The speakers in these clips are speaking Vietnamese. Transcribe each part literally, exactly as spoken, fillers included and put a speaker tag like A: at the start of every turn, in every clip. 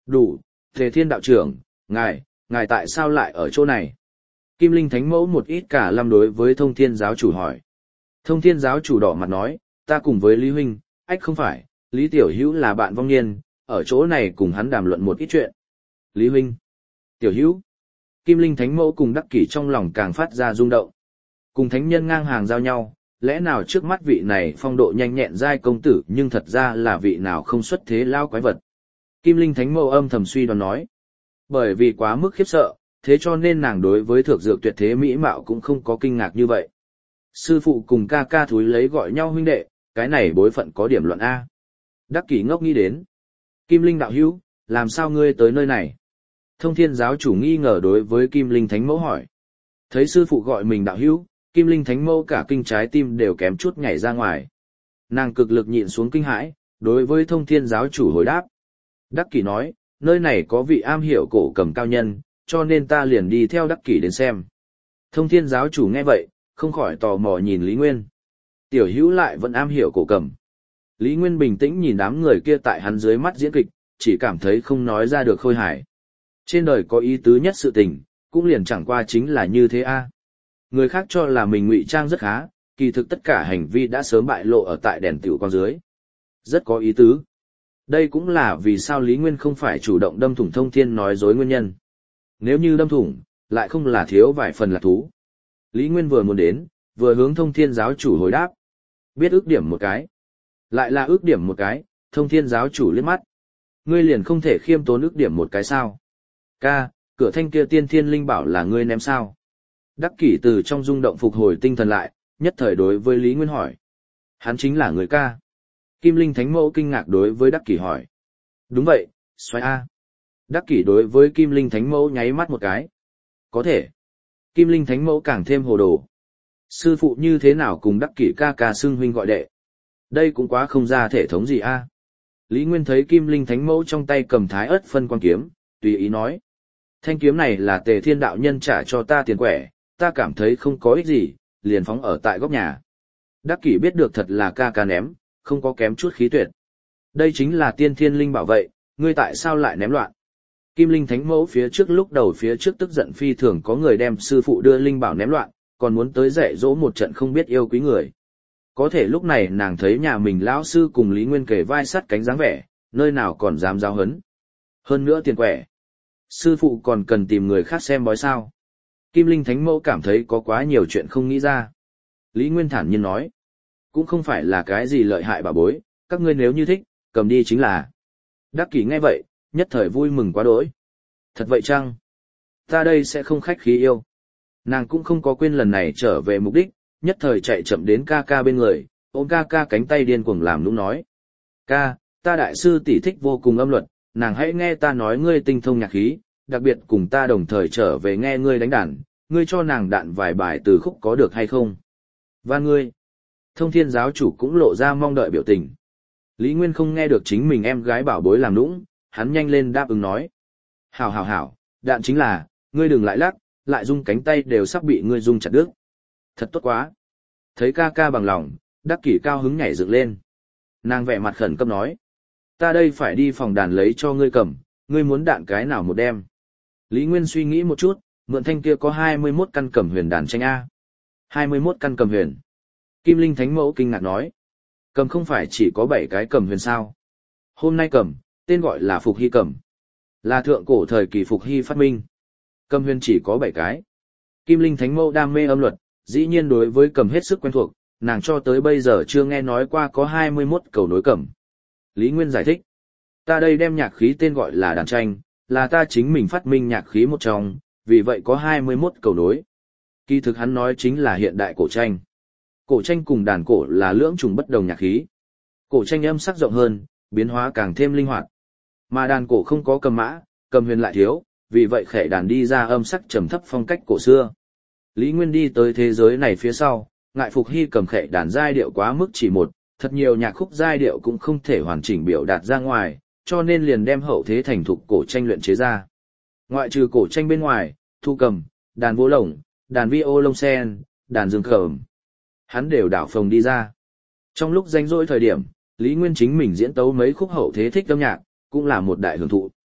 A: Đủ, Tề Thiên đạo trưởng, ngài, ngài tại sao lại ở chỗ này? Kim Linh Thánh Mẫu một ít cả lâm đối với Thông Thiên giáo chủ hỏi. Thông Thiên giáo chủ đỏ mặt nói, ta cùng với Lý Huynh, ách không phải, Lý Tiểu Hữu là bạn vong niên, ở chỗ này cùng hắn đàm luận một ít chuyện. Lý Huynh, Tiểu Hữu, Kim Linh Thánh Mẫu cùng Đắc Kỷ trong lòng càng phát ra rung động. Cùng thánh nhân ngang hàng giao nhau, lẽ nào trước mắt vị này phong độ nhanh nhẹn giai công tử nhưng thật ra là vị nào không xuất thế lao quái vật. Kim Linh Thánh Mẫu âm thầm suy đoán nói. Bởi vì quá mức khiếp sợ, thế cho nên nàng đối với thược dược tuyệt thế mỹ mạo cũng không có kinh ngạc như vậy. Sư phụ cùng ca ca thúi lấy gọi nhau huynh đệ, cái này bối phận có điểm luận A. Đắc Kỷ ngốc nghĩ đến. Kim Linh đạo hữu, làm sao ngươi tới nơi này? Thông Thiên giáo chủ nghi ngờ đối với Kim Linh Thánh Mẫu hỏi. Thấy sư phụ gọi mình đạo hữu, Kim Linh Thánh Mẫu cả kinh trái tim đều kém chút nhảy ra ngoài. Nàng cực lực nhịn xuống kinh hãi, đối với Thông Thiên giáo chủ hồi đáp. Đắc Kỷ nói, nơi này có vị am hiểu cổ cầm cao nhân, cho nên ta liền đi theo Đắc Kỷ đến xem. Thông Thiên giáo chủ nghe vậy, không khỏi tò mò nhìn Lý Nguyên. Tiểu hữu lại vẫn am hiểu cổ cầm. Lý Nguyên bình tĩnh nhìn đám người kia tại hắn dưới mắt diễn kịch, chỉ cảm thấy không nói ra được khôi hài. Trên đời có ý tứ nhất sự tình, cũng liền chẳng qua chính là như thế a. Người khác cho là mình ngụy trang rất khá, kỳ thực tất cả hành vi đã sớm bại lộ ở tại đèn tiểu quang dưới. Rất có ý tứ. Đây cũng là vì sao Lý Nguyên không phải chủ động đâm thủng Thông Thiên nói dối nguyên nhân. Nếu như đâm thủng, lại không là thiếu vài phần là thú. Lý Nguyên vừa muốn đến, vừa hướng Thông Thiên giáo chủ hồi đáp. Biết ước điểm một cái. Lại là ước điểm một cái, Thông Thiên giáo chủ liếc mắt. Ngươi liền không thể khiêm tốn ước điểm một cái sao? Ca, cửa thanh kia tiên thiên linh bảo là ngươi ném sao? Đắc Kỷ từ trong rung động phục hồi tinh thần lại, nhất thời đối với Lý Nguyên hỏi. Hắn chính là người ca. Kim Linh Thánh Mẫu kinh ngạc đối với Đắc Kỷ hỏi. Đúng vậy, xoay A. Đắc Kỷ đối với Kim Linh Thánh Mẫu nháy mắt một cái. Có thể. Kim Linh Thánh Mẫu càng thêm hồ đồ. Sư phụ như thế nào cùng Đắc Kỷ ca ca xưng huynh gọi đệ? Đây cũng quá không ra thể thống gì a. Lý Nguyên thấy Kim Linh Thánh Mẫu trong tay cầm thái ớt phân quang kiếm, tùy ý nói. Thanh kiếm này là Tề Thiên đạo nhân trả cho ta tiền quẻ, ta cảm thấy không có ích gì, liền phóng ở tại góc nhà. Đắc Kỷ biết được thật là ca ca ném, không có kém chút khí tuyệt. Đây chính là tiên thiên linh bảo vậy, ngươi tại sao lại ném loạn? Kim Linh Thánh Mẫu phía trước lúc đầu phía trước tức giận phi thường có người đem sư phụ đưa linh bảo ném loạn, còn muốn tới dạy dỗ một trận không biết yêu quý người. Có thể lúc này nàng thấy nhà mình lão sư cùng Lý Nguyên kề vai sắt cánh dáng vẻ, nơi nào còn dám giáo hấn. Hơn nữa tiền quẻ. Sư phụ còn cần tìm người khác xem bói sao. Kim Linh Thánh Mẫu cảm thấy có quá nhiều chuyện không nghĩ ra. Lý Nguyên thản nhiên nói. Cũng không phải là cái gì lợi hại bà bối, các ngươi nếu như thích, cầm đi chính là. Đắc Kỷ nghe vậy, nhất thời vui mừng quá đỗi. Thật vậy chăng? Ta đây sẽ không khách khí yêu. Nàng cũng không có quên lần này trở về mục đích, nhất thời chạy chậm đến ca ca bên người, ôm ca ca cánh tay điên cuồng làm nũng nói. Ca, ta đại sư tỷ thích vô cùng âm luật, nàng hãy nghe ta nói ngươi tinh thông nhạc khí, đặc biệt cùng ta đồng thời trở về nghe ngươi đánh đàn, ngươi cho nàng đạn vài bài từ khúc có được hay không? Và ngươi, Thông Thiên giáo chủ cũng lộ ra mong đợi biểu tình. Lý Nguyên không nghe được chính mình em gái bảo bối làm nũng, hắn nhanh lên đáp ứng nói. Hảo hảo hảo, đạn chính là, ngươi đừng lại lắc, lại rung cánh tay đều sắp bị ngươi rung chặt đứt. Thật tốt quá. Thấy ca ca bằng lòng, Đắc Kỷ cao hứng nhảy dựng lên. Nàng vẻ mặt khẩn cấp nói. Ta đây phải đi phòng đàn lấy cho ngươi cầm, ngươi muốn đạn cái nào một đem. Lý Nguyên suy nghĩ một chút, mượn thanh kia có hai mươi mốt căn cầm huyền đàn tranh A. hai mươi mốt căn cầm huyền. Kim Linh Thánh Mẫu kinh ngạc nói. Cầm không phải chỉ có bảy cái cầm huyền sao. Hôm nay cầm, tên gọi là Phục Hy cầm. Là thượng cổ thời kỳ Phục Hy phát minh. Cầm huyền chỉ có bảy cái. Kim Linh Thánh Mẫu đam mê âm luật, dĩ nhiên đối với cầm hết sức quen thuộc, nàng cho tới bây giờ chưa nghe nói qua có hai mươi mốt cầu nối cầm. Lý Nguyên giải thích. Ta đây đem nhạc khí tên gọi là đàn tranh, là ta chính mình phát minh nhạc khí một trong, vì vậy có hai mươi mốt cầu nối. Kỳ thực hắn nói chính là hiện đại cổ tranh. Cổ tranh cùng đàn cổ là lưỡng trùng bất đồng nhạc khí. Cổ tranh âm sắc rộng hơn, biến hóa càng thêm linh hoạt. Mà đàn cổ không có cầm mã, cầm huyền lại thiếu, vì vậy khệ đàn đi ra âm sắc trầm thấp phong cách cổ xưa. Lý Nguyên đi tới thế giới này phía sau, ngại Phục Hy cầm khệ đàn giai điệu quá mức chỉ một, thật nhiều nhạc khúc giai điệu cũng không thể hoàn chỉnh biểu đạt ra ngoài, cho nên liền đem hậu thế thành thục cổ tranh luyện chế ra. Ngoại trừ cổ tranh bên ngoài, thu cầm, đàn vô lồng, đàn vi ô lông sen, đàn dương cầm, hắn đều đảo phồng đi ra. Trong lúc rảnh rỗi thời điểm, Lý Nguyên chính mình diễn tấu mấy khúc hậu thế thích âm nhạc, cũng là một đại hưởng thụ.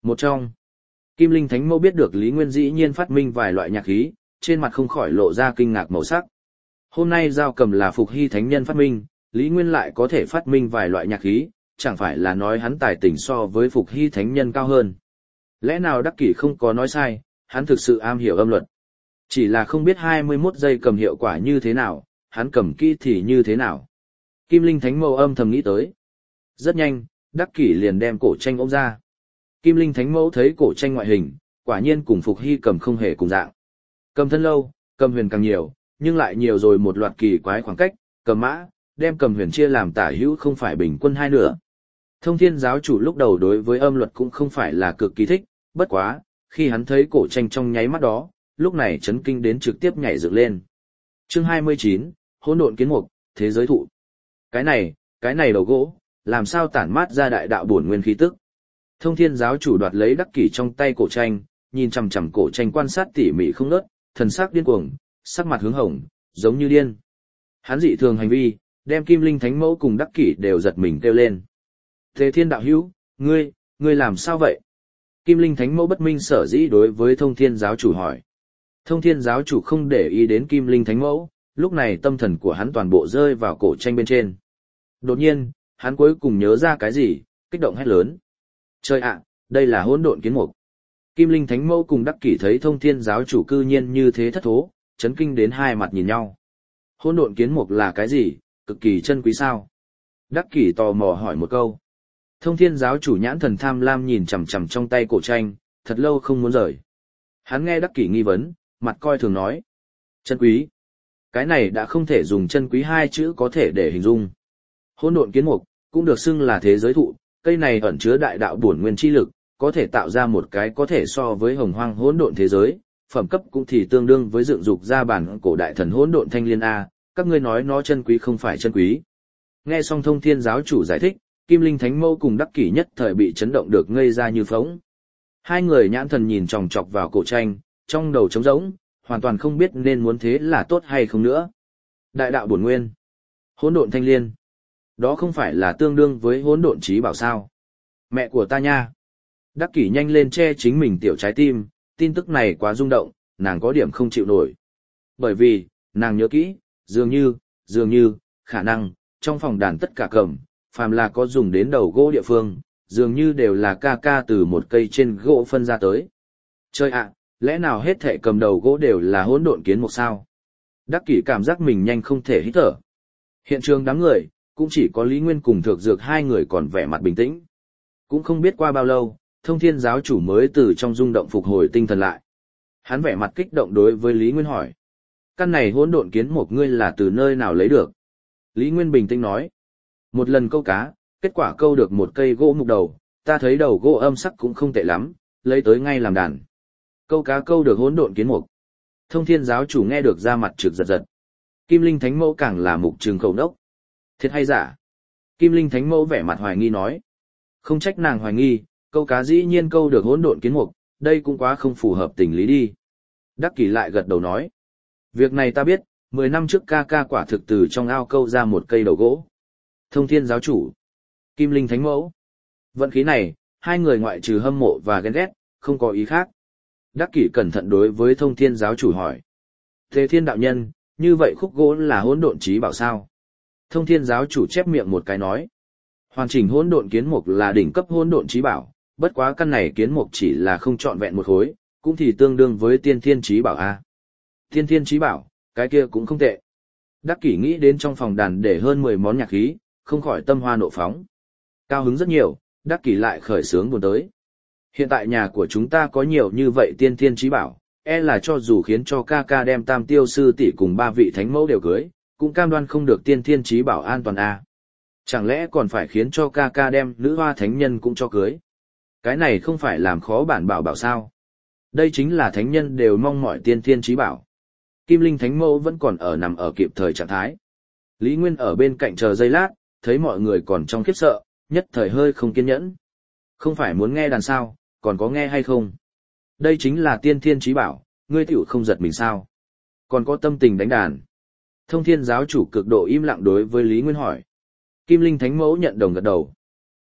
A: Một trong, Kim Linh Thánh Mẫu biết được Lý Nguyên dĩ nhiên phát minh vài loại nhạc khí, trên mặt không khỏi lộ ra kinh ngạc màu sắc. Hôm nay dao cầm là Phục Hy Thánh Nhân phát minh, Lý Nguyên lại có thể phát minh vài loại nhạc khí, chẳng phải là nói hắn tài tình so với Phục Hy Thánh Nhân cao hơn. Lẽ nào Đắc Kỷ không có nói sai, hắn thực sự am hiểu âm luật. Chỉ là không biết hai mươi mốt giây cầm hiệu quả như thế nào, hắn cầm kỹ thì như thế nào. Kim Linh Thánh Mẫu âm thầm nghĩ tới. Rất nhanh, Đắc Kỷ liền đem cổ tranh ôm ra. Kim Linh Thánh Mẫu thấy cổ tranh ngoại hình, quả nhiên cùng Phục Hy cầm không hề cùng dạng. Cầm thân lâu, cầm huyền càng nhiều, nhưng lại nhiều rồi một loạt kỳ quái khoảng cách, cầm mã, đem cầm huyền chia làm tả hữu không phải bình quân hai nửa. Thông Thiên giáo chủ lúc đầu đối với âm luật cũng không phải là cực kỳ thích, bất quá, khi hắn thấy cổ tranh trong nháy mắt đó, lúc này chấn kinh đến trực tiếp nhảy dựng lên. Chương hai mươi chín, Hỗn độn kiến mục, thế giới thụ. Cái này, cái này đầu gỗ, làm sao tản mát ra đại đạo bổn nguyên khí tức. Thông Thiên giáo chủ đoạt lấy Đắc Kỷ trong tay cổ tranh, nhìn chằm chằm cổ tranh quan sát tỉ mỉ không ngớt, thần sắc điên cuồng, sắc mặt hướng hồng, giống như điên. Hắn dị thường hành vi, đem Kim Linh Thánh Mẫu cùng Đắc Kỷ đều giật mình kêu lên. Thế Thiên đạo hữu, ngươi, ngươi làm sao vậy? Kim Linh Thánh Mẫu bất minh sở dĩ đối với Thông Thiên giáo chủ hỏi. Thông Thiên giáo chủ không để ý đến Kim Linh Thánh Mẫu, lúc này tâm thần của hắn toàn bộ rơi vào cổ tranh bên trên. Đột nhiên, hắn cuối cùng nhớ ra cái gì, kích động hét lớn. Trời ạ, đây là hỗn độn kiến mục. Kim Linh Thánh Mẫu cùng Đắc Kỷ thấy Thông Thiên giáo chủ cư nhiên như thế thất thố, chấn kinh đến hai mặt nhìn nhau. Hỗn độn kiến mục là cái gì, cực kỳ chân quý sao? Đắc Kỷ tò mò hỏi một câu. Thông Thiên giáo chủ nhãn thần tham lam nhìn chằm chằm trong tay cổ tranh, thật lâu không muốn rời. Hắn nghe Đắc Kỷ nghi vấn, mặt coi thường nói. Chân quý. Cái này đã không thể dùng chân quý hai chữ có thể để hình dung. Hỗn độn kiến mục, cũng được xưng là thế giới thụ, cây này ẩn chứa đại đạo bổn nguyên chi lực, có thể tạo ra một cái có thể so với hồng hoang hỗn độn thế giới, phẩm cấp cũng thì tương đương với dựng dục ra bản cổ đại thần hỗn độn thanh liên a, các ngươi nói nó chân quý không phải chân quý. Nghe xong Thông Thiên giáo chủ giải thích, Kim Linh Thánh Mẫu cùng Đắc Kỷ nhất thời bị chấn động được ngây ra như phỗng. Hai người nhãn thần nhìn chòng chọc vào cổ tranh, trong đầu trống rỗng, hoàn toàn không biết nên muốn thế là tốt hay không nữa. Đại đạo bổn nguyên, hỗn độn thanh liên, đó không phải là tương đương với hỗn độn chí bảo sao? Mẹ của ta nha! Đắc Kỷ nhanh lên che chính mình tiểu trái tim, tin tức này quá rung động, nàng có điểm không chịu nổi. Bởi vì, nàng nhớ kỹ, dường như, dường như, khả năng, trong phòng đàn tất cả cầm, phàm là có dùng đến đầu gỗ địa phương, dường như đều là ca ca từ một cây trên gỗ phân ra tới. Chơi ạ, lẽ nào hết thệ cầm đầu gỗ đều là hỗn độn kiến mục sao? Đắc Kỷ cảm giác mình nhanh không thể hít thở. Hiện trường đám người, cũng chỉ có Lý Nguyên cùng Thược Dược hai người còn vẻ mặt bình tĩnh. Cũng không biết qua bao lâu, Thông Thiên giáo chủ mới từ trong rung động phục hồi tinh thần lại. Hắn vẻ mặt kích động đối với Lý Nguyên hỏi. Căn này hỗn độn kiến mục ngươi là từ nơi nào lấy được? Lý Nguyên bình tĩnh nói. Một lần câu cá, kết quả câu được một cây gỗ mục đầu, ta thấy đầu gỗ âm sắc cũng không tệ lắm, lấy tới ngay làm đàn. Câu cá câu được hỗn độn kiến mục. Thông Thiên giáo chủ nghe được ra mặt trực giật giật. Kim Linh Thánh Mẫu càng là mục trường khẩu đốc. Thiệt hay giả? Kim Linh Thánh Mẫu vẻ mặt hoài nghi nói. Không trách nàng hoài nghi, câu cá dĩ nhiên câu được hỗn độn kiến mục, đây cũng quá không phù hợp tình lý đi. Đắc Kỷ lại gật đầu nói. Việc này ta biết, mười năm trước ca ca quả thực từ trong ao câu ra một cây đầu gỗ. Thông Thiên giáo chủ. Kim Linh Thánh Mẫu. Vận khí này, hai người ngoại trừ hâm mộ và ghen ghét, không có ý khác. Đắc Kỷ cẩn thận đối với Thông Thiên giáo chủ hỏi. Thế Thiên đạo nhân, như vậy khúc gỗ là hỗn độn chí bảo sao? Thông Thiên giáo chủ chép miệng một cái nói. Hoàn chỉnh hỗn độn kiến mục là đỉnh cấp hỗn độn chí bảo, bất quá căn này kiến mục chỉ là không trọn vẹn một khối, cũng thì tương đương với tiên thiên chí bảo a. Tiên thiên chí bảo, cái kia cũng không tệ. Đắc Kỷ nghĩ đến trong phòng đàn để hơn mười món nhạc khí, không khỏi tâm hoa nộ phóng. Cao hứng rất nhiều, Đắc Kỷ lại khởi sướng buồn tới. Hiện tại nhà của chúng ta có nhiều như vậy tiên thiên chí bảo, e là cho dù khiến cho ca ca đem tam tiêu sư tỷ cùng ba vị thánh mẫu đều cưới, cũng cam đoan không được tiên thiên chí bảo an toàn a. Chẳng lẽ còn phải khiến cho ca ca đem nữ hoa thánh nhân cũng cho cưới? Cái này không phải làm khó bản bảo bảo sao? Đây chính là thánh nhân đều mong mỏi tiên thiên chí bảo. Kim Linh Thánh Mẫu vẫn còn ở nằm ở kịp thời trạng thái. Lý Nguyên ở bên cạnh chờ giây lát, thấy mọi người còn trong khiếp sợ, nhất thời hơi không kiên nhẫn. Không phải muốn nghe đàn sao, còn có nghe hay không? Đây chính là tiên thiên chí bảo, ngươi tiểu không giật mình sao? Còn có tâm tình đánh đàn. Thông Thiên giáo chủ cực độ im lặng đối với Lý Nguyên hỏi. Kim Linh Thánh Mẫu nhận đồng gật đầu.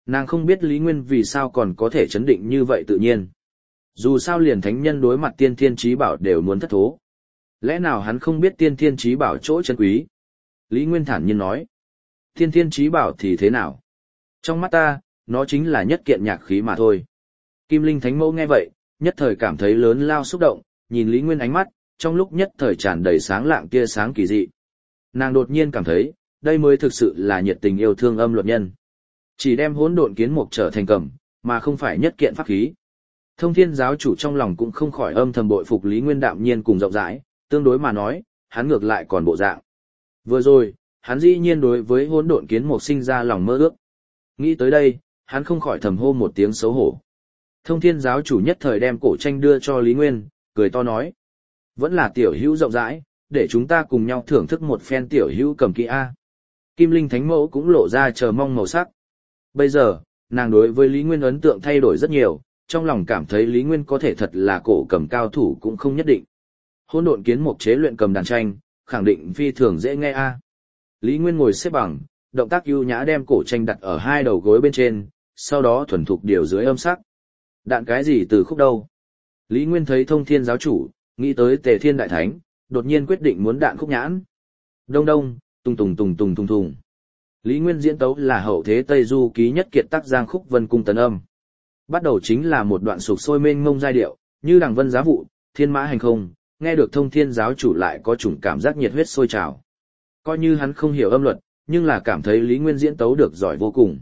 A: Nàng không biết Lý Nguyên vì sao còn có thể chấn định như vậy tự nhiên. Dù sao liền thánh nhân đối mặt tiên thiên trí bảo đều muốn thất thố. Lẽ nào hắn không biết tiên thiên trí bảo chỗ chân quý? Lý Nguyên thản nhiên nói. Tiên thiên trí bảo thì thế nào? Trong mắt ta, nó chính là nhất kiện nhạc khí mà thôi. Kim Linh Thánh Mẫu nghe vậy, nhất thời cảm thấy lớn lao xúc động, nhìn Lý Nguyên ánh mắt, trong lúc nhất thời tràn đầy sáng lạng tia sáng kỳ dị. Nàng đột nhiên cảm thấy, đây mới thực sự là nhiệt tình yêu thương âm luật nhân. Chỉ đem hỗn độn kiến mục trở thành cầm, mà không phải nhất kiện pháp khí. Thông Thiên giáo chủ trong lòng cũng không khỏi âm thầm bội phục Lý Nguyên đạm nhiên cùng rộng rãi, tương đối mà nói, hắn ngược lại còn bộ dạng. Vừa rồi, hắn dĩ nhiên đối với hỗn độn kiến mục sinh ra lòng mơ ước. Nghĩ tới đây, hắn không khỏi thầm hô một tiếng xấu hổ. Thông Thiên giáo chủ nhất thời đem cổ tranh đưa cho Lý Nguyên, cười to nói. Vẫn là tiểu hữu rộng rãi, để chúng ta cùng nhau thưởng thức một phen tiểu hữu cầm kỹ A. Kim Linh Thánh Mẫu cũng lộ ra chờ mong màu sắc. Bây giờ, nàng đối với Lý Nguyên ấn tượng thay đổi rất nhiều, trong lòng cảm thấy Lý Nguyên có thể thật là cổ cầm cao thủ cũng không nhất định. Hỗn độn kiến mục chế luyện cầm đàn tranh, khẳng định phi thường dễ nghe A. Lý Nguyên ngồi xếp bằng, động tác ưu nhã đem cổ tranh đặt ở hai đầu gối bên trên, sau đó thuần thục điều dưới âm sắc. Đạn cái gì từ khúc đâu? Lý Nguyên thấy Thông Thiên giáo chủ, nghĩ tới Tề Thiên Đại Thánh, đột nhiên quyết định muốn đạn khúc nhãn. Đông đông, tùng tùng tùng tùng tùng tùng. Lý Nguyên diễn tấu là hậu thế Tây Du ký nhất kiệt tác giang khúc vân cung tấn âm. Bắt đầu chính là một đoạn sục sôi mênh mông giai điệu, như đằng vân giá vụ, thiên mã hành không, nghe được Thông Thiên giáo chủ lại có chủng cảm giác nhiệt huyết sôi trào. Coi như hắn không hiểu âm luật, nhưng là cảm thấy Lý Nguyên diễn tấu được giỏi vô cùng.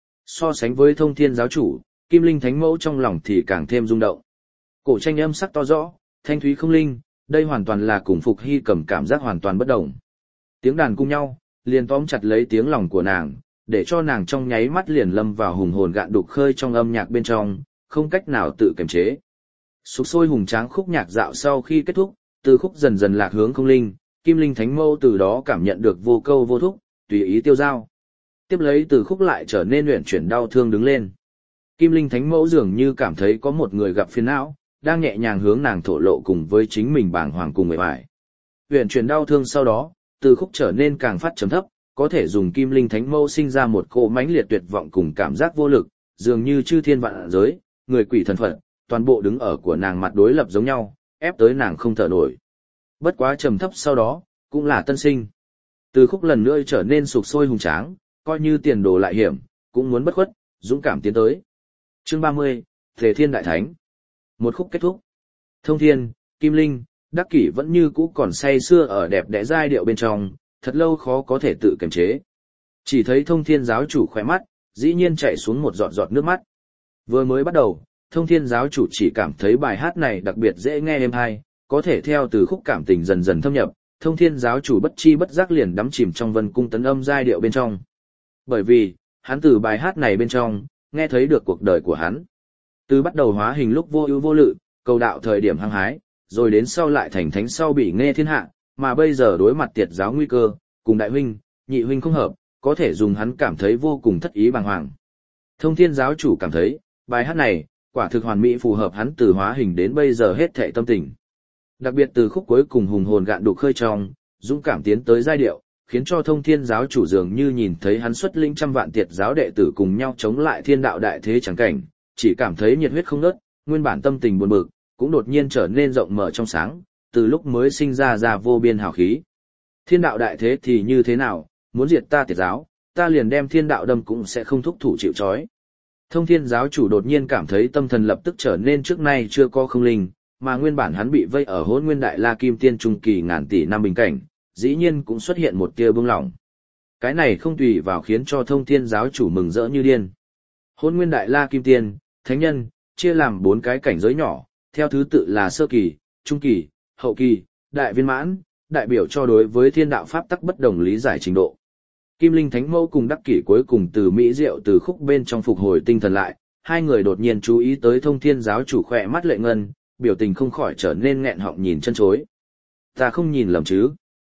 A: So sánh với Thông Thiên giáo chủ, Kim Linh Thánh Mẫu trong lòng thì càng thêm rung động. Cổ tranh âm sắc to rõ, thanh thúy không linh, đây hoàn toàn là cùng Phục Hy cầm cảm giác hoàn toàn bất đồng. Tiếng đàn cùng nhau, liền tóm chặt lấy tiếng lòng của nàng, để cho nàng trong nháy mắt liền lâm vào hùng hồn gạn đục khơi trong âm nhạc bên trong, không cách nào tự kiềm chế. Sục sôi hùng tráng khúc nhạc dạo sau khi kết thúc, từ khúc dần dần lạc hướng không linh, Kim Linh Thánh Mẫu từ đó cảm nhận được vô câu vô thúc, tùy ý tiêu dao. Tiếp lấy từ khúc lại trở nên luyện chuyển đau thương đứng lên. Kim Linh Thánh Mẫu dường như cảm thấy có một người gặp phiền não, đang nhẹ nhàng hướng nàng thổ lộ cùng với chính mình bàng hoàng cùng người bại. Huyền chuyển đau thương sau đó, từ khúc trở nên càng phát trầm thấp, có thể dùng Kim Linh Thánh Mẫu sinh ra một cỗ mãnh liệt tuyệt vọng cùng cảm giác vô lực, dường như chư thiên vạn giới, người quỷ thần phật, toàn bộ đứng ở của nàng mặt đối lập giống nhau, ép tới nàng không thở nổi. Bất quá trầm thấp sau đó, cũng là tân sinh. Từ khúc lần nữa trở nên sục sôi hùng tráng, coi như tiền đồ lại hiểm, cũng muốn bất khuất, dũng cảm tiến tới. Chương ba mươi, Tề Thiên Đại Thánh. Một khúc kết thúc. Thông Thiên, Kim Linh, Đắc Kỷ vẫn như cũ còn say sưa ở đẹp đẽ giai điệu bên trong, thật lâu khó có thể tự kiềm chế. Chỉ thấy Thông Thiên giáo chủ khỏe mắt, dĩ nhiên chảy xuống một giọt giọt nước mắt. Vừa mới bắt đầu, Thông Thiên giáo chủ chỉ cảm thấy bài hát này đặc biệt dễ nghe êm hay, có thể theo từ khúc cảm tình dần dần thâm nhập, Thông Thiên giáo chủ bất chi bất giác liền đắm chìm trong vân cung tấn âm giai điệu bên trong. Bởi vì, hắn từ bài hát này bên trong, nghe thấy được cuộc đời của hắn. Từ bắt đầu hóa hình lúc vô ưu vô lự, cầu đạo thời điểm hăng hái, rồi đến sau lại thành thánh sau bị nghe thiên hạ, mà bây giờ đối mặt tiệt giáo nguy cơ, cùng đại huynh, nhị huynh không hợp, có thể dùng hắn cảm thấy vô cùng thất ý bàng hoàng. Thông Thiên giáo chủ cảm thấy, bài hát này, quả thực hoàn mỹ phù hợp hắn từ hóa hình đến bây giờ hết thảy tâm tình. Đặc biệt từ khúc cuối cùng hùng hồn gạn đục khơi trong, dũng cảm tiến tới giai điệu, khiến cho Thông Thiên giáo chủ dường như nhìn thấy hắn xuất linh trăm vạn tiệt giáo đệ tử cùng nhau chống lại thiên đạo đại thế chẳng cảnh, chỉ cảm thấy nhiệt huyết không ngớt, nguyên bản tâm tình buồn bực, cũng đột nhiên trở nên rộng mở trong sáng, từ lúc mới sinh ra ra vô biên hào khí. Thiên đạo đại thế thì như thế nào, muốn diệt ta tiệt giáo, ta liền đem thiên đạo đâm cũng sẽ không thúc thủ chịu trói. Thông Thiên giáo chủ đột nhiên cảm thấy tâm thần lập tức trở nên trước nay chưa có không linh, mà nguyên bản hắn bị vây ở Hỗn Nguyên Đại La Kim Tiên trung kỳ ngàn tỷ năm bình cảnh, dĩ nhiên cũng xuất hiện một tia bừng lỏng. Cái này không tùy vào khiến cho Thông Thiên giáo chủ mừng rỡ như điên. Hỗn Nguyên Đại La Kim Tiên, Thánh Nhân, chia làm bốn cái cảnh giới nhỏ, theo thứ tự là sơ kỳ, trung kỳ, hậu kỳ, đại viên mãn, đại biểu cho đối với thiên đạo pháp tắc bất đồng lý giải trình độ. Kim Linh Thánh Mẫu cùng Đắc Kỷ cuối cùng từ mỹ diệu từ khúc bên trong phục hồi tinh thần lại, hai người đột nhiên chú ý tới Thông Thiên giáo chủ khỏe mắt lệ ngân, biểu tình không khỏi trở nên nghẹn họng nhìn chân chối. Ta không nhìn lầm chứ?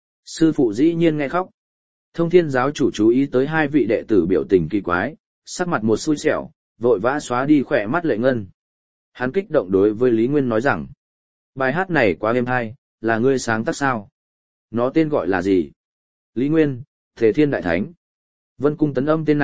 A: Sư phụ dĩ nhiên nghe khóc. Thông Thiên giáo chủ chú ý tới hai vị đệ tử biểu tình kỳ quái, sắc mặt một xui xẻo, vội vã xóa đi khỏe mắt lệ ngân. Hắn kích động đối với Lý Nguyên nói rằng, bài hát này quá êm hay, là ngươi sáng tác sao? Nó tên gọi là gì? Lý Nguyên, Tề Thiên Đại Thánh. Vân cung tấn âm tên này,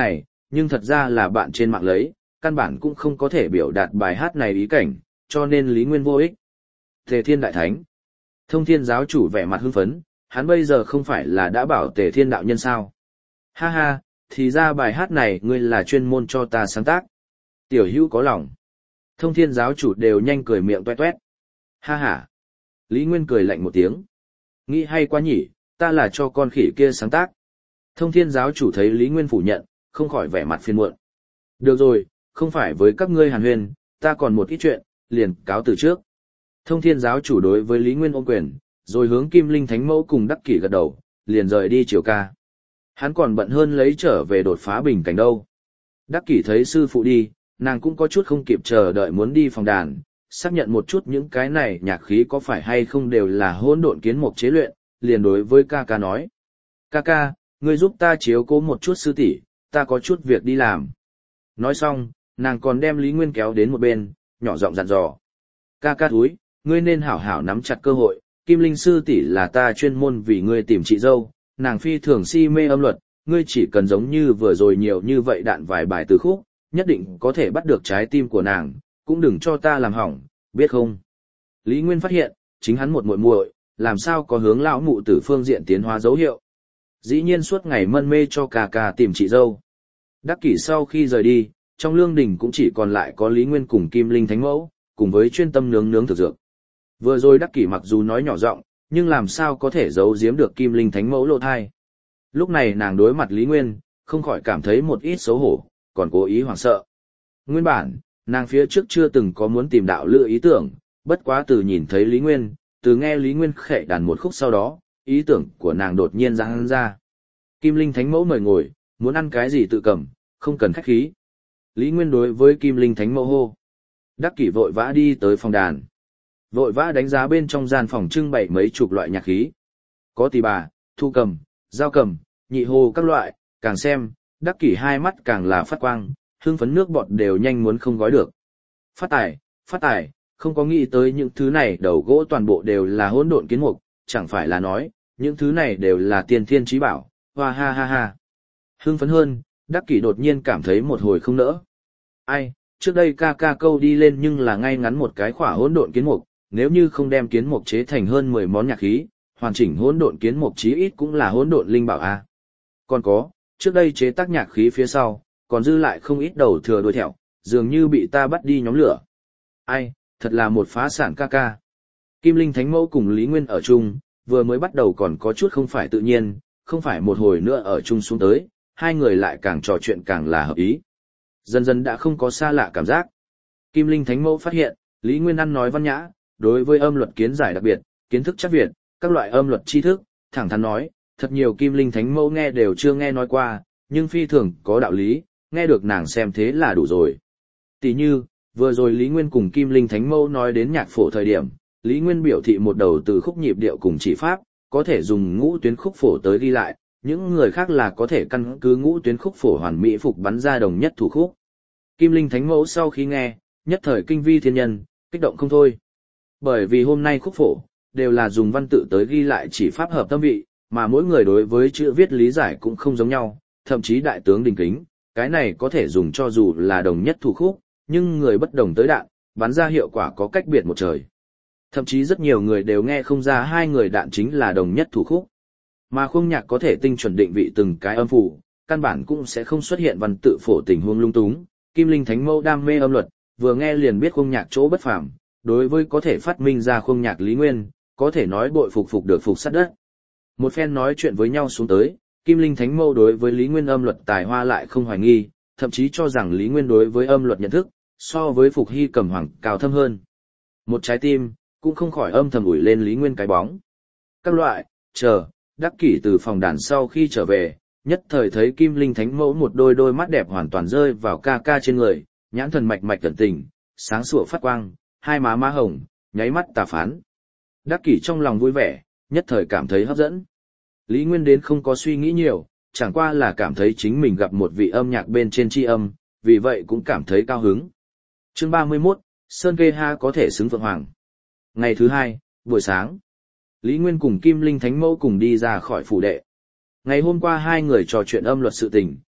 A: nhưng thật ra là bạn trên mạng lấy, căn bản cũng không có thể biểu đạt bài hát này ý cảnh, cho nên Lý Nguyên vô ích. Tề Thiên Đại Thánh. Thông Thiên giáo chủ vẻ mặt hưng phấn, hắn bây giờ không phải là đã bảo Tề Thiên đạo nhân sao? Ha ha, thì ra bài hát này ngươi là chuyên môn cho ta sáng tác. Tiểu hữu có lòng. Thông Thiên giáo chủ đều nhanh cười miệng toét toét. Ha ha. Lý Nguyên cười lạnh một tiếng. Nghĩ hay quá nhỉ, ta là cho con khỉ kia sáng tác. Thông Thiên giáo chủ thấy Lý Nguyên phủ nhận, không khỏi vẻ mặt phiền muộn. Được rồi, không phải với các ngươi hàn huyền, ta còn một ít chuyện, liền cáo từ trước. Thông Thiên giáo chủ đối với Lý Nguyên ôm quyền, rồi hướng Kim Linh Thánh Mẫu cùng Đắc Kỷ gật đầu, liền rời đi chiều ca. Hắn còn bận hơn lấy trở về đột phá bình cảnh đâu. Đắc Kỷ thấy sư phụ đi, nàng cũng có chút không kịp chờ đợi muốn đi phòng đàn, xác nhận một chút những cái này nhạc khí có phải hay không đều là hỗn độn kiến mục chế luyện, liền đối với ca ca nói. Ca ca, ngươi giúp ta chiếu cố một chút sư tỷ, ta có chút việc đi làm. Nói xong, nàng còn đem Lý Nguyên kéo đến một bên, nhỏ giọng dặn dò. Ca ca thúi, ngươi nên hảo hảo nắm chặt cơ hội, Kim Linh sư tỷ là ta chuyên môn vì ngươi tìm chị dâu, nàng phi thường si mê âm luật, ngươi chỉ cần giống như vừa rồi nhiều như vậy đạn vài bài từ khúc, nhất định có thể bắt được trái tim của nàng, cũng đừng cho ta làm hỏng, biết không? Lý Nguyên phát hiện, chính hắn một muội muội, làm sao có hướng lão mụ tử phương diện tiến hóa dấu hiệu. Dĩ nhiên suốt ngày mân mê cho ca ca tìm chị dâu. Đắc Kỷ sau khi rời đi, trong lương đình cũng chỉ còn lại có Lý Nguyên cùng Kim Linh Thánh Mẫu, cùng với chuyên tâm nướng nướng thực dược. Vừa rồi Đắc Kỷ mặc dù nói nhỏ giọng, nhưng làm sao có thể giấu giếm được Kim Linh Thánh Mẫu lộ thai. Lúc này nàng đối mặt Lý Nguyên, không khỏi cảm thấy một ít xấu hổ, còn cố ý hoảng sợ. Nguyên bản, nàng phía trước chưa từng có muốn tìm đạo lựa ý tưởng, bất quá từ nhìn thấy Lý Nguyên, từ nghe Lý Nguyên khệ đàn một khúc sau đó, ý tưởng của nàng đột nhiên ra hắn ra. Kim Linh Thánh Mẫu mời ngồi, muốn ăn cái gì tự cầm, không cần khách khí. Lý Nguyên đối với Kim Linh Thánh Mẫu hô. Đắc Kỷ vội vã đi tới phòng đàn. Vội vã đánh giá bên trong gian phòng trưng bày mấy chục loại nhạc khí. Có tỳ bà, thu cầm, giao cầm, nhị hồ các loại, càng xem, Đắc Kỷ hai mắt càng là phát quang, hương phấn nước bọt đều nhanh muốn không gói được. Phát tài, phát tài, không có nghĩ tới những thứ này đầu gỗ toàn bộ đều là hỗn độn kiến mục, chẳng phải là nói, những thứ này đều là tiên thiên trí bảo, hoa ha ha ha. Hương phấn hơn, Đắc Kỷ đột nhiên cảm thấy một hồi không nỡ. Ai, trước đây ca ca câu đi lên nhưng là ngay ngắn một cái khỏa hỗn độn kiến mục, nếu như không đem kiến mục chế thành hơn mười món nhạc khí, hoàn chỉnh hỗn độn kiến mục chí ít cũng là hỗn độn linh bảo a. Còn có, trước đây chế tác nhạc khí phía sau, còn dư lại không ít đầu thừa đuôi thẹo, dường như bị ta bắt đi nhóm lửa. Ai, thật là một phá sản ca ca. Kim Linh Thánh Mẫu cùng Lý Nguyên ở chung, vừa mới bắt đầu còn có chút không phải tự nhiên, không phải một hồi nữa ở chung xuống tới, hai người lại càng trò chuyện càng là hợp ý. Dần dần đã không có xa lạ cảm giác. Kim Linh Thánh Mẫu phát hiện, Lý Nguyên ăn nói văn nhã, đối với âm luật kiến giải đặc biệt, kiến thức chắc Việt, các loại âm luật tri thức, thẳng thắn nói, thật nhiều Kim Linh Thánh Mẫu nghe đều chưa nghe nói qua, nhưng phi thường có đạo lý, nghe được nàng xem thế là đủ rồi. Tỷ như, vừa rồi Lý Nguyên cùng Kim Linh Thánh Mẫu nói đến nhạc phổ thời điểm, Lý Nguyên biểu thị một đầu từ khúc nhịp điệu cùng chỉ pháp, có thể dùng ngũ tuyến khúc phổ tới ghi lại, những người khác là có thể căn cứ ngũ tuyến khúc phổ hoàn mỹ phục bắn ra đồng nhất thủ khúc. Kim Linh Thánh Mẫu sau khi nghe, nhất thời kinh vi thiên nhân, kích động không thôi. Bởi vì hôm nay khúc phổ, đều là dùng văn tự tới ghi lại chỉ pháp hợp tâm vị, mà mỗi người đối với chữ viết lý giải cũng không giống nhau, thậm chí đại tướng đình kính, cái này có thể dùng cho dù là đồng nhất thủ khúc, nhưng người bất đồng tới đạn, bắn ra hiệu quả có cách biệt một trời. Thậm chí rất nhiều người đều nghe không ra hai người đạn chính là đồng nhất thủ khúc. Mà khung nhạc có thể tinh chuẩn định vị từng cái âm phủ, căn bản cũng sẽ không xuất hiện văn tự phổ tình huống lung túng. Kim Linh Thánh Mẫu đam mê âm luật, vừa nghe liền biết khung nhạc chỗ bất phàm, đối với có thể phát minh ra khung nhạc Lý Nguyên, có thể nói bội phục phục được phục sát đất. Một phen nói chuyện với nhau xuống tới, Kim Linh Thánh Mẫu đối với Lý Nguyên âm luật tài hoa lại không hoài nghi, thậm chí cho rằng Lý Nguyên đối với âm luật nhận thức, so với Phục Hy Cầm Hoàng cao thâm hơn. Một trái tim, cũng không khỏi âm thầm ủi lên Lý Nguyên cái bóng. Các loại, chờ, Đắc Kỷ từ phòng đàn sau khi trở về, nhất thời thấy Kim Linh Thánh Mẫu một đôi đôi mắt đẹp hoàn toàn rơi vào ca ca trên người, nhãn thần mạch mạch cẩn tình, sáng sủa phát quang, hai má má hồng, nháy mắt tà phán. Đắc Kỷ trong lòng vui vẻ, nhất thời cảm thấy hấp dẫn. Lý Nguyên đến không có suy nghĩ nhiều, chẳng qua là cảm thấy chính mình gặp một vị âm nhạc bên trên tri âm, vì vậy cũng cảm thấy cao hứng. Chương ba mươi mốt, Sơn Kê Ha có thể xứng Phượng Hoàng. Ngày thứ hai, buổi sáng, Lý Nguyên cùng Kim Linh Thánh Mẫu cùng đi ra khỏi phủ đệ. Ngày hôm qua hai người trò chuyện âm luật sự tình,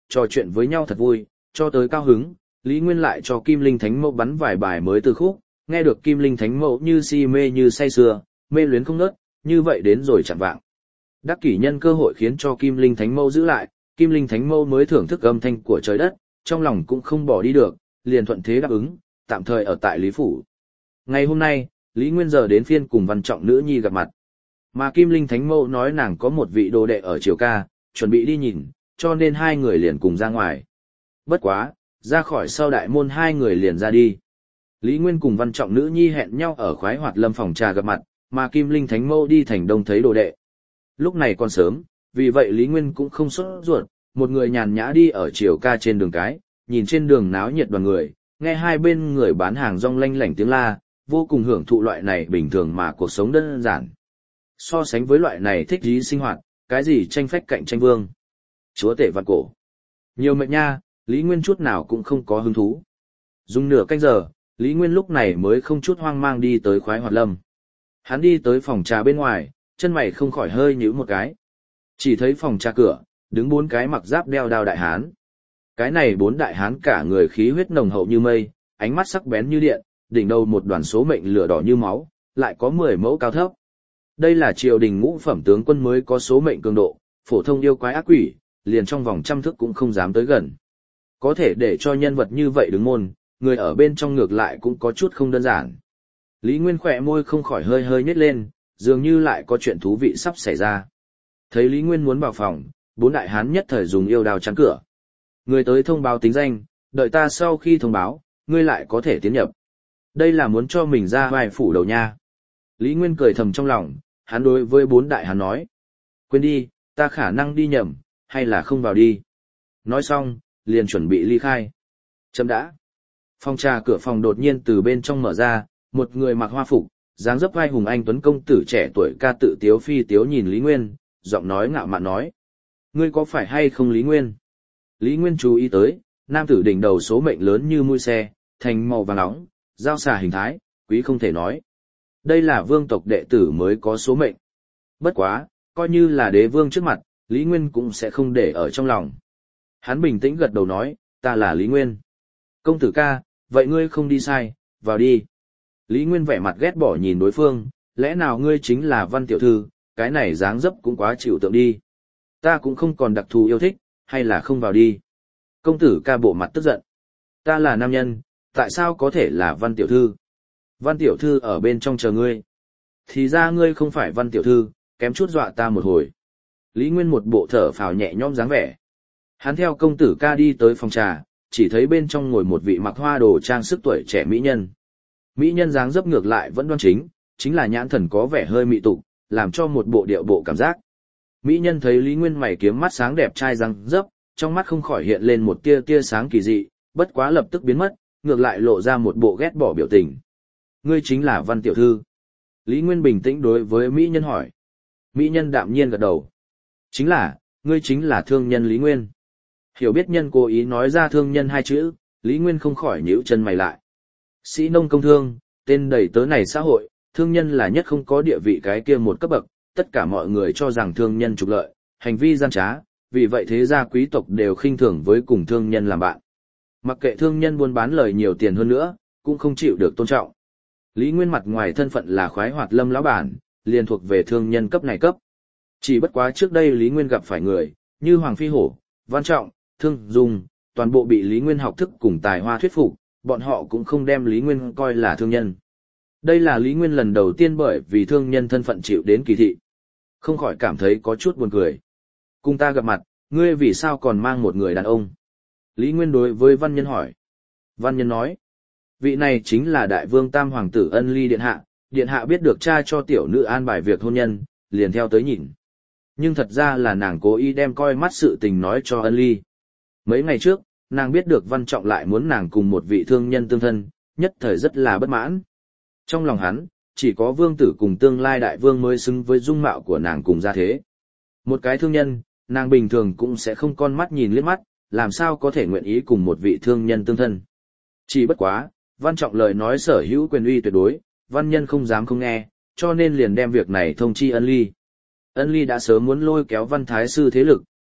A: trò chuyện với nhau thật vui, cho tới cao hứng, Lý Nguyên lại cho Kim Linh Thánh Mẫu bắn vài bài mới từ khúc, nghe được Kim Linh Thánh Mẫu như si mê như say sưa, mê luyến không ngớt, như vậy đến rồi chẳng vạng. Đắc kỷ nhân cơ hội khiến cho Kim Linh Thánh Mẫu giữ lại, Kim Linh Thánh Mẫu mới thưởng thức âm thanh của trời đất, trong lòng cũng không bỏ đi được, liền thuận thế đáp ứng, tạm thời ở tại Lý Phủ. Ngày hôm nay, Lý Nguyên giờ đến phiên cùng Văn Trọng nữ nhi gặp mặt. Mà Kim Linh Thánh Mẫu nói nàng có một vị đồ đệ ở Triều Ca, chuẩn bị đi nhìn, cho nên hai người liền cùng ra ngoài. Bất quá, ra khỏi sau đại môn hai người liền ra đi. Lý Nguyên cùng Văn Trọng nữ nhi hẹn nhau ở Khoái Hoạt Lâm phòng trà gặp mặt, mà Kim Linh Thánh Mẫu đi thành đông thấy đồ đệ. Lúc này còn sớm, vì vậy Lý Nguyên cũng không sốt ruột, một người nhàn nhã đi ở Triều Ca trên đường cái, nhìn trên đường náo nhiệt đoàn người, nghe hai bên người bán hàng rong lanh lảnh tiếng la, vô cùng hưởng thụ loại này bình thường mà cuộc sống đơn giản. So sánh với loại này thích dí sinh hoạt, cái gì tranh phách cạnh tranh vương. Chúa tể vạn cổ. Nhiều mệnh nha, Lý Nguyên chút nào cũng không có hứng thú. Dùng nửa canh giờ, Lý Nguyên lúc này mới không chút hoang mang đi tới Khoái Hoạt Lâm. Hắn đi tới phòng trà bên ngoài, chân mày không khỏi hơi nhíu một cái. Chỉ thấy phòng trà cửa, đứng bốn cái mặc giáp đeo đao đại hán. Cái này bốn đại hán cả người khí huyết nồng hậu như mây, ánh mắt sắc bén như điện, đỉnh đầu một đoàn số mệnh lửa đỏ như máu, lại có mười mẫu cao thấp. Đây là triều đình ngũ phẩm tướng quân mới có số mệnh cường độ, phổ thông yêu quái ác quỷ, liền trong vòng trăm thước cũng không dám tới gần. Có thể để cho nhân vật như vậy đứng môn, người ở bên trong ngược lại cũng có chút không đơn giản. Lý Nguyên khỏe môi không khỏi hơi hơi nhếch lên, dường như lại có chuyện thú vị sắp xảy ra. Thấy Lý Nguyên muốn vào phòng, bốn đại hán nhất thời dùng yêu đao chắn cửa. Người tới thông báo tính danh, đợi ta sau khi thông báo, ngươi lại có thể tiến nhập. Đây là muốn cho mình ra vai phủ đầu nha. Lý Nguyên cười thầm trong lòng, hắn đối với bốn đại hán nói. Quên đi, ta khả năng đi nhầm, hay là không vào đi. Nói xong, liền chuẩn bị ly khai. Chấm đã. Phòng trà cửa phòng đột nhiên từ bên trong mở ra, một người mặc hoa phục, dáng dấp vai hùng anh tuấn công tử trẻ tuổi ca tự tiếu phi tiếu nhìn Lý Nguyên, giọng nói ngạo mạn nói. Ngươi có phải hay không Lý Nguyên? Lý Nguyên chú ý tới, nam tử đỉnh đầu số mệnh lớn như mũi xe, thành màu vàng nóng, giao xà hình thái, quý không thể nói. Đây là vương tộc đệ tử mới có số mệnh. Bất quá, coi như là đế vương trước mặt, Lý Nguyên cũng sẽ không để ở trong lòng. Hắn bình tĩnh gật đầu nói, ta là Lý Nguyên. Công tử ca, vậy ngươi không đi sai, vào đi. Lý Nguyên vẻ mặt ghét bỏ nhìn đối phương, lẽ nào ngươi chính là Văn tiểu thư, cái này dáng dấp cũng quá chịu tượng đi. Ta cũng không còn đặc thù yêu thích, hay là không vào đi. Công tử ca bộ mặt tức giận. Ta là nam nhân, tại sao có thể là Văn tiểu thư? Văn tiểu thư ở bên trong chờ ngươi. Thì ra ngươi không phải Văn tiểu thư, kém chút dọa ta một hồi. Lý Nguyên một bộ thở phào nhẹ nhõm dáng vẻ. Hắn theo công tử ca đi tới phòng trà, chỉ thấy bên trong ngồi một vị mặc hoa đồ trang sức tuổi trẻ mỹ nhân. Mỹ nhân dáng dấp ngược lại vẫn đoan chính, chính là nhãn thần có vẻ hơi mị tục, làm cho một bộ điệu bộ cảm giác. Mỹ nhân thấy Lý Nguyên mày kiếm mắt sáng đẹp trai răng dấp, trong mắt không khỏi hiện lên một tia tia sáng kỳ dị, bất quá lập tức biến mất, ngược lại lộ ra một bộ ghét bỏ biểu tình. Ngươi chính là Văn tiểu thư. Lý Nguyên bình tĩnh đối với Mỹ nhân hỏi. Mỹ nhân đạm nhiên gật đầu. Chính là, ngươi chính là thương nhân Lý Nguyên. Hiểu biết nhân cố ý nói ra thương nhân hai chữ, Lý Nguyên không khỏi nhíu chân mày lại. Sĩ nông công thương, tên đầy tớ này xã hội, thương nhân là nhất không có địa vị cái kia một cấp bậc, tất cả mọi người cho rằng thương nhân trục lợi, hành vi gian trá, vì vậy thế gia quý tộc đều khinh thường với cùng thương nhân làm bạn. Mặc kệ thương nhân buôn bán lời nhiều tiền hơn nữa, cũng không chịu được tôn trọng. Lý Nguyên mặt ngoài thân phận là Khoái Hoạt Lâm lão bản, liền thuộc về thương nhân cấp này cấp. Chỉ bất quá trước đây Lý Nguyên gặp phải người, như Hoàng Phi Hổ, Văn Trọng, Thương Dung, toàn bộ bị Lý Nguyên học thức cùng tài hoa thuyết phục, bọn họ cũng không đem Lý Nguyên coi là thương nhân. Đây là Lý Nguyên lần đầu tiên bởi vì thương nhân thân phận chịu đến kỳ thị. Không khỏi cảm thấy có chút buồn cười. Cùng ta gặp mặt, ngươi vì sao còn mang một người đàn ông? Lý Nguyên đối với Văn Nhân hỏi. Văn Nhân nói, vị này chính là đại vương tam hoàng tử Ân Ly điện hạ, điện hạ biết được cha cho tiểu nữ an bài việc hôn nhân, liền theo tới nhìn. Nhưng thật ra là nàng cố ý đem coi mắt sự tình nói cho Ân Ly. Mấy ngày trước, nàng biết được Văn Trọng lại muốn nàng cùng một vị thương nhân tương thân, nhất thời rất là bất mãn. Trong lòng hắn, chỉ có vương tử cùng tương lai đại vương mới xứng với dung mạo của nàng cùng gia thế. Một cái thương nhân, nàng bình thường cũng sẽ không con mắt nhìn liếc mắt, làm sao có thể nguyện ý cùng một vị thương nhân tương thân. Chỉ bất quá, Văn Trọng lời nói sở hữu quyền uy tuyệt đối, Văn Nhân không dám không nghe, cho nên liền đem việc này thông chi Ân Ly. Ân Ly đã sớm muốn lôi kéo Văn Thái Sư thế lực,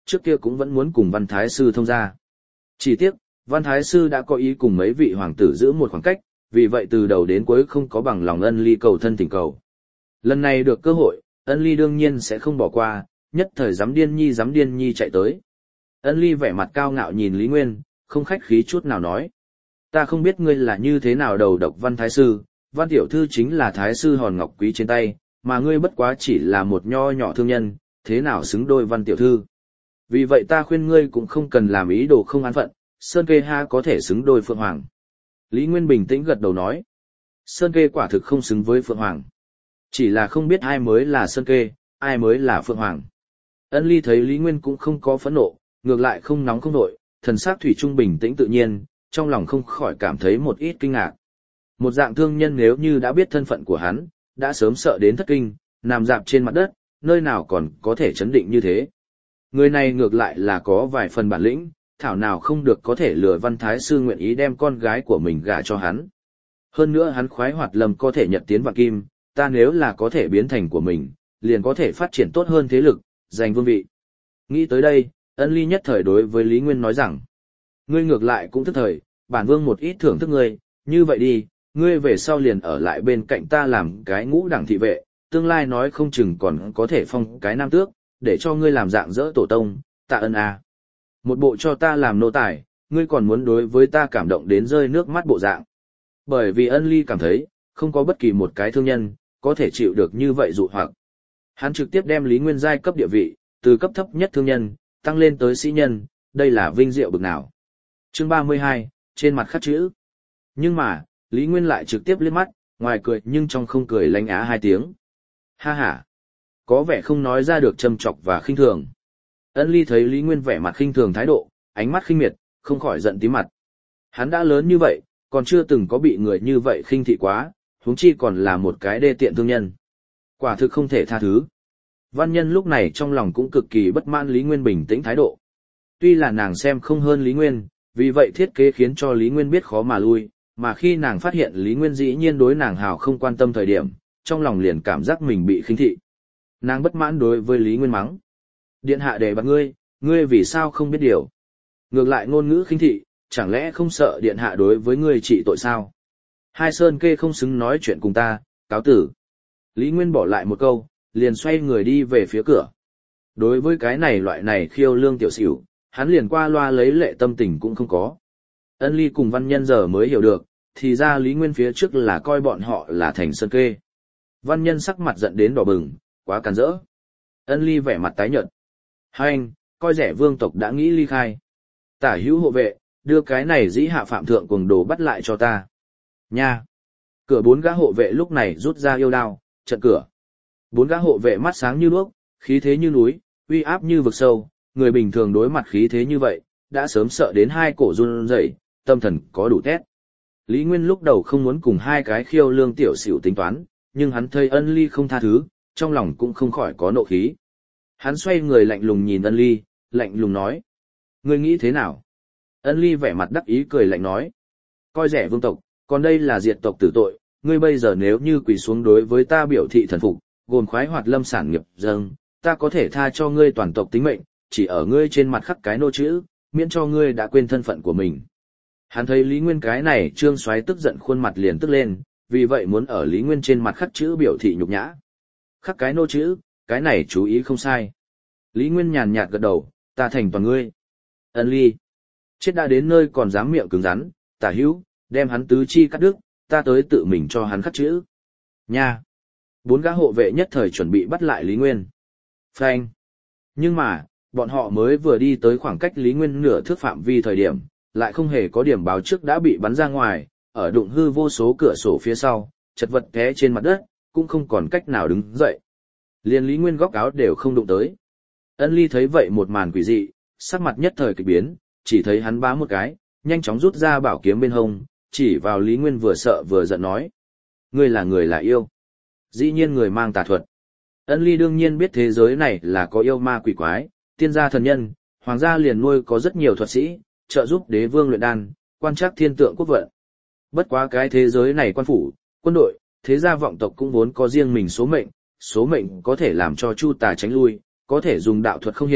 A: trước kia cũng vẫn muốn cùng Văn Thái Sư thông gia. Chỉ tiếc, Văn Thái Sư đã có ý cùng mấy vị hoàng tử giữ một khoảng cách, vì vậy từ đầu đến cuối không có bằng lòng Ân Ly cầu thân tình cầu. Lần này được cơ hội, Ân Ly đương nhiên sẽ không bỏ qua, nhất thời dám điên nhi dám điên nhi chạy tới. Ân Ly vẻ mặt cao ngạo nhìn Lý Nguyên, không khách khí chút nào nói. Ta không biết ngươi là như thế nào đầu độc Văn Thái Sư, Văn Tiểu Thư chính là Thái Sư hòn ngọc quý trên tay, mà ngươi bất quá chỉ là một nho nhỏ thương nhân, thế nào xứng đôi Văn Tiểu Thư. Vì vậy ta khuyên ngươi cũng không cần làm ý đồ không an phận, Sơn Kê ha có thể xứng đôi Phượng Hoàng. Lý Nguyên bình tĩnh gật đầu nói. Sơn Kê quả thực không xứng với Phượng Hoàng. Chỉ là không biết ai mới là Sơn Kê, ai mới là Phượng Hoàng. Ân Ly thấy Lý Nguyên cũng không có phẫn nộ, ngược lại không nóng không nổi, thần sắc thủy chung bình tĩnh tự nhiên, trong lòng không khỏi cảm thấy một ít kinh ngạc. Một dạng thương nhân nếu như đã biết thân phận của hắn, đã sớm sợ đến thất kinh, nằm dạp trên mặt đất, nơi nào còn có thể chấn định như thế. Người này ngược lại là có vài phần bản lĩnh, thảo nào không được có thể lừa Văn Thái Sư nguyện ý đem con gái của mình gả cho hắn. Hơn nữa hắn khoái hoạt lầm có thể nhật tiến vạn kim, ta nếu là có thể biến thành của mình, liền có thể phát triển tốt hơn thế lực, giành vương vị. Nghĩ tới đây, Ân Ly nhất thời đối với Lý Nguyên nói rằng, ngươi ngược lại cũng thức thời, bản vương một ít thưởng thức ngươi, như vậy đi, ngươi về sau liền ở lại bên cạnh ta làm cái ngũ đẳng thị vệ, tương lai nói không chừng còn có thể phong cái nam tước, để cho ngươi làm dạng dỡ tổ tông, tạ ơn à. Một bộ cho ta làm nô tài, ngươi còn muốn đối với ta cảm động đến rơi nước mắt bộ dạng. Bởi vì Ân Ly cảm thấy, không có bất kỳ một cái thương nhân, có thể chịu được như vậy dụ hoặc. Hắn trực tiếp đem Lý Nguyên giai cấp địa vị, từ cấp thấp nhất thương nhân, tăng lên tới sĩ nhân, đây là vinh diệu bực nào. Chương ba mươi hai, trên mặt khắc chữ. Nhưng mà, Lý Nguyên lại trực tiếp liếc mắt, ngoài cười nhưng trong không cười lánh á hai tiếng. Ha ha. Có vẻ không nói ra được châm chọc và khinh thường. Ân Ly thấy Lý Nguyên vẻ mặt khinh thường thái độ, ánh mắt khinh miệt, không khỏi giận tím mặt. Hắn đã lớn như vậy, còn chưa từng có bị người như vậy khinh thị quá, huống chi còn là một cái đê tiện thương nhân. Quả thực không thể tha thứ. Văn Nhân lúc này trong lòng cũng cực kỳ bất mãn Lý Nguyên bình tĩnh thái độ. Tuy là nàng xem không hơn Lý Nguyên, vì vậy thiết kế khiến cho Lý Nguyên biết khó mà lui, mà khi nàng phát hiện Lý Nguyên dĩ nhiên đối nàng hào không quan tâm thời điểm, trong lòng liền cảm giác mình bị khinh thị. Nàng bất mãn đối với Lý Nguyên mắng. Điện hạ để bạt ngươi, ngươi vì sao không biết điều. Ngược lại ngôn ngữ khinh thị, chẳng lẽ không sợ điện hạ đối với ngươi trị tội sao? Hai Sơn Kê không xứng nói chuyện cùng ta, cáo tử. Lý Nguyên bỏ lại một câu, liền xoay người đi về phía cửa. Đối với cái này loại này khiêu lương tiểu xỉu, hắn liền qua loa lấy lệ tâm tình cũng không có. Ân Ly cùng Văn Nhân giờ mới hiểu được, thì ra Lý Nguyên phía trước là coi bọn họ là thành Sơn Kê. Văn Nhân sắc mặt giận đến đỏ bừng, quá càn rỡ. Ân Ly vẻ mặt tái nhợt. Hai anh, coi rẻ vương tộc đã nghĩ ly khai. Tả hữu hộ vệ, đưa cái này dĩ hạ phạm thượng cuồng đồ bắt lại cho ta. Nha! Cửa bốn gã hộ vệ lúc này rút ra yêu đao, trận cửa. Bốn gã hộ vệ mắt sáng như đuốc, khí thế như núi, uy áp như vực sâu, người bình thường đối mặt khí thế như vậy, đã sớm sợ đến hai cổ run rẩy, tâm thần có đủ tét. Lý Nguyên lúc đầu không muốn cùng hai cái khiêu lương tiểu xỉu tính toán, nhưng hắn thấy Ân Ly không tha thứ, trong lòng cũng không khỏi có nộ khí. Hắn xoay người lạnh lùng nhìn Ân Ly, lạnh lùng nói. Ngươi nghĩ thế nào? Ân Ly vẻ mặt đắc ý cười lạnh nói. Coi rẻ vương tộc, còn đây là diệt tộc tử tội, ngươi bây giờ nếu như quỳ xuống đối với ta biểu thị thần phục, gồm khoái hoạt lâm sản nghiệp dâng, ta có thể tha cho ngươi toàn tộc tính mệnh, chỉ ở ngươi trên mặt khắc cái nô chữ, miễn cho ngươi đã quên thân phận của mình. Hắn thấy Lý Nguyên cái này trương xoáy tức giận khuôn mặt liền tức lên, vì vậy muốn ở Lý Nguyên trên mặt khắc chữ biểu thị nhục nhã. Khắc cái nô chữ, cái này chú ý không sai. Lý Nguyên nhàn nhạt gật đầu, ta thành toàn ngươi. Ân Ly. Chết đã đến nơi còn dám miệng cứng rắn, tả hữu, đem hắn tứ chi cắt đứt, ta tới tự mình cho hắn khắc chữ. Nha. Bốn gã hộ vệ nhất thời chuẩn bị bắt lại Lý Nguyên. Phanh. Nhưng mà, bọn họ mới vừa đi tới khoảng cách Lý Nguyên nửa thước phạm vi thời điểm, lại không hề có điểm báo trước đã bị bắn ra ngoài, ở đụng hư vô số cửa sổ phía sau, chật vật té trên mặt đất, cũng không còn cách nào đứng dậy. Liền Lý Nguyên góc áo đều không đụng tới. Ân Ly thấy vậy một màn quỷ dị, sắc mặt nhất thời kịch biến, chỉ thấy hắn bá một cái, nhanh chóng rút ra bảo kiếm bên hông, chỉ vào Lý Nguyên vừa sợ vừa giận nói. Ngươi là người là yêu. Dĩ nhiên người mang tà thuật. Ân Ly đương nhiên biết thế giới này là có yêu ma quỷ quái, tiên gia thần nhân, hoàng gia liền nuôi có rất nhiều thuật sĩ, trợ giúp đế vương luyện đan, quan trắc thiên tượng quốc vận. Bất quá cái thế giới này quan phủ, quân đội, thế gia vọng tộc cũng vốn có riêng mình số mệnh, số mệnh có thể làm cho chu tà tránh lui, có thể dùng đạo thuật không hiện,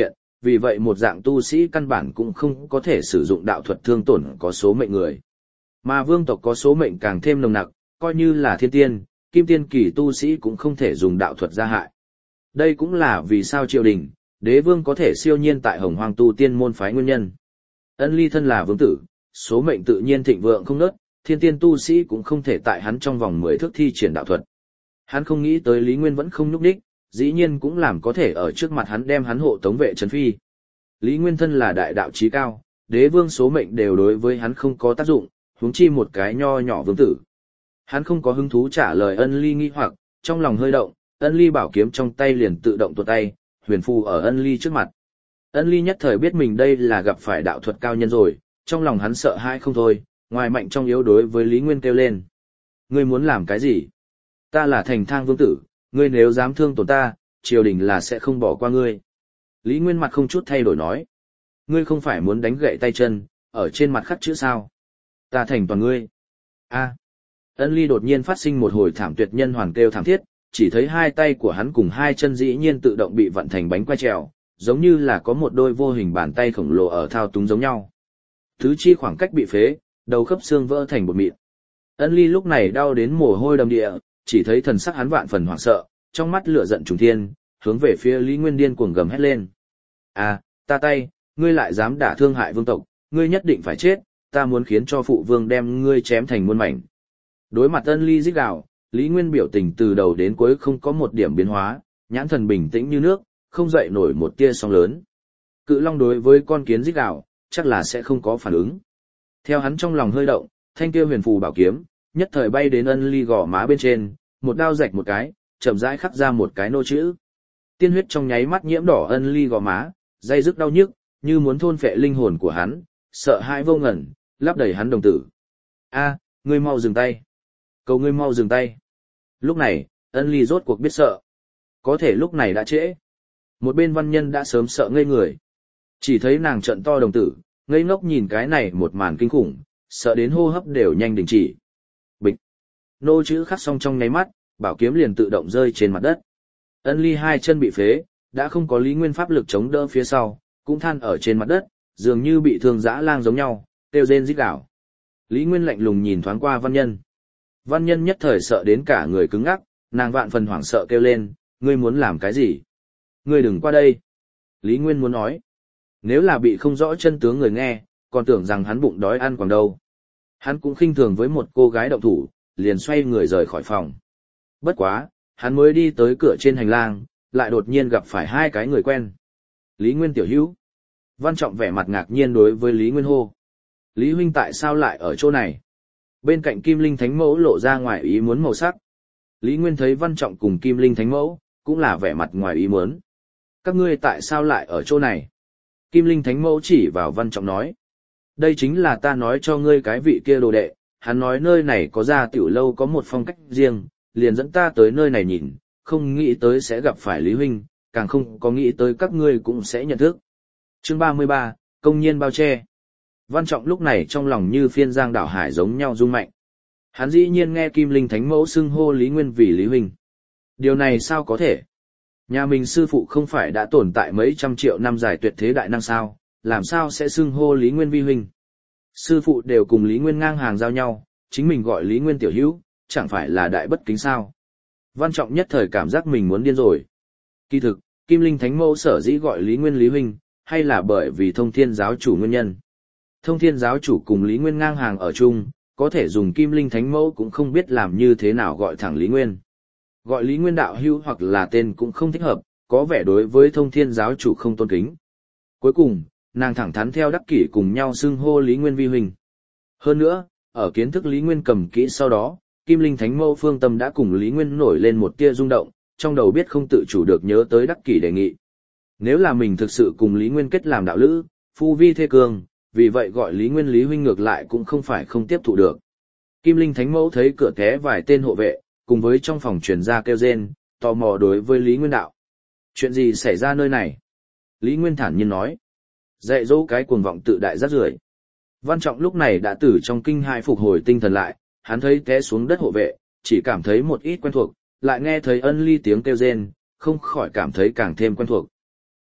A: vì vậy một dạng tu sĩ căn bản cũng không có thể sử dụng đạo thuật thương tổn có số mệnh người. Mà vương tộc có số mệnh càng thêm nồng nặc, coi như là thiên tiên, kim tiên kỳ tu sĩ cũng không thể dùng đạo thuật ra hại. Đây cũng là vì sao triều đình, đế vương có thể siêu nhiên tại Hồng Hoang tu tiên môn phái nguyên nhân. Ân Ly thân là vương tử, số mệnh tự nhiên thịnh vượng không nớt, thiên tiên tu sĩ cũng không thể tại hắn trong vòng mười thước thi triển đạo thuật. Hắn không nghĩ tới Lý Nguyên vẫn không nhúc đích, dĩ nhiên cũng làm có thể ở trước mặt hắn đem hắn hộ tống vệ trấn phi. Lý Nguyên thân là đại đạo chí cao, đế vương số mệnh đều đối với hắn không có tác dụng, huống chi một cái nho nhỏ vương tử. Hắn không có hứng thú trả lời Ân Ly nghi hoặc, trong lòng hơi động, Ân Ly bảo kiếm trong tay liền tự động tuột tay, huyền phù ở Ân Ly trước mặt. Ân Ly nhất thời biết mình đây là gặp phải đạo thuật cao nhân rồi, trong lòng hắn sợ hãi không thôi, ngoài mạnh trong yếu đối với Lý Nguyên kêu lên. Ngươi muốn làm cái gì? Ta là Thành Thang vương tử, ngươi nếu dám thương tổn ta, triều đình là sẽ không bỏ qua ngươi. Lý Nguyên mặt không chút thay đổi nói. Ngươi không phải muốn đánh gậy tay chân, ở trên mặt khắc chữ sao? Ta thành toàn ngươi. A. Ân Ly đột nhiên phát sinh một hồi thảm tuyệt nhân hoàn kêu thảm thiết, chỉ thấy hai tay của hắn cùng hai chân dĩ nhiên tự động bị vận thành bánh quay trèo, giống như là có một đôi vô hình bàn tay khổng lồ ở thao túng giống nhau. Tứ chi khoảng cách bị phế, đầu khớp xương vỡ thành bột mịn. Ân Ly lúc này đau đến mồ hôi đầm địa, chỉ thấy thần sắc hắn vạn phần hoảng sợ, trong mắt lửa giận trùng thiên, hướng về phía Lý Nguyên điên cuồng gầm hét lên. À, ta tay, ngươi lại dám đả thương hại vương tộc, ngươi nhất định phải chết, ta muốn khiến cho phụ vương đem ngươi chém thành muôn mảnh. Đối mặt Ân Ly rít gào, Lý Nguyên biểu tình từ đầu đến cuối không có một điểm biến hóa, nhãn thần bình tĩnh như nước, không dậy nổi một tia sóng lớn. Cự long đối với con kiến rít gào, chắc là sẽ không có phản ứng. Theo hắn trong lòng hơi động, thanh kia huyền phù bảo kiếm, nhất thời bay đến Ân Ly gò má bên trên, một đao rạch một cái, chậm rãi khắc ra một cái nô chữ. Tiên huyết trong nháy mắt nhiễm đỏ Ân Ly gò má, dây dứt đau nhức, như muốn thôn phệ linh hồn của hắn, sợ hãi vô ngẩn, lấp đầy hắn đồng tử. A, ngươi mau dừng tay. Cầu ngươi mau dừng tay. Lúc này, Ân Ly rốt cuộc biết sợ. Có thể lúc này đã trễ. Một bên văn nhân đã sớm sợ ngây người. Chỉ thấy nàng trợn to đồng tử, ngây ngốc nhìn cái này một màn kinh khủng, sợ đến hô hấp đều nhanh đình chỉ. Bịch. Nô chữ khắc xong trong nháy mắt, bảo kiếm liền tự động rơi trên mặt đất. Ân Ly hai chân bị phế, đã không có Lý Nguyên pháp lực chống đỡ phía sau, cũng than ở trên mặt đất, dường như bị thương dã lang giống nhau, kêu rên rít gào. Lý Nguyên lạnh lùng nhìn thoáng qua văn nhân. Văn nhân nhất thời sợ đến cả người cứng ngắc, nàng vạn phần hoảng sợ kêu lên, ngươi muốn làm cái gì? Ngươi đừng qua đây. Lý Nguyên muốn nói. Nếu là bị không rõ chân tướng người nghe, còn tưởng rằng hắn bụng đói ăn quàng đâu. Hắn cũng khinh thường với một cô gái động thủ, liền xoay người rời khỏi phòng. Bất quá, hắn mới đi tới cửa trên hành lang, lại đột nhiên gặp phải hai cái người quen. Lý Nguyên tiểu hữu. Văn Trọng vẻ mặt ngạc nhiên đối với Lý Nguyên hô. Lý huynh tại sao lại ở chỗ này? Bên cạnh Kim Linh Thánh Mẫu lộ ra ngoài ý muốn màu sắc. Lý Nguyên thấy Văn Trọng cùng Kim Linh Thánh Mẫu, cũng là vẻ mặt ngoài ý muốn. Các ngươi tại sao lại ở chỗ này? Kim Linh Thánh Mẫu chỉ vào Văn Trọng nói. Đây chính là ta nói cho ngươi cái vị kia đồ đệ, hắn nói nơi này có ra tiểu lâu có một phong cách riêng, liền dẫn ta tới nơi này nhìn, không nghĩ tới sẽ gặp phải Lý huynh, càng không có nghĩ tới các ngươi cũng sẽ nhận thức. Chương ba mươi ba, công nhiên bao che. Văn Trọng lúc này trong lòng như phiên giang đảo hải giống nhau rung mạnh. Hắn dĩ nhiên nghe Kim Linh Thánh Mẫu xưng hô Lý Nguyên vì Lý huynh. Điều này sao có thể? Nhà mình sư phụ không phải đã tồn tại mấy trăm triệu năm dài tuyệt thế đại năng sao, làm sao sẽ xưng hô Lý Nguyên vi huynh? Sư phụ đều cùng Lý Nguyên ngang hàng giao nhau, chính mình gọi Lý Nguyên tiểu hữu, chẳng phải là đại bất kính sao? Văn Trọng nhất thời cảm giác mình muốn điên rồi. Kỳ thực, Kim Linh Thánh Mẫu sở dĩ gọi Lý Nguyên Lý huynh, hay là bởi vì Thông Thiên giáo chủ nguyên nhân. Thông Thiên giáo chủ cùng Lý Nguyên ngang hàng ở chung, có thể dùng Kim Linh Thánh Mẫu cũng không biết làm như thế nào gọi thẳng Lý Nguyên. Gọi Lý Nguyên đạo hữu hoặc là tên cũng không thích hợp, có vẻ đối với Thông Thiên giáo chủ không tôn kính. Cuối cùng, nàng thẳng thắn theo đắc kỷ cùng nhau xưng hô Lý Nguyên vi huynh. Hơn nữa, ở kiến thức Lý Nguyên cầm kỹ sau đó, Kim Linh Thánh Mẫu phương tâm đã cùng Lý Nguyên nổi lên một tia rung động, trong đầu biết không tự chủ được nhớ tới đắc kỷ đề nghị. Nếu là mình thực sự cùng Lý Nguyên kết làm đạo lữ, phu vi thê cường, vì vậy gọi Lý Nguyên Lý huynh ngược lại cũng không phải không tiếp thụ được. Kim Linh Thánh Mẫu thấy cửa té vài tên hộ vệ, cùng với trong phòng truyền ra kêu rên, tò mò đối với Lý Nguyên đạo. Chuyện gì xảy ra nơi này? Lý Nguyên thản nhiên nói. Dạy dỗ cái cuồng vọng tự đại rác rưởi. Văn Trọng lúc này đã từ trong kinh hãi phục hồi tinh thần lại, hắn thấy té xuống đất hộ vệ, chỉ cảm thấy một ít quen thuộc, lại nghe thấy Ân Ly tiếng kêu rên, không khỏi cảm thấy càng thêm quen thuộc.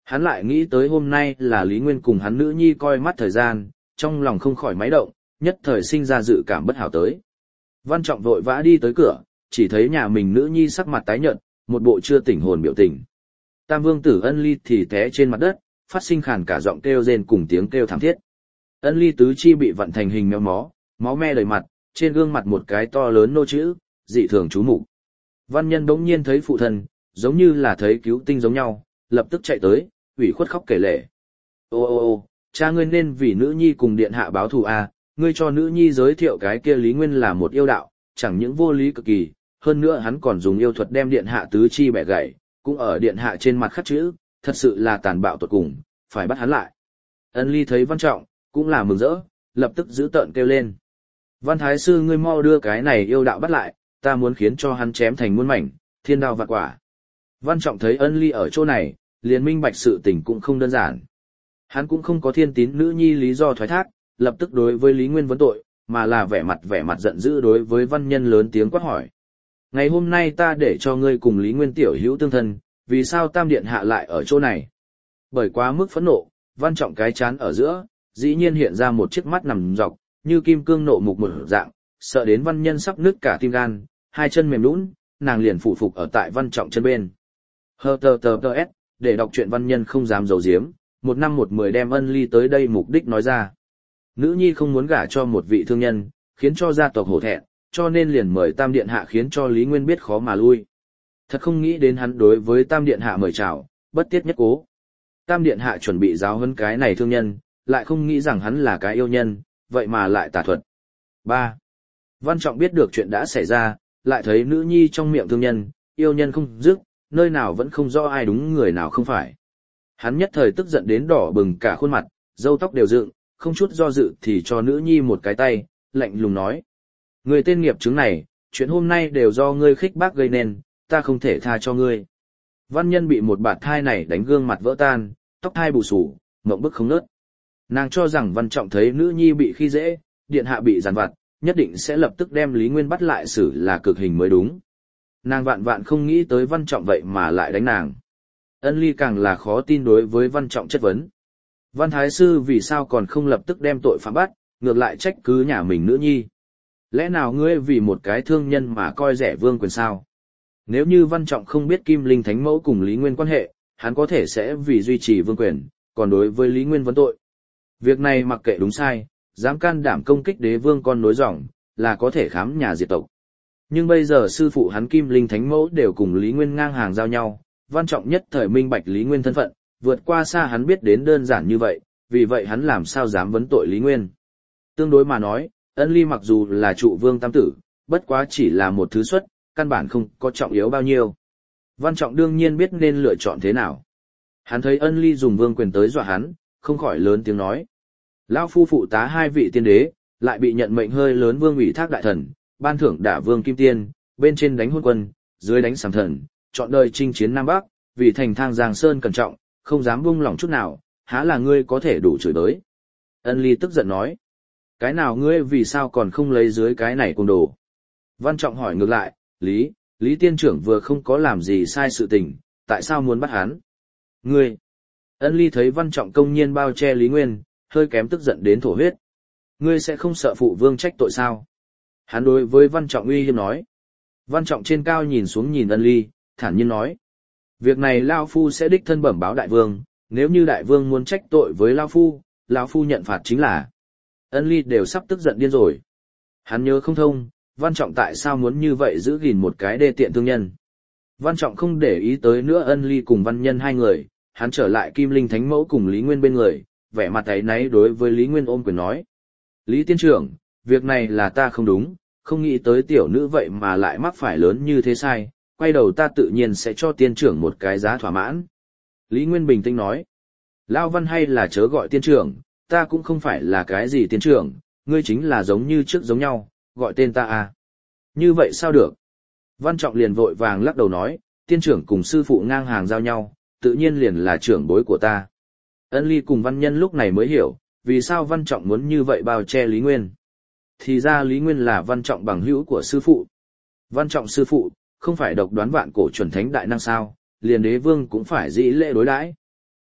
A: Hắn lại nghĩ tới hôm nay là Lý Nguyên cùng hắn nữ nhi coi mắt thời gian, trong lòng không khỏi máy động, nhất thời sinh ra dự cảm bất hảo tới. Văn Trọng vội vã đi tới cửa, chỉ thấy nhà mình nữ nhi sắc mặt tái nhợt, một bộ chưa tỉnh hồn biểu tình. Tam Vương tử Ân Ly thì té trên mặt đất, phát sinh khàn cả giọng kêu rên cùng tiếng kêu thảm thiết. Ân Ly tứ chi bị vặn thành hình méo mó, máu me đầy mặt, trên gương mặt một cái to lớn nô chữ, dị thường chú mục. Văn Nhân bỗng nhiên thấy phụ thân, giống như là thấy cứu tinh giống nhau, lập tức chạy tới, ủy khuất khóc kể lể. Ô ô ô, cha ngươi nên vì nữ nhi cùng điện hạ báo thù à, ngươi cho nữ nhi giới thiệu cái kia Lý Nguyên là một yêu đạo, chẳng những vô lý cực kỳ, hơn nữa hắn còn dùng yêu thuật đem điện hạ tứ chi bẻ gãy, cũng ở điện hạ trên mặt khắc chữ, thật sự là tàn bạo tột cùng, phải bắt hắn lại. Ân Ly thấy Văn Trọng, cũng là mừng rỡ, lập tức giữ tợn kêu lên. Văn Thái Sư ngươi mau đưa cái này yêu đạo bắt lại, ta muốn khiến cho hắn chém thành muôn mảnh, thiên đao vạn quả. Văn Trọng thấy Ân Ly ở chỗ này, liền minh bạch sự tình cũng không đơn giản. Hắn cũng không có thiên tín nữ nhi lý do thoái thác, lập tức đối với Lý Nguyên vấn tội, mà là vẻ mặt vẻ mặt giận dữ đối với Văn Nhân lớn tiếng quát hỏi. Ngày hôm nay ta để cho ngươi cùng Lý Nguyên tiểu hữu tương thân, vì sao Tam Điện hạ lại ở chỗ này? Bởi quá mức phẫn nộ, Văn Trọng cái chán ở giữa, dĩ nhiên hiện ra một chiếc mắt nằm dọc, như kim cương nộ mục một dạng, sợ đến Văn Nhân sắp nứt cả tim gan, hai chân mềm nhũn, nàng liền phụ phục ở tại Văn Trọng chân bên. Hờ tờ tờ tờ s, để đọc truyện Văn Nhân không dám giấu giếm, một năm một mười đem Ân Ly tới đây mục đích nói ra. Nữ nhi không muốn gả cho một vị thương nhân, khiến cho gia tộc hổ thẹn, cho nên liền mời Tam Điện hạ khiến cho Lý Nguyên biết khó mà lui. Thật không nghĩ đến hắn đối với Tam Điện hạ mời chào, bất tiết nhất cố. Tam Điện hạ chuẩn bị giáo huấn cái này thương nhân, lại không nghĩ rằng hắn là cái yêu nhân, vậy mà lại tà thuật. ba. Văn Trọng biết được chuyện đã xảy ra, lại thấy nữ nhi trong miệng thương nhân, yêu nhân không dứt, nơi nào vẫn không rõ ai đúng người nào không phải. Hắn nhất thời tức giận đến đỏ bừng cả khuôn mặt, râu tóc đều dựng, không chút do dự thì cho nữ nhi một cái tay, lạnh lùng nói. Người tên nghiệp chứng này, chuyện hôm nay đều do ngươi khích bác gây nên, ta không thể tha cho ngươi. Văn Nhân bị một bạt thai này đánh gương mặt vỡ tan, tóc thai bù xù, mộng bức không nớt. Nàng cho rằng Văn Trọng thấy nữ nhi bị khi dễ, điện hạ bị giàn vặt, nhất định sẽ lập tức đem Lý Nguyên bắt lại xử là cực hình mới đúng. Nàng vạn vạn không nghĩ tới Văn Trọng vậy mà lại đánh nàng. Ân Ly càng là khó tin đối với Văn Trọng chất vấn. Văn Thái Sư vì sao còn không lập tức đem tội phạm bắt, ngược lại trách cứ nhà mình nữ nhi. Lẽ nào ngươi vì một cái thương nhân mà coi rẻ vương quyền sao? Nếu như Văn Trọng không biết Kim Linh Thánh Mẫu cùng Lý Nguyên quan hệ, hắn có thể sẽ vì duy trì vương quyền, còn đối với Lý Nguyên vấn tội. Việc này mặc kệ đúng sai, dám can đảm công kích đế vương con nối dòng, là có thể khám nhà diệt tộc. Nhưng bây giờ sư phụ hắn Kim Linh Thánh Mẫu đều cùng Lý Nguyên ngang hàng giao nhau, Văn Trọng nhất thời minh bạch Lý Nguyên thân phận, vượt qua xa hắn biết đến đơn giản như vậy, vì vậy hắn làm sao dám vấn tội Lý Nguyên. Tương đối mà nói, Ân Ly mặc dù là trụ vương tam tử, bất quá chỉ là một thứ xuất, căn bản không có trọng yếu bao nhiêu. Văn Trọng đương nhiên biết nên lựa chọn thế nào. Hắn thấy Ân Ly dùng vương quyền tới dọa hắn, không khỏi lớn tiếng nói. Lão phu phụ tá hai vị tiên đế, lại bị nhận mệnh hơi lớn vương ủy thác đại thần, ban thưởng đả vương kim tiên, bên trên đánh hôn quân, dưới đánh sàng thần, chọn đời chinh chiến Nam Bắc, vì thành thang Giang Sơn cẩn trọng, không dám buông lỏng chút nào, há là ngươi có thể đủ chửi tới. Ân Ly tức giận nói. Cái nào ngươi vì sao còn không lấy dưới cái này cùng đồ? Văn Trọng hỏi ngược lại, Lý, Lý tiên trưởng vừa không có làm gì sai sự tình, tại sao muốn bắt hắn? Ngươi! Ân Ly thấy Văn Trọng công nhiên bao che Lý Nguyên, hơi kém tức giận đến thổ huyết. Ngươi sẽ không sợ phụ vương trách tội sao? Hắn đối với Văn Trọng uy hiếp nói. Văn Trọng trên cao nhìn xuống nhìn Ân Ly, thản nhiên nói. Việc này Lao Phu sẽ đích thân bẩm báo đại vương, nếu như đại vương muốn trách tội với Lao Phu, Lao Phu nhận phạt chính là. Ân Ly đều sắp tức giận điên rồi. Hắn nhớ không thông, Văn Trọng tại sao muốn như vậy giữ gìn một cái đê tiện thương nhân. Văn Trọng không để ý tới nữa Ân Ly cùng Văn Nhân hai người, hắn trở lại Kim Linh Thánh Mẫu cùng Lý Nguyên bên người, vẻ mặt ấy náy đối với Lý Nguyên ôm quyền nói. Lý tiên trưởng, việc này là ta không đúng, không nghĩ tới tiểu nữ vậy mà lại mắc phải lớn như thế sai, quay đầu ta tự nhiên sẽ cho tiên trưởng một cái giá thỏa mãn. Lý Nguyên bình tĩnh nói. Lao Văn hay là chớ gọi tiên trưởng, ta cũng không phải là cái gì tiên trưởng, ngươi chính là giống như trước giống nhau, gọi tên ta à. Như vậy sao được? Văn Trọng liền vội vàng lắc đầu nói, tiên trưởng cùng sư phụ ngang hàng giao nhau, tự nhiên liền là trưởng bối của ta. Ân Ly cùng Văn Nhân lúc này mới hiểu, vì sao Văn Trọng muốn như vậy bao che Lý Nguyên. Thì ra Lý Nguyên là Văn Trọng bằng hữu của sư phụ. Văn Trọng sư phụ, không phải độc đoán vạn cổ chuẩn thánh đại năng sao, liền đế vương cũng phải dĩ lễ đối đãi.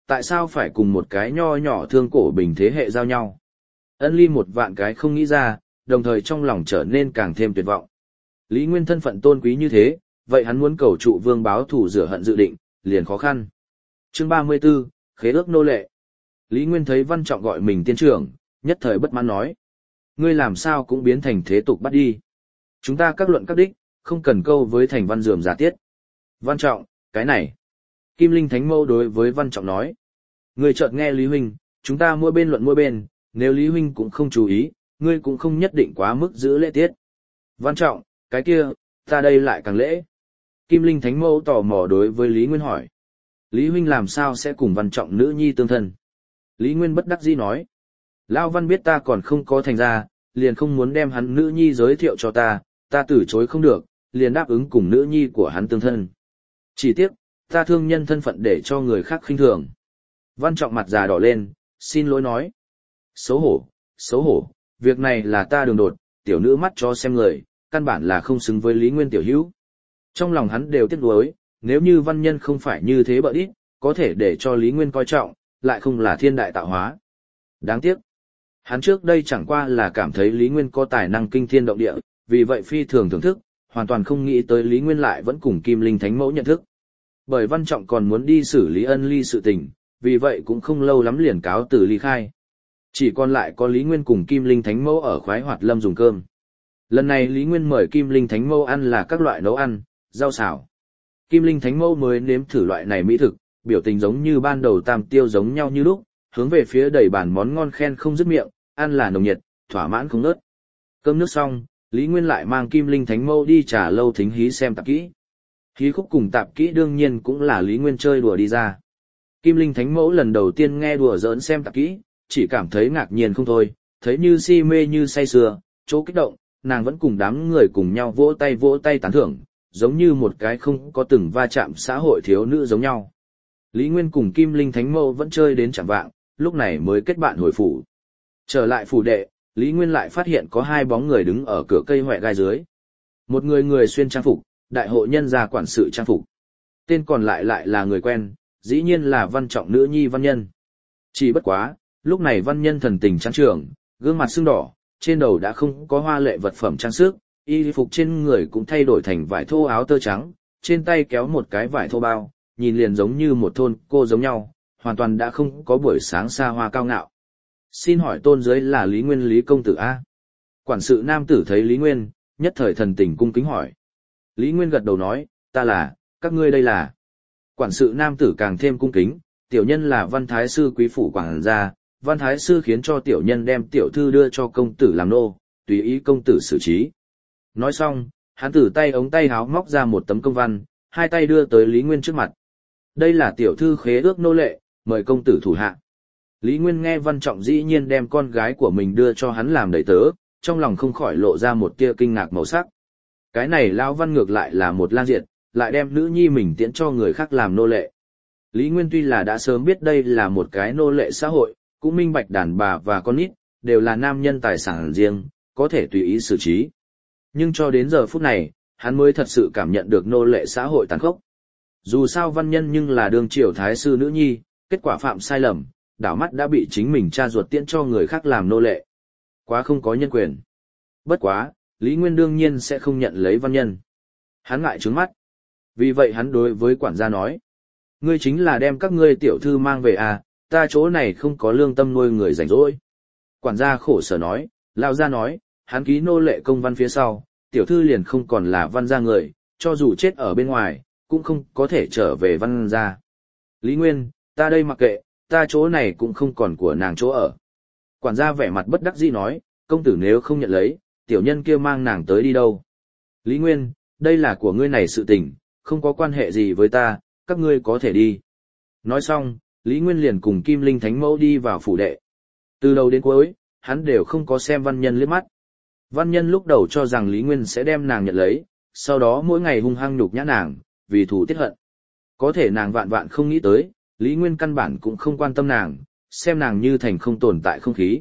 A: tại sao phải cùng một cái nho nhỏ thương cổ bình thế hệ giao nhau? Ân Ly một vạn cái không nghĩ ra, đồng thời trong lòng trở nên càng thêm tuyệt vọng. Lý Nguyên thân phận tôn quý như thế, vậy hắn muốn cầu trụ vương báo thù rửa hận dự định, liền khó khăn. Chương ba mươi 34, khế ước nô lệ. Lý Nguyên thấy Văn Trọng gọi mình tiên trưởng, nhất thời bất mãn nói. Ngươi làm sao cũng biến thành thế tục bắt đi. Chúng ta các luận các đích, không cần câu với thành văn dườm giả tiết. Văn Trọng, cái này. Kim Linh Thánh Mâu đối với Văn Trọng nói. Ngươi chợt nghe Lý Huynh, chúng ta mỗi bên luận mỗi bên, nếu Lý Huynh cũng không chú ý, ngươi cũng không nhất định quá mức giữ lễ tiết. Văn Trọng, cái kia, ta đây lại càng lễ. Kim Linh Thánh Mâu tò mò đối với Lý Nguyên hỏi. Lý Huynh làm sao sẽ cùng Văn Trọng nữ nhi tương thân? Lý Nguyên bất đắc dĩ nói. Lão Văn biết ta còn không có thành ra, liền không muốn đem hắn nữ nhi giới thiệu cho ta, ta từ chối không được, liền đáp ứng cùng nữ nhi của hắn tương thân. Chỉ tiếc, ta thương nhân thân phận để cho người khác khinh thường. Văn Trọng mặt già đỏ lên, xin lỗi nói. Xấu hổ, xấu hổ, việc này là ta đường đột, tiểu nữ mắt cho xem người, căn bản là không xứng với Lý Nguyên tiểu hữu. Trong lòng hắn đều tiếc nuối, nếu như văn nhân không phải như thế bợ ít, có thể để cho Lý Nguyên coi trọng, lại không là thiên đại tạo hóa. Đáng tiếc. Hắn trước đây chẳng qua là cảm thấy Lý Nguyên có tài năng kinh thiên động địa, vì vậy phi thường thưởng thức, hoàn toàn không nghĩ tới Lý Nguyên lại vẫn cùng Kim Linh Thánh Mẫu nhận thức. Bởi Văn Trọng còn muốn đi xử lý Ân Ly sự tình, vì vậy cũng không lâu lắm liền cáo từ ly khai. Chỉ còn lại có Lý Nguyên cùng Kim Linh Thánh Mẫu ở khoái hoạt lâm dùng cơm. Lần này Lý Nguyên mời Kim Linh Thánh Mẫu ăn là các loại nấu ăn, rau xào. Kim Linh Thánh Mẫu mới nếm thử loại này mỹ thực, biểu tình giống như ban đầu tam tiêu giống nhau như lúc, hướng về phía đầy bàn món ngon khen không dứt miệng, ăn là nồng nhiệt, thỏa mãn không ngớt. Cơm nước xong, Lý Nguyên lại mang Kim Linh Thánh Mẫu đi trà lâu thính hí xem tạp kỹ. Hí khúc cùng tạp kỹ đương nhiên cũng là Lý Nguyên chơi đùa đi ra. Kim Linh Thánh Mẫu lần đầu tiên nghe đùa giỡn xem tạp kỹ, chỉ cảm thấy ngạc nhiên không thôi, thấy như si mê như say sưa, chỗ kích động, nàng vẫn cùng đám người cùng nhau vỗ tay vỗ tay tán thưởng, giống như một cái không có từng va chạm xã hội thiếu nữ giống nhau. Lý Nguyên cùng Kim Linh Thánh Mẫu vẫn chơi đến chẳng vạng, lúc này mới kết bạn hồi phủ. Trở lại phủ đệ, Lý Nguyên lại phát hiện có hai bóng người đứng ở cửa cây hoẹ gai dưới. Một người người xuyên trang phục, đại hội nhân gia quản sự trang phục. Tên còn lại lại là người quen, dĩ nhiên là Văn Trọng nữ nhi Văn Nhân. Chỉ bất quá, lúc này Văn Nhân thần tình trang trường, gương mặt sưng đỏ, trên đầu đã không có hoa lệ vật phẩm trang sức, y phục trên người cũng thay đổi thành vải thô áo tơ trắng, trên tay kéo một cái vải thô bao, nhìn liền giống như một thôn cô giống nhau, hoàn toàn đã không có buổi sáng xa hoa cao ngạo. Xin hỏi tôn dưới là Lý Nguyên Lý công tử A. Quản sự nam tử thấy Lý Nguyên, nhất thời thần tình cung kính hỏi. Lý Nguyên gật đầu nói, ta là, các ngươi đây là. Quản sự nam tử càng thêm cung kính, tiểu nhân là Văn Thái Sư quý phủ quản gia, Văn Thái Sư khiến cho tiểu nhân đem tiểu thư đưa cho công tử làm nô, tùy ý công tử xử trí. Nói xong, hắn từ tay ống tay háo móc ra một tấm công văn, hai tay đưa tới Lý Nguyên trước mặt. Đây là tiểu thư khế ước nô lệ, mời công tử thủ hạ. Lý Nguyên nghe Văn Trọng dĩ nhiên đem con gái của mình đưa cho hắn làm đầy tớ, trong lòng không khỏi lộ ra một tia kinh ngạc màu sắc. Cái này Lão Văn ngược lại là một lang diệt, lại đem nữ nhi mình tiễn cho người khác làm nô lệ. Lý Nguyên tuy là đã sớm biết đây là một cái nô lệ xã hội, cũng minh bạch đàn bà và con nít, đều là nam nhân tài sản riêng, có thể tùy ý xử trí. Nhưng cho đến giờ phút này, hắn mới thật sự cảm nhận được nô lệ xã hội tàn khốc. Dù sao Văn Nhân nhưng là đương triều thái sư nữ nhi, kết quả phạm sai lầm, đảo mắt đã bị chính mình cha ruột tiễn cho người khác làm nô lệ. Quá không có nhân quyền. Bất quá, Lý Nguyên đương nhiên sẽ không nhận lấy Văn Nhân. Hắn ngại trướng mắt. Vì vậy hắn đối với quản gia nói. Ngươi chính là đem các ngươi tiểu thư mang về à, ta chỗ này không có lương tâm nuôi người rảnh rỗi. Quản gia khổ sở nói, lão gia nói, hắn ký nô lệ công văn phía sau, tiểu thư liền không còn là Văn gia người, cho dù chết ở bên ngoài, cũng không có thể trở về Văn gia. Lý Nguyên, ta đây mặc kệ, ta chỗ này cũng không còn của nàng chỗ ở. Quản gia vẻ mặt bất đắc dĩ nói, công tử nếu không nhận lấy, tiểu nhân kia mang nàng tới đi đâu. Lý Nguyên, đây là của ngươi này sự tình, không có quan hệ gì với ta, các ngươi có thể đi. Nói xong, Lý Nguyên liền cùng Kim Linh Thánh Mẫu đi vào phủ đệ. Từ đầu đến cuối, hắn đều không có xem Văn Nhân liếc mắt. Văn Nhân lúc đầu cho rằng Lý Nguyên sẽ đem nàng nhận lấy, sau đó mỗi ngày hung hăng nhục nhã nàng, vì thù tiết hận. Có thể nàng vạn vạn không nghĩ tới, Lý Nguyên căn bản cũng không quan tâm nàng, xem nàng như thành không tồn tại không khí.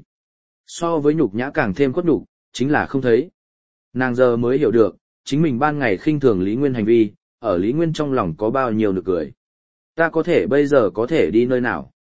A: So với nhục nhã càng thêm khuất nhục, chính là không thấy. Nàng giờ mới hiểu được, chính mình ban ngày khinh thường Lý Nguyên hành vi, ở Lý Nguyên trong lòng có bao nhiêu nực cười. Ta có thể bây giờ có thể đi nơi nào?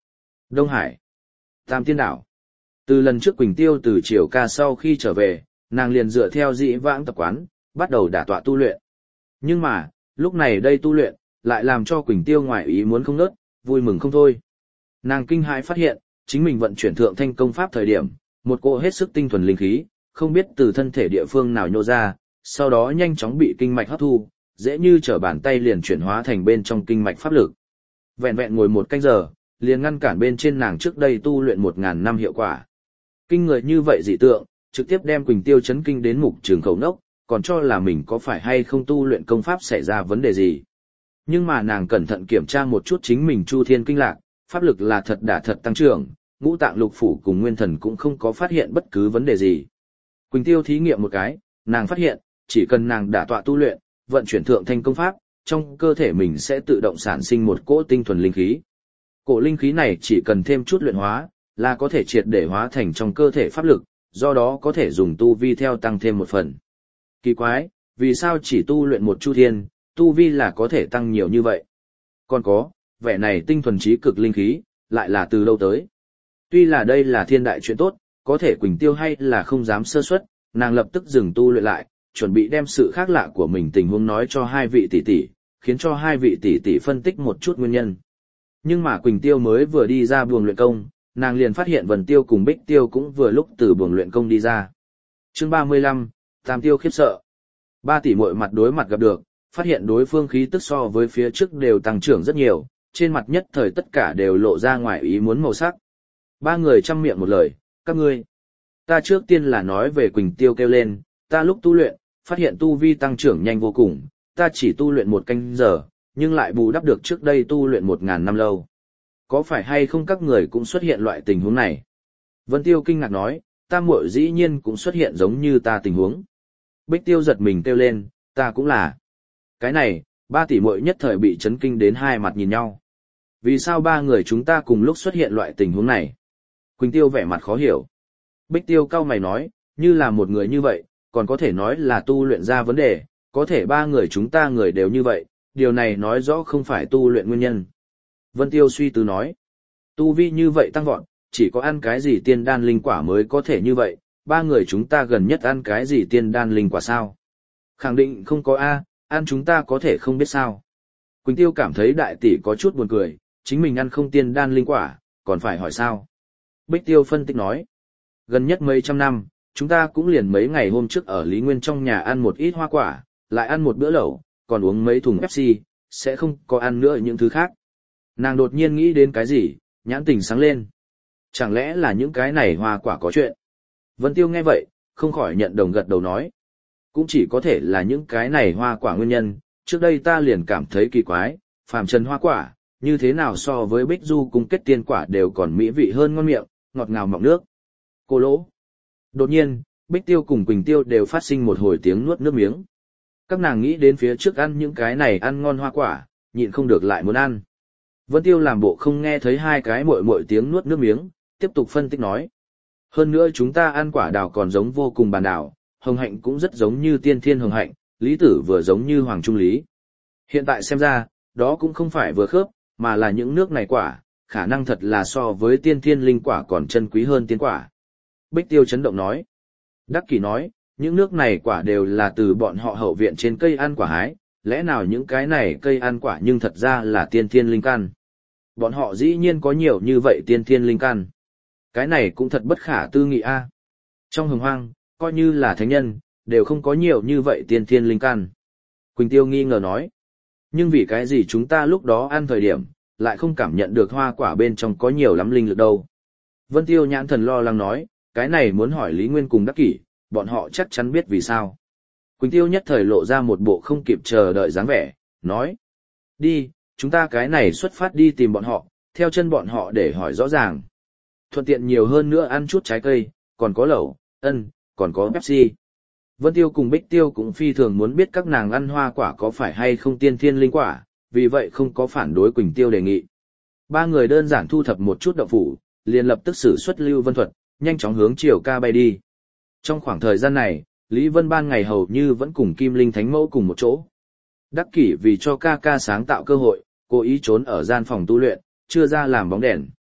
A: Đông Hải, Tam Tiên Đảo. Từ lần trước Quỳnh Tiêu từ Triều Ca sau khi trở về, nàng liền dựa theo dĩ vãng tập quán, bắt đầu đả tọa tu luyện. Nhưng mà, lúc này đây tu luyện, lại làm cho Quỳnh Tiêu ngoại ý muốn không nớt, vui mừng không thôi. Nàng kinh hãi phát hiện, chính mình vận chuyển thượng thanh công pháp thời điểm, một cỗ hết sức tinh thuần linh khí, không biết từ thân thể địa phương nào nhô ra, sau đó nhanh chóng bị kinh mạch hấp thu, dễ như trở bàn tay liền chuyển hóa thành bên trong kinh mạch pháp lực. Vẹn vẹn ngồi một canh giờ, liền ngăn cản bên trên nàng trước đây tu luyện một ngàn năm hiệu quả. Kinh người như vậy dị tượng, trực tiếp đem Quỳnh Tiêu chấn kinh đến mục trường khẩu nốc, còn cho là mình có phải hay không tu luyện công pháp xảy ra vấn đề gì. Nhưng mà nàng cẩn thận kiểm tra một chút chính mình chu thiên kinh lạc, pháp lực là thật đả thật tăng trưởng, ngũ tạng lục phủ cùng nguyên thần cũng không có phát hiện bất cứ vấn đề gì. Quỳnh Tiêu thí nghiệm một cái, nàng phát hiện, chỉ cần nàng đả tọa tu luyện, vận chuyển thượng thanh công pháp, trong cơ thể mình sẽ tự động sản sinh một cỗ tinh thuần linh khí. Cỗ linh khí này chỉ cần thêm chút luyện hóa, là có thể triệt để hóa thành trong cơ thể pháp lực, do đó có thể dùng tu vi theo tăng thêm một phần. Kỳ quái, vì sao chỉ tu luyện một chu thiên, tu vi là có thể tăng nhiều như vậy? Còn có, vẻ này tinh thuần trí cực linh khí, lại là từ đâu tới? Tuy là đây là thiên đại chuyện tốt, có thể Quỳnh Tiêu hay là không dám sơ suất, nàng lập tức dừng tu luyện lại, chuẩn bị đem sự khác lạ của mình tình huống nói cho hai vị tỷ tỷ, khiến cho hai vị tỷ tỷ phân tích một chút nguyên nhân. Nhưng mà Quỳnh Tiêu mới vừa đi ra buồng luyện công, nàng liền phát hiện Vân Tiêu cùng Bích Tiêu cũng vừa lúc từ buồng luyện công đi ra. Chương ba mươi lăm, Tam Tiêu khiếp sợ. Ba tỷ muội mặt đối mặt gặp được, phát hiện đối phương khí tức so với phía trước đều tăng trưởng rất nhiều, trên mặt nhất thời tất cả đều lộ ra ngoài ý muốn màu sắc. Ba người chăm miệng một lời, các ngươi. Ta trước tiên là nói về Quỳnh Tiêu kêu lên, ta lúc tu luyện, phát hiện tu vi tăng trưởng nhanh vô cùng, ta chỉ tu luyện một canh giờ, nhưng lại bù đắp được trước đây tu luyện một ngàn năm lâu. Có phải hay không các người cũng xuất hiện loại tình huống này? Vân Tiêu kinh ngạc nói, ta muội dĩ nhiên cũng xuất hiện giống như ta tình huống. Bích Tiêu giật mình kêu lên, ta cũng là. Cái này, ba tỷ muội nhất thời bị chấn kinh đến hai mặt nhìn nhau. Vì sao ba người chúng ta cùng lúc xuất hiện loại tình huống này? Quỳnh Tiêu vẻ mặt khó hiểu. Bích Tiêu cau mày nói, như là một người như vậy, còn có thể nói là tu luyện ra vấn đề, có thể ba người chúng ta người đều như vậy, điều này nói rõ không phải tu luyện nguyên nhân. Vân Tiêu suy tư nói, tu vi như vậy tăng vọt, chỉ có ăn cái gì tiên đan linh quả mới có thể như vậy, ba người chúng ta gần nhất ăn cái gì tiên đan linh quả sao? Khẳng định không có A, ăn chúng ta có thể không biết sao. Quỳnh Tiêu cảm thấy đại tỷ có chút buồn cười, chính mình ăn không tiên đan linh quả, còn phải hỏi sao? Bích Tiêu phân tích nói, gần nhất mấy trăm năm, chúng ta cũng liền mấy ngày hôm trước ở Lý Nguyên trong nhà ăn một ít hoa quả, lại ăn một bữa lẩu, còn uống mấy thùng Pepsi, sẽ không có ăn nữa những thứ khác. Nàng đột nhiên nghĩ đến cái gì, nhãn tình sáng lên. Chẳng lẽ là những cái này hoa quả có chuyện? Vân Tiêu nghe vậy, không khỏi nhận đồng gật đầu nói. Cũng chỉ có thể là những cái này hoa quả nguyên nhân, trước đây ta liền cảm thấy kỳ quái, phàm trần hoa quả, như thế nào so với Bích Du cung kết tiên quả đều còn mỹ vị hơn ngon miệng, ngọt ngào mọng nước. Cô lỗ. Đột nhiên, Bích Tiêu cùng Quỳnh Tiêu đều phát sinh một hồi tiếng nuốt nước miếng. Các nàng nghĩ đến phía trước ăn những cái này ăn ngon hoa quả, nhịn không được lại muốn ăn. Vân Tiêu làm bộ không nghe thấy hai cái muội muội tiếng nuốt nước miếng, tiếp tục phân tích nói. Hơn nữa chúng ta ăn quả đào còn giống vô cùng bàn đào, hồng hạnh cũng rất giống như tiên thiên hồng hạnh, lý tử vừa giống như hoàng trung lý. Hiện tại xem ra, đó cũng không phải vừa khớp, mà là những nước này quả, khả năng thật là so với tiên thiên linh quả còn chân quý hơn tiên quả. Bích Tiêu chấn động nói. Đắc Kỷ nói, những nước này quả đều là từ bọn họ hậu viện trên cây ăn quả hái, lẽ nào những cái này cây ăn quả nhưng thật ra là tiên thiên linh căn. Bọn họ dĩ nhiên có nhiều như vậy tiên thiên linh căn. Cái này cũng thật bất khả tư nghị a. Trong hồng hoang, coi như là thánh nhân, đều không có nhiều như vậy tiên thiên linh căn. Quỳnh Tiêu nghi ngờ nói. Nhưng vì cái gì chúng ta lúc đó ăn thời điểm, lại không cảm nhận được hoa quả bên trong có nhiều lắm linh lực đâu. Vân Tiêu nhãn thần lo lắng nói, cái này muốn hỏi Lý Nguyên cùng Đắc Kỷ, bọn họ chắc chắn biết vì sao. Quỳnh Tiêu nhất thời lộ ra một bộ không kịp chờ đợi dáng vẻ, nói. Đi, chúng ta cái này xuất phát đi tìm bọn họ, theo chân bọn họ để hỏi rõ ràng. Thuận tiện nhiều hơn nữa ăn chút trái cây, còn có lẩu, ân, còn có Pepsi. Vân Tiêu cùng Bích Tiêu cũng phi thường muốn biết các nàng ăn hoa quả có phải hay không tiên thiên linh quả, vì vậy không có phản đối Quỳnh Tiêu đề nghị. Ba người đơn giản thu thập một chút động phủ, liền lập tức sử xuất Lưu Vân thuật, nhanh chóng hướng Triều Ca bay đi. Trong khoảng thời gian này, Lý Vân ban ngày hầu như vẫn cùng Kim Linh Thánh Mẫu cùng một chỗ. Đắc Kỷ vì cho ca ca sáng tạo cơ hội, cố ý trốn ở gian phòng tu luyện, chưa ra làm bóng đèn.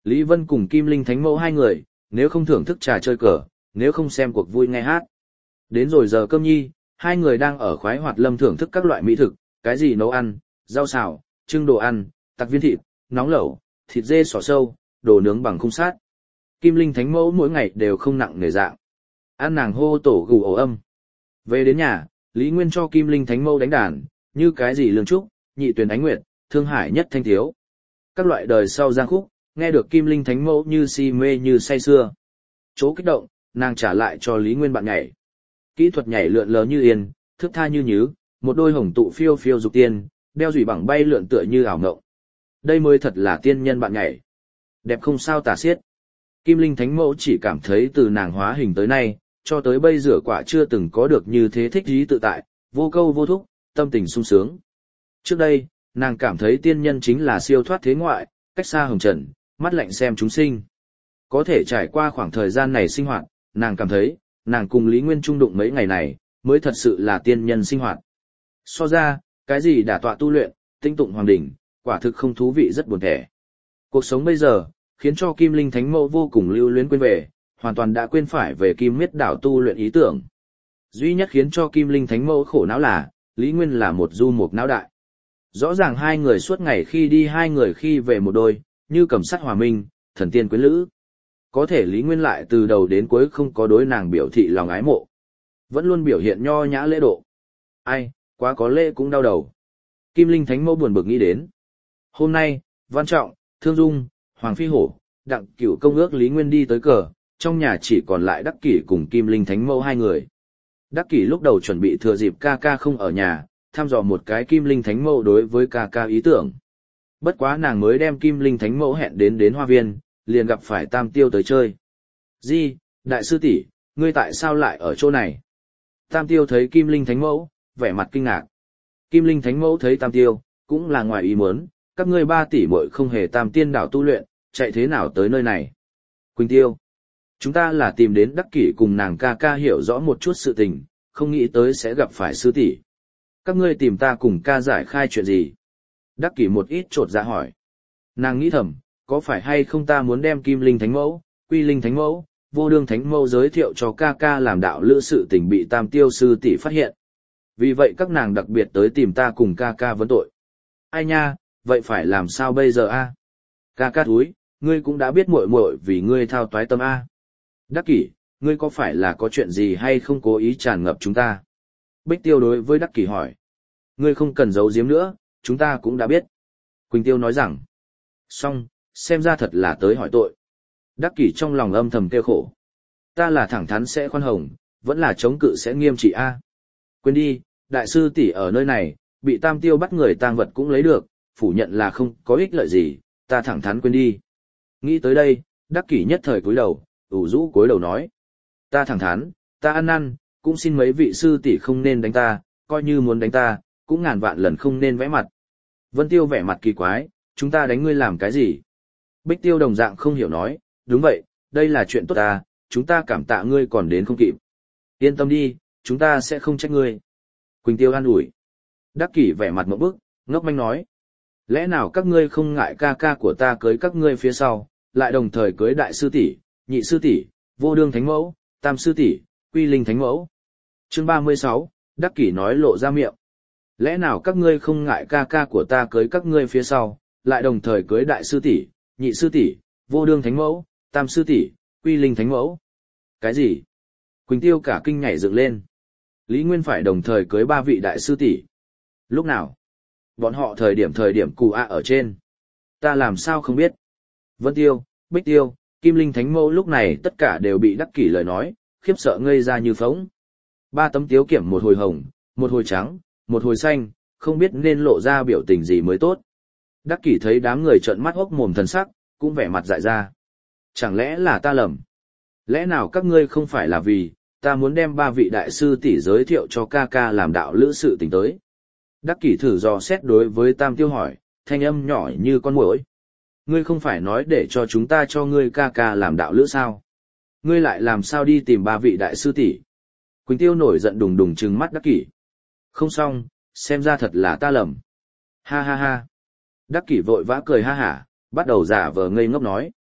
A: Lý Vân cùng Kim Linh Thánh Mẫu hai người, nếu không thưởng thức trà chơi cờ, nếu không xem cuộc vui nghe hát. Đến rồi giờ cơm nhi, hai người đang ở khoái hoạt lâm thưởng thức các loại mỹ thực, cái gì nấu ăn, rau xào, trưng đồ ăn, tặc viên thịt, nóng lẩu, thịt dê xỏ sâu, đồ nướng bằng khung sát. Kim Linh Thánh Mẫu mỗi ngày đều không nặng nề dạng. Ăn nàng hô tổ gù ổ âm. Về đến nhà, Lý Nguyên cho Kim Linh Thánh Mẫu đánh đàn, như cái gì lương trúc, nhị tuyền ánh nguyệt, thương hải nhất thanh thiếu. Các loại đời sau giang khúc, nghe được Kim Linh Thánh Mẫu như si mê như say sưa. Chỗ kích động, nàng trả lại cho Lý Nguyên bạn nhảy. Kỹ thuật nhảy lượn lờ như yên, thước tha như nhứ, một đôi hồng tụ phiêu phiêu dục tiên, đeo dùy bằng bay lượn tựa như ảo ngộng. Đây mới thật là tiên nhân bạn nhảy. Đẹp không sao tả xiết. Kim Linh Thánh Mẫu chỉ cảm thấy từ nàng hóa hình tới nay, cho tới bây giờ quả chưa từng có được như thế thích ý tự tại, vô câu vô thúc, tâm tình sung sướng. Trước đây, nàng cảm thấy tiên nhân chính là siêu thoát thế ngoại, cách xa hồng trần, mắt lạnh xem chúng sinh. Có thể trải qua khoảng thời gian này sinh hoạt, nàng cảm thấy, nàng cùng Lý Nguyên trung đụng mấy ngày này, mới thật sự là tiên nhân sinh hoạt. So ra, cái gì đả tọa tu luyện, tinh tụng hoàng đỉnh, quả thực không thú vị rất buồn thẻ. Cuộc sống bây giờ, khiến cho Kim Linh Thánh Mẫu vô cùng lưu luyến quên về, hoàn toàn đã quên phải về Kim Miết đảo tu luyện ý tưởng. Duy nhất khiến cho Kim Linh Thánh Mẫu khổ não là, Lý Nguyên là một du mục não đại. Rõ ràng hai người suốt ngày khi đi hai người khi về một đôi, như cầm sắt hòa minh, thần tiên quyến lữ. Có thể Lý Nguyên lại từ đầu đến cuối không có đối nàng biểu thị lòng ái mộ. Vẫn luôn biểu hiện nho nhã lễ độ. Ai, quá có lễ cũng đau đầu. Kim Linh Thánh Mẫu buồn bực nghĩ đến. Hôm nay, Văn Trọng, Thương Dung, Hoàng Phi Hổ, Đặng Cửu công ước Lý Nguyên đi tới cờ, trong nhà chỉ còn lại Đắc Kỷ cùng Kim Linh Thánh Mẫu hai người. Đắc Kỷ lúc đầu chuẩn bị thừa dịp ca ca không ở nhà, thăm dò một cái Kim Linh Thánh Mẫu đối với ca ca ý tưởng. Bất quá nàng mới đem Kim Linh Thánh Mẫu hẹn đến đến hoa viên, liền gặp phải Tam Tiêu tới chơi. Di, đại sư tỷ, ngươi tại sao lại ở chỗ này? Tam Tiêu thấy Kim Linh Thánh Mẫu, vẻ mặt kinh ngạc. Kim Linh Thánh Mẫu thấy Tam Tiêu, cũng là ngoài ý muốn, các ngươi ba tỷ muội không hề Tam Tiên đảo tu luyện, chạy thế nào tới nơi này? Quỳnh Tiêu, chúng ta là tìm đến Đắc Kỷ cùng nàng ca ca hiểu rõ một chút sự tình, không nghĩ tới sẽ gặp phải sư tỷ. Các ngươi tìm ta cùng ca giải khai chuyện gì? Đắc Kỷ một ít trột dạ hỏi. Nàng nghĩ thầm, có phải hay không ta muốn đem Kim Linh Thánh Mẫu, Quy Linh Thánh Mẫu, Vô Đương Thánh Mẫu giới thiệu cho ca ca làm đạo lữ sự tình bị Tam Tiêu sư tỷ phát hiện. Vì vậy các nàng đặc biệt tới tìm ta cùng ca ca vấn tội. Ai nha, vậy phải làm sao bây giờ a? Ca ca thúi, ngươi cũng đã biết muội muội vì ngươi thao toái tâm a. Đắc Kỷ, ngươi có phải là có chuyện gì hay không cố ý tràn ngập chúng ta? Bích Tiêu đối với Đắc Kỷ hỏi. Ngươi không cần giấu giếm nữa, chúng ta cũng đã biết. Quỳnh Tiêu nói rằng. Xong, xem ra thật là tới hỏi tội. Đắc Kỷ trong lòng âm thầm kêu khổ. Ta là thẳng thắn sẽ khoan hồng, vẫn là chống cự sẽ nghiêm trị a. Quên đi, đại sư tỷ ở nơi này, bị Tam Tiêu bắt người tang vật cũng lấy được, phủ nhận là không có ích lợi gì, ta thẳng thắn quên đi. Nghĩ tới đây, Đắc Kỷ nhất thời cúi đầu, ủ rũ cúi đầu nói. Ta thẳng thắn, ta ăn năn, cũng xin mấy vị sư tỷ không nên đánh ta, coi như muốn đánh ta, cũng ngàn vạn lần không nên vẽ mặt. Vân Tiêu vẻ mặt kỳ quái, chúng ta đánh ngươi làm cái gì? Bích Tiêu đồng dạng không hiểu nói, đúng vậy, đây là chuyện tốt ta, chúng ta cảm tạ ngươi còn đến không kịp. Yên tâm đi, chúng ta sẽ không trách ngươi. Quỳnh Tiêu an ủi. Đắc Kỷ vẻ mặt ngộp bức, ngốc manh nói. Lẽ nào các ngươi không ngại ca ca của ta cưới các ngươi phía sau, lại đồng thời cưới đại sư tỷ, nhị sư tỷ, Vô Đương Thánh Mẫu, Tam sư tỷ, Quy Linh Thánh Mẫu. Chương ba mươi sáu, Đắc Kỷ nói lộ ra miệng. Lẽ nào các ngươi không ngại ca ca của ta cưới các ngươi phía sau, lại đồng thời cưới đại sư tỷ, nhị sư tỷ, Vô Đương Thánh Mẫu, Tam sư tỷ, Quy Linh Thánh Mẫu? Cái gì? Quỳnh Tiêu cả kinh nhảy dựng lên. Lý Nguyên phải đồng thời cưới ba vị đại sư tỷ. Lúc nào? Bọn họ thời điểm thời điểm cù ạ ở trên. Ta làm sao không biết? Vân Tiêu, Bích Tiêu, Kim Linh Thánh Mẫu lúc này tất cả đều bị Đắc Kỷ lời nói, khiếp sợ ngây ra như phóng. Ba tấm tiếu kiểm một hồi hồng, một hồi trắng, một hồi xanh, không biết nên lộ ra biểu tình gì mới tốt. Đắc Kỷ thấy đám người trợn mắt hốc mồm thần sắc, cũng vẻ mặt dại ra. Chẳng lẽ là ta lầm? Lẽ nào các ngươi không phải là vì, ta muốn đem ba vị đại sư tỷ giới thiệu cho ca ca làm đạo lữ sự tình tới? Đắc Kỷ thử dò xét đối với Tam Tiêu hỏi, thanh âm nhỏ như con muỗi. Ngươi không phải nói để cho chúng ta cho ngươi ca ca làm đạo lữ sao? Ngươi lại làm sao đi tìm ba vị đại sư tỷ? Quỳnh Tiêu nổi giận đùng đùng trừng mắt Đắc Kỷ. Không xong, xem ra thật là ta lầm. Ha ha ha. Đắc Kỷ vội vã cười ha hả, bắt đầu giả vờ ngây ngốc nói.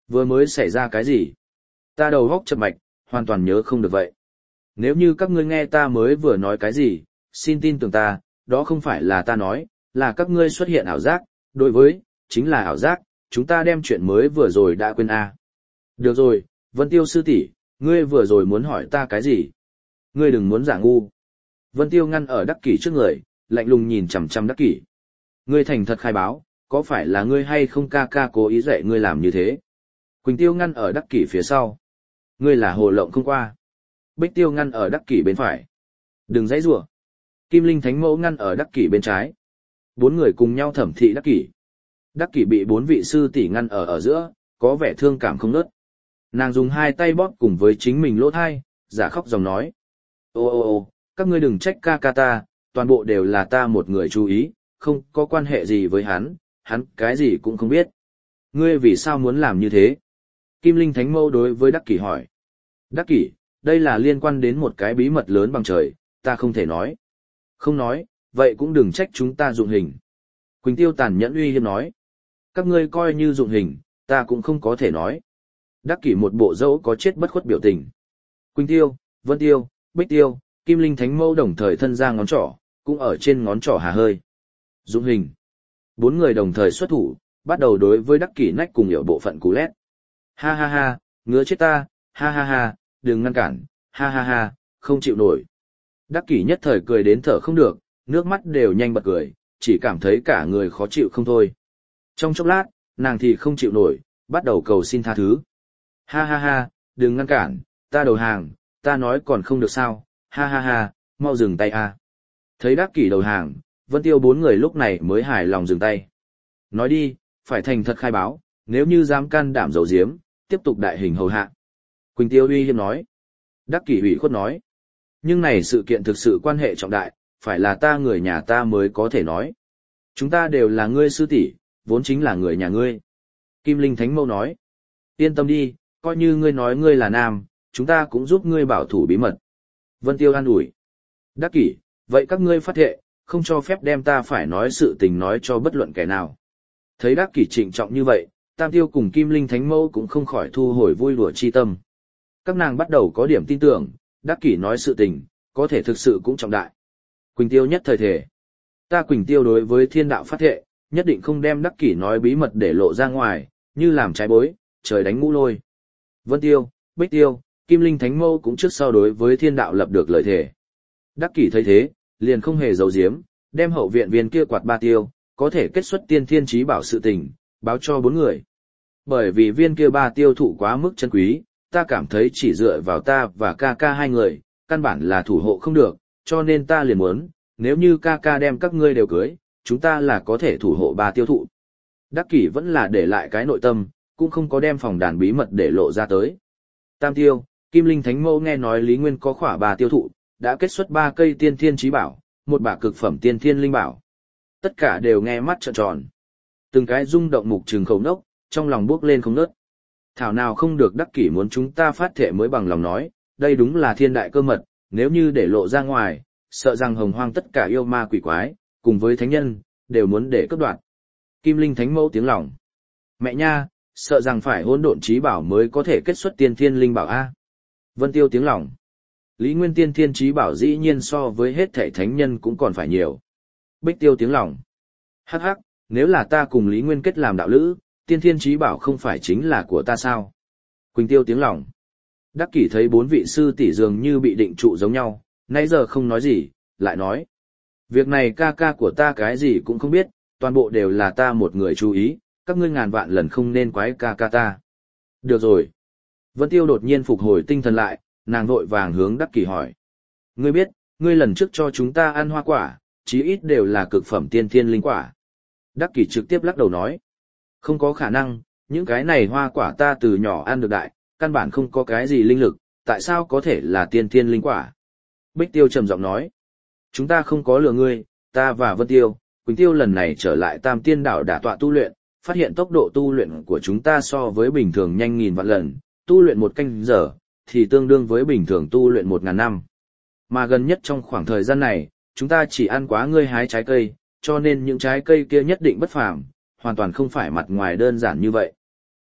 A: Vừa mới xảy ra cái gì? Ta đầu góc chập mạch, hoàn toàn nhớ không được vậy. Nếu như các ngươi nghe ta mới vừa nói cái gì, xin tin tưởng ta, đó không phải là ta nói, là các ngươi xuất hiện ảo giác, đối với, chính là ảo giác, chúng ta đem chuyện mới vừa rồi đã quên à. Được rồi, Vân Tiêu sư tỷ, ngươi vừa rồi muốn hỏi ta cái gì? Ngươi đừng muốn giả ngu. Vân Tiêu ngăn ở Đắc Kỷ trước người, lạnh lùng nhìn chằm chằm Đắc Kỷ. Ngươi thành thật khai báo, có phải là ngươi hay không ca ca cố ý dạy ngươi làm như thế? Quỳnh Tiêu ngăn ở Đắc Kỷ phía sau. Ngươi là hồ lộng không qua. Bích Tiêu ngăn ở Đắc Kỷ bên phải. Đừng dãy rủa. Kim Linh Thánh Mẫu ngăn ở Đắc Kỷ bên trái. Bốn người cùng nhau thẩm thị Đắc Kỷ. Đắc Kỷ bị bốn vị sư tỷ ngăn ở ở giữa, có vẻ thương cảm không nớt. Nàng dùng hai tay bóp cùng với chính mình lỗ thai, giả khóc dòng nói. Ô ô ô, các ngươi đừng trách ca ca ta, toàn bộ đều là ta một người chú ý, không có quan hệ gì với hắn, hắn cái gì cũng không biết. Ngươi vì sao muốn làm như thế? Kim Linh Thánh Mẫu đối với Đắc Kỷ hỏi. Đắc Kỷ, đây là liên quan đến một cái bí mật lớn bằng trời, ta không thể nói. Không nói, vậy cũng đừng trách chúng ta dụng hình. Quỳnh Tiêu tàn nhẫn uy hiếp nói. Các ngươi coi như dụng hình, ta cũng không có thể nói. Đắc Kỷ một bộ dẫu có chết bất khuất biểu tình. Quỳnh Tiêu, Vân Tiêu, Bích Tiêu, Kim Linh Thánh Mẫu đồng thời thân ra ngón trỏ, cũng ở trên ngón trỏ hà hơi. Dụng hình. Bốn người đồng thời xuất thủ, bắt đầu đối với Đắc Kỷ nách cùng hiểu bộ phận cú lét. Ha ha ha, ngứa chết ta, ha ha ha, đừng ngăn cản, ha ha ha, không chịu nổi. Đắc Kỷ nhất thời cười đến thở không được, nước mắt đều nhanh bật cười, chỉ cảm thấy cả người khó chịu không thôi. Trong chốc lát, nàng thì không chịu nổi, bắt đầu cầu xin tha thứ. Ha ha ha, đừng ngăn cản, ta đầu hàng, ta nói còn không được sao, ha ha ha, mau dừng tay a. Thấy Đắc Kỷ đầu hàng, Vân Tiêu bốn người lúc này mới hài lòng dừng tay. Nói đi, phải thành thật khai báo, nếu như dám can đảm giấu giếm, tiếp tục đại hình hầu hạ. Quỳnh Tiêu uy hiếp nói. Đắc Kỷ ủy khuất nói. Nhưng này sự kiện thực sự quan hệ trọng đại, phải là ta người nhà ta mới có thể nói. Chúng ta đều là ngươi sư tỷ, vốn chính là người nhà ngươi. Kim Linh Thánh Mẫu nói. Yên tâm đi, coi như ngươi nói ngươi là nam, chúng ta cũng giúp ngươi bảo thủ bí mật. Vân Tiêu an ủi. Đắc Kỷ, vậy các ngươi phát thệ, không cho phép đem ta phải nói sự tình nói cho bất luận kẻ nào. Thấy Đắc Kỷ trịnh trọng như vậy, Tam Tiêu cùng Kim Linh Thánh Mẫu cũng không khỏi thu hồi vui đùa chi tâm. Các nàng bắt đầu có điểm tin tưởng, Đắc Kỷ nói sự tình, có thể thực sự cũng trọng đại. Quỳnh Tiêu nhất thời thể. Ta Quỳnh Tiêu đối với thiên đạo phát thệ, nhất định không đem Đắc Kỷ nói bí mật để lộ ra ngoài, như làm trái bối, trời đánh ngũ lôi. Vân Tiêu, Bích Tiêu, Kim Linh Thánh Mẫu cũng trước sau đối với thiên đạo lập được lời thề. Đắc Kỷ thấy thế, liền không hề giấu giếm, đem hậu viện viên kia quạt ba tiêu, có thể kết xuất tiên thiên chí bảo sự tình, báo cho bốn người. Bởi vì viên kia ba tiêu thụ quá mức chân quý, ta cảm thấy chỉ dựa vào ta và ca ca hai người, căn bản là thủ hộ không được, cho nên ta liền muốn, nếu như ca ca đem các ngươi đều cưới, chúng ta là có thể thủ hộ ba tiêu thụ. Đắc Kỷ vẫn là để lại cái nội tâm, cũng không có đem phòng đàn bí mật để lộ ra tới. Tam Tiêu, Kim Linh Thánh Mẫu nghe nói Lý Nguyên có khỏa ba tiêu thụ, đã kết xuất ba cây tiên thiên chí bảo, một bả cực phẩm tiên thiên linh bảo. Tất cả đều nghe mắt trợn tròn. Từng cái rung động mục trừng khẩu nốc, trong lòng bước lên không nớt. Thảo nào không được Đắc Kỷ muốn chúng ta phát thệ mới bằng lòng nói, đây đúng là thiên đại cơ mật, nếu như để lộ ra ngoài, sợ rằng hồng hoang tất cả yêu ma quỷ quái, cùng với thánh nhân, đều muốn để cướp đoạt. Kim Linh Thánh Mẫu tiếng lòng. Mẹ nha, sợ rằng phải hỗn độn chí bảo mới có thể kết xuất tiên thiên linh bảo a. Vân Tiêu tiếng lòng. Lý Nguyên tiên thiên chí bảo dĩ nhiên so với hết thảy thánh nhân cũng còn phải nhiều. Bích Tiêu tiếng lòng. Hắc hắc, nếu là ta cùng Lý Nguyên kết làm đạo lữ, tiên thiên chí bảo không phải chính là của ta sao? Quỳnh Tiêu tiếng lòng. Đắc Kỷ thấy bốn vị sư tỷ dường như bị định trụ giống nhau, nãy giờ không nói gì, lại nói. Việc này ca ca của ta cái gì cũng không biết, toàn bộ đều là ta một người chú ý, các ngươi ngàn vạn lần không nên quái ca ca ta. Được rồi. Vân Tiêu đột nhiên phục hồi tinh thần lại, nàng vội vàng hướng Đắc Kỷ hỏi. Ngươi biết, ngươi lần trước cho chúng ta ăn hoa quả, chí ít đều là cực phẩm tiên thiên linh quả. Đắc Kỷ trực tiếp lắc đầu nói. Không có khả năng, những cái này hoa quả ta từ nhỏ ăn được đại, căn bản không có cái gì linh lực, tại sao có thể là tiên thiên linh quả? Bích Tiêu trầm giọng nói. Chúng ta không có lừa ngươi, ta và Vân Tiêu, Quỳnh Tiêu lần này trở lại Tam Tiên Đảo đả tọa tu luyện, phát hiện tốc độ tu luyện của chúng ta so với bình thường nhanh nghìn vạn lần, tu luyện một canh giờ, thì tương đương với bình thường tu luyện một ngàn năm. Mà gần nhất trong khoảng thời gian này, chúng ta chỉ ăn quá ngươi hái trái cây, cho nên những trái cây kia nhất định bất phàm, hoàn toàn không phải mặt ngoài đơn giản như vậy.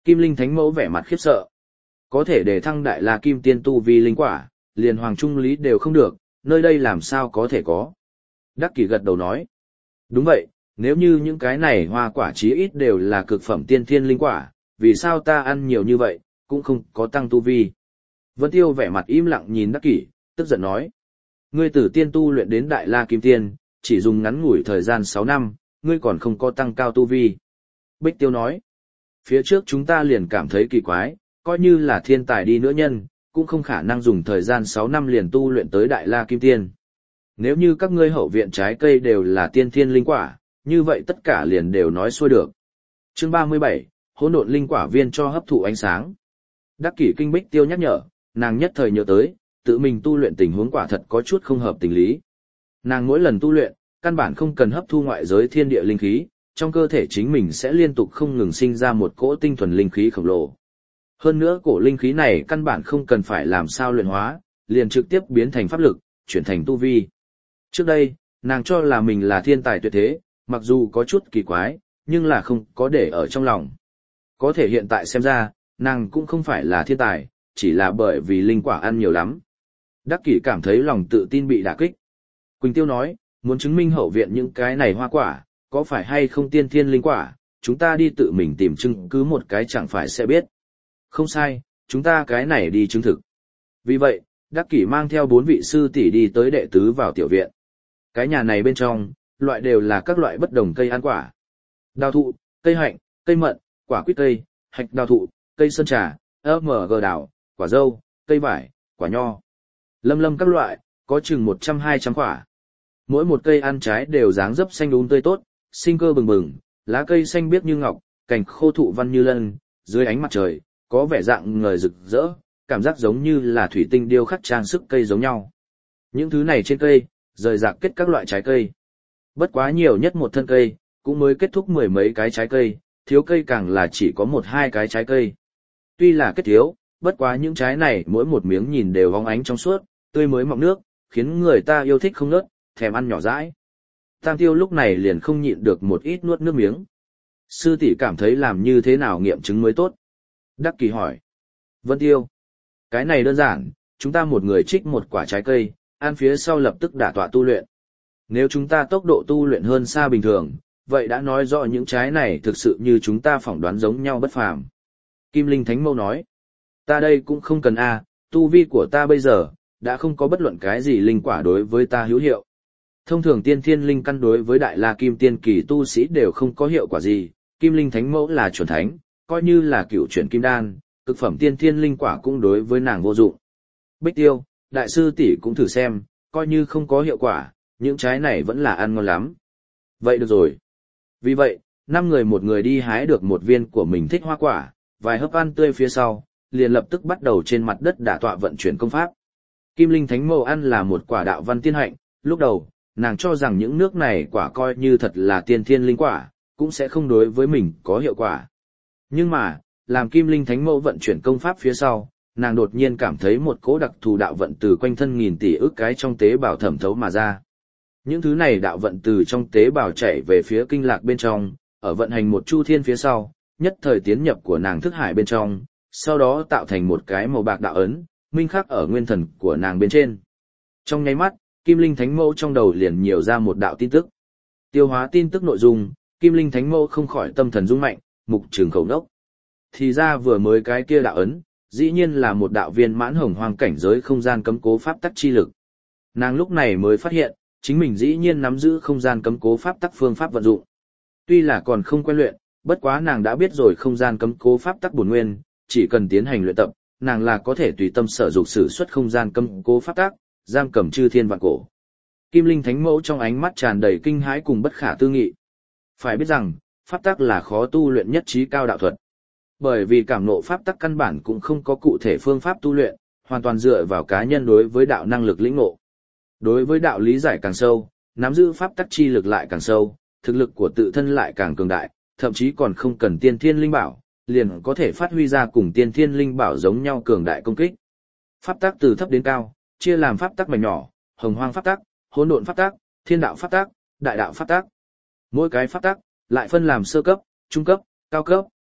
A: Kim Linh Thánh Mẫu vẻ mặt khiếp sợ. Có thể để thăng đại la kim tiên tu vi linh quả, liền hoàng trung lý đều không được, nơi đây làm sao có thể có. Đắc Kỷ gật đầu nói. Đúng vậy, nếu như những cái này hoa quả chí ít đều là cực phẩm tiên thiên linh quả, vì sao ta ăn nhiều như vậy, cũng không có tăng tu vi. Vân Tiêu vẻ mặt im lặng nhìn Đắc Kỷ, tức giận nói. Ngươi từ tiên tu luyện đến đại la kim tiên, chỉ dùng ngắn ngủi thời gian sáu năm, ngươi còn không có tăng cao tu vi. Bích Tiêu nói. Phía trước chúng ta liền cảm thấy kỳ quái, coi như là thiên tài đi nữa nhân, cũng không khả năng dùng thời gian sáu năm liền tu luyện tới đại la kim tiên. Nếu như các ngươi hậu viện trái cây đều là tiên thiên linh quả, như vậy tất cả liền đều nói xuôi được. Chương ba mươi bảy, hỗn độn linh quả viên cho hấp thụ ánh sáng. Đắc Kỷ kinh Bích Tiêu nhắc nhở, nàng nhất thời nhớ tới, tự mình tu luyện tình huống quả thật có chút không hợp tình lý. Nàng mỗi lần tu luyện, căn bản không cần hấp thu ngoại giới thiên địa linh khí, trong cơ thể chính mình sẽ liên tục không ngừng sinh ra một cỗ tinh thuần linh khí khổng lồ. Hơn nữa cổ linh khí này căn bản không cần phải làm sao luyện hóa, liền trực tiếp biến thành pháp lực, chuyển thành tu vi. Trước đây, nàng cho là mình là thiên tài tuyệt thế, mặc dù có chút kỳ quái, nhưng là không có để ở trong lòng. Có thể hiện tại xem ra, nàng cũng không phải là thiên tài, chỉ là bởi vì linh quả ăn nhiều lắm. Đắc Kỷ cảm thấy lòng tự tin bị đả kích. Quỳnh Tiêu nói, muốn chứng minh hậu viện những cái này hoa quả, có phải hay không tiên thiên linh quả, chúng ta đi tự mình tìm chứng cứ một cái chẳng phải sẽ biết. Không sai, chúng ta cái này đi chứng thực. Vì vậy, Đắc Kỷ mang theo bốn vị sư tỷ đi tới đệ tứ vào tiểu viện. Cái nhà này bên trong, loại đều là các loại bất đồng cây ăn quả. Đào thụ, cây hạnh, cây mận, quả quýt cây, hạch đào thụ, cây sơn trà, ớt mờ gờ đào, quả dâu, cây vải, quả nho. Lâm lâm các loại, có chừng một trăm hai trăm quả. Mỗi một cây ăn trái đều dáng dấp xanh đúng tươi tốt, sinh cơ bừng bừng, lá cây xanh biếc như ngọc, cành khô thụ văn như lân, dưới ánh mặt trời, có vẻ dạng ngời rực rỡ, cảm giác giống như là thủy tinh điêu khắc trang sức cây giống nhau. Những thứ này trên cây, rời rạc kết các loại trái cây. Bất quá nhiều nhất một thân cây, cũng mới kết thúc mười mấy cái trái cây, thiếu cây càng là chỉ có một hai cái trái cây. Tuy là kết thiếu, bất quá những trái này mỗi một miếng nhìn đều vóng ánh trong suốt, tươi mới mọng nước, khiến người ta yêu thích không nớt, thèm ăn nhỏ dãi. Tam Tiêu lúc này liền không nhịn được một ít nuốt nước miếng. Sư tỷ cảm thấy làm như thế nào nghiệm chứng mới tốt? Đắc Kỷ hỏi. Vân Tiêu. Cái này đơn giản, chúng ta một người trích một quả trái cây, ăn phía sau lập tức đả tọa tu luyện. Nếu chúng ta tốc độ tu luyện hơn xa bình thường, vậy đã nói rõ những trái này thực sự như chúng ta phỏng đoán giống nhau bất phàm. Kim Linh Thánh Mẫu nói. Ta đây cũng không cần a, tu vi của ta bây giờ, đã không có bất luận cái gì linh quả đối với ta hữu hiệu. Thông thường tiên thiên linh căn đối với đại la kim tiên kỳ tu sĩ đều không có hiệu quả gì, Kim Linh Thánh Mẫu là chuẩn thánh, coi như là cựu chuyển kim đan, cực phẩm tiên thiên linh quả cũng đối với nàng vô dụng. Bích Tiêu, đại sư tỷ cũng thử xem, coi như không có hiệu quả, những trái này vẫn là ăn ngon lắm. Vậy được rồi. Vì vậy, năm người một người đi hái được một viên của mình thích hoa quả, vài hớp ăn tươi phía sau, liền lập tức bắt đầu trên mặt đất đả tọa vận chuyển công pháp. Kim Linh Thánh Mẫu ăn là một quả đạo văn tiên hạnh, lúc đầu, nàng cho rằng những nước này quả coi như thật là tiên thiên linh quả, cũng sẽ không đối với mình có hiệu quả. Nhưng mà, làm Kim Linh Thánh Mẫu vận chuyển công pháp phía sau, nàng đột nhiên cảm thấy một cỗ đặc thù đạo vận từ quanh thân nghìn tỷ ức cái trong tế bào thẩm thấu mà ra. Những thứ này đạo vận từ trong tế bào chảy về phía kinh lạc bên trong, ở vận hành một chu thiên phía sau, nhất thời tiến nhập của nàng thức hải bên trong, sau đó tạo thành một cái màu bạc đạo ấn, minh khắc ở nguyên thần của nàng bên trên. Trong nháy mắt, Kim Linh Thánh Mẫu trong đầu liền nhiều ra một đạo tin tức. Tiêu hóa tin tức nội dung, Kim Linh Thánh Mẫu không khỏi tâm thần rung mạnh, mục trường khẩu đốc. Thì ra vừa mới cái kia đạo ấn, dĩ nhiên là một đạo viên mãn hồng hoang cảnh giới không gian cấm cố pháp tắc chi lực. Nàng lúc này mới phát hiện, chính mình dĩ nhiên nắm giữ không gian cấm cố pháp tắc phương pháp vận dụng. Tuy là còn không quen luyện, bất quá nàng đã biết rồi không gian cấm cố pháp tắc bổn nguyên, chỉ cần tiến hành luyện tập, nàng là có thể tùy tâm sở dục sử xuất không gian cấm cố pháp tắc, giam cầm chư thiên vạn cổ. Kim Linh Thánh Mẫu trong ánh mắt tràn đầy kinh hãi cùng bất khả tư nghị. Phải biết rằng, pháp tắc là khó tu luyện nhất trí cao đạo thuật. Bởi vì cảm ngộ pháp tắc căn bản cũng không có cụ thể phương pháp tu luyện, hoàn toàn dựa vào cá nhân đối với đạo năng lực lĩnh ngộ. Đối với đạo lý giải càng sâu, nắm giữ pháp tắc chi lực lại càng sâu, thực lực của tự thân lại càng cường đại, thậm chí còn không cần tiên thiên linh bảo, liền có thể phát huy ra cùng tiên thiên linh bảo giống nhau cường đại công kích. Pháp tắc từ thấp đến cao, chia làm pháp tắc mảnh nhỏ, hồng hoang pháp tắc, hỗn độn pháp tắc, thiên đạo pháp tắc, đại đạo pháp tắc. Mỗi cái pháp tắc lại phân làm sơ cấp, trung cấp, cao cấp,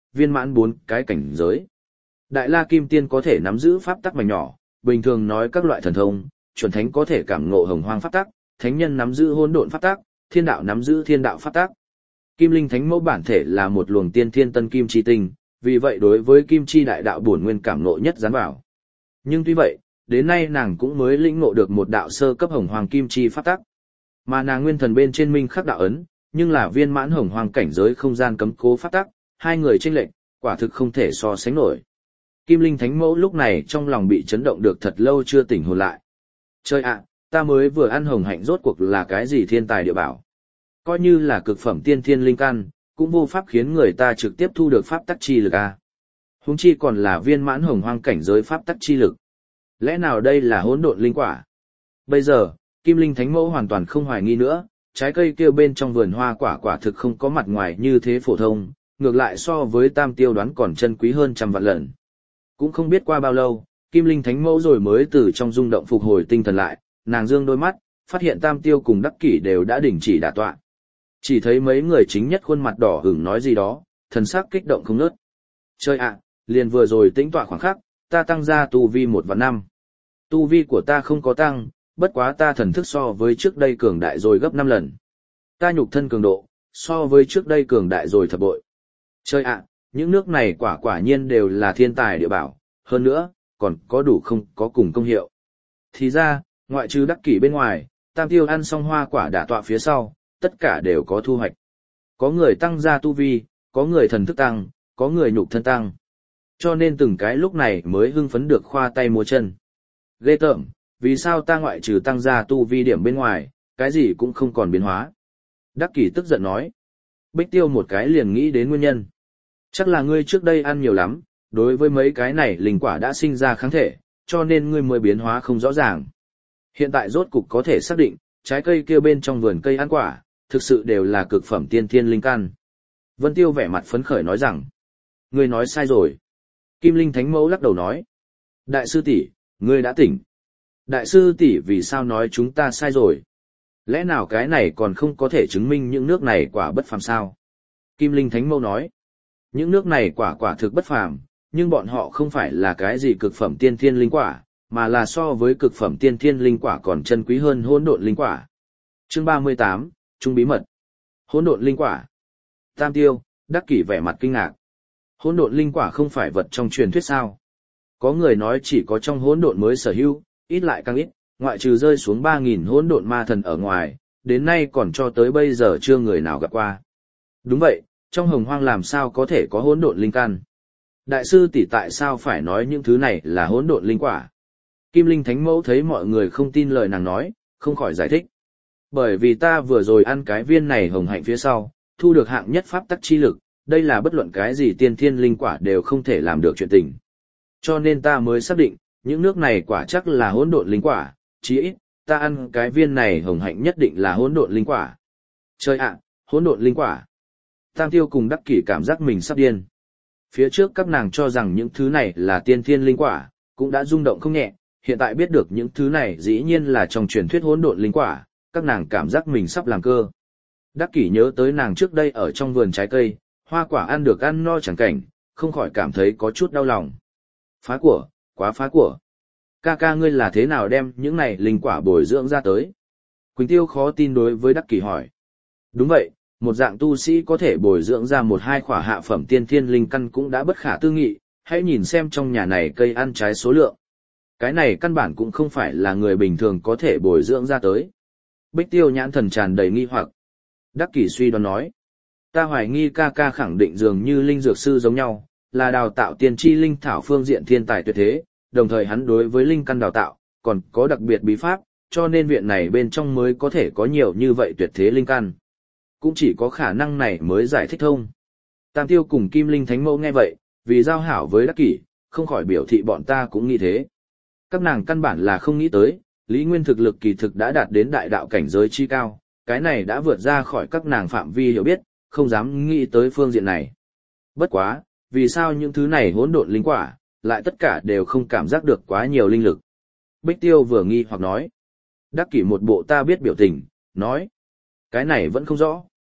A: viên mãn bốn cái cảnh giới. Đại La Kim Tiên có thể nắm giữ pháp tắc mảnh nhỏ, bình thường nói các loại thần thông, chuẩn thánh có thể cảm ngộ hồng hoang pháp tắc, thánh nhân nắm giữ hỗn độn pháp tắc, thiên đạo nắm giữ thiên đạo pháp tắc. Kim Linh Thánh Mẫu bản thể là một luồng tiên thiên tân kim chi tinh, vì vậy đối với kim chi đại đạo bổn nguyên cảm ngộ nhất dán vào. Nhưng tuy vậy, đến nay nàng cũng mới lĩnh ngộ được một đạo sơ cấp hồng hoàng kim chi pháp tắc. Mà nàng nguyên thần bên trên minh khắc đạo ấn, nhưng là viên mãn hồng hoàng cảnh giới không gian cấm cố pháp tắc, hai người chênh lệch, quả thực không thể so sánh nổi. Kim Linh Thánh Mẫu lúc này trong lòng bị chấn động được thật lâu chưa tỉnh hồn lại. Trời ạ, ta mới vừa ăn hồng hạnh rốt cuộc là cái gì thiên tài địa bảo. Coi như là cực phẩm tiên thiên linh căn, cũng vô pháp khiến người ta trực tiếp thu được pháp tắc chi lực a. Huống chi còn là viên mãn hồng hoang cảnh giới pháp tắc chi lực. Lẽ nào đây là hỗn độn linh quả? Bây giờ, Kim Linh Thánh Mẫu hoàn toàn không hoài nghi nữa, trái cây kia bên trong vườn hoa quả quả thực không có mặt ngoài như thế phổ thông, ngược lại so với Tam Tiêu đoán còn chân quý hơn trăm vạn lần. Cũng không biết qua bao lâu, Kim Linh Thánh Mẫu rồi mới từ trong rung động phục hồi tinh thần lại, nàng dương đôi mắt, phát hiện Tam Tiêu cùng Đắc Kỷ đều đã đình chỉ đả tọa. Chỉ thấy mấy người chính nhất khuôn mặt đỏ hửng nói gì đó, thần sắc kích động không ngớt. Chơi ạ, liền vừa rồi tĩnh tọa khoảng khắc, ta tăng ra tu vi một và năm. Tu vi của ta không có tăng, bất quá ta thần thức so với trước đây cường đại rồi gấp năm lần. Ta nhục thân cường độ, so với trước đây cường đại rồi thập bội. Chơi ạ, những nước này quả quả nhiên đều là thiên tài địa bảo, hơn nữa, còn có đủ không có cùng công hiệu. Thì ra, ngoại trừ Đắc Kỷ bên ngoài, Tam Tiêu ăn xong hoa quả đả tọa phía sau, tất cả đều có thu hoạch. Có người tăng ra tu vi, có người thần thức tăng, có người nhục thân tăng. Cho nên từng cái lúc này mới hưng phấn được khoa tay múa chân. Ghê tởm, vì sao ta ngoại trừ tăng ra tu vi điểm bên ngoài, cái gì cũng không còn biến hóa. Đắc Kỷ tức giận nói. Bích Tiêu một cái liền nghĩ đến nguyên nhân. Chắc là ngươi trước đây ăn nhiều lắm, đối với mấy cái này linh quả đã sinh ra kháng thể, cho nên ngươi mới biến hóa không rõ ràng. Hiện tại rốt cục có thể xác định, trái cây kia bên trong vườn cây ăn quả, thực sự đều là cực phẩm tiên thiên linh căn. Vân Tiêu vẻ mặt phấn khởi nói rằng, ngươi nói sai rồi. Kim Linh Thánh Mẫu lắc đầu nói, đại sư tỷ, ngươi đã tỉnh. Đại sư tỷ vì sao nói chúng ta sai rồi? Lẽ nào cái này còn không có thể chứng minh những nước này quả bất phàm sao? Kim Linh Thánh Mẫu nói, những nước này quả quả thực bất phàm, nhưng bọn họ không phải là cái gì cực phẩm tiên thiên linh quả, mà là so với cực phẩm tiên thiên linh quả còn chân quý hơn hỗn độn linh quả. Chương ba mươi tám, Trung bí mật. Hỗn độn linh quả. Tam Tiêu, Đắc Kỷ vẻ mặt kinh ngạc. Hỗn độn linh quả không phải vật trong truyền thuyết sao? Có người nói chỉ có trong hỗn độn mới sở hữu, ít lại càng ít, ngoại trừ rơi xuống ba nghìn hỗn độn ma thần ở ngoài, đến nay còn cho tới bây giờ chưa người nào gặp qua. Đúng vậy, trong hồng hoang làm sao có thể có hỗn độn linh căn? Đại sư tỷ tại sao phải nói những thứ này là hỗn độn linh quả? Kim Linh Thánh Mẫu thấy mọi người không tin lời nàng nói, không khỏi giải thích. Bởi vì ta vừa rồi ăn cái viên này hồng hạnh phía sau, thu được hạng nhất pháp tắc chi lực, đây là bất luận cái gì tiên thiên linh quả đều không thể làm được chuyện tình. Cho nên ta mới xác định, những nước này quả chắc là hỗn độn linh quả, chí ít, ta ăn cái viên này hồng hạnh nhất định là hỗn độn linh quả. Trời ạ, hỗn độn linh quả. Tam Tiêu cùng Đắc Kỷ cảm giác mình sắp điên. Phía trước các nàng cho rằng những thứ này là tiên thiên linh quả, cũng đã rung động không nhẹ, hiện tại biết được những thứ này dĩ nhiên là trong truyền thuyết hỗn độn linh quả, các nàng cảm giác mình sắp làm cơ. Đắc Kỷ nhớ tới nàng trước đây ở trong vườn trái cây, hoa quả ăn được ăn no chẳng cảnh, không khỏi cảm thấy có chút đau lòng. Phá của, quá phá của. Ca ca ngươi là thế nào đem những này linh quả bồi dưỡng ra tới? Quỳnh Tiêu khó tin đối với Đắc Kỷ hỏi. Đúng vậy, một dạng tu sĩ có thể bồi dưỡng ra một hai khỏa hạ phẩm tiên thiên linh căn cũng đã bất khả tư nghị, hãy nhìn xem trong nhà này cây ăn trái số lượng. Cái này căn bản cũng không phải là người bình thường có thể bồi dưỡng ra tới. Bích Tiêu nhãn thần tràn đầy nghi hoặc. Đắc Kỷ suy đoán nói. Ta hoài nghi ca ca khẳng định dường như linh dược sư giống nhau, là đào tạo tiên tri linh thảo phương diện thiên tài tuyệt thế, đồng thời hắn đối với linh căn đào tạo, còn có đặc biệt bí pháp, cho nên viện này bên trong mới có thể có nhiều như vậy tuyệt thế linh căn. Cũng chỉ có khả năng này mới giải thích thông. Tam Tiêu cùng Kim Linh Thánh Mẫu nghe vậy, vì giao hảo với Đắc Kỷ, không khỏi biểu thị bọn ta cũng nghĩ thế. Các nàng căn bản là không nghĩ tới, Lý Nguyên thực lực kỳ thực đã đạt đến đại đạo cảnh giới chi cao, cái này đã vượt ra khỏi các nàng phạm vi hiểu biết, không dám nghĩ tới phương diện này. Bất quá, vì sao những thứ này hỗn độn linh quả, lại tất cả đều không cảm giác được quá nhiều linh lực? Bích Tiêu vừa nghi hoặc nói. Đắc Kỷ một bộ ta biết biểu tình, nói. Cái này vẫn không rõ.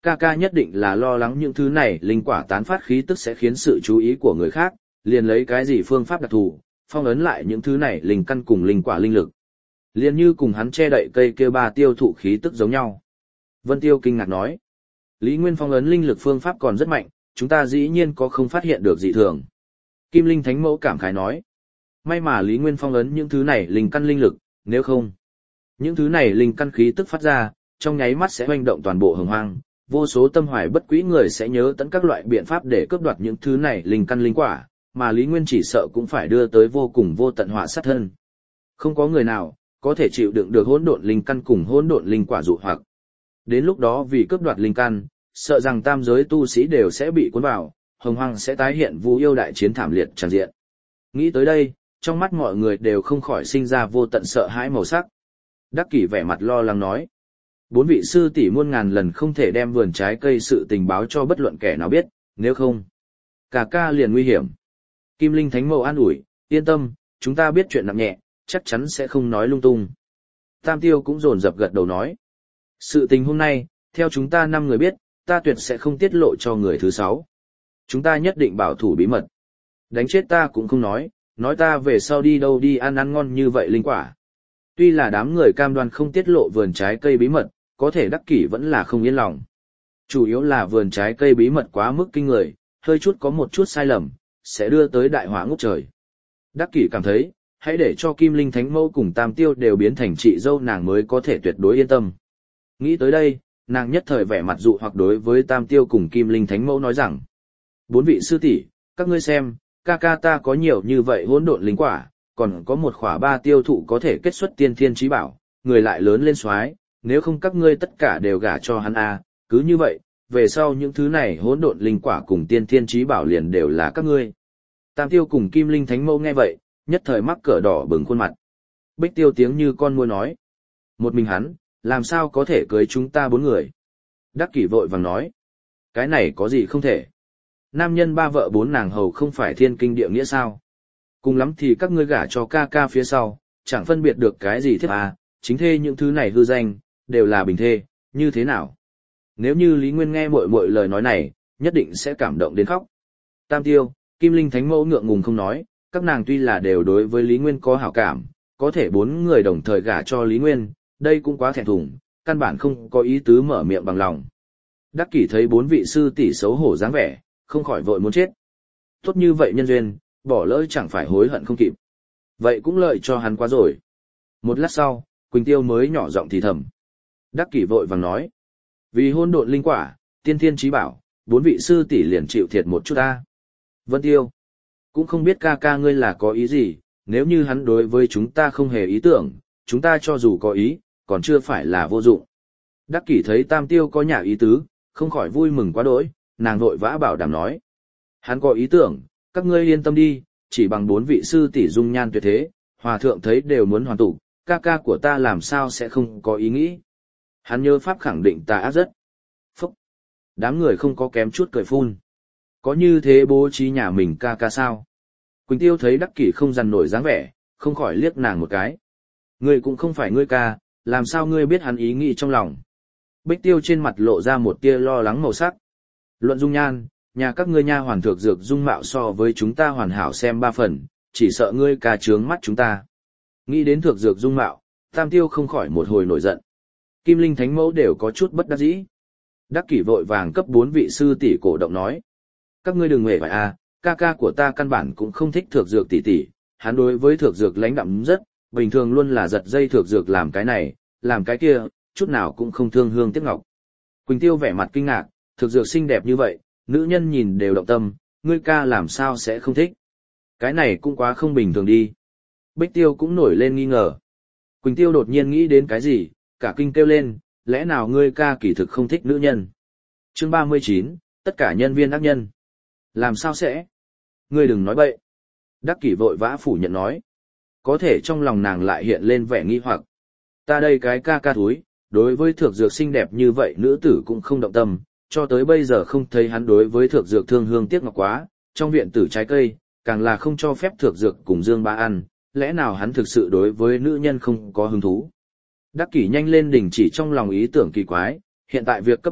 A: Ca ca nhất định là lo lắng những thứ này linh quả tán phát khí tức sẽ khiến sự chú ý của người khác, liền lấy cái gì phương pháp đặc thù, phong ấn lại những thứ này linh căn cùng linh quả linh lực. Liền như cùng hắn che đậy cây kia ba tiêu thụ khí tức giống nhau. Vân Tiêu kinh ngạc nói, Lý Nguyên phong ấn linh lực phương pháp còn rất mạnh, chúng ta dĩ nhiên có không phát hiện được dị thường. Kim Linh Thánh Mẫu cảm khái nói, may mà Lý Nguyên phong ấn những thứ này linh căn linh lực, nếu không, những thứ này linh căn khí tức phát ra, trong nháy mắt sẽ hoành động toàn bộ hồng hoang, vô số tâm hoài bất quý người sẽ nhớ tận các loại biện pháp để cướp đoạt những thứ này linh căn linh quả, mà Lý Nguyên chỉ sợ cũng phải đưa tới vô cùng vô tận họa sát thân. Không có người nào có thể chịu đựng được hỗn độn linh căn cùng hỗn độn linh quả dụ hoặc. Đến lúc đó vì cướp đoạt linh căn, sợ rằng tam giới tu sĩ đều sẽ bị cuốn vào, hồng hoang sẽ tái hiện Vu yêu đại chiến thảm liệt tràn diện. Nghĩ tới đây, trong mắt mọi người đều không khỏi sinh ra vô tận sợ hãi màu sắc. Đắc Kỷ vẻ mặt lo lắng nói, bốn vị sư tỷ muôn ngàn lần không thể đem vườn trái cây sự tình báo cho bất luận kẻ nào biết, nếu không, cả ca liền nguy hiểm. Kim Linh Thánh Mẫu an ủi, yên tâm, chúng ta biết chuyện nặng nhẹ, chắc chắn sẽ không nói lung tung. Tam Tiêu cũng rồn rập gật đầu nói, sự tình hôm nay, theo chúng ta năm người biết, ta tuyệt sẽ không tiết lộ cho người thứ sáu. Chúng ta nhất định bảo thủ bí mật. Đánh chết ta cũng không nói, nói ta về sau đi đâu đi ăn ăn ngon như vậy linh quả. Tuy là đám người cam đoan không tiết lộ vườn trái cây bí mật, có thể Đắc Kỷ vẫn là không yên lòng. Chủ yếu là vườn trái cây bí mật quá mức kinh người, hơi chút có một chút sai lầm, sẽ đưa tới đại họa ngút trời. Đắc Kỷ cảm thấy, hãy để cho Kim Linh Thánh Mẫu cùng Tam Tiêu đều biến thành chị dâu nàng mới có thể tuyệt đối yên tâm. Nghĩ tới đây, nàng nhất thời vẻ mặt dụ hoặc đối với Tam Tiêu cùng Kim Linh Thánh Mẫu nói rằng, bốn vị sư tỷ, các ngươi xem, ca ca ta có nhiều như vậy hỗn độn linh quả, còn có một khỏa ba tiêu thụ có thể kết xuất tiên thiên trí bảo, người lại lớn lên soái, nếu không các ngươi tất cả đều gả cho hắn a, cứ như vậy, về sau những thứ này hỗn độn linh quả cùng tiên thiên trí bảo liền đều là các ngươi. Tam Tiêu cùng Kim Linh Thánh Mẫu nghe vậy, nhất thời mắc cỡ đỏ bừng khuôn mặt. Bích Tiêu tiếng như con muỗi nói, một mình hắn, làm sao có thể cưới chúng ta bốn người? Đắc Kỷ vội vàng nói, cái này có gì không thể? Nam nhân ba vợ bốn nàng hầu không phải thiên kinh địa nghĩa sao? Cùng lắm thì các ngươi gả cho ca ca phía sau, chẳng phân biệt được cái gì thiếp à, chính thê những thứ này hư danh, đều là bình thê, như thế nào? Nếu như Lý Nguyên nghe muội muội lời nói này, nhất định sẽ cảm động đến khóc. Tam Tiêu, Kim Linh Thánh Mẫu ngượng ngùng không nói, các nàng tuy là đều đối với Lý Nguyên có hảo cảm, có thể bốn người đồng thời gả cho Lý Nguyên, đây cũng quá thẹn thùng, căn bản không có ý tứ mở miệng bằng lòng. Đắc Kỷ thấy bốn vị sư tỷ xấu hổ dáng vẻ, không khỏi vội muốn chết. Tốt như vậy nhân duyên, bỏ lỡ chẳng phải hối hận không kịp. Vậy cũng lợi cho hắn quá rồi. Một lát sau, Quỳnh Tiêu mới nhỏ giọng thì thầm. Đắc Kỷ vội vàng nói, vì hôn độn linh quả, tiên thiên trí bảo, bốn vị sư tỷ liền chịu thiệt một chút ta. Vân Tiêu, cũng không biết ca ca ngươi là có ý gì, nếu như hắn đối với chúng ta không hề ý tưởng, chúng ta cho dù có ý, còn chưa phải là vô dụng. Đắc Kỷ thấy Tam Tiêu có nhà ý tứ, không khỏi vui mừng quá đỗi, nàng vội vã bảo đảm nói. Hắn có ý tưởng, các ngươi yên tâm đi, chỉ bằng bốn vị sư tỷ dung nhan tuyệt thế, hòa thượng thấy đều muốn hoàn tụ, ca ca của ta làm sao sẽ không có ý nghĩ. Hắn nhớ pháp khẳng định ta ác rất. Phúc! Đám người không có kém chút cười phun. Có như thế bố trí nhà mình ca ca sao? Quỳnh Tiêu thấy Đắc Kỷ không dằn nổi dáng vẻ, không khỏi liếc nàng một cái. Ngươi cũng không phải ngươi ca, làm sao ngươi biết hắn ý nghĩ trong lòng? Bích Tiêu trên mặt lộ ra một tia lo lắng màu sắc. Luận dung nhan, nhà các ngươi nha hoàn thược dược dung mạo so với chúng ta hoàn hảo xem ba phần, chỉ sợ ngươi ca trướng mắt chúng ta. Nghĩ đến thược dược dung mạo, Tam Tiêu không khỏi một hồi nổi giận. Kim Linh Thánh Mẫu đều có chút bất đắc dĩ. Đắc Kỷ vội vàng cấp bốn vị sư tỷ cổ động nói. Các ngươi đừng hề phải à, ca ca của ta căn bản cũng không thích thược dược tỷ tỷ, hắn đối với thược dược lãnh đạm rất, bình thường luôn là giật dây thược dược làm cái này, làm cái kia, chút nào cũng không thương hương tiếc ngọc. Quỳnh Tiêu vẻ mặt kinh ngạc, thược dược xinh đẹp như vậy, nữ nhân nhìn đều động tâm, ngươi ca làm sao sẽ không thích. Cái này cũng quá không bình thường đi. Bích Tiêu cũng nổi lên nghi ngờ. Quỳnh Tiêu đột nhiên nghĩ đến cái gì, cả kinh kêu lên, lẽ nào ngươi ca kỳ thực không thích nữ nhân. Chương ba mươi chín, tất cả nhân viên ác nhân. Làm sao sẽ? Ngươi đừng nói bậy. Đắc Kỷ vội vã phủ nhận nói. Có thể trong lòng nàng lại hiện lên vẻ nghi hoặc. Ta đây cái ca ca thúi, đối với thược dược xinh đẹp như vậy nữ tử cũng không động tâm, cho tới bây giờ không thấy hắn đối với thược dược thương hương tiếc ngọc quá, trong viện tử trái cây, càng là không cho phép thược dược cùng Dương Ba ăn, lẽ nào hắn thực sự đối với nữ nhân không có hứng thú. Đắc Kỷ nhanh lên đình chỉ trong lòng ý tưởng kỳ quái, hiện tại việc cấp bách,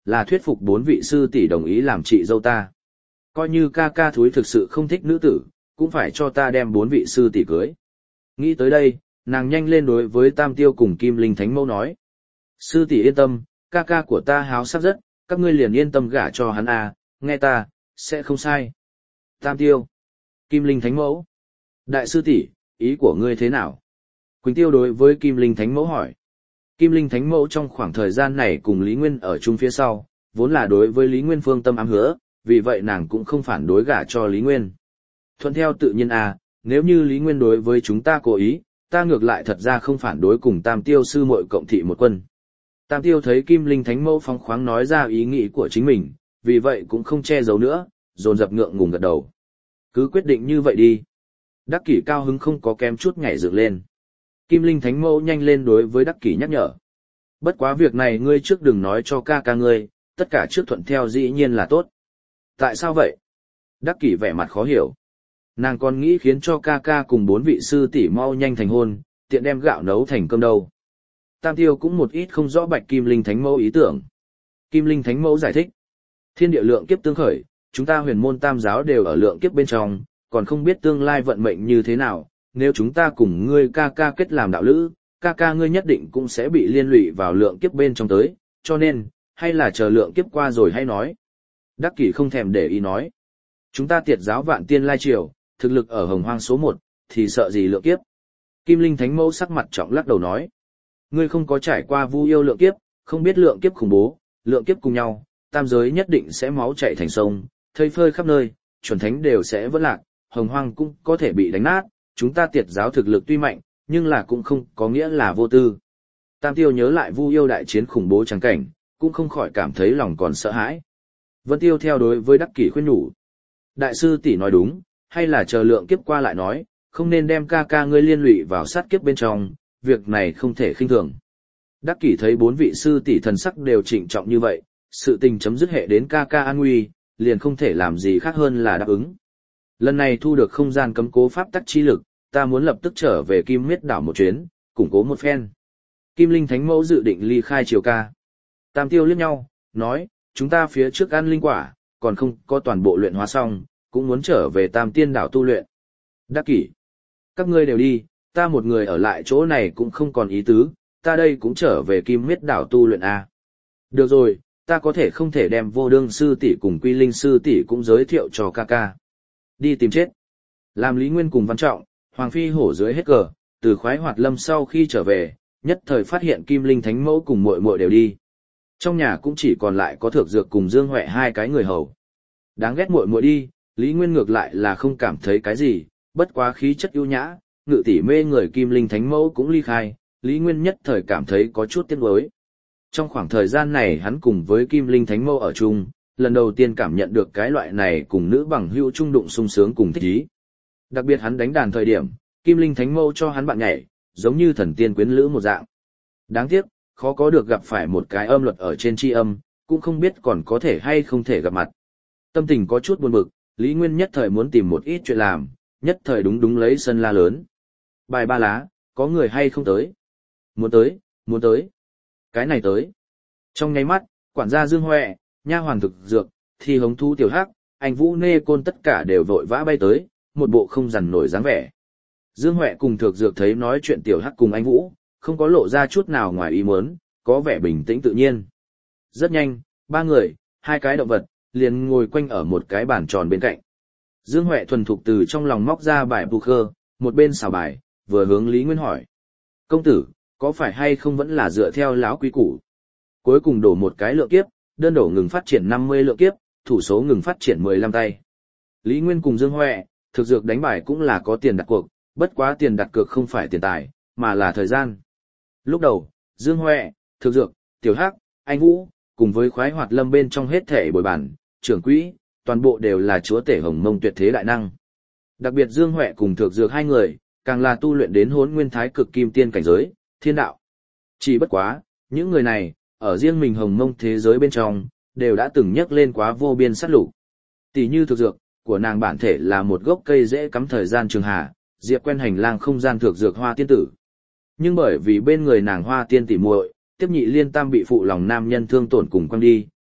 A: là thuyết phục bốn vị sư tỷ đồng ý làm chị dâu ta. Coi như ca ca thúi thực sự không thích nữ tử, cũng phải cho ta đem bốn vị sư tỷ cưới. Nghĩ tới đây, nàng nhanh lên đối với Tam Tiêu cùng Kim Linh Thánh Mẫu nói. Sư tỷ yên tâm, ca ca của ta háo sắc rất, các ngươi liền yên tâm gả cho hắn à, nghe ta, sẽ không sai. Tam Tiêu, Kim Linh Thánh Mẫu. Đại sư tỷ, ý của ngươi thế nào? Quỳnh Tiêu đối với Kim Linh Thánh Mẫu hỏi. Kim Linh Thánh Mẫu trong khoảng thời gian này cùng Lý Nguyên ở chung phía sau, vốn là đối với Lý Nguyên phương tâm ám hứa, vì vậy nàng cũng không phản đối gả cho Lý Nguyên. Thuận theo tự nhiên à, nếu như Lý Nguyên đối với chúng ta cố ý, ta ngược lại thật ra không phản đối cùng Tam Tiêu sư muội cộng thị một quân. Tam Tiêu thấy Kim Linh Thánh Mẫu phóng khoáng nói ra ý nghĩ của chính mình, vì vậy cũng không che giấu nữa, dồn dập ngượng ngùng gật đầu. Cứ quyết định như vậy đi. Đắc Kỷ cao hứng không có kém chút nhảy dựng lên. Kim Linh Thánh Mẫu nhanh lên đối với Đắc Kỷ nhắc nhở. Bất quá việc này ngươi trước đừng nói cho ca ca ngươi, tất cả trước thuận theo dĩ nhiên là tốt. Tại sao vậy? Đắc Kỷ vẻ mặt khó hiểu. Nàng còn nghĩ khiến cho ca ca cùng bốn vị sư tỷ mau nhanh thành hôn, tiện đem gạo nấu thành cơm đâu. Tam Tiêu cũng một ít không rõ Bạch Kim Linh Thánh Mẫu ý tưởng. Kim Linh Thánh Mẫu giải thích. Thiên địa lượng kiếp tương khởi, chúng ta huyền môn tam giáo đều ở lượng kiếp bên trong, còn không biết tương lai vận mệnh như thế nào, nếu chúng ta cùng ngươi ca ca kết làm đạo lữ, ca ca ngươi nhất định cũng sẽ bị liên lụy vào lượng kiếp bên trong tới, cho nên, hay là chờ lượng kiếp qua rồi hay nói. Đắc Kỷ không thèm để ý nói. Chúng ta tiệt giáo vạn tiên lai triều, thực lực ở hồng hoang số một, thì sợ gì lượng kiếp. Kim Linh Thánh Mẫu sắc mặt trọng lắc đầu nói. Ngươi không có trải qua vu yêu lượng kiếp, không biết lượng kiếp khủng bố, lượng kiếp cùng nhau, tam giới nhất định sẽ máu chảy thành sông, thây phơi khắp nơi, chuẩn thánh đều sẽ vỡ lạc, hồng hoang cũng có thể bị đánh nát, chúng ta tiệt giáo thực lực tuy mạnh, nhưng là cũng không có nghĩa là vô tư. Tam Tiêu nhớ lại vu yêu đại chiến khủng bố trắng cảnh, cũng không khỏi cảm thấy lòng còn sợ hãi. Vân Tiêu theo đối với Đắc Kỷ khuyên nhủ. Đại sư tỷ nói đúng, hay là chờ lượng kiếp qua lại nói, không nên đem ca ca ngươi liên lụy vào sát kiếp bên trong, việc này không thể khinh thường. Đắc Kỷ thấy bốn vị sư tỷ thần sắc đều trịnh trọng như vậy, sự tình chấm dứt hệ đến ca ca an nguy, liền không thể làm gì khác hơn là đáp ứng. Lần này thu được không gian cấm cố pháp tắc chi lực, ta muốn lập tức trở về Kim Miết đảo một chuyến, củng cố một phen. Kim Linh Thánh Mẫu dự định ly khai triều ca. Tam Tiêu liếc nhau, nói, chúng ta phía trước ăn linh quả, còn không có toàn bộ luyện hóa xong, cũng muốn trở về Tam Tiên đảo tu luyện. Đắc Kỷ, các ngươi đều đi, ta một người ở lại chỗ này cũng không còn ý tứ, ta đây cũng trở về Kim Miết đảo tu luyện a. Được rồi, ta có thể không thể đem Vô Đương sư tỷ cùng Quy Linh sư tỷ cũng giới thiệu cho ca ca. Đi tìm chết. Làm Lý Nguyên cùng Văn Trọng, Hoàng Phi hổ dưới hết cờ, từ khoái hoạt lâm sau khi trở về, nhất thời phát hiện Kim Linh Thánh Mẫu cùng muội muội đều đi. Trong nhà cũng chỉ còn lại có Thược Dược cùng Dương Huệ hai cái người hầu. Đáng ghét muội muội đi, Lý Nguyên ngược lại là không cảm thấy cái gì, bất quá khí chất ưu nhã, ngự tỷ mê người Kim Linh Thánh Mẫu cũng ly khai, Lý Nguyên nhất thời cảm thấy có chút tiếc nuối. Trong khoảng thời gian này hắn cùng với Kim Linh Thánh Mẫu ở chung, lần đầu tiên cảm nhận được cái loại này cùng nữ bằng hữu trung đụng sung sướng cùng thích ý. Đặc biệt hắn đánh đàn thời điểm, Kim Linh Thánh Mẫu cho hắn bạn nhảy, giống như thần tiên quyến lữ một dạng. Đáng tiếc, khó có được gặp phải một cái âm luật ở trên tri âm, cũng không biết còn có thể hay không thể gặp mặt. Tâm tình có chút buồn bực, Lý Nguyên nhất thời muốn tìm một ít chuyện làm, nhất thời đúng đúng lấy sân la lớn. Bài ba lá, có người hay không tới? Muốn tới, muốn tới. Cái này tới. Trong nháy mắt, quản gia Dương Huệ, nha hoàn Thực Dược, Thi Hống Thu Tiểu Hắc, anh Vũ Nê Côn tất cả đều vội vã bay tới, một bộ không dằn nổi dáng vẻ. Dương Huệ cùng Thực Dược thấy nói chuyện Tiểu Hắc cùng anh Vũ, không có lộ ra chút nào ngoài ý muốn, có vẻ bình tĩnh tự nhiên. Rất nhanh, ba người, hai cái động vật, liền ngồi quanh ở một cái bàn tròn bên cạnh. Dương Huệ thuần thục từ trong lòng móc ra bài poker, một bên xào bài, vừa hướng Lý Nguyên hỏi. Công tử, có phải hay không vẫn là dựa theo láo quý củ? Cuối cùng đổ một cái lượng kiếp, đơn đổ ngừng phát triển năm mươi lượng kiếp, thủ số ngừng phát triển mười lăm tay. Lý Nguyên cùng Dương Huệ, Thực Dược đánh bài cũng là có tiền đặt cuộc, bất quá tiền đặt cược không phải tiền tài, mà là thời gian. Lúc đầu, Dương Huệ, Thực Dược, Tiểu Hắc, anh Vũ, cùng với khoái hoạt lâm bên trong hết thể bồi bản, trưởng quỹ, toàn bộ đều là chúa tể hồng mông tuyệt thế đại năng. Đặc biệt Dương Huệ cùng Thực Dược hai người, càng là tu luyện đến Hỗn Nguyên Thái Cực Kim Tiên cảnh giới, thiên đạo. Chỉ bất quá, những người này, ở riêng mình hồng mông thế giới bên trong, đều đã từng nhắc lên quá vô biên sát lục. Tỷ như Thực Dược, của nàng bản thể là một gốc cây dễ cắm thời gian trường hà, diệp quen hành lang không gian Thực Dược hoa tiên tử. Nhưng bởi vì bên người nàng hoa tiên tỷ muội, tiếp nhị liên tam bị phụ lòng nam nhân thương tổn cùng quăng đi,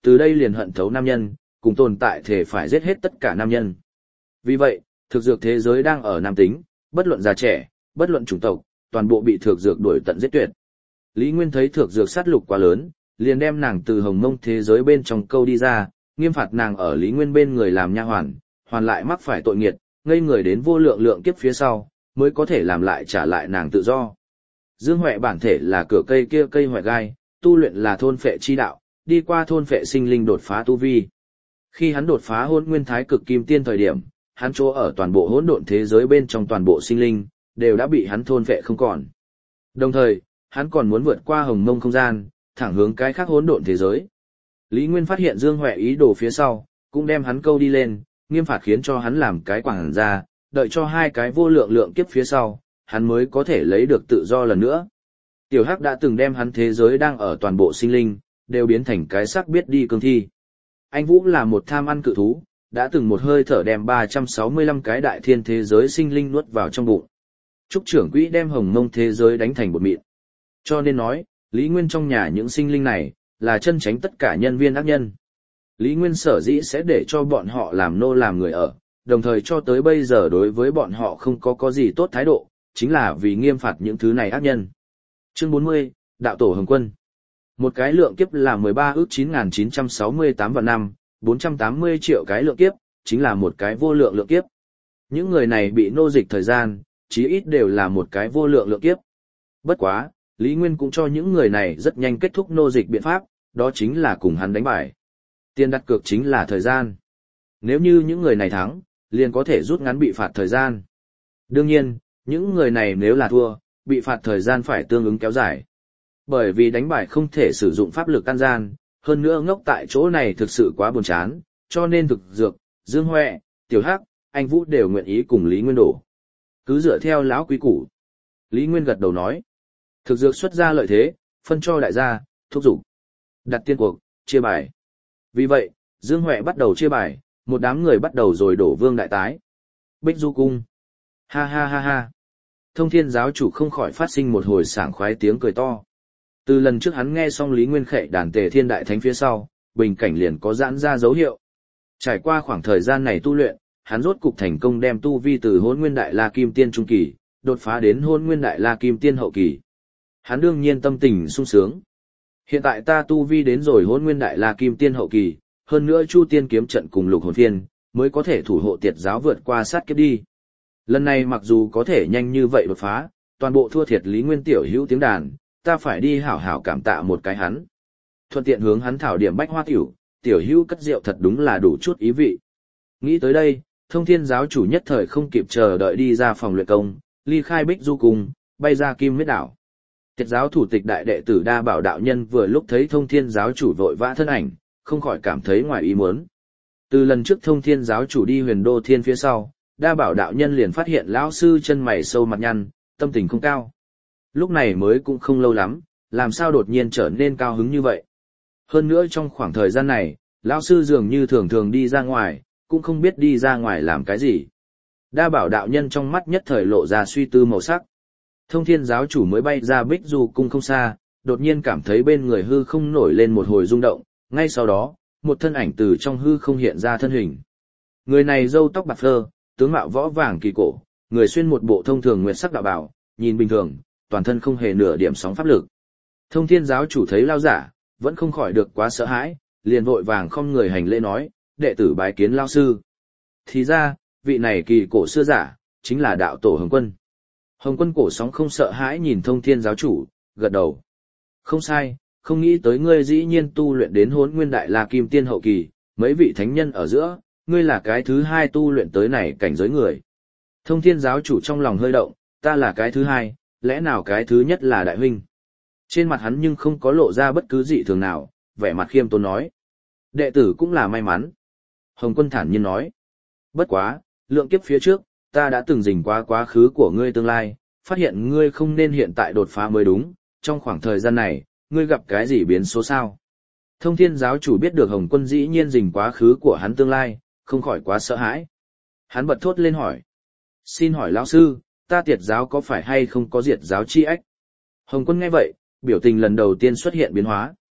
A: từ đây liền hận thấu nam nhân, cùng tồn tại thể phải giết hết tất cả nam nhân. Vì vậy, thực dược thế giới đang ở nam tính, bất luận già trẻ, bất luận chủng tộc, toàn bộ bị thực dược đuổi tận giết tuyệt. Lý Nguyên thấy thực dược sát lục quá lớn, liền đem nàng từ hồng mông thế giới bên trong câu đi ra, nghiêm phạt nàng ở Lý Nguyên bên người làm nha hoàn, hoàn lại mắc phải tội nghiệt, ngây người đến vô lượng lượng kiếp phía sau, mới có thể làm lại trả lại nàng tự do. Dương Huệ bản thể là cửa cây kia cây hoại gai, tu luyện là thôn phệ chi đạo, đi qua thôn phệ sinh linh đột phá tu vi. Khi hắn đột phá hôn nguyên thái cực kim tiên thời điểm, hắn chỗ ở toàn bộ hỗn độn thế giới bên trong toàn bộ sinh linh, đều đã bị hắn thôn phệ không còn. Đồng thời, hắn còn muốn vượt qua hồng mông không gian, thẳng hướng cái khác hỗn độn thế giới. Lý Nguyên phát hiện Dương Huệ ý đồ phía sau, cũng đem hắn câu đi lên, nghiêm phạt khiến cho hắn làm cái quảng ra, đợi cho hai cái vô lượng lượng kiếp phía sau, hắn mới có thể lấy được tự do lần nữa. Tiểu Hắc đã từng đem hắn thế giới đang ở toàn bộ sinh linh, đều biến thành cái xác biết đi cương thi. Anh Vũ là một tham ăn cự thú, đã từng một hơi thở đem ba trăm sáu mươi lăm cái đại thiên thế giới sinh linh nuốt vào trong bụng. Trúc trưởng quỹ đem hồng mông thế giới đánh thành bột mịn. Cho nên nói, Lý Nguyên trong nhà những sinh linh này, là chân tránh tất cả nhân viên ác nhân. Lý Nguyên sở dĩ sẽ để cho bọn họ làm nô làm người ở, đồng thời cho tới bây giờ đối với bọn họ không có có gì tốt thái độ, chính là vì nghiêm phạt những thứ này ác nhân. Chương bốn mươi, Đạo Tổ Hồng Quân. Một cái lượng kiếp là mười ba ước chín nghìn chín trăm sáu mươi tám vạn năm, bốn trăm tám mươi triệu cái lượng kiếp, chính là một cái vô lượng lượng kiếp. Những người này bị nô dịch thời gian, chí ít đều là một cái vô lượng lượng kiếp. Bất quá, Lý Nguyên cũng cho những người này rất nhanh kết thúc nô dịch biện pháp, đó chính là cùng hắn đánh bài. Tiền đặt cược chính là thời gian. Nếu như những người này thắng, liền có thể rút ngắn bị phạt thời gian. Đương nhiên, những người này nếu là thua, bị phạt thời gian phải tương ứng kéo dài. Bởi vì đánh bài không thể sử dụng pháp lực can gian, hơn nữa ngốc tại chỗ này thực sự quá buồn chán, cho nên thực dược, Dương Huệ, Tiểu Hắc, anh Vũ đều nguyện ý cùng Lý Nguyên đổ. Cứ dựa theo lão quý củ. Lý Nguyên gật đầu nói. Thực dược xuất ra lợi thế, phân cho đại gia, thúc giục. Đặt tiên cuộc, chia bài. Vì vậy, Dương Huệ bắt đầu chia bài, một đám người bắt đầu rồi đổ vương đại tái. Bích Du Cung. Ha ha ha ha. Thông Thiên giáo chủ không khỏi phát sinh một hồi sảng khoái tiếng cười to. Từ lần trước hắn nghe xong Lý Nguyên khệ đàn Tề Thiên Đại Thánh phía sau, bình cảnh liền có giãn ra dấu hiệu. Trải qua khoảng thời gian này tu luyện, hắn rốt cục thành công đem tu vi từ Hỗn Nguyên Đại La Kim Tiên trung kỳ, đột phá đến Hỗn Nguyên Đại La Kim Tiên hậu kỳ. Hắn đương nhiên tâm tình sung sướng. Hiện tại ta tu vi đến rồi Hỗn Nguyên Đại La Kim Tiên hậu kỳ, hơn nữa Chu Tiên kiếm trận cùng Lục Hồn Phiên, mới có thể thủ hộ Tiệt giáo vượt qua sát kiếp đi. Lần này mặc dù có thể nhanh như vậy đột phá, toàn bộ thua thiệt Lý Nguyên tiểu hữu tiếng đàn, ta phải đi hảo hảo cảm tạ một cái hắn. Thuận tiện hướng hắn thảo điểm bách hoa tiểu, tiểu hữu cất rượu thật đúng là đủ chút ý vị. Nghĩ tới đây, Thông Thiên giáo chủ nhất thời không kịp chờ đợi đi ra phòng luyện công, ly khai Bích Du Cung, bay ra Kim Huyết Đảo. Tiệt giáo thủ tịch đại đệ tử Đa Bảo đạo nhân vừa lúc thấy Thông Thiên giáo chủ vội vã thân ảnh, không khỏi cảm thấy ngoài ý muốn. Từ lần trước Thông Thiên giáo chủ đi Huyền Đô Thiên phía sau, Đa Bảo đạo nhân liền phát hiện lão sư chân mày sâu mặt nhăn, tâm tình không cao. Lúc này mới cũng không lâu lắm, làm sao đột nhiên trở nên cao hứng như vậy. Hơn nữa trong khoảng thời gian này, lão sư dường như thường thường đi ra ngoài, cũng không biết đi ra ngoài làm cái gì. Đa Bảo đạo nhân trong mắt nhất thời lộ ra suy tư màu sắc. Thông Thiên giáo chủ mới bay ra Bích Du Cung không xa, đột nhiên cảm thấy bên người hư không nổi lên một hồi rung động, ngay sau đó, một thân ảnh từ trong hư không hiện ra thân hình. Người này râu tóc bạc phơ, tướng mạo võ vàng kỳ cổ, người xuyên một bộ thông thường nguyệt sắc đạo bào, nhìn bình thường, toàn thân không hề nửa điểm sóng pháp lực. Thông Thiên giáo chủ thấy lao giả, vẫn không khỏi được quá sợ hãi, liền vội vàng không người hành lễ nói, đệ tử bái kiến lao sư. Thì ra, vị này kỳ cổ xưa giả, chính là đạo tổ Hồng Quân. Hồng Quân cổ sóng không sợ hãi nhìn Thông Thiên giáo chủ, gật đầu. Không sai, không nghĩ tới ngươi dĩ nhiên tu luyện đến Hỗn Nguyên Đại La Kim Tiên hậu kỳ, mấy vị thánh nhân ở giữa, ngươi là cái thứ hai tu luyện tới này cảnh giới người. Thông Thiên giáo chủ trong lòng hơi động, ta là cái thứ hai, lẽ nào cái thứ nhất là đại huynh? Trên mặt hắn nhưng không có lộ ra bất cứ dị thường nào, vẻ mặt khiêm tốn nói. Đệ tử cũng là may mắn. Hồng Quân thản nhiên nói. Bất quá, lượng kiếp phía trước, ta đã từng rình qua quá khứ của ngươi tương lai, phát hiện ngươi không nên hiện tại đột phá mới đúng, trong khoảng thời gian này, ngươi gặp cái gì biến số sao? Thông Thiên giáo chủ biết được Hồng Quân dĩ nhiên rình quá khứ của hắn tương lai, không khỏi quá sợ hãi. Hắn bật thốt lên hỏi. Xin hỏi lão sư, ta Tiệt giáo có phải hay không có diệt giáo chi ách? Hồng Quân nghe vậy, biểu tình lần đầu tiên xuất hiện biến hóa.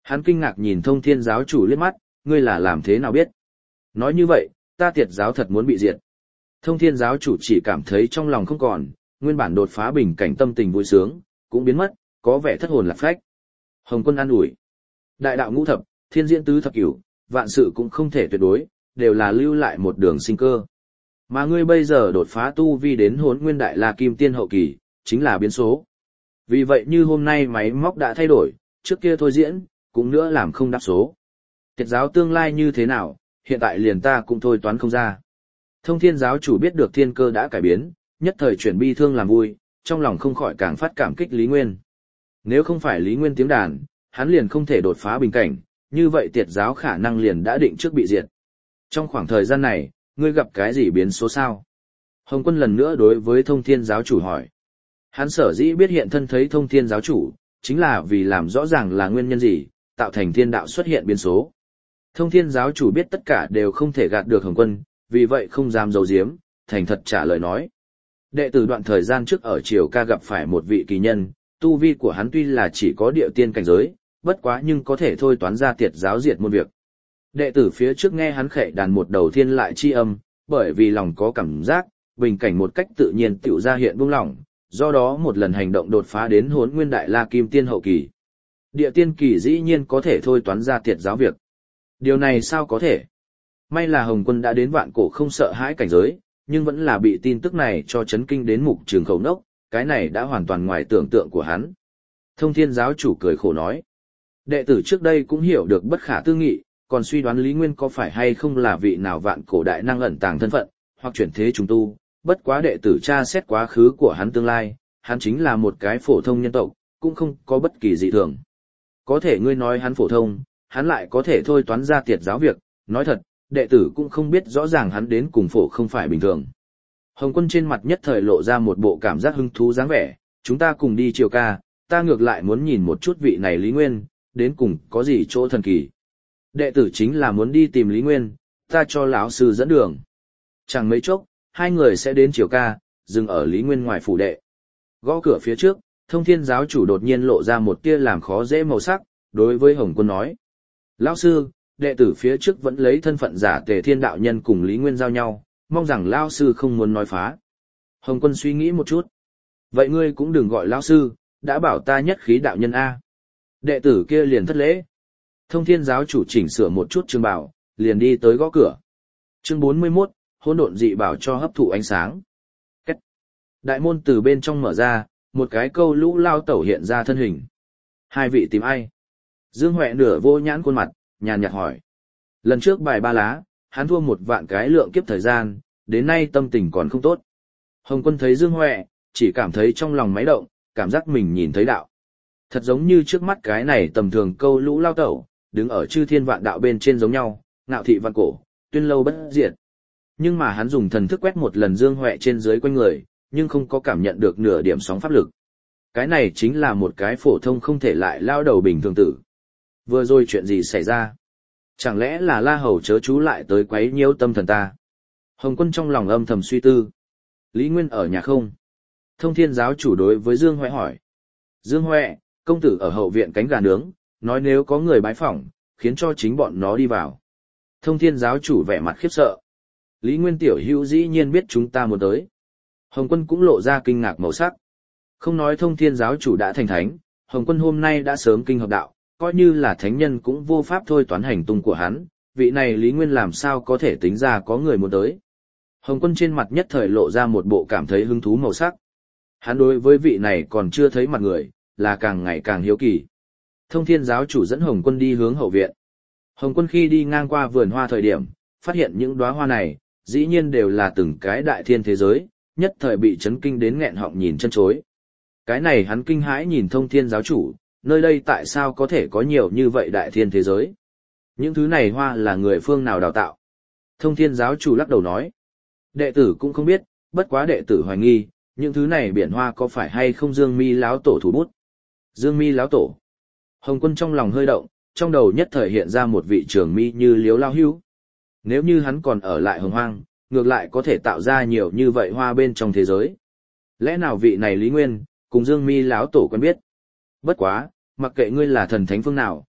A: Hắn kinh ngạc nhìn thông thiên giáo chủ liếc mắt, ngươi là làm thế nào biết? Nói như vậy, ta tiệt giáo thật muốn bị diệt. Thông thiên giáo chủ chỉ cảm thấy trong lòng không còn, nguyên bản đột phá bình cảnh tâm tình vui sướng, cũng biến mất, có vẻ thất hồn lạc phách. Hồng Quân an ủi. Đại đạo ngũ thập, thiên diễn tứ thập cửu, vạn sự cũng không thể tuyệt đối, đều là lưu lại một đường sinh cơ. Mà ngươi bây giờ đột phá tu vi đến Hỗn Nguyên Đại La Kim Tiên hậu kỳ, chính là biến số. Vì vậy như hôm nay máy móc đã thay đổi, trước kia thôi diễn, cũng nữa làm không đáp số. Tiệt giáo tương lai như thế nào, hiện tại liền ta cũng thôi toán không ra. Thông thiên giáo chủ biết được thiên cơ đã cải biến, nhất thời chuyển bi thương làm vui, trong lòng không khỏi càng phát cảm kích Lý Nguyên. Nếu không phải Lý Nguyên tiếng đàn, hắn liền không thể đột phá bình cảnh, như vậy tiệt giáo khả năng liền đã định trước bị diệt. Trong khoảng thời gian này, ngươi gặp cái gì biến số sao? Hồng Quân lần nữa đối với thông thiên giáo chủ hỏi. Hắn sở dĩ biết hiện thân thấy thông thiên giáo chủ, chính là vì làm rõ ràng là nguyên nhân gì, tạo thành thiên đạo xuất hiện biến số. Thông thiên giáo chủ biết tất cả đều không thể gạt được Hồng Quân, vì vậy không dám giấu giếm, thành thật trả lời nói. Đệ tử đoạn thời gian trước ở Triều Ca gặp phải một vị kỳ nhân, tu vi của hắn tuy là chỉ có địa tiên cảnh giới, bất quá nhưng có thể thôi toán ra tiệt giáo diệt môn việc. Đệ tử phía trước nghe hắn khệ đàn một đầu thiên lại chi âm, bởi vì lòng có cảm giác, bình cảnh một cách tự nhiên tựu ra hiện buông lỏng, do đó một lần hành động đột phá đến Hỗn Nguyên Đại La Kim Tiên hậu kỳ. Địa tiên kỳ dĩ nhiên có thể thôi toán ra tiệt giáo việc. Điều này sao có thể? May là Hồng Quân đã đến vạn cổ không sợ hãi cảnh giới, nhưng vẫn là bị tin tức này cho chấn kinh đến mục trường khẩu nốc, cái này đã hoàn toàn ngoài tưởng tượng của hắn. Thông thiên giáo chủ cười khổ nói. Đệ tử trước đây cũng hiểu được bất khả tư nghị, còn suy đoán Lý Nguyên có phải hay không là vị nào vạn cổ đại năng ẩn tàng thân phận, hoặc chuyển thế trùng tu, bất quá đệ tử tra xét quá khứ của hắn tương lai, hắn chính là một cái phổ thông nhân tộc, cũng không có bất kỳ dị thường. Có thể ngươi nói hắn phổ thông, hắn lại có thể thôi toán ra tiệt giáo việc, nói thật, đệ tử cũng không biết rõ ràng hắn đến cùng phổ không phải bình thường. Hồng Quân trên mặt nhất thời lộ ra một bộ cảm giác hứng thú dáng vẻ, chúng ta cùng đi Triều Ca, ta ngược lại muốn nhìn một chút vị này Lý Nguyên, đến cùng có gì chỗ thần kỳ. Đệ tử chính là muốn đi tìm Lý Nguyên, ta cho lão sư dẫn đường. Chẳng mấy chốc, hai người sẽ đến Triều Ca, dừng ở Lý Nguyên ngoài phủ đệ. Gõ cửa phía trước, thông thiên giáo chủ đột nhiên lộ ra một tia làm khó dễ màu sắc, đối với Hồng Quân nói. Lão sư, đệ tử phía trước vẫn lấy thân phận giả Tề Thiên đạo nhân cùng Lý Nguyên giao nhau, mong rằng lão sư không muốn nói phá. Hồng Quân suy nghĩ một chút. Vậy ngươi cũng đừng gọi lão sư, đã bảo ta nhất khí đạo nhân A. Đệ tử kia liền thất lễ. Thông thiên giáo chủ chỉnh sửa một chút chương bảo, liền đi tới gõ cửa. Chương bốn mươi mốt, hỗn độn dị bảo cho hấp thụ ánh sáng. Cách. Đại môn từ bên trong mở ra, một cái câu lũ lao tẩu hiện ra thân hình. Hai vị tìm ai? Dương Huệ nửa vô nhãn khuôn mặt, nhàn nhạt hỏi. Lần trước bài ba lá, hắn thua một vạn cái lượng kiếp thời gian, đến nay tâm tình còn không tốt. Hồng Quân thấy Dương Huệ, chỉ cảm thấy trong lòng máy động, cảm giác mình nhìn thấy đạo. Thật giống như trước mắt cái này tầm thường câu lũ lao tẩu, đứng ở chư thiên vạn đạo bên trên giống nhau, ngạo thị vạn cổ, tuyên lâu bất diệt. Nhưng mà hắn dùng thần thức quét một lần Dương Huệ trên dưới quanh người, nhưng không có cảm nhận được nửa điểm sóng pháp lực. Cái này chính là một cái phổ thông không thể lại lao đầu bình thường tử. Vừa rồi chuyện gì xảy ra? Chẳng lẽ là La Hầu chớ chú lại tới quấy nhiễu tâm thần ta? Hồng Quân trong lòng âm thầm suy tư. Lý Nguyên ở nhà không? Thông thiên giáo chủ đối với Dương Huệ hỏi. Dương Huệ, công tử ở hậu viện cánh gà nướng, nói nếu có người bái phỏng, khiến cho chính bọn nó đi vào. Thông thiên giáo chủ vẻ mặt khiếp sợ. Lý Nguyên tiểu hữu dĩ nhiên biết chúng ta muốn tới. Hồng Quân cũng lộ ra kinh ngạc màu sắc. Không nói thông thiên giáo chủ đã thành thánh, Hồng Quân hôm nay đã sớm kinh hợp đạo, coi như là thánh nhân cũng vô pháp thôi toán hành tung của hắn, vị này Lý Nguyên làm sao có thể tính ra có người muốn tới. Hồng Quân trên mặt nhất thời lộ ra một bộ cảm thấy hứng thú màu sắc. Hắn đối với vị này còn chưa thấy mặt người, là càng ngày càng hiếu kỳ. Thông thiên giáo chủ dẫn Hồng Quân đi hướng hậu viện. Hồng Quân khi đi ngang qua vườn hoa thời điểm, phát hiện những đóa hoa này, dĩ nhiên đều là từng cái đại thiên thế giới, nhất thời bị chấn kinh đến nghẹn họng nhìn chân chối. Cái này hắn kinh hãi nhìn thông thiên giáo chủ, nơi đây tại sao có thể có nhiều như vậy đại thiên thế giới? Những thứ này hoa là người phương nào đào tạo? Thông thiên giáo chủ lắc đầu nói. Đệ tử cũng không biết, bất quá đệ tử hoài nghi, những thứ này biển hoa có phải hay không Dương Mi láo tổ thủ bút? Dương Mi láo tổ. Hồng Quân trong lòng hơi động, trong đầu nhất thời hiện ra một vị trường mi như Liếu Lao Hưu. Nếu như hắn còn ở lại hồng hoang, ngược lại có thể tạo ra nhiều như vậy hoa bên trong thế giới. Lẽ nào vị này Lý Nguyên, cùng Dương Mi láo tổ quen biết? Bất quá, mặc kệ ngươi là thần thánh phương nào,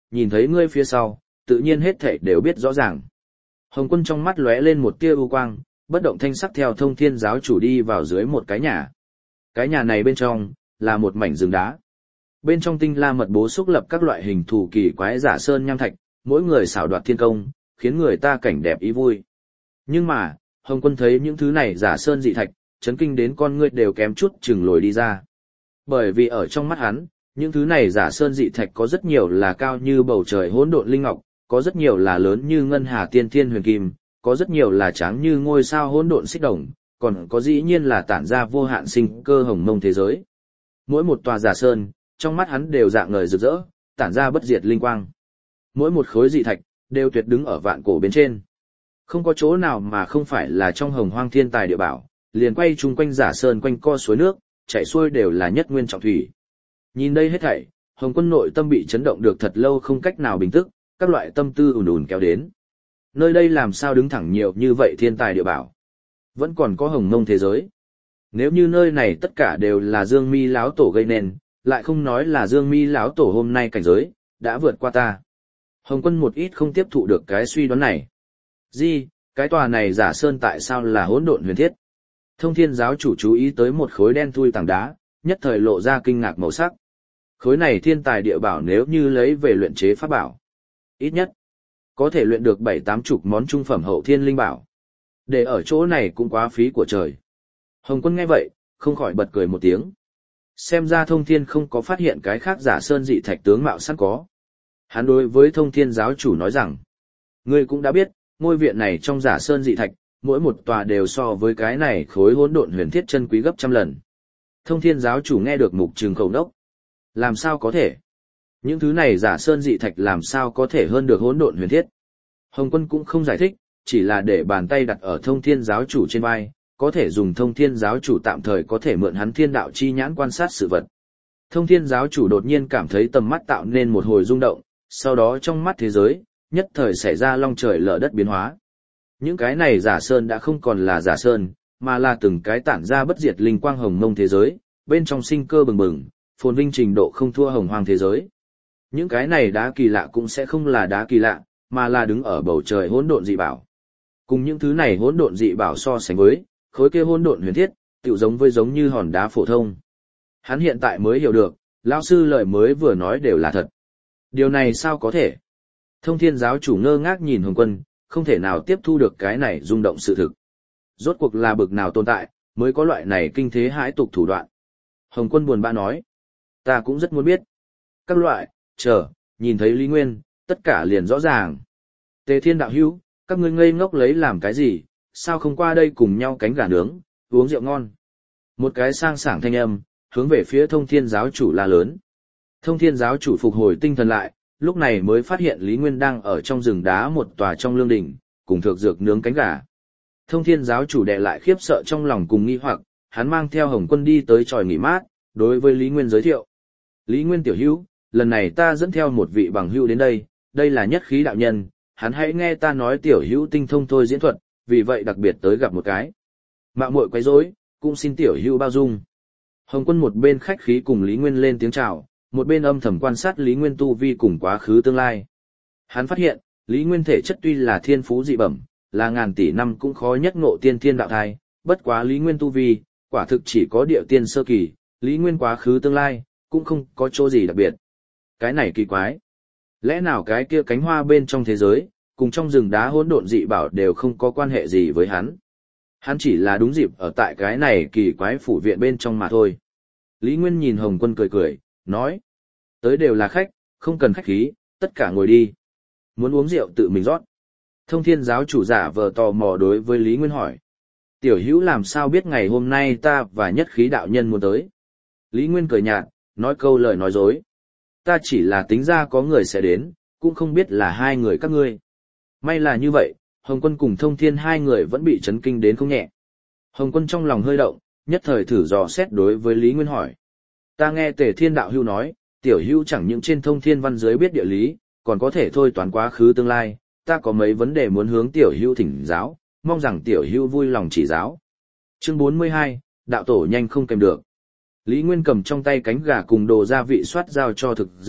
A: nhìn thấy ngươi phía sau, tự nhiên hết thảy đều biết rõ ràng. Hồng Quân trong mắt lóe lên một tia u quang, bất động thanh sắc theo Thông Thiên giáo chủ đi vào dưới một cái nhà. Cái nhà này bên trong là một mảnh rừng đá. Bên trong tinh la mật bố xúc lập các loại hình thù kỳ quái giả sơn nham thạch, mỗi người xảo đoạt thiên công, khiến người ta cảnh đẹp ý vui. Nhưng mà, Hồng Quân thấy những thứ này giả sơn dị thạch, chấn kinh đến con ngươi đều kém chút chừng lồi đi ra. Bởi vì ở trong mắt hắn, những thứ này giả sơn dị thạch có rất nhiều là cao như bầu trời hỗn độn linh ngọc, có rất nhiều là lớn như ngân hà tiên thiên huyền kim, có rất nhiều là trắng như ngôi sao hỗn độn xích đồng, còn có dĩ nhiên là tản ra vô hạn sinh cơ hồng mông thế giới. Mỗi một tòa giả sơn, trong mắt hắn đều dạng ngời rực rỡ, tản ra bất diệt linh quang. Mỗi một khối dị thạch đều tuyệt đứng ở vạn cổ bên trên. Không có chỗ nào mà không phải là trong hồng hoang thiên tài địa bảo, liền quay chung quanh giả sơn quanh co suối nước, chảy xuôi đều là nhất nguyên trọng thủy. Nhìn đây hết thảy, Hồng Quân nội tâm bị chấn động được thật lâu không cách nào bình tức, các loại tâm tư ùn ùn kéo đến. Nơi đây làm sao đứng thẳng nhiều như vậy thiên tài địa bảo? Vẫn còn có hồng mông thế giới. Nếu như nơi này tất cả đều là Dương Mi lão tổ gây nên, lại không nói là Dương Mi lão tổ hôm nay cảnh giới đã vượt qua ta. Hồng Quân một ít không tiếp thụ được cái suy đoán này. Gì, cái tòa này giả sơn tại sao là hỗn độn huyền thiết? Thông Thiên giáo chủ chú ý tới một khối đen thui tảng đá, nhất thời lộ ra kinh ngạc màu sắc. Khối này thiên tài địa bảo nếu như lấy về luyện chế pháp bảo, ít nhất có thể luyện được bảy tám chục món trung phẩm hậu thiên linh bảo. Để ở chỗ này cũng quá phí của trời. Hồng Quân nghe vậy, không khỏi bật cười một tiếng. Xem ra Thông Thiên không có phát hiện cái khác giả sơn dị thạch tướng mạo sẵn có. Hắn đối với Thông Thiên giáo chủ nói rằng, ngươi cũng đã biết, ngôi viện này trong giả sơn dị thạch, mỗi một tòa đều so với cái này khối hỗn độn huyền thiết chân quý gấp trăm lần. Thông Thiên giáo chủ nghe được mục trừng khẩu đốc. Làm sao có thể? Những thứ này giả sơn dị thạch làm sao có thể hơn được hỗn độn huyền thiết? Hồng Quân cũng không giải thích, chỉ là để bàn tay đặt ở Thông Thiên giáo chủ trên vai, có thể dùng Thông Thiên giáo chủ tạm thời có thể mượn hắn thiên đạo chi nhãn quan sát sự vật. Thông Thiên giáo chủ đột nhiên cảm thấy tầm mắt tạo nên một hồi rung động, sau đó trong mắt thế giới, nhất thời xảy ra long trời lở đất biến hóa. Những cái này giả sơn đã không còn là giả sơn, mà là từng cái tản ra bất diệt linh quang hồng mông thế giới, bên trong sinh cơ bừng bừng, phồn vinh trình độ không thua hồng hoang thế giới. Những cái này đá kỳ lạ cũng sẽ không là đá kỳ lạ, mà là đứng ở bầu trời hỗn độn dị bảo. Cùng những thứ này hỗn độn dị bảo so sánh với, khối kia hỗn độn huyền thiết, tựu giống với giống như hòn đá phổ thông. Hắn hiện tại mới hiểu được, lão sư lời mới vừa nói đều là thật. Điều này sao có thể? Thông Thiên giáo chủ ngơ ngác nhìn Hồng Quân, không thể nào tiếp thu được cái này rung động sự thực. Rốt cuộc là bực nào tồn tại, mới có loại này kinh thế hãi tục thủ đoạn. Hồng Quân buồn bã nói, ta cũng rất muốn biết. Các loại, chờ, nhìn thấy Lý Nguyên, tất cả liền rõ ràng. Tề Thiên đạo hữu, các ngươi ngây ngốc lấy làm cái gì, sao không qua đây cùng nhau cánh gà nướng, uống rượu ngon. Một cái sang sảng thanh âm, hướng về phía Thông Thiên giáo chủ la lớn. Thông Thiên giáo chủ phục hồi tinh thần lại, lúc này mới phát hiện Lý Nguyên đang ở trong rừng đá một tòa trong lương đỉnh, cùng thược dược nướng cánh gà. Thông Thiên giáo chủ đè lại khiếp sợ trong lòng cùng nghi hoặc, hắn mang theo Hồng Quân đi tới tròi nghỉ mát, đối với Lý Nguyên giới thiệu. Lý Nguyên tiểu hữu, lần này ta dẫn theo một vị bằng hữu đến đây, đây là nhất khí đạo nhân, hắn hãy nghe ta nói tiểu hữu tinh thông thôi diễn thuật, vì vậy đặc biệt tới gặp một cái. Mạo muội quấy rối, cũng xin tiểu hữu bao dung. Hồng Quân một bên khách khí cùng Lý Nguyên lên tiếng chào, một bên âm thầm quan sát Lý Nguyên tu vi cùng quá khứ tương lai. Hắn phát hiện, Lý Nguyên thể chất tuy là thiên phú dị bẩm, là ngàn tỷ năm cũng khó nhất ngộ tiên thiên đạo thai, bất quá Lý Nguyên tu vi, quả thực chỉ có địa tiên sơ kỳ, Lý Nguyên quá khứ tương lai, cũng không có chỗ gì đặc biệt. Cái này kỳ quái. Lẽ nào cái kia cánh hoa bên trong thế giới, cùng trong rừng đá hỗn độn dị bảo đều không có quan hệ gì với hắn. Hắn chỉ là đúng dịp ở tại cái này kỳ quái phủ viện bên trong mà thôi. Lý Nguyên nhìn Hồng Quân cười cười, nói. Tới đều là khách, không cần khách khí, tất cả ngồi đi. Muốn uống rượu tự mình rót. Thông Thiên giáo chủ giả vờ tò mò đối với Lý Nguyên hỏi. Tiểu hữu làm sao biết ngày hôm nay ta và nhất khí đạo nhân muốn tới? Lý Nguyên cười nhạt, nói câu lời nói dối. Ta chỉ là tính ra có người sẽ đến, cũng không biết là hai người các ngươi. May là như vậy, Hồng Quân cùng Thông Thiên hai người vẫn bị chấn kinh đến không nhẹ. Hồng Quân trong lòng hơi động, nhất thời thử dò xét đối với Lý Nguyên hỏi. Ta nghe Tề Thiên đạo hữu nói, tiểu hữu chẳng những trên thông thiên văn giới biết địa lý, còn có thể thôi toán quá khứ tương lai, ta có mấy vấn đề muốn hướng tiểu hữu thỉnh giáo, mong rằng tiểu hữu vui lòng chỉ giáo. Chương bốn mươi hai, đạo tổ nhanh không kèm được. Lý Nguyên cầm trong tay cánh gà cùng đồ gia vị soát giao cho thực dược,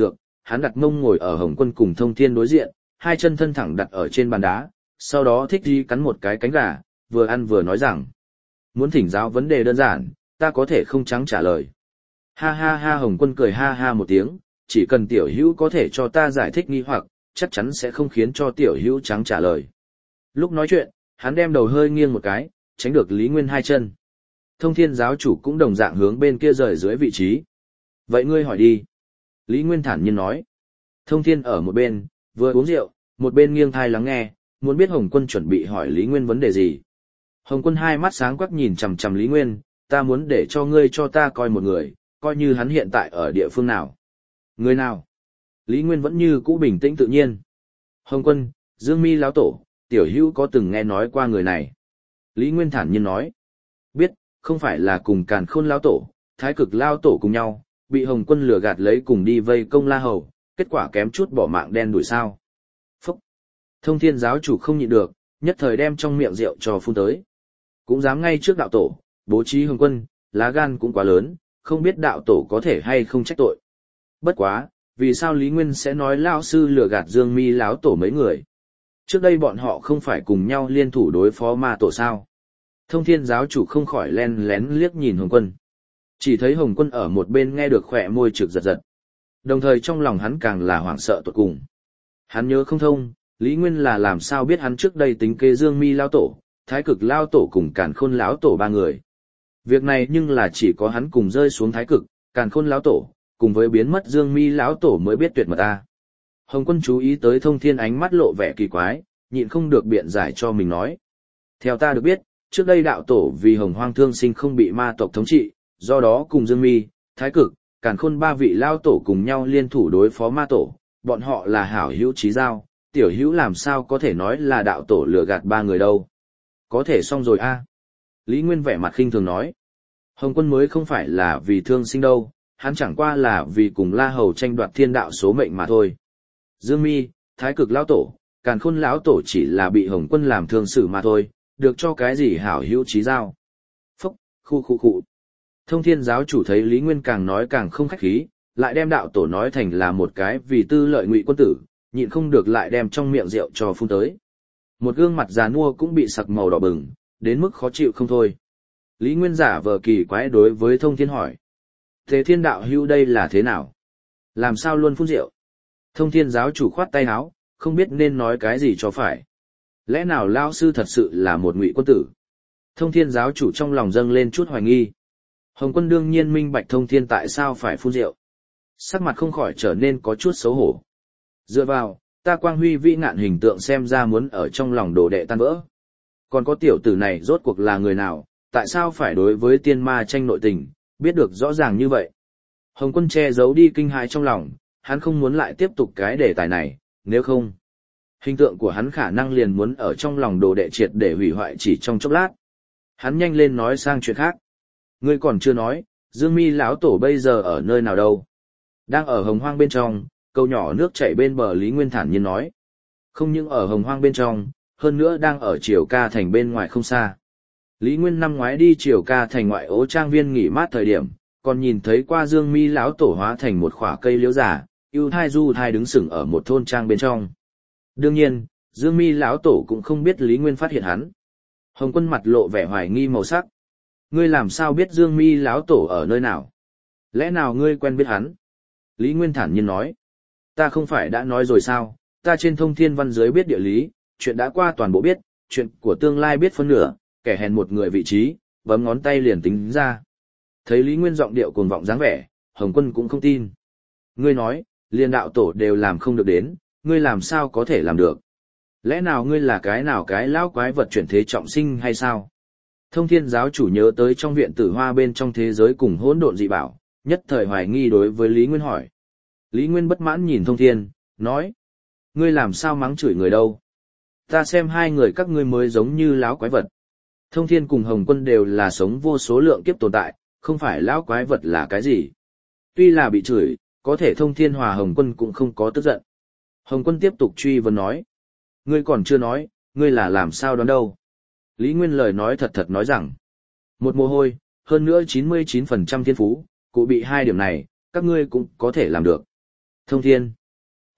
A: hắn đặt mông ngồi ở Hồng Quân cùng Thông Thiên đối diện, hai chân thân thẳng đặt ở trên bàn đá, sau đó thích đi cắn một cái cánh gà, vừa ăn vừa nói rằng: muốn thỉnh giáo vấn đề đơn giản, ta có thể không trắng trả lời. Ha ha ha, Hồng Quân cười ha ha một tiếng, chỉ cần tiểu hữu có thể cho ta giải thích nghi hoặc, chắc chắn sẽ không khiến cho tiểu hữu trắng trả lời. Lúc nói chuyện, hắn đem đầu hơi nghiêng một cái, tránh được Lý Nguyên hai chân. Thông Thiên giáo chủ cũng đồng dạng hướng bên kia rời dưới vị trí. Vậy ngươi hỏi đi. Lý Nguyên thản nhiên nói. Thông Thiên ở một bên, vừa uống rượu, một bên nghiêng thai lắng nghe, muốn biết Hồng Quân chuẩn bị hỏi Lý Nguyên vấn đề gì. Hồng Quân hai mắt sáng quắc nhìn chằm chằm Lý Nguyên, ta muốn để cho ngươi cho ta coi một người, coi như hắn hiện tại ở địa phương nào. Người nào? Lý Nguyên vẫn như cũ bình tĩnh tự nhiên. Hồng Quân, Dương Mi lão tổ, tiểu hữu có từng nghe nói qua người này. Lý Nguyên thản nhiên nói. Biết, không phải là cùng Càn Khôn lão tổ, Thái Cực lão tổ cùng nhau, bị Hồng Quân lừa gạt lấy cùng đi vây công La Hầu, kết quả kém chút bỏ mạng đen đuổi sao. Phúc! Thông Thiên giáo chủ không nhịn được, nhất thời đem trong miệng rượu cho phun tới. Cũng dám ngay trước đạo tổ, bố trí Hồng Quân, lá gan cũng quá lớn, không biết đạo tổ có thể hay không trách tội. Bất quá, vì sao Lý Nguyên sẽ nói lão sư lừa gạt Dương Mi lão tổ mấy người? Trước đây bọn họ không phải cùng nhau liên thủ đối phó ma tổ sao? Thông Thiên giáo chủ không khỏi len lén liếc nhìn Hồng Quân. Chỉ thấy Hồng Quân ở một bên nghe được khỏe môi trực giật giật. Đồng thời trong lòng hắn càng là hoảng sợ tột cùng. Hắn nhớ không thông, Lý Nguyên là làm sao biết hắn trước đây tính kế Dương Mi lão tổ, Thái Cực lão tổ cùng Càn Khôn lão tổ ba người. Việc này nhưng là chỉ có hắn cùng rơi xuống Thái Cực, Càn Khôn lão tổ, cùng với biến mất Dương Mi lão tổ mới biết tuyệt mật ta. Hồng Quân chú ý tới Thông Thiên ánh mắt lộ vẻ kỳ quái, nhịn không được biện giải cho mình nói. Theo ta được biết, trước đây đạo tổ vì Hồng Hoang thương sinh không bị ma tộc thống trị, do đó cùng Dương Mi, Thái Cực, Càn Khôn ba vị lao tổ cùng nhau liên thủ đối phó ma tổ, bọn họ là hảo hữu chí giao, tiểu hữu làm sao có thể nói là đạo tổ lừa gạt ba người đâu. Có thể xong rồi a. Lý Nguyên vẻ mặt khinh thường nói. Hồng Quân mới không phải là vì thương sinh đâu, hắn chẳng qua là vì cùng La Hầu tranh đoạt thiên đạo số mệnh mà thôi. Dương Mi, Thái Cực lão tổ, Càn Khôn lão tổ chỉ là bị Hồng Quân làm thương xử mà thôi, được cho cái gì hảo hữu chí giao. Phúc, khu khu khu. Thông Thiên giáo chủ thấy Lý Nguyên càng nói càng không khách khí, lại đem đạo tổ nói thành là một cái vì tư lợi ngụy quân tử, nhịn không được lại đem trong miệng rượu cho phun tới. Một gương mặt già nua cũng bị sặc màu đỏ bừng, đến mức khó chịu không thôi. Lý Nguyên giả vờ kỳ quái đối với Thông Thiên hỏi. Thế Thiên đạo hữu đây là thế nào? Làm sao luôn phun rượu? Thông Thiên giáo chủ khoát tay áo, không biết nên nói cái gì cho phải. Lẽ nào lão sư thật sự là một ngụy quân tử? Thông Thiên giáo chủ trong lòng dâng lên chút hoài nghi. Hồng Quân đương nhiên minh bạch Thông Thiên tại sao phải phun rượu. Sắc mặt không khỏi trở nên có chút xấu hổ. Dựa vào, ta quang huy vĩ ngạn hình tượng xem ra muốn ở trong lòng đồ đệ tan vỡ. Còn có tiểu tử này rốt cuộc là người nào, tại sao phải đối với tiên ma tranh nội tình, biết được rõ ràng như vậy. Hồng Quân che giấu đi kinh hãi trong lòng, hắn không muốn lại tiếp tục cái đề tài này, nếu không, hình tượng của hắn khả năng liền muốn ở trong lòng đồ đệ triệt để hủy hoại chỉ trong chốc lát. Hắn nhanh lên nói sang chuyện khác. Ngươi còn chưa nói, Dương Mi lão tổ bây giờ ở nơi nào đâu? Đang ở Hồng Hoang bên trong, câu nhỏ nước chảy bên bờ. Lý Nguyên thản nhiên nói. Không những ở Hồng Hoang bên trong, hơn nữa đang ở Triều Ca thành bên ngoài không xa. Lý Nguyên năm ngoái đi Triều Ca thành ngoại ố trang viên nghỉ mát thời điểm, còn nhìn thấy qua Dương Mi lão tổ hóa thành một khỏa cây liễu giả, ưu thai du thai đứng sừng ở một thôn trang bên trong. Đương nhiên, Dương Mi lão tổ cũng không biết Lý Nguyên phát hiện hắn. Hồng Quân mặt lộ vẻ hoài nghi màu sắc. Ngươi làm sao biết Dương Mi lão tổ ở nơi nào? Lẽ nào ngươi quen biết hắn? Lý Nguyên thản nhiên nói. Ta không phải đã nói rồi sao, ta trên thông thiên văn giới biết địa lý, chuyện đã qua toàn bộ biết, chuyện của tương lai biết phân nửa, kẻ hèn một người vị trí, bấm ngón tay liền tính ra. Thấy Lý Nguyên giọng điệu cuồng vọng dáng vẻ, Hồng Quân cũng không tin. Ngươi nói, liền đạo tổ đều làm không được đến, ngươi làm sao có thể làm được? Lẽ nào ngươi là cái nào cái lão quái vật chuyển thế trọng sinh hay sao? Thông Thiên giáo chủ nhớ tới trong viện Tử Hoa bên trong thế giới cùng hỗn độn dị bảo, nhất thời hoài nghi đối với Lý Nguyên hỏi. Lý Nguyên bất mãn nhìn Thông Thiên, nói: Ngươi làm sao mắng chửi người đâu? Ta xem hai người các ngươi mới giống như lão quái vật. Thông Thiên cùng Hồng Quân đều là sống vô số lượng kiếp tồn tại, không phải lão quái vật là cái gì. Tuy là bị chửi, có thể Thông Thiên hòa Hồng Quân cũng không có tức giận. Hồng Quân tiếp tục truy vấn nói: Ngươi còn chưa nói, ngươi là làm sao đoán đâu? Lý Nguyên lời nói thật thật nói rằng, một mồ hôi, hơn nữa chín mươi chín phần trăm thiên phú, cụ bị hai điểm này, các ngươi cũng có thể làm được. Thông Thiên,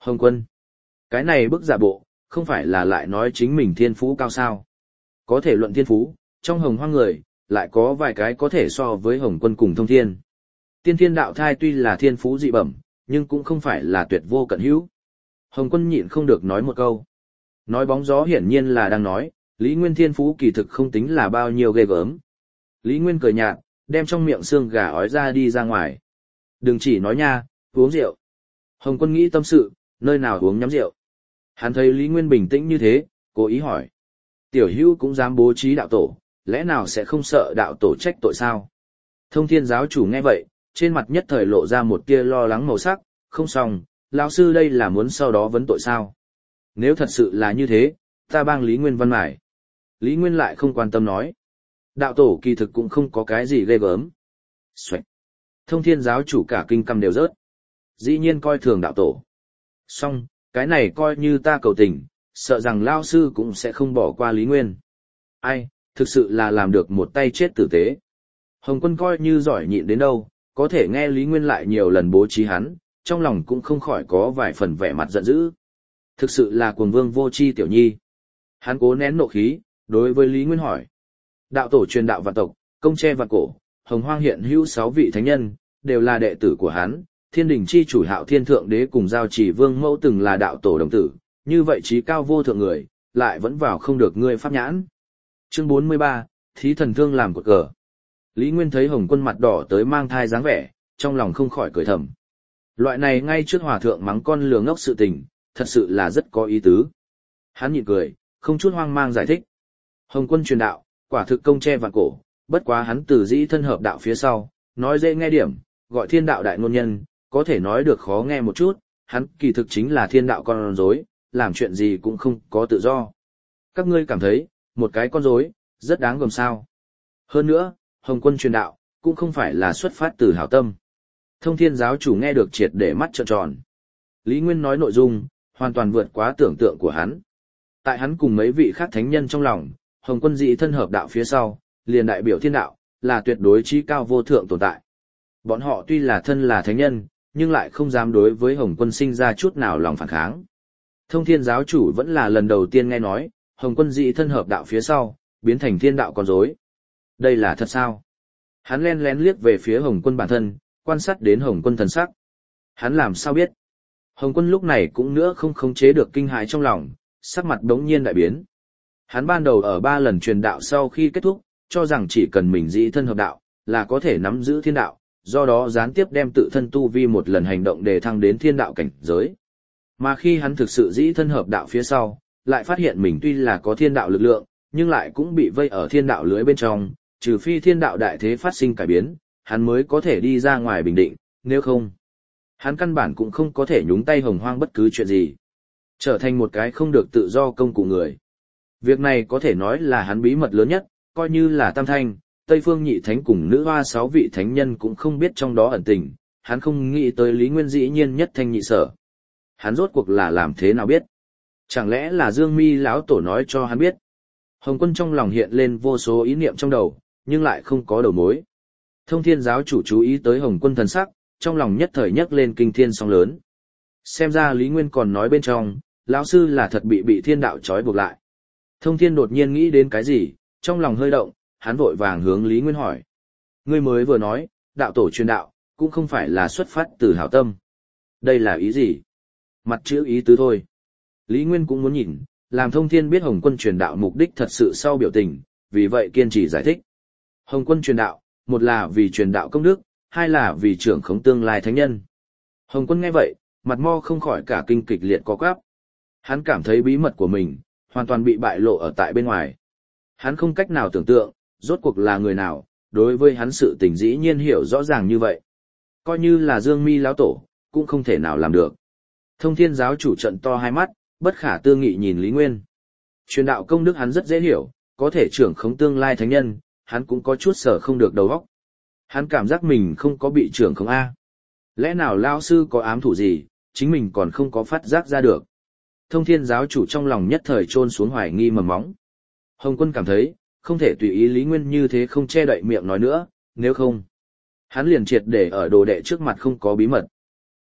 A: Hồng Quân. Cái này bức giả bộ, không phải là lại nói chính mình thiên phú cao sao. Có thể luận thiên phú, trong hồng hoang người, lại có vài cái có thể so với Hồng Quân cùng thông thiên. Tiên thiên đạo thai tuy là thiên phú dị bẩm, nhưng cũng không phải là tuyệt vô cận hữu. Hồng Quân nhịn không được nói một câu. Nói bóng gió hiển nhiên là đang nói, Lý Nguyên thiên phú kỳ thực không tính là bao nhiêu ghê gớm. Lý Nguyên cười nhạt, đem trong miệng xương gà ói ra đi ra ngoài. Đừng chỉ nói nha, uống rượu. Hồng Quân nghĩ tâm sự, nơi nào uống nhắm rượu. Hắn thấy Lý Nguyên bình tĩnh như thế, cố ý hỏi. Tiểu hữu cũng dám bố trí đạo tổ, lẽ nào sẽ không sợ đạo tổ trách tội sao? Thông thiên giáo chủ nghe vậy, trên mặt nhất thời lộ ra một tia lo lắng màu sắc, không xong, lão sư đây là muốn sau đó vấn tội sao? Nếu thật sự là như thế, ta bang Lý Nguyên văn mải. Lý Nguyên lại không quan tâm nói. Đạo tổ kỳ thực cũng không có cái gì ghê gớm. Xoạch. Thông thiên giáo chủ cả kinh căm đều rớt. Dĩ nhiên coi thường đạo tổ. Xong, cái này coi như ta cầu tình, sợ rằng lao sư cũng sẽ không bỏ qua Lý Nguyên. Ai, thực sự là làm được một tay chết tử tế. Hồng Quân coi như giỏi nhịn đến đâu, có thể nghe Lý Nguyên lại nhiều lần bố trí hắn, trong lòng cũng không khỏi có vài phần vẻ mặt giận dữ. Thực sự là cuồng vương vô tri tiểu nhi. Hắn cố nén nộ khí, đối với Lý Nguyên hỏi. Đạo tổ truyền đạo vạn tộc, công tre vạn cổ, hồng hoang hiện hữu sáu vị thánh nhân, đều là đệ tử của hắn. Thiên đình chi chủ Hạo Thiên Thượng Đế cùng Giao Chỉ Vương Mẫu từng là đạo tổ đồng tử, như vậy trí cao vô thượng người, lại vẫn vào không được ngươi pháp nhãn. Chương bốn mươi ba, Thí thần thương làm cột cờ. Lý Nguyên thấy Hồng Quân mặt đỏ tới mang thai dáng vẻ, trong lòng không khỏi cười thầm. Loại này ngay trước hòa thượng mắng con lừa ngốc sự tình, thật sự là rất có ý tứ. Hắn nhịn cười, không chút hoang mang giải thích. Hồng Quân truyền đạo, quả thực công tre vạn cổ, bất quá hắn từ dĩ thân hợp đạo phía sau, nói dễ nghe điểm, gọi thiên đạo đại ngôn nhân, có thể nói được khó nghe một chút, hắn kỳ thực chính là thiên đạo con rối, làm chuyện gì cũng không có tự do. Các ngươi cảm thấy, một cái con rối, rất đáng gờm sao. Hơn nữa, Hồng Quân truyền đạo, cũng không phải là xuất phát từ hảo tâm. Thông thiên giáo chủ nghe được triệt để mắt trợn tròn. Lý Nguyên nói nội dung, hoàn toàn vượt quá tưởng tượng của hắn. Tại hắn cùng mấy vị khác thánh nhân trong lòng, Hồng Quân dị thân hợp đạo phía sau, liền đại biểu thiên đạo, là tuyệt đối trí cao vô thượng tồn tại. Bọn họ tuy là thân là thánh nhân, nhưng lại không dám đối với Hồng Quân sinh ra chút nào lòng phản kháng. Thông thiên giáo chủ vẫn là lần đầu tiên nghe nói, Hồng Quân dị thân hợp đạo phía sau, biến thành thiên đạo con rối. Đây là thật sao? Hắn len lén liếc về phía Hồng Quân bản thân, quan sát đến Hồng Quân thần sắc. Hắn làm sao biết? Hồng Quân lúc này cũng nữa không khống chế được kinh hãi trong lòng, sắc mặt đống nhiên đại biến. Hắn ban đầu ở ba lần truyền đạo sau khi kết thúc, cho rằng chỉ cần mình dị thân hợp đạo, là có thể nắm giữ thiên đạo, do đó gián tiếp đem tự thân tu vi một lần hành động để thăng đến thiên đạo cảnh giới. Mà khi hắn thực sự dĩ thân hợp đạo phía sau, lại phát hiện mình tuy là có thiên đạo lực lượng, nhưng lại cũng bị vây ở thiên đạo lưới bên trong, trừ phi thiên đạo đại thế phát sinh cải biến, hắn mới có thể đi ra ngoài bình định, nếu không, hắn căn bản cũng không có thể nhúng tay hồng hoang bất cứ chuyện gì. Trở thành một cái không được tự do công cụ người. Việc này có thể nói là hắn bí mật lớn nhất, coi như là Tam Thanh, Tây Phương Nhị Thánh cùng nữ hoa sáu vị thánh nhân cũng không biết trong đó ẩn tình, hắn không nghĩ tới Lý Nguyên dĩ nhiên nhất thanh nhị sở. Hắn rốt cuộc là làm thế nào biết? Chẳng lẽ là Dương Mi lão tổ nói cho hắn biết? Hồng Quân trong lòng hiện lên vô số ý niệm trong đầu, nhưng lại không có đầu mối. Thông thiên giáo chủ chú ý tới Hồng Quân thần sắc, trong lòng nhất thời nhấc lên kinh thiên sóng lớn. Xem ra Lý Nguyên còn nói bên trong, lão sư là thật bị bị thiên đạo trói buộc lại. Thông thiên đột nhiên nghĩ đến cái gì, trong lòng hơi động, hắn vội vàng hướng Lý Nguyên hỏi. Ngươi mới vừa nói, đạo tổ truyền đạo, cũng không phải là xuất phát từ hảo tâm. Đây là ý gì? Mặt chữ ý tứ thôi. Lý Nguyên cũng muốn nhìn, làm Thông thiên biết Hồng Quân truyền đạo mục đích thật sự sau biểu tình, vì vậy kiên trì giải thích. Hồng Quân truyền đạo, một là vì truyền đạo công đức, hai là vì trưởng khống tương lai thánh nhân. Hồng Quân nghe vậy, mặt mo không khỏi cả kinh kịch liệt co quắp. Hắn cảm thấy bí mật của mình, hoàn toàn bị bại lộ ở tại bên ngoài. Hắn không cách nào tưởng tượng, rốt cuộc là người nào, đối với hắn sự tình dĩ nhiên hiểu rõ ràng như vậy. Coi như là Dương Mi lão tổ, cũng không thể nào làm được. Thông thiên giáo chủ trận to hai mắt, bất khả tư nghị nhìn Lý Nguyên. Truyền đạo công đức hắn rất dễ hiểu, có thể trưởng khống tương lai thánh nhân, hắn cũng có chút sở không được đầu óc. Hắn cảm giác mình không có bị trưởng khống A. Lẽ nào lão sư có ám thủ gì, chính mình còn không có phát giác ra được. Thông thiên giáo chủ trong lòng nhất thời trôn xuống hoài nghi mầm móng. Hồng Quân cảm thấy, không thể tùy ý Lý Nguyên như thế không che đậy miệng nói nữa, nếu không, hắn liền triệt để ở đồ đệ trước mặt không có bí mật.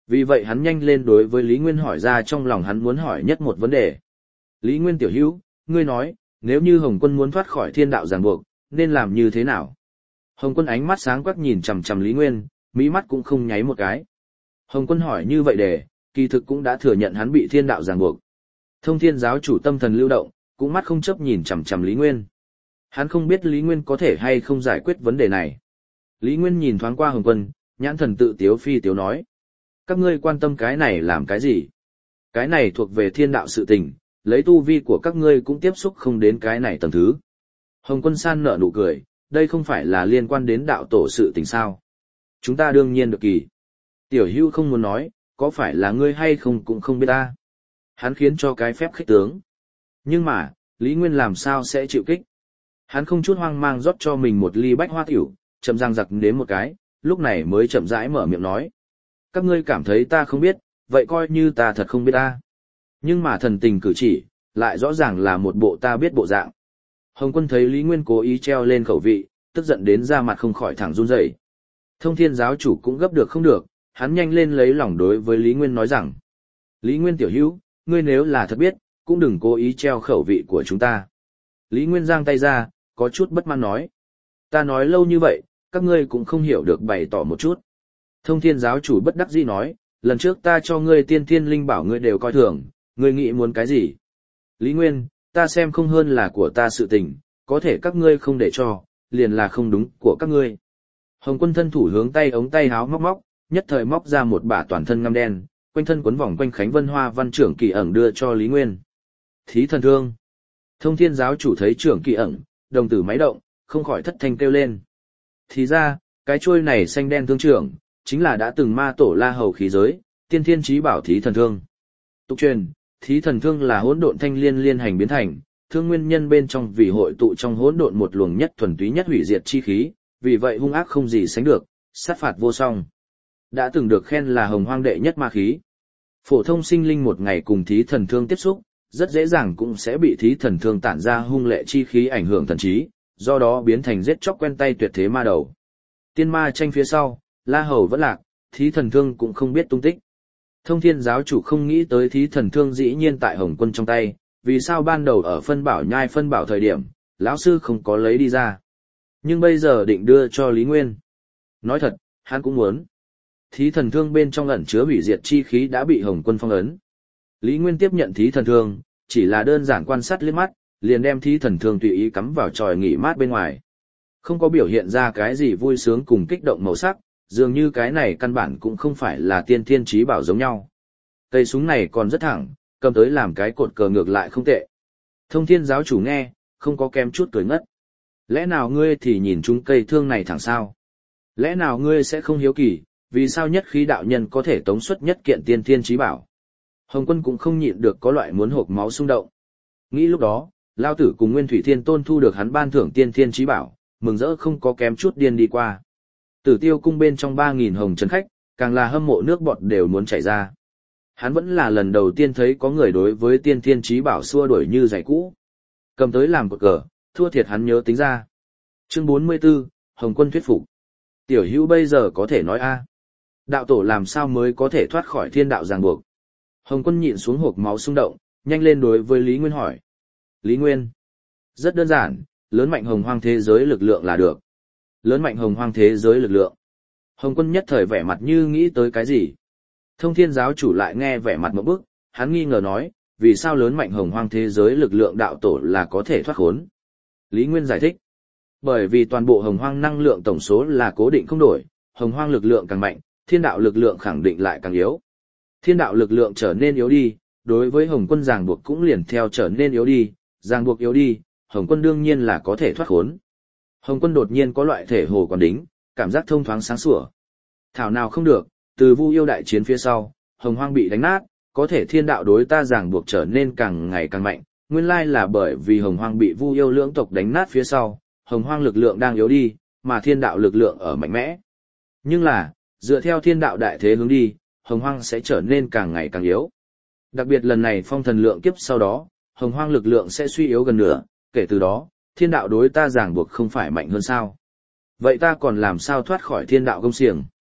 A: Vì vậy hắn nhanh lên đối với Lý Nguyên hỏi ra trong lòng hắn muốn hỏi nhất một vấn đề. Lý Nguyên tiểu hữu, ngươi nói, nếu như Hồng Quân muốn thoát khỏi thiên đạo ràng buộc, nên làm như thế nào? Hồng Quân ánh mắt sáng quắc nhìn chằm chằm Lý Nguyên, mí mắt cũng không nháy một cái. Hồng Quân hỏi như vậy để, kỳ thực cũng đã thừa nhận hắn bị thiên đạo ràng buộc. Thông Thiên giáo chủ tâm thần lưu động, cũng mắt không chấp nhìn chằm chằm Lý Nguyên. Hắn không biết Lý Nguyên có thể hay không giải quyết vấn đề này. Lý Nguyên nhìn thoáng qua Hồng Quân, nhãn thần tự tiếu phi tiếu nói. Các ngươi quan tâm cái này làm cái gì? Cái này thuộc về thiên đạo sự tình, lấy tu vi của các ngươi cũng tiếp xúc không đến cái này tầng thứ. Hồng Quân san nở nụ cười, đây không phải là liên quan đến đạo tổ sự tình sao. Chúng ta đương nhiên được kỳ. Tiểu Hưu không muốn nói, có phải là ngươi hay không cũng không biết ta. Hắn khiến cho cái phép khích tướng. Nhưng mà, Lý Nguyên làm sao sẽ chịu kích? Hắn không chút hoang mang rót cho mình một ly bách hoa tiểu, chậm răng giặc đến một cái, lúc này mới chậm rãi mở miệng nói. Các ngươi cảm thấy ta không biết, vậy coi như ta thật không biết ta. Nhưng mà thần tình cử chỉ, lại rõ ràng là một bộ ta biết bộ dạng. Hồng Quân thấy Lý Nguyên cố ý treo lên khẩu vị, tức giận đến da mặt không khỏi thẳng run rẩy. Thông Thiên giáo chủ cũng gấp được không được, hắn nhanh lên lấy lòng đối với Lý Nguyên nói rằng. Lý Nguyên tiểu hữu, ngươi nếu là thật biết, cũng đừng cố ý treo khẩu vị của chúng ta. Lý Nguyên giang tay ra, có chút bất mãn nói. Ta nói lâu như vậy, các ngươi cũng không hiểu được bày tỏ một chút. Thông Thiên giáo chủ bất đắc dĩ nói, lần trước ta cho ngươi tiên thiên linh bảo ngươi đều coi thường, ngươi nghĩ muốn cái gì? Lý Nguyên, ta xem không hơn là của ta sự tình, có thể các ngươi không để cho, liền là không đúng của các ngươi. Hồng Quân thân thủ hướng tay ống tay háo móc móc, nhất thời móc ra một bả toàn thân ngăm đen, quanh thân quấn vòng quanh Khánh Vân Hoa văn trưởng kỳ ẩn đưa cho Lý Nguyên. Thí thần thương. Thông Thiên giáo chủ thấy trưởng kỳ ẩn, đồng tử máy động, không khỏi thất thanh kêu lên. Thì ra, cái chuôi này xanh đen thương trưởng, chính là đã từng ma tổ La Hầu khí giới, tiên thiên chí bảo thí thần thương. Tục truyền, thí thần thương là hỗn độn thanh liên liên hành biến thành, thương nguyên nhân bên trong vì hội tụ trong hỗn độn một luồng nhất thuần túy nhất hủy diệt chi khí, vì vậy hung ác không gì sánh được, sát phạt vô song. Đã từng được khen là hồng hoang đệ nhất ma khí. Phổ thông sinh linh một ngày cùng thí thần thương tiếp xúc, rất dễ dàng cũng sẽ bị thí thần thương tản ra hung lệ chi khí ảnh hưởng thần trí, do đó biến thành giết chóc quen tay tuyệt thế ma đầu. Tiên ma tranh phía sau, La Hầu vẫn lạc, thí thần thương cũng không biết tung tích. Thông Thiên giáo chủ không nghĩ tới thí thần thương dĩ nhiên tại Hồng Quân trong tay, vì sao ban đầu ở phân bảo nhai phân bảo thời điểm, lão sư không có lấy đi ra. Nhưng bây giờ định đưa cho Lý Nguyên. Nói thật, hắn cũng muốn. Thí thần thương bên trong ẩn chứa hủy diệt chi khí đã bị Hồng Quân phong ấn. Lý Nguyên tiếp nhận thí thần thương, chỉ là đơn giản quan sát liếc mắt, liền đem thí thần thương tùy ý cắm vào chòi nghỉ mát bên ngoài. Không có biểu hiện ra cái gì vui sướng cùng kích động màu sắc, dường như cái này căn bản cũng không phải là tiên thiên chí bảo giống nhau. Cây súng này còn rất thẳng, cầm tới làm cái cột cờ ngược lại không tệ. Thông Thiên giáo chủ nghe, không có kém chút cười ngất. Lẽ nào ngươi thì nhìn chúng cây thương này thẳng sao? Lẽ nào ngươi sẽ không hiếu kỳ, vì sao nhất khí đạo nhân có thể tống xuất nhất kiện tiên thiên chí bảo? Hồng Quân cũng không nhịn được có loại muốn hộc máu xung động. Nghĩ lúc đó, Lao Tử cùng Nguyên Thủy Thiên Tôn thu được hắn ban thưởng tiên thiên chí bảo, mừng rỡ không có kém chút điên đi qua. Tử Tiêu cung bên trong ba nghìn hồng trần khách, càng là hâm mộ nước bọt đều muốn chảy ra. Hắn vẫn là lần đầu tiên thấy có người đối với tiên thiên chí bảo xua đuổi như giày cũ. Cầm tới làm cột cờ, thua thiệt hắn nhớ tính ra. Chương bốn mươi 44, Hồng Quân thuyết phục. Tiểu Hữu bây giờ có thể nói a, đạo tổ làm sao mới có thể thoát khỏi thiên đạo ràng buộc? Hồng Quân nhịn xuống hộc máu xung động, nhanh lên đối với Lý Nguyên hỏi. Lý Nguyên. Rất đơn giản, lớn mạnh hồng hoang thế giới lực lượng là được. Lớn mạnh hồng hoang thế giới lực lượng. Hồng Quân nhất thời vẻ mặt như nghĩ tới cái gì. Thông Thiên giáo chủ lại nghe vẻ mặt một bức, hắn nghi ngờ nói, vì sao lớn mạnh hồng hoang thế giới lực lượng đạo tổ là có thể thoát khốn. Lý Nguyên giải thích. Bởi vì toàn bộ hồng hoang năng lượng tổng số là cố định không đổi, hồng hoang lực lượng càng mạnh, thiên đạo lực lượng khẳng định lại càng yếu. Thiên đạo lực lượng trở nên yếu đi, đối với Hồng Quân ràng buộc cũng liền theo trở nên yếu đi, ràng buộc yếu đi, Hồng Quân đương nhiên là có thể thoát khốn. Hồng Quân đột nhiên có loại thể hồ quán đính, cảm giác thông thoáng sáng sủa. Thảo nào không được, từ Vu Yêu đại chiến phía sau, Hồng Hoang bị đánh nát, có thể thiên đạo đối ta ràng buộc trở nên càng ngày càng mạnh, nguyên lai là bởi vì Hồng Hoang bị Vu Yêu lưỡng tộc đánh nát phía sau, Hồng Hoang lực lượng đang yếu đi, mà thiên đạo lực lượng ở mạnh mẽ. Nhưng là, dựa theo thiên đạo đại thế hướng đi, Hồng Hoang sẽ trở nên càng ngày càng yếu. Đặc biệt lần này phong thần lượng kiếp sau đó, Hồng Hoang lực lượng sẽ suy yếu gần nửa, kể từ đó, thiên đạo đối ta ràng buộc không phải mạnh hơn sao. Vậy ta còn làm sao thoát khỏi thiên đạo công xiềng?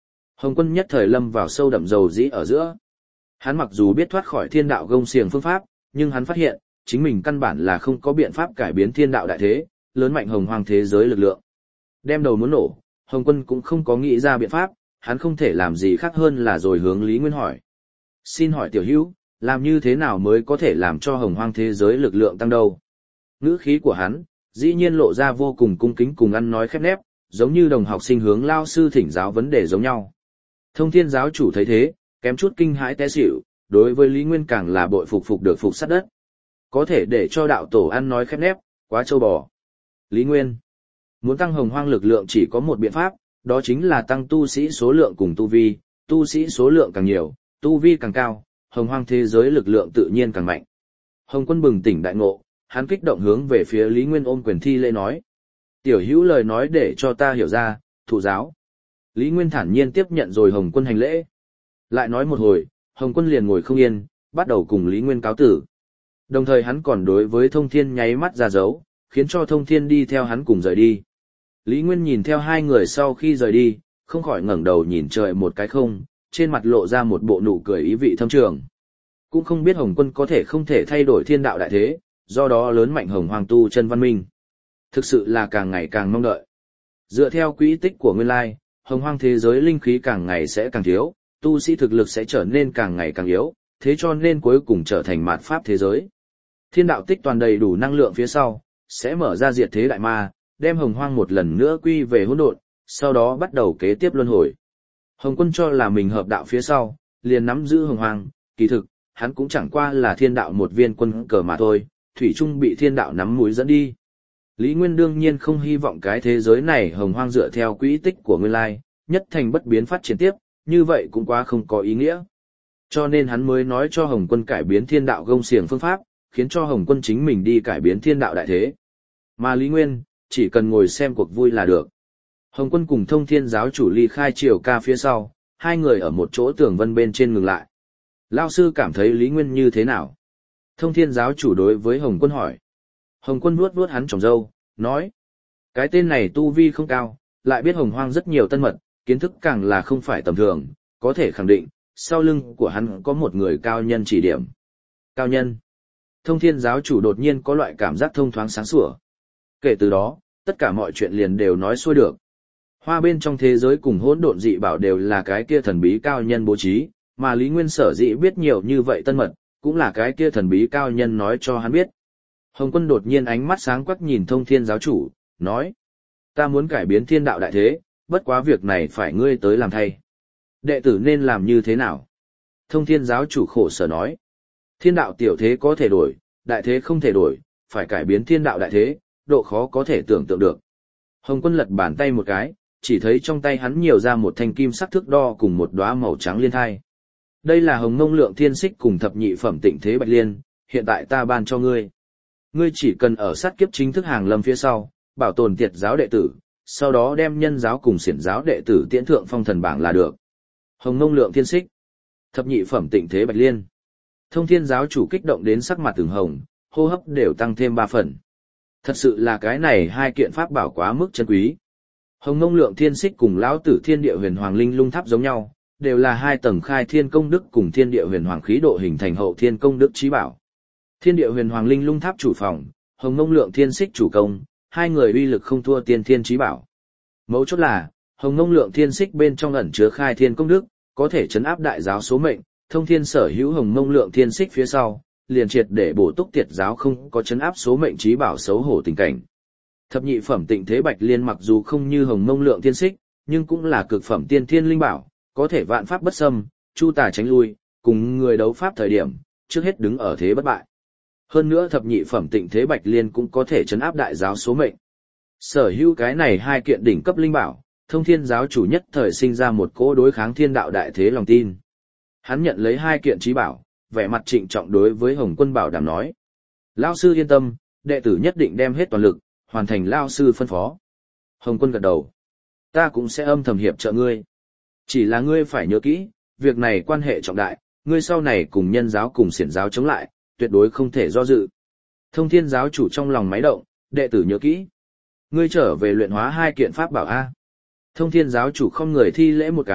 A: Hồng Quân nhất thời lâm vào sâu đậm dầu dĩ ở giữa. Hắn mặc dù biết thoát khỏi thiên đạo gông xiềng phương pháp, nhưng hắn phát hiện, chính mình căn bản là không có biện pháp cải biến thiên đạo đại thế, lớn mạnh hồng hoang thế giới lực lượng. Đem đầu muốn nổ, Hồng Quân cũng không có nghĩ ra biện pháp, hắn không thể làm gì khác hơn là rồi hướng Lý Nguyên hỏi. Xin hỏi tiểu hữu, làm như thế nào mới có thể làm cho hồng hoang thế giới lực lượng tăng đâu? Ngữ khí của hắn, dĩ nhiên lộ ra vô cùng cung kính cùng ăn nói khép nép, giống như đồng học sinh hướng lao sư thỉnh giáo vấn đề giống nhau. Thông thiên giáo chủ thấy thế, kém chút kinh hãi té xỉu, đối với Lý Nguyên càng là bội phục phục được phục sát đất. Có thể để cho đạo tổ ăn nói khép nép, quá trâu bò. Lý Nguyên, muốn tăng hồng hoang lực lượng chỉ có một biện pháp, đó chính là tăng tu sĩ số lượng cùng tu vi, tu sĩ số lượng càng nhiều, tu vi càng cao, hồng hoang thế giới lực lượng tự nhiên càng mạnh. Hồng Quân bừng tỉnh đại ngộ, hắn kích động hướng về phía Lý Nguyên ôm quyền thi lễ nói. Tiểu hữu lời nói để cho ta hiểu ra, thụ giáo. Lý Nguyên thản nhiên tiếp nhận rồi Hồng Quân hành lễ. Lại nói một hồi, Hồng Quân liền ngồi không yên, bắt đầu cùng Lý Nguyên cáo tử. Đồng thời hắn còn đối với Thông Thiên nháy mắt ra dấu, khiến cho Thông Thiên đi theo hắn cùng rời đi. Lý Nguyên nhìn theo hai người sau khi rời đi, không khỏi ngẩng đầu nhìn trời một cái không, trên mặt lộ ra một bộ nụ cười ý vị thâm trường. Cũng không biết Hồng Quân có thể không thể thay đổi thiên đạo đại thế, do đó lớn mạnh hồng hoàng tu chân văn minh. Thực sự là càng ngày càng mong đợi. Dựa theo quỹ tích của nguyên lai, hồng hoang thế giới linh khí càng ngày sẽ càng thiếu, tu sĩ thực lực sẽ trở nên càng ngày càng yếu, thế cho nên cuối cùng trở thành mạt pháp thế giới. Thiên đạo tích toàn đầy đủ năng lượng phía sau, sẽ mở ra diệt thế đại ma, đem hồng hoang một lần nữa quy về hỗn độn, sau đó bắt đầu kế tiếp luân hồi. Hồng Quân cho là mình hợp đạo phía sau, liền nắm giữ hồng hoang, kỳ thực, hắn cũng chẳng qua là thiên đạo một viên quân cờ mà thôi, thủy chung bị thiên đạo nắm mũi dẫn đi. Lý Nguyên đương nhiên không hy vọng cái thế giới này hồng hoang dựa theo quỹ tích của nguyên lai, nhất thành bất biến phát triển tiếp, như vậy cũng quá không có ý nghĩa. Cho nên hắn mới nói cho Hồng Quân cải biến thiên đạo gông xiềng phương pháp, khiến cho Hồng Quân chính mình đi cải biến thiên đạo đại thế. Mà Lý Nguyên, chỉ cần ngồi xem cuộc vui là được. Hồng Quân cùng Thông Thiên giáo chủ ly khai triều ca phía sau, hai người ở một chỗ tường vân bên trên ngừng lại. Lao sư cảm thấy Lý Nguyên như thế nào? Thông Thiên giáo chủ đối với Hồng Quân hỏi. Hồng Quân vuốt vuốt hắn tròng râu, nói. Cái tên này tu vi không cao, lại biết hồng hoang rất nhiều tân mật, kiến thức càng là không phải tầm thường, có thể khẳng định, sau lưng của hắn có một người cao nhân chỉ điểm. Cao nhân. Thông Thiên giáo chủ đột nhiên có loại cảm giác thông thoáng sáng sủa. Kể từ đó, tất cả mọi chuyện liền đều nói xuôi được. Hoa bên trong thế giới cùng hỗn độn dị bảo đều là cái kia thần bí cao nhân bố trí, mà Lý Nguyên sở dĩ biết nhiều như vậy tân mật, cũng là cái kia thần bí cao nhân nói cho hắn biết. Hồng Quân đột nhiên ánh mắt sáng quắc nhìn Thông Thiên giáo chủ, nói. Ta muốn cải biến thiên đạo đại thế, bất quá việc này phải ngươi tới làm thay. Đệ tử nên làm như thế nào? Thông Thiên giáo chủ khổ sở nói. Thiên đạo tiểu thế có thể đổi, đại thế không thể đổi, phải cải biến thiên đạo đại thế, độ khó có thể tưởng tượng được. Hồng Quân lật bàn tay một cái, chỉ thấy trong tay hắn nhiều ra một thanh kim sắc thước đo cùng một đóa màu trắng liên thai. Đây là Hồng Mông Lượng Thiên Xích cùng thập nhị phẩm Tịnh Thế Bạch Liên, hiện tại ta ban cho ngươi. Ngươi chỉ cần ở sát kiếp chính thức hàng lâm phía sau, bảo tồn tiệt giáo đệ tử, sau đó đem nhân giáo cùng xiển giáo đệ tử tiễn thượng phong thần bảng là được. Hồng Mông Lượng Thiên Xích, thập nhị phẩm Tịnh Thế Bạch Liên. Thông Thiên giáo chủ kích động đến sắc mặt từng hồng, hô hấp đều tăng thêm ba phần. Thật sự là cái này hai kiện pháp bảo quá mức chân quý. Hồng Mông Lượng Thiên Xích cùng lão tử Thiên Địa Huyền Hoàng Linh Lung Tháp giống nhau, đều là hai tầng khai thiên công đức cùng Thiên Địa Huyền Hoàng khí độ hình thành hậu thiên công đức chí bảo. Thiên Địa Huyền Hoàng Linh Lung Tháp chủ phòng, Hồng Mông Lượng Thiên Xích chủ công, hai người uy lực không thua tiên thiên chí bảo. Mấu chốt là, Hồng Mông Lượng Thiên Xích bên trong ẩn chứa khai thiên công đức, có thể trấn áp đại giáo số mệnh, Thông Thiên sở hữu Hồng Mông Lượng Thiên Xích phía sau, liền triệt để bổ túc tiệt giáo không có trấn áp số mệnh chí bảo xấu hổ tình cảnh. Thập nhị phẩm Tịnh Thế Bạch Liên mặc dù không như Hồng Mông Lượng Thiên Xích, nhưng cũng là cực phẩm tiên thiên linh bảo, có thể vạn pháp bất xâm, chu tà tránh lui, cùng người đấu pháp thời điểm, trước hết đứng ở thế bất bại. Hơn nữa thập nhị phẩm Tịnh Thế Bạch Liên cũng có thể trấn áp đại giáo số mệnh. Sở hữu cái này hai kiện đỉnh cấp linh bảo, Thông Thiên giáo chủ nhất thời sinh ra một cỗ đối kháng thiên đạo đại thế lòng tin. Hắn nhận lấy hai kiện chí bảo, vẻ mặt trịnh trọng đối với Hồng Quân bảo đảm nói: "Lão sư yên tâm, đệ tử nhất định đem hết toàn lực, hoàn thành lão sư phân phó." Hồng Quân gật đầu: "Ta cũng sẽ âm thầm hiệp trợ ngươi. Chỉ là ngươi phải nhớ kỹ, việc này quan hệ trọng đại, ngươi sau này cùng nhân giáo cùng xiển giáo chống lại, tuyệt đối không thể do dự." Thông Thiên giáo chủ trong lòng máy động, đệ tử nhớ kỹ. Ngươi trở về luyện hóa hai kiện pháp bảo a. Thông Thiên giáo chủ không người thi lễ một cái,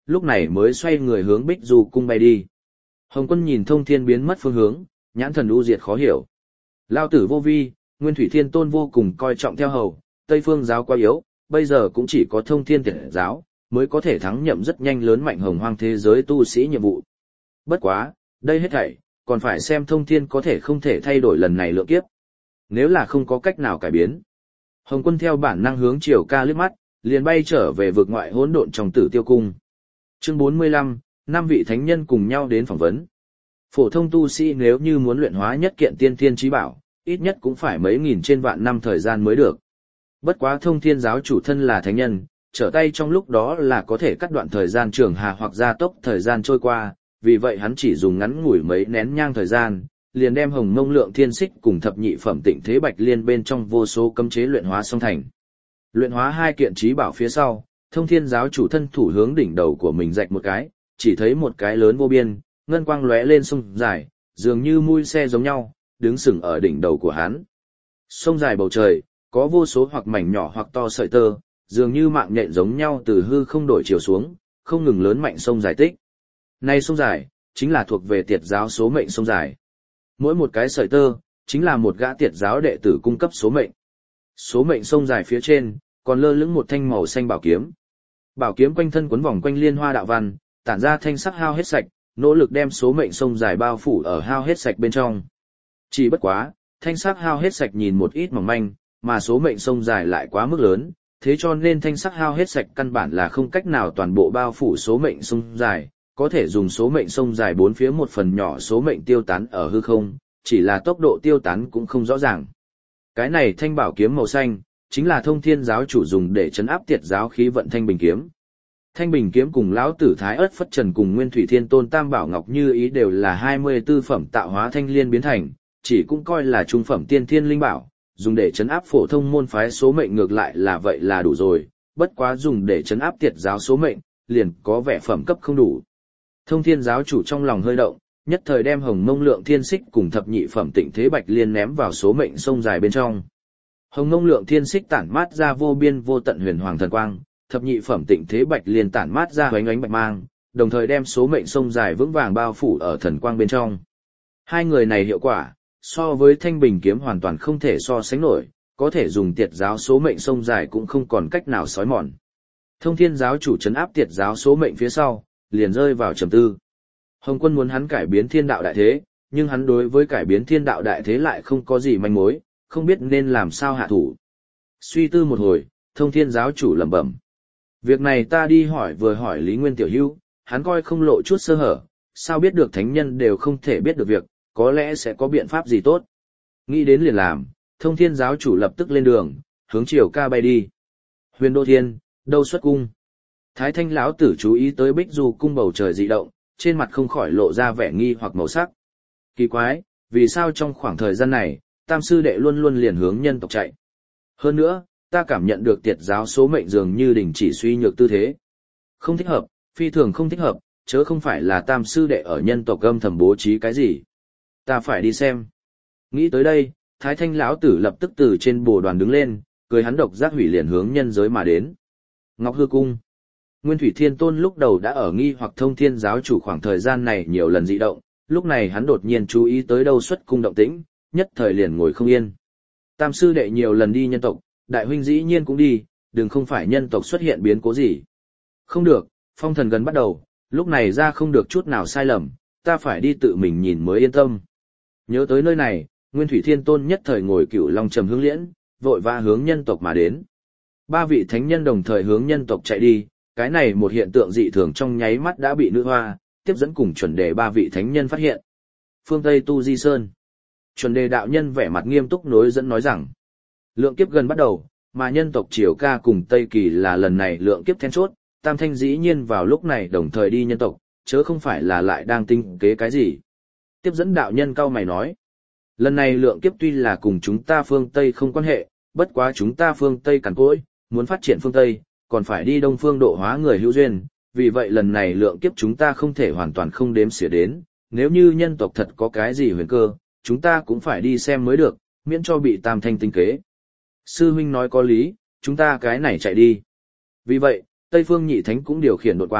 A: lúc này mới xoay người hướng Bích Du cung bay đi. Hồng Quân nhìn Thông Thiên biến mất phương hướng, nhãn thần u diệt khó hiểu. Lao tử vô vi, Nguyên Thủy Thiên Tôn vô cùng coi trọng theo hầu, Tây Phương giáo quá yếu, bây giờ cũng chỉ có Thông Thiên Tiệt giáo mới có thể thắng nhậm rất nhanh lớn mạnh hồng hoang thế giới tu sĩ nhiệm vụ. Bất quá, đây hết thảy còn phải xem Thông Thiên có thể không thể thay đổi lần này lượng kiếp. Nếu là không có cách nào cải biến, Hồng Quân theo bản năng hướng Triều Ca liếc mắt, liền bay trở về vực ngoại hỗn độn trong Tử Tiêu cung. Chương bốn mươi lăm, năm vị thánh nhân cùng nhau đến phỏng vấn. Phổ thông tu sĩ nếu như muốn luyện hóa nhất kiện tiên thiên chí bảo, ít nhất cũng phải mấy nghìn trên vạn năm thời gian mới được. Bất quá Thông Thiên giáo chủ thân là thánh nhân, trở tay trong lúc đó là có thể cắt đoạn thời gian trường hà hoặc gia tốc thời gian trôi qua, vì vậy hắn chỉ dùng ngắn ngủi mấy nén nhang thời gian, liền đem Hồng Mông Lượng Thiên Xích cùng thập nhị phẩm Tịnh Thế Bạch Liên bên trong vô số cấm chế luyện hóa xong thành. Luyện hóa hai kiện chí bảo phía sau, Thông Thiên giáo chủ thân thủ hướng đỉnh đầu của mình rạch một cái, chỉ thấy một cái lớn vô biên, ngân quang lóe lên sông dài, dường như mui xe giống nhau, đứng sừng ở đỉnh đầu của hắn. Sông dài bầu trời, có vô số hoặc mảnh nhỏ hoặc to sợi tơ, dường như mạng nhện giống nhau từ hư không đổi chiều xuống, không ngừng lớn mạnh sông dài tích. Này sông dài, chính là thuộc về tiệt giáo số mệnh sông dài. Mỗi một cái sợi tơ, chính là một gã tiệt giáo đệ tử cung cấp số mệnh. Số mệnh sông dài phía trên, còn lơ lửng một thanh màu xanh bảo kiếm. Bảo kiếm quanh thân quấn vòng quanh liên hoa đạo văn, tản ra thanh sắc hao hết sạch, nỗ lực đem số mệnh sông dài bao phủ ở hao hết sạch bên trong. Chỉ bất quá, thanh sắc hao hết sạch nhìn một ít mỏng manh, mà số mệnh sông dài lại quá mức lớn, thế cho nên thanh sắc hao hết sạch căn bản là không cách nào toàn bộ bao phủ số mệnh sông dài, có thể dùng số mệnh sông dài bốn phía một phần nhỏ số mệnh tiêu tán ở hư không, chỉ là tốc độ tiêu tán cũng không rõ ràng. Cái này thanh bảo kiếm màu xanh, chính là Thông Thiên giáo chủ dùng để trấn áp tiệt giáo khí vận thanh bình kiếm. Thanh bình kiếm cùng lão tử Thái Ất Phất Trần cùng Nguyên Thủy Thiên Tôn Tam Bảo Ngọc Như Ý đều là hai mươi tư phẩm tạo hóa thanh liên biến thành, chỉ cũng coi là trung phẩm tiên thiên linh bảo, dùng để trấn áp phổ thông môn phái số mệnh ngược lại là vậy là đủ rồi, bất quá dùng để trấn áp tiệt giáo số mệnh, liền có vẻ phẩm cấp không đủ. Thông Thiên giáo chủ trong lòng hơi động, nhất thời đem Hồng Mông Lượng Thiên Xích cùng thập nhị phẩm Tịnh Thế Bạch Liên ném vào số mệnh sông dài bên trong. Hồng Mông Lượng Thiên Xích tản mát ra vô biên vô tận huyền hoàng thần quang, thập nhị phẩm Tịnh Thế Bạch Liên tản mát ra ánh ánh bạch mang, đồng thời đem số mệnh sông dài vững vàng bao phủ ở thần quang bên trong. Hai người này hiệu quả, so với thanh bình kiếm hoàn toàn không thể so sánh nổi, có thể dùng tiệt giáo số mệnh sông dài cũng không còn cách nào xói mòn. Thông Thiên giáo chủ trấn áp tiệt giáo số mệnh phía sau, liền rơi vào trầm tư. Hồng Quân muốn hắn cải biến thiên đạo đại thế, nhưng hắn đối với cải biến thiên đạo đại thế lại không có gì manh mối, không biết nên làm sao hạ thủ. Suy tư một hồi, Thông Thiên giáo chủ lẩm bẩm. Việc này ta đi hỏi vừa hỏi Lý Nguyên Tiểu Hữu, hắn coi không lộ chút sơ hở, sao biết được thánh nhân đều không thể biết được việc, có lẽ sẽ có biện pháp gì tốt. Nghĩ đến liền làm, Thông Thiên giáo chủ lập tức lên đường, hướng Triều Ca bay đi. Huyền Đô Thiên, Đâu Xuất Cung. Thái Thanh lão tử chú ý tới Bích Du cung bầu trời dị động, trên mặt không khỏi lộ ra vẻ nghi hoặc màu sắc. Kỳ quái, vì sao trong khoảng thời gian này, Tam sư đệ luôn luôn liền hướng nhân tộc chạy. Hơn nữa, ta cảm nhận được tiệt giáo số mệnh dường như đình chỉ suy nhược tư thế. Không thích hợp, phi thường không thích hợp, chớ không phải là Tam sư đệ ở nhân tộc âm thầm bố trí cái gì. Ta phải đi xem. Nghĩ tới đây, Thái Thanh lão tử lập tức từ trên bồ đoàn đứng lên, cười hắn độc giác hủy liền hướng nhân giới mà đến. Ngọc Hư cung. Nguyên Thủy Thiên Tôn lúc đầu đã ở nghi hoặc Thông Thiên giáo chủ khoảng thời gian này nhiều lần dị động, lúc này hắn đột nhiên chú ý tới Đâu Xuất cung động tĩnh, nhất thời liền ngồi không yên. Tam sư đệ nhiều lần đi nhân tộc, đại huynh dĩ nhiên cũng đi, đừng không phải nhân tộc xuất hiện biến cố gì. Không được, phong thần gần bắt đầu, lúc này ra không được chút nào sai lầm, ta phải đi tự mình nhìn mới yên tâm. Nhớ tới nơi này, Nguyên Thủy Thiên Tôn nhất thời ngồi Cửu Long trầm hướng liễn, vội vã hướng nhân tộc mà đến. Ba vị thánh nhân đồng thời hướng nhân tộc chạy đi, cái này một hiện tượng dị thường trong nháy mắt đã bị nữ hoa, tiếp dẫn cùng chuẩn đề ba vị thánh nhân phát hiện. Phương Tây Tu Di Sơn. Chuẩn đề đạo nhân vẻ mặt nghiêm túc nối dẫn nói rằng, lượng kiếp gần bắt đầu, mà nhân tộc Triều Ca cùng Tây Kỳ là lần này lượng kiếp then chốt, Tam Thanh dĩ nhiên vào lúc này đồng thời đi nhân tộc, chớ không phải là lại đang tinh kế cái gì. Tiếp dẫn đạo nhân cao mày nói, lần này lượng kiếp tuy là cùng chúng ta phương Tây không quan hệ, bất quá chúng ta phương Tây cằn cỗi, muốn phát triển phương Tây, còn phải đi đông phương độ hóa người hữu duyên, vì vậy lần này lượng kiếp chúng ta không thể hoàn toàn không đếm xỉa đến, nếu như nhân tộc thật có cái gì huyền cơ, chúng ta cũng phải đi xem mới được, miễn cho bị Tam Thanh tinh kế. Sư huynh nói có lý, chúng ta cái này chạy đi. Vì vậy, Tây Phương Nhị Thánh cũng điều khiển đột quang,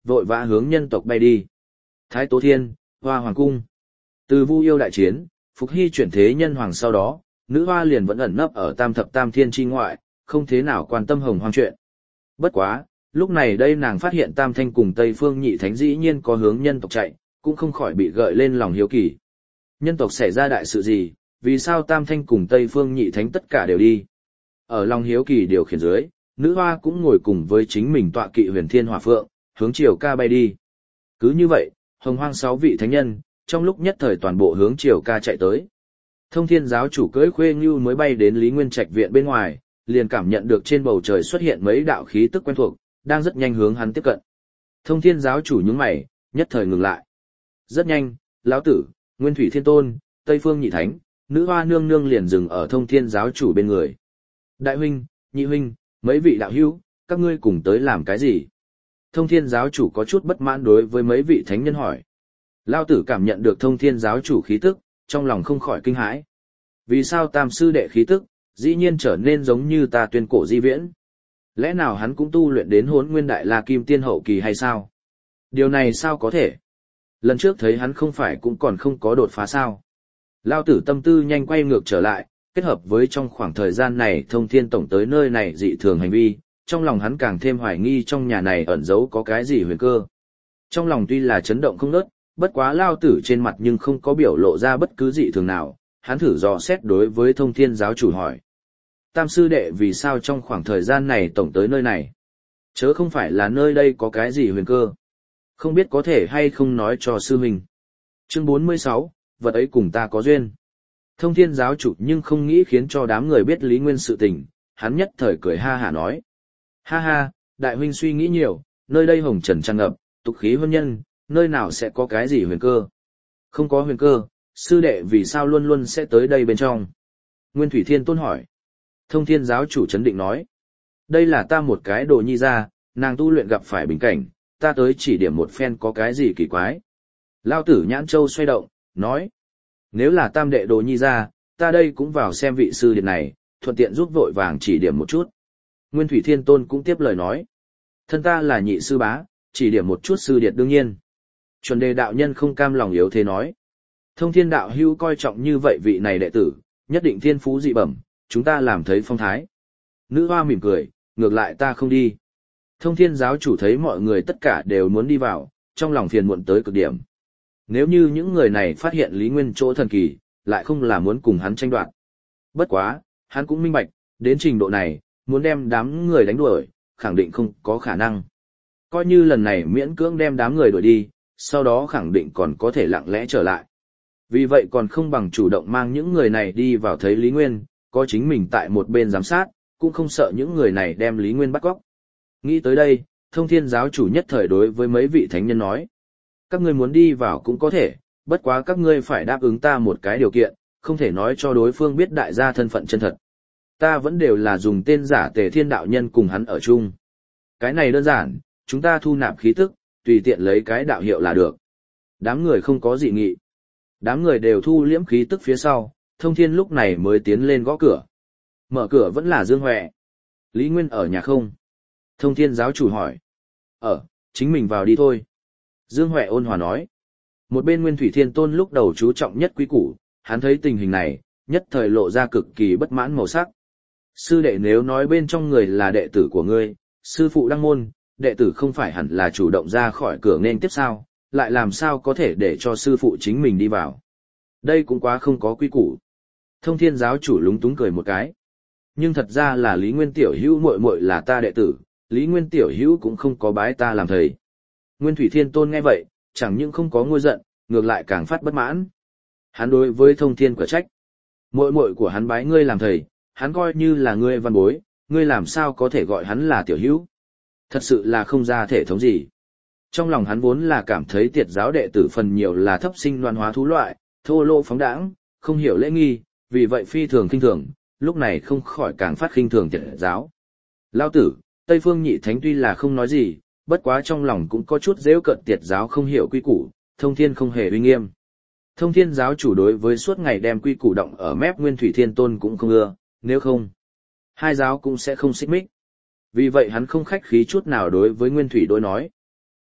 A: vội vã hướng nhân tộc bay đi. Thái Tố Thiên, Hoa Hoàng Cung. Từ Vu Yêu đại chiến, Phục Hy chuyển thế nhân hoàng sau đó, nữ hoa liền vẫn ẩn nấp ở Tam Thập Tam Thiên chi ngoại, không thế nào quan tâm Hồng Hoang chuyện. Bất quá, lúc này đây nàng phát hiện Tam Thanh cùng Tây Phương Nhị Thánh dĩ nhiên có hướng nhân tộc chạy, cũng không khỏi bị gợi lên lòng hiếu kỳ. Nhân tộc xảy ra đại sự gì, vì sao Tam Thanh cùng Tây Phương Nhị Thánh tất cả đều đi? Ở lòng hiếu kỳ điều khiển dưới, nữ hoa cũng ngồi cùng với chính mình tọa kỵ Huyền Thiên Hỏa Phượng, hướng Triều Ca bay đi. Cứ như vậy, Hồng Hoang sáu vị thánh nhân, trong lúc nhất thời toàn bộ hướng Triều Ca chạy tới. Thông Thiên giáo chủ cưỡi Khuê Ngưu mới bay đến Lý Nguyên Trạch viện bên ngoài, liền cảm nhận được trên bầu trời xuất hiện mấy đạo khí tức quen thuộc, đang rất nhanh hướng hắn tiếp cận. Thông Thiên giáo chủ nhướng mày, nhất thời ngừng lại. Rất nhanh, lão tử, Nguyên Thủy Thiên Tôn, Tây Phương Nhị Thánh, nữ hoa nương nương liền dừng ở Thông Thiên giáo chủ bên người. Đại huynh, nhị huynh, mấy vị đạo hữu, các ngươi cùng tới làm cái gì? Thông Thiên giáo chủ có chút bất mãn đối với mấy vị thánh nhân hỏi. Lão tử cảm nhận được Thông Thiên giáo chủ khí tức, trong lòng không khỏi kinh hãi. Vì sao tam sư đệ khí tức, dĩ nhiên trở nên giống như ta tuyên cổ di viễn? Lẽ nào hắn cũng tu luyện đến Hỗn Nguyên Đại La Kim Tiên hậu kỳ hay sao? Điều này sao có thể? Lần trước thấy hắn không phải cũng còn không có đột phá sao? Lao tử tâm tư nhanh quay ngược trở lại, kết hợp với trong khoảng thời gian này Thông Thiên tổng tới nơi này dị thường hành vi, trong lòng hắn càng thêm hoài nghi trong nhà này ẩn giấu có cái gì huyền cơ. Trong lòng tuy là chấn động không nớt, bất quá Lao tử trên mặt nhưng không có biểu lộ ra bất cứ dị thường nào, hắn thử dò xét đối với Thông Thiên giáo chủ hỏi. Tam sư đệ vì sao trong khoảng thời gian này tổng tới nơi này? Chớ không phải là nơi đây có cái gì huyền cơ. Không biết có thể hay không nói cho sư huynh. Chương bốn mươi sáu, vật ấy cùng ta có duyên. Thông Thiên giáo chủ nhưng không nghĩ khiến cho đám người biết Lý Nguyên sự tình, hắn nhất thời cười ha hả nói. Ha ha, đại huynh suy nghĩ nhiều, nơi đây hồng trần tràn ngập, tục khí hôn nhân, nơi nào sẽ có cái gì huyền cơ? Không có huyền cơ, sư đệ vì sao luôn luôn sẽ tới đây bên trong? Nguyên Thủy Thiên Tôn hỏi. Thông Thiên giáo chủ chấn định nói. Đây là ta một cái đồ nhi ra, nàng tu luyện gặp phải bình cảnh, ta tới chỉ điểm một phen có cái gì kỳ quái. Lao tử nhãn châu xoay động, nói. Nếu là tam đệ đồ nhi ra, ta đây cũng vào xem vị sư điệt này, thuận tiện giúp vội vàng chỉ điểm một chút. Nguyên Thủy Thiên Tôn cũng tiếp lời nói. Thân ta là nhị sư bá, chỉ điểm một chút sư điệt đương nhiên. Chuẩn đề đạo nhân không cam lòng yếu thế nói. Thông Thiên đạo hữu coi trọng như vậy vị này đệ tử, nhất định thiên phú dị bẩm, chúng ta làm thấy phong thái. Nữ hoa mỉm cười, ngược lại ta không đi. Thông Thiên giáo chủ thấy mọi người tất cả đều muốn đi vào, trong lòng phiền muộn tới cực điểm. Nếu như những người này phát hiện Lý Nguyên chỗ thần kỳ, lại không là muốn cùng hắn tranh đoạt. Bất quá, hắn cũng minh bạch, đến trình độ này, muốn đem đám người đánh đuổi, khẳng định không có khả năng. Coi như lần này miễn cưỡng đem đám người đuổi đi, sau đó khẳng định còn có thể lặng lẽ trở lại. Vì vậy còn không bằng chủ động mang những người này đi vào thấy Lý Nguyên, có chính mình tại một bên giám sát, cũng không sợ những người này đem Lý Nguyên bắt cóc. Nghĩ tới đây, Thông Thiên giáo chủ nhất thời đối với mấy vị thánh nhân nói. Các ngươi muốn đi vào cũng có thể, bất quá các ngươi phải đáp ứng ta một cái điều kiện, không thể nói cho đối phương biết đại gia thân phận chân thật. Ta vẫn đều là dùng tên giả Tề Thiên đạo nhân cùng hắn ở chung. Cái này đơn giản, chúng ta thu nạp khí tức, tùy tiện lấy cái đạo hiệu là được. Đám người không có dị nghị. Đám người đều thu liễm khí tức phía sau, Thông Thiên lúc này mới tiến lên gõ cửa. Mở cửa vẫn là Dương Huệ. Lý Nguyên ở nhà không? Thông Thiên giáo chủ hỏi. Ở, chính mình vào đi thôi. Dương Huệ ôn hòa nói. Một bên Nguyên Thủy Thiên Tôn lúc đầu chú trọng nhất quý củ, hắn thấy tình hình này, nhất thời lộ ra cực kỳ bất mãn màu sắc. Sư đệ nếu nói bên trong người là đệ tử của ngươi, sư phụ đăng môn, đệ tử không phải hẳn là chủ động ra khỏi cửa nên tiếp sao, lại làm sao có thể để cho sư phụ chính mình đi vào. Đây cũng quá không có quý củ. Thông Thiên giáo chủ lúng túng cười một cái. Nhưng thật ra là Lý Nguyên tiểu hữu muội muội là ta đệ tử, Lý Nguyên tiểu hữu cũng không có bái ta làm thầy. Nguyên Thủy Thiên Tôn nghe vậy, chẳng những không có ngôi giận, ngược lại càng phát bất mãn. Hắn đối với Thông Thiên quả trách. Muội muội của hắn bái ngươi làm thầy, hắn coi như là ngươi văn bối, ngươi làm sao có thể gọi hắn là tiểu hữu. Thật sự là không ra thể thống gì. Trong lòng hắn vốn là cảm thấy tiệt giáo đệ tử phần nhiều là thấp sinh loan hóa thú loại, thô lỗ phóng đãng, không hiểu lễ nghi, vì vậy phi thường khinh thường, lúc này không khỏi càng phát khinh thường tiệt giáo. Lao tử, Tây Phương Nhị Thánh tuy là không nói gì, bất quá trong lòng cũng có chút giễu cợt tiệt giáo không hiểu quy củ, Thông Thiên không hề uy nghiêm. Thông Thiên giáo chủ đối với suốt ngày đem quy củ động ở mép Nguyên Thủy Thiên Tôn cũng không ưa, nếu không, hai giáo cũng sẽ không xích mích. Vì vậy hắn không khách khí chút nào đối với Nguyên Thủy đối nói.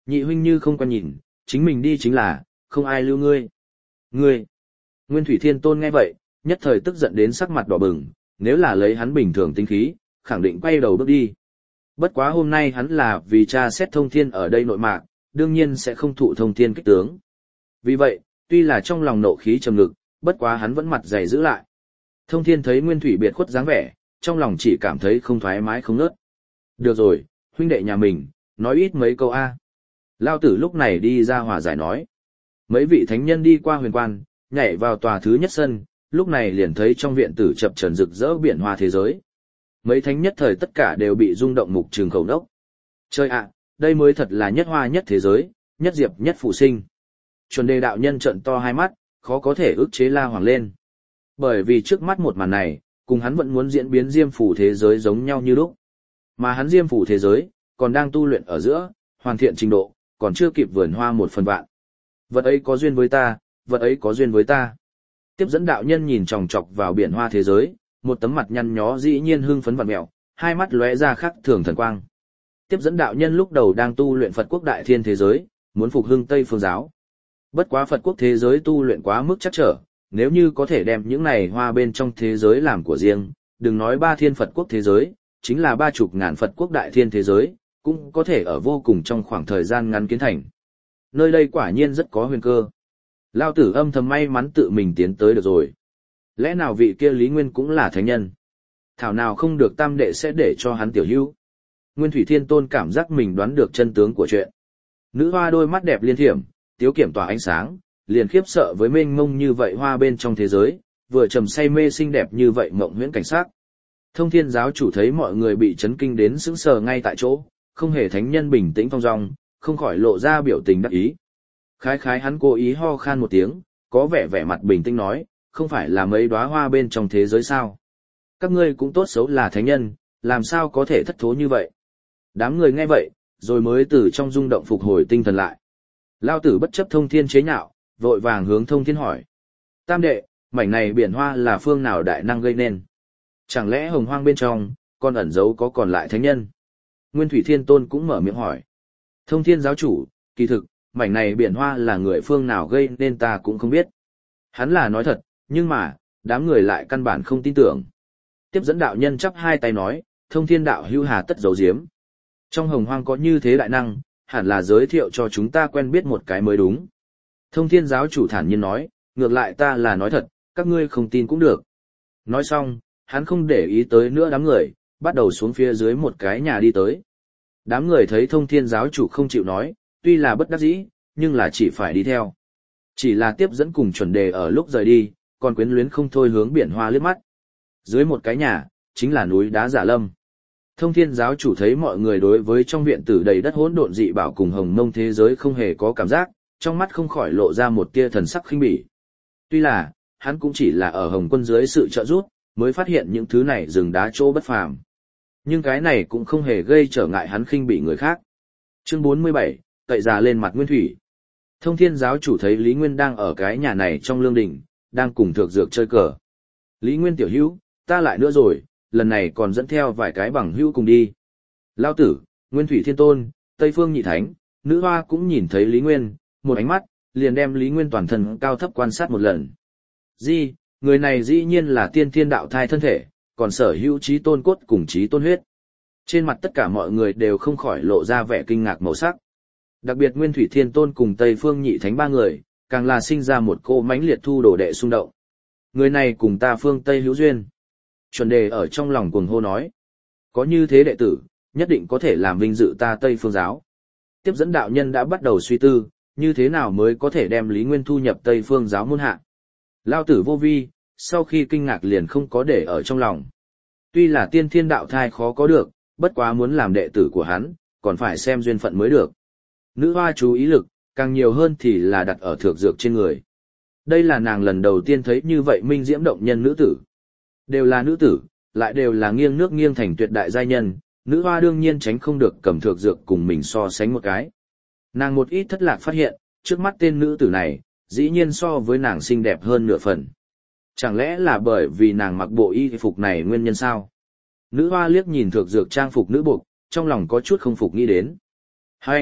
A: Nhị huynh như không quan nhìn, chính mình đi chính là, không ai lưu ngươi. Ngươi! Nguyên Thủy Thiên Tôn nghe vậy, nhất thời tức giận đến sắc mặt đỏ bừng, nếu là lấy hắn bình thường tinh khí, khẳng định quay đầu bước đi. Bất quá hôm nay hắn là vì cha xét thông thiên ở đây nội mạc, đương nhiên sẽ không thụ thông thiên kích tướng. Vì vậy, tuy là trong lòng nộ khí trầm ngực, bất quá hắn vẫn mặt dày giữ lại. Thông thiên thấy Nguyên Thủy biệt khuất dáng vẻ, trong lòng chỉ cảm thấy không thoải mái không nớt. Được rồi, huynh đệ nhà mình, nói ít mấy câu A. Lao tử lúc này đi ra hòa giải nói. Mấy vị thánh nhân đi qua huyền quan, nhảy vào tòa thứ nhất sân, lúc này liền thấy trong viện tử chập trần rực rỡ biển hoa thế giới. Mấy thánh nhất thời tất cả đều bị rung động mục trường khẩu đốc. Chơi ạ, đây mới thật là nhất hoa nhất thế giới, nhất diệp nhất phụ sinh. Chuẩn đề đạo nhân trợn to hai mắt, khó có thể ức chế la hoàng lên. Bởi vì trước mắt một màn này, cùng hắn vẫn muốn diễn biến diêm phủ thế giới giống nhau như lúc. Mà hắn diêm phủ thế giới, còn đang tu luyện ở giữa, hoàn thiện trình độ, còn chưa kịp vườn hoa một phần vạn. Vật ấy có duyên với ta, vật ấy có duyên với ta. Tiếp dẫn đạo nhân nhìn chòng chọc vào biển hoa thế giới, một tấm mặt nhăn nhó dĩ nhiên hưng phấn vặn mẹo, hai mắt lóe ra khắc thường thần quang. Tiếp dẫn đạo nhân lúc đầu đang tu luyện Phật quốc đại thiên thế giới, muốn phục hưng Tây phương giáo. Bất quá Phật quốc thế giới tu luyện quá mức chắc trở, nếu như có thể đem những này hoa bên trong thế giới làm của riêng, đừng nói ba thiên Phật quốc thế giới, chính là ba chục ngàn Phật quốc đại thiên thế giới, cũng có thể ở vô cùng trong khoảng thời gian ngắn kiến thành. Nơi đây quả nhiên rất có huyền cơ. Lao tử âm thầm may mắn tự mình tiến tới được rồi. Lẽ nào vị kia Lý Nguyên cũng là thánh nhân? Thảo nào không được tam đệ sẽ để cho hắn tiểu hữu. Nguyên Thủy Thiên Tôn cảm giác mình đoán được chân tướng của chuyện. Nữ hoa đôi mắt đẹp liên thiểm, tiếu kiểm tỏa ánh sáng, liền khiếp sợ với mênh mông như vậy hoa bên trong thế giới, vừa trầm say mê xinh đẹp như vậy mộng huyễn cảnh sắc. Thông Thiên giáo chủ thấy mọi người bị chấn kinh đến sững sờ ngay tại chỗ, không hề thánh nhân bình tĩnh thong dong, không khỏi lộ ra biểu tình đắc ý. Khái khái hắn cố ý ho khan một tiếng, có vẻ vẻ mặt bình tĩnh nói, không phải là mấy đóa hoa bên trong thế giới sao? Các ngươi cũng tốt xấu là thánh nhân, làm sao có thể thất thố như vậy? Đám người nghe vậy, rồi mới từ trong rung động phục hồi tinh thần lại. Lao tử bất chấp Thông Thiên chế nhạo, vội vàng hướng Thông Thiên hỏi. Tam đệ, mảnh này biển hoa là phương nào đại năng gây nên? Chẳng lẽ hồng hoang bên trong, còn ẩn giấu có còn lại thánh nhân? Nguyên Thủy Thiên Tôn cũng mở miệng hỏi. Thông Thiên giáo chủ, kỳ thực, mảnh này biển hoa là người phương nào gây nên ta cũng không biết. Hắn là nói thật, nhưng mà, đám người lại căn bản không tin tưởng. Tiếp dẫn đạo nhân chắp hai tay nói, Thông Thiên đạo hữu hà tất giấu giếm. Trong hồng hoang có như thế đại năng, hẳn là giới thiệu cho chúng ta quen biết một cái mới đúng. Thông Thiên giáo chủ thản nhiên nói, ngược lại ta là nói thật, các ngươi không tin cũng được. Nói xong, hắn không để ý tới nữa đám người, bắt đầu xuống phía dưới một cái nhà đi tới. Đám người thấy Thông Thiên giáo chủ không chịu nói, tuy là bất đắc dĩ, nhưng là chỉ phải đi theo. Chỉ là tiếp dẫn cùng chuẩn đề ở lúc rời đi, còn quyến luyến không thôi hướng biển hoa liếc mắt. Dưới một cái nhà, chính là núi đá Giả Lâm. Thông Thiên giáo chủ thấy mọi người đối với trong viện tử đầy đất hỗn độn dị bảo cùng hồng mông thế giới không hề có cảm giác, trong mắt không khỏi lộ ra một tia thần sắc khinh bỉ. Tuy là, hắn cũng chỉ là ở Hồng Quân dưới sự trợ giúp, mới phát hiện những thứ này rừng đá chỗ bất phàm. Nhưng cái này cũng không hề gây trở ngại hắn khinh bỉ người khác. Chương bốn mươi bảy, cậy già lên mặt Nguyên Thủy. Thông Thiên giáo chủ thấy Lý Nguyên đang ở cái nhà này trong lương đình, đang cùng thượng dược chơi cờ. Lý Nguyên tiểu hữu, ta lại nữa rồi, lần này còn dẫn theo vài cái bằng hữu cùng đi. Lao tử, Nguyên Thủy Thiên Tôn, Tây Phương Nhị Thánh, nữ hoa cũng nhìn thấy Lý Nguyên, một ánh mắt, liền đem Lý Nguyên toàn thân cao thấp quan sát một lần. Di, người này dĩ nhiên là tiên thiên đạo thai thân thể, còn sở hữu trí tôn cốt cùng trí tôn huyết. Trên mặt tất cả mọi người đều không khỏi lộ ra vẻ kinh ngạc màu sắc. Đặc biệt Nguyên Thủy Thiên Tôn cùng Tây Phương Nhị Thánh ba người, càng là sinh ra một cô mãnh liệt thu đồ đệ xung động. Người này cùng ta phương Tây hữu duyên. Chuẩn đề ở trong lòng cuồng hô nói. Có như thế đệ tử, nhất định có thể làm vinh dự ta Tây phương giáo. Tiếp dẫn đạo nhân đã bắt đầu suy tư, như thế nào mới có thể đem Lý Nguyên thu nhập Tây phương giáo môn hạ. Lao tử vô vi, sau khi kinh ngạc liền không có để ở trong lòng. Tuy là tiên thiên đạo thai khó có được, bất quá muốn làm đệ tử của hắn, còn phải xem duyên phận mới được. Nữ hoa chú ý lực, càng nhiều hơn thì là đặt ở thược dược trên người. Đây là nàng lần đầu tiên thấy như vậy minh diễm động nhân nữ tử. Đều là nữ tử, lại đều là nghiêng nước nghiêng thành tuyệt đại giai nhân, nữ hoa đương nhiên tránh không được cầm thược dược cùng mình so sánh một cái. Nàng một ít thất lạc phát hiện, trước mắt tên nữ tử này, dĩ nhiên so với nàng xinh đẹp hơn nửa phần. Chẳng lẽ là bởi vì nàng mặc bộ y phục này nguyên nhân sao? Nữ hoa liếc nhìn thược dược trang phục nữ buộc, trong lòng có chút không phục nghĩ đến. Hai anh,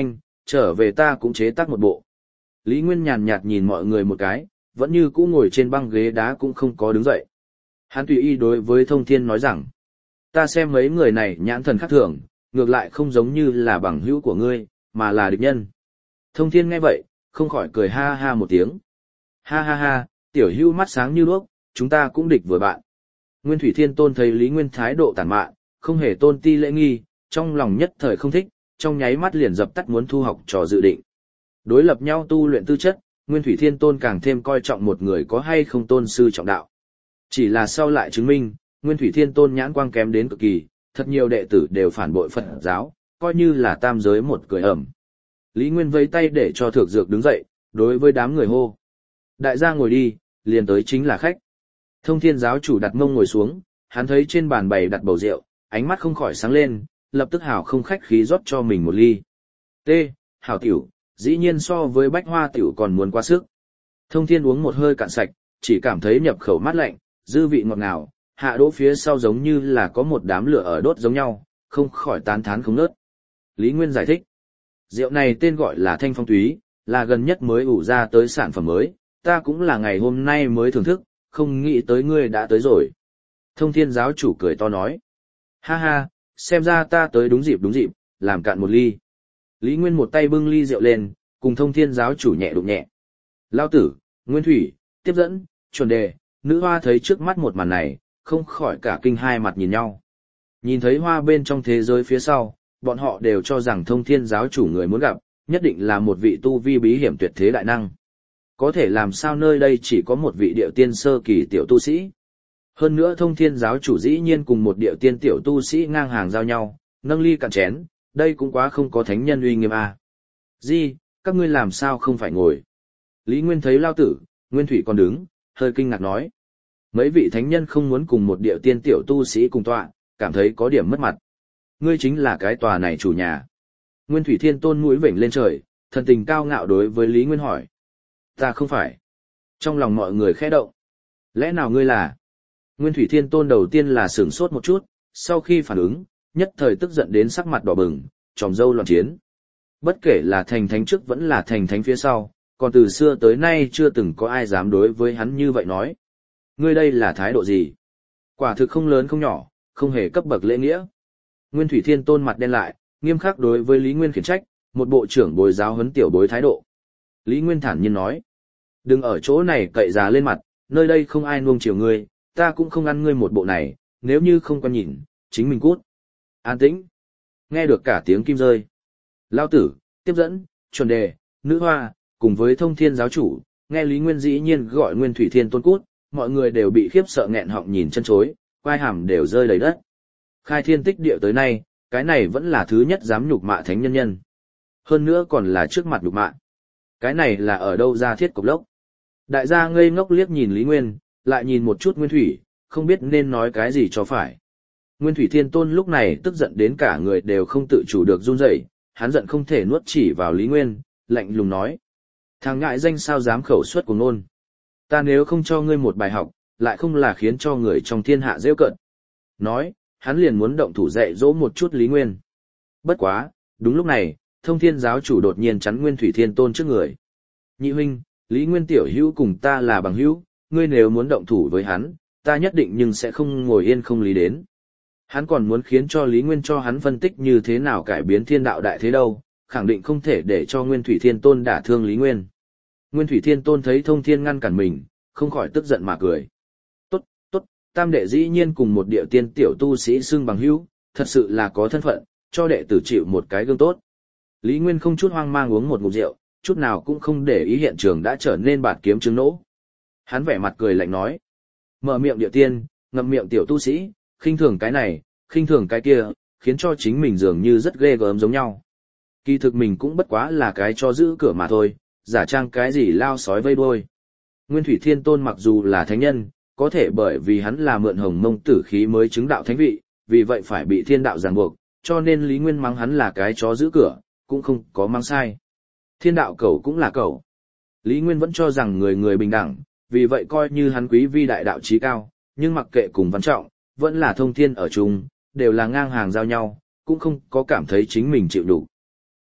A: trở về ta cũng chế tác một bộ. Lý Nguyên nhàn nhạt nhìn mọi người một cái, vẫn như cũ ngồi trên băng ghế đá cũng không có đứng dậy. Hắn tùy ý đối với Thông Thiên nói rằng, ta xem mấy người này nhãn thần khác thường, ngược lại không giống như là bằng hữu của ngươi, mà là địch nhân. Thông Thiên nghe vậy, không khỏi cười ha ha một tiếng. Ha ha ha, tiểu hữu mắt sáng như đuốc, chúng ta cũng địch vừa bạn. Nguyên Thủy Thiên Tôn thấy Lý Nguyên thái độ tàn mạn, không hề tôn ti lễ nghi, trong lòng nhất thời không thích, trong nháy mắt liền dập tắt muốn thu học trò dự định. Đối lập nhau tu luyện tư chất, Nguyên Thủy Thiên Tôn càng thêm coi trọng một người có hay không tôn sư trọng đạo. Chỉ là sau lại chứng minh, Nguyên Thủy Thiên Tôn nhãn quang kém đến cực kỳ, thật nhiều đệ tử đều phản bội Phật giáo, coi như là tam giới một cười ẩm. Lý Nguyên vẫy tay để cho Thược Dược đứng dậy, đối với đám người hô. Đại gia ngồi đi, liền tới chính là khách. Thông Thiên giáo chủ đặt mông ngồi xuống, hắn thấy trên bàn bày đặt bầu rượu, ánh mắt không khỏi sáng lên, lập tức hảo không khách khí rót cho mình một ly. T. Hảo tiểu, dĩ nhiên so với bách hoa tiểu còn muốn quá sức. Thông Thiên uống một hơi cạn sạch, chỉ cảm thấy nhập khẩu mát lạnh, dư vị ngọt ngào, hạ đỗ phía sau giống như là có một đám lửa ở đốt giống nhau, không khỏi tán thán không nớt. Lý Nguyên giải thích, rượu này tên gọi là Thanh Phong Túy, là gần nhất mới ủ ra tới sản phẩm mới, ta cũng là ngày hôm nay mới thưởng thức, không nghĩ tới ngươi đã tới rồi. Thông Thiên giáo chủ cười to nói, ha ha, xem ra ta tới đúng dịp đúng dịp, làm cạn một ly. Lý Nguyên một tay bưng ly rượu lên, cùng Thông Thiên giáo chủ nhẹ đụng nhẹ. Lao tử, Nguyên Thủy, tiếp dẫn, chuẩn đề, nữ hoa thấy trước mắt một màn này, không khỏi cả kinh hai mặt nhìn nhau. Nhìn thấy hoa bên trong thế giới phía sau, bọn họ đều cho rằng Thông Thiên giáo chủ người muốn gặp, nhất định là một vị tu vi bí hiểm tuyệt thế đại năng. Có thể làm sao nơi đây chỉ có một vị điệu tiên sơ kỳ tiểu tu sĩ. Hơn nữa Thông Thiên giáo chủ dĩ nhiên cùng một điệu tiên tiểu tu sĩ ngang hàng giao nhau, nâng ly cạn chén, đây cũng quá không có thánh nhân uy nghiêm à. Gì, các ngươi làm sao không phải ngồi? Lý Nguyên thấy Lao tử, Nguyên Thủy còn đứng, hơi kinh ngạc nói. Mấy vị thánh nhân không muốn cùng một điệu tiên tiểu tu sĩ cùng tọa, cảm thấy có điểm mất mặt. Ngươi chính là cái tòa này chủ nhà. Nguyên Thủy Thiên Tôn mũi vểnh lên trời, thần tình cao ngạo đối với Lý Nguyên hỏi. Ta không phải. Trong lòng mọi người khẽ động. Lẽ nào ngươi là? Nguyên Thủy Thiên Tôn đầu tiên là sửng sốt một chút, sau khi phản ứng, nhất thời tức giận đến sắc mặt đỏ bừng, tròm râu loạn chiến. Bất kể là thành thánh trước vẫn là thành thánh phía sau, còn từ xưa tới nay chưa từng có ai dám đối với hắn như vậy nói. Ngươi đây là thái độ gì? Quả thực không lớn không nhỏ, không hề cấp bậc lễ nghĩa. Nguyên Thủy Thiên Tôn mặt đen lại, nghiêm khắc đối với Lý Nguyên khiển trách, một bộ trưởng bồi giáo huấn tiểu bối thái độ. Lý Nguyên thản nhiên nói, đừng ở chỗ này cậy già lên mặt, nơi đây không ai nuông chiều ngươi, ta cũng không ăn ngươi một bộ này, nếu như không quan nhìn, chính mình cút. An tĩnh. Nghe được cả tiếng kim rơi. Lao tử, tiếp dẫn, chuẩn đề, nữ hoa, cùng với Thông Thiên giáo chủ, nghe Lý Nguyên dĩ nhiên gọi Nguyên Thủy Thiên Tôn cút, mọi người đều bị khiếp sợ nghẹn họng nhìn chân chối, quai hàm đều rơi đầy đất. Khai thiên tích địa tới nay, cái này vẫn là thứ nhất dám nhục mạ thánh nhân nhân. Hơn nữa còn là trước mặt nhục mạ. Cái này là ở đâu ra thiết cục lốc. Đại gia ngây ngốc liếc nhìn Lý Nguyên, lại nhìn một chút Nguyên Thủy, không biết nên nói cái gì cho phải. Nguyên Thủy Thiên Tôn lúc này tức giận đến cả người đều không tự chủ được run rẩy, hắn giận không thể nuốt chỉ vào Lý Nguyên, lạnh lùng nói. Thằng ngại danh sao dám khẩu suất của ngôn. Ta nếu không cho ngươi một bài học, lại không là khiến cho người trong thiên hạ rêu cợt. Nói, hắn liền muốn động thủ dạy dỗ một chút Lý Nguyên. Bất quá, đúng lúc này, Thông Thiên giáo chủ đột nhiên chắn Nguyên Thủy Thiên Tôn trước người. Nhị huynh, Lý Nguyên tiểu hữu cùng ta là bằng hữu, ngươi nếu muốn động thủ với hắn, ta nhất định nhưng sẽ không ngồi yên không lý đến. Hắn còn muốn khiến cho Lý Nguyên cho hắn phân tích như thế nào cải biến thiên đạo đại thế đâu, khẳng định không thể để cho Nguyên Thủy Thiên Tôn đả thương Lý Nguyên. Nguyên Thủy Thiên Tôn thấy Thông Thiên ngăn cản mình, không khỏi tức giận mà cười. Tốt, tốt, tam đệ dĩ nhiên cùng một địa tiên tiểu tu sĩ xưng bằng hữu, thật sự là có thân phận, cho đệ tử chịu một cái gương tốt. Lý Nguyên không chút hoang mang uống một ngụm rượu, chút nào cũng không để ý hiện trường đã trở nên bạt kiếm trứng nỗ. Hắn vẻ mặt cười lạnh nói. Mở miệng địa tiên, ngậm miệng tiểu tu sĩ, khinh thường cái này, khinh thường cái kia, khiến cho chính mình dường như rất ghê gớm giống nhau. Kỳ thực mình cũng bất quá là cái cho giữ cửa mà thôi, giả trang cái gì lao sói vây đuôi. Nguyên Thủy Thiên Tôn mặc dù là thánh nhân, có thể bởi vì hắn là mượn hồng mông tử khí mới chứng đạo thánh vị, vì vậy phải bị thiên đạo ràng buộc, cho nên Lý Nguyên mắng hắn là cái chó giữ cửa, cũng không có mắng sai. Thiên đạo cẩu cũng là cẩu. Lý Nguyên vẫn cho rằng người người bình đẳng, vì vậy coi như hắn quý vi đại đạo chí cao, nhưng mặc kệ cùng văn trọng, vẫn là thông thiên ở chung, đều là ngang hàng giao nhau, cũng không có cảm thấy chính mình chịu đủ.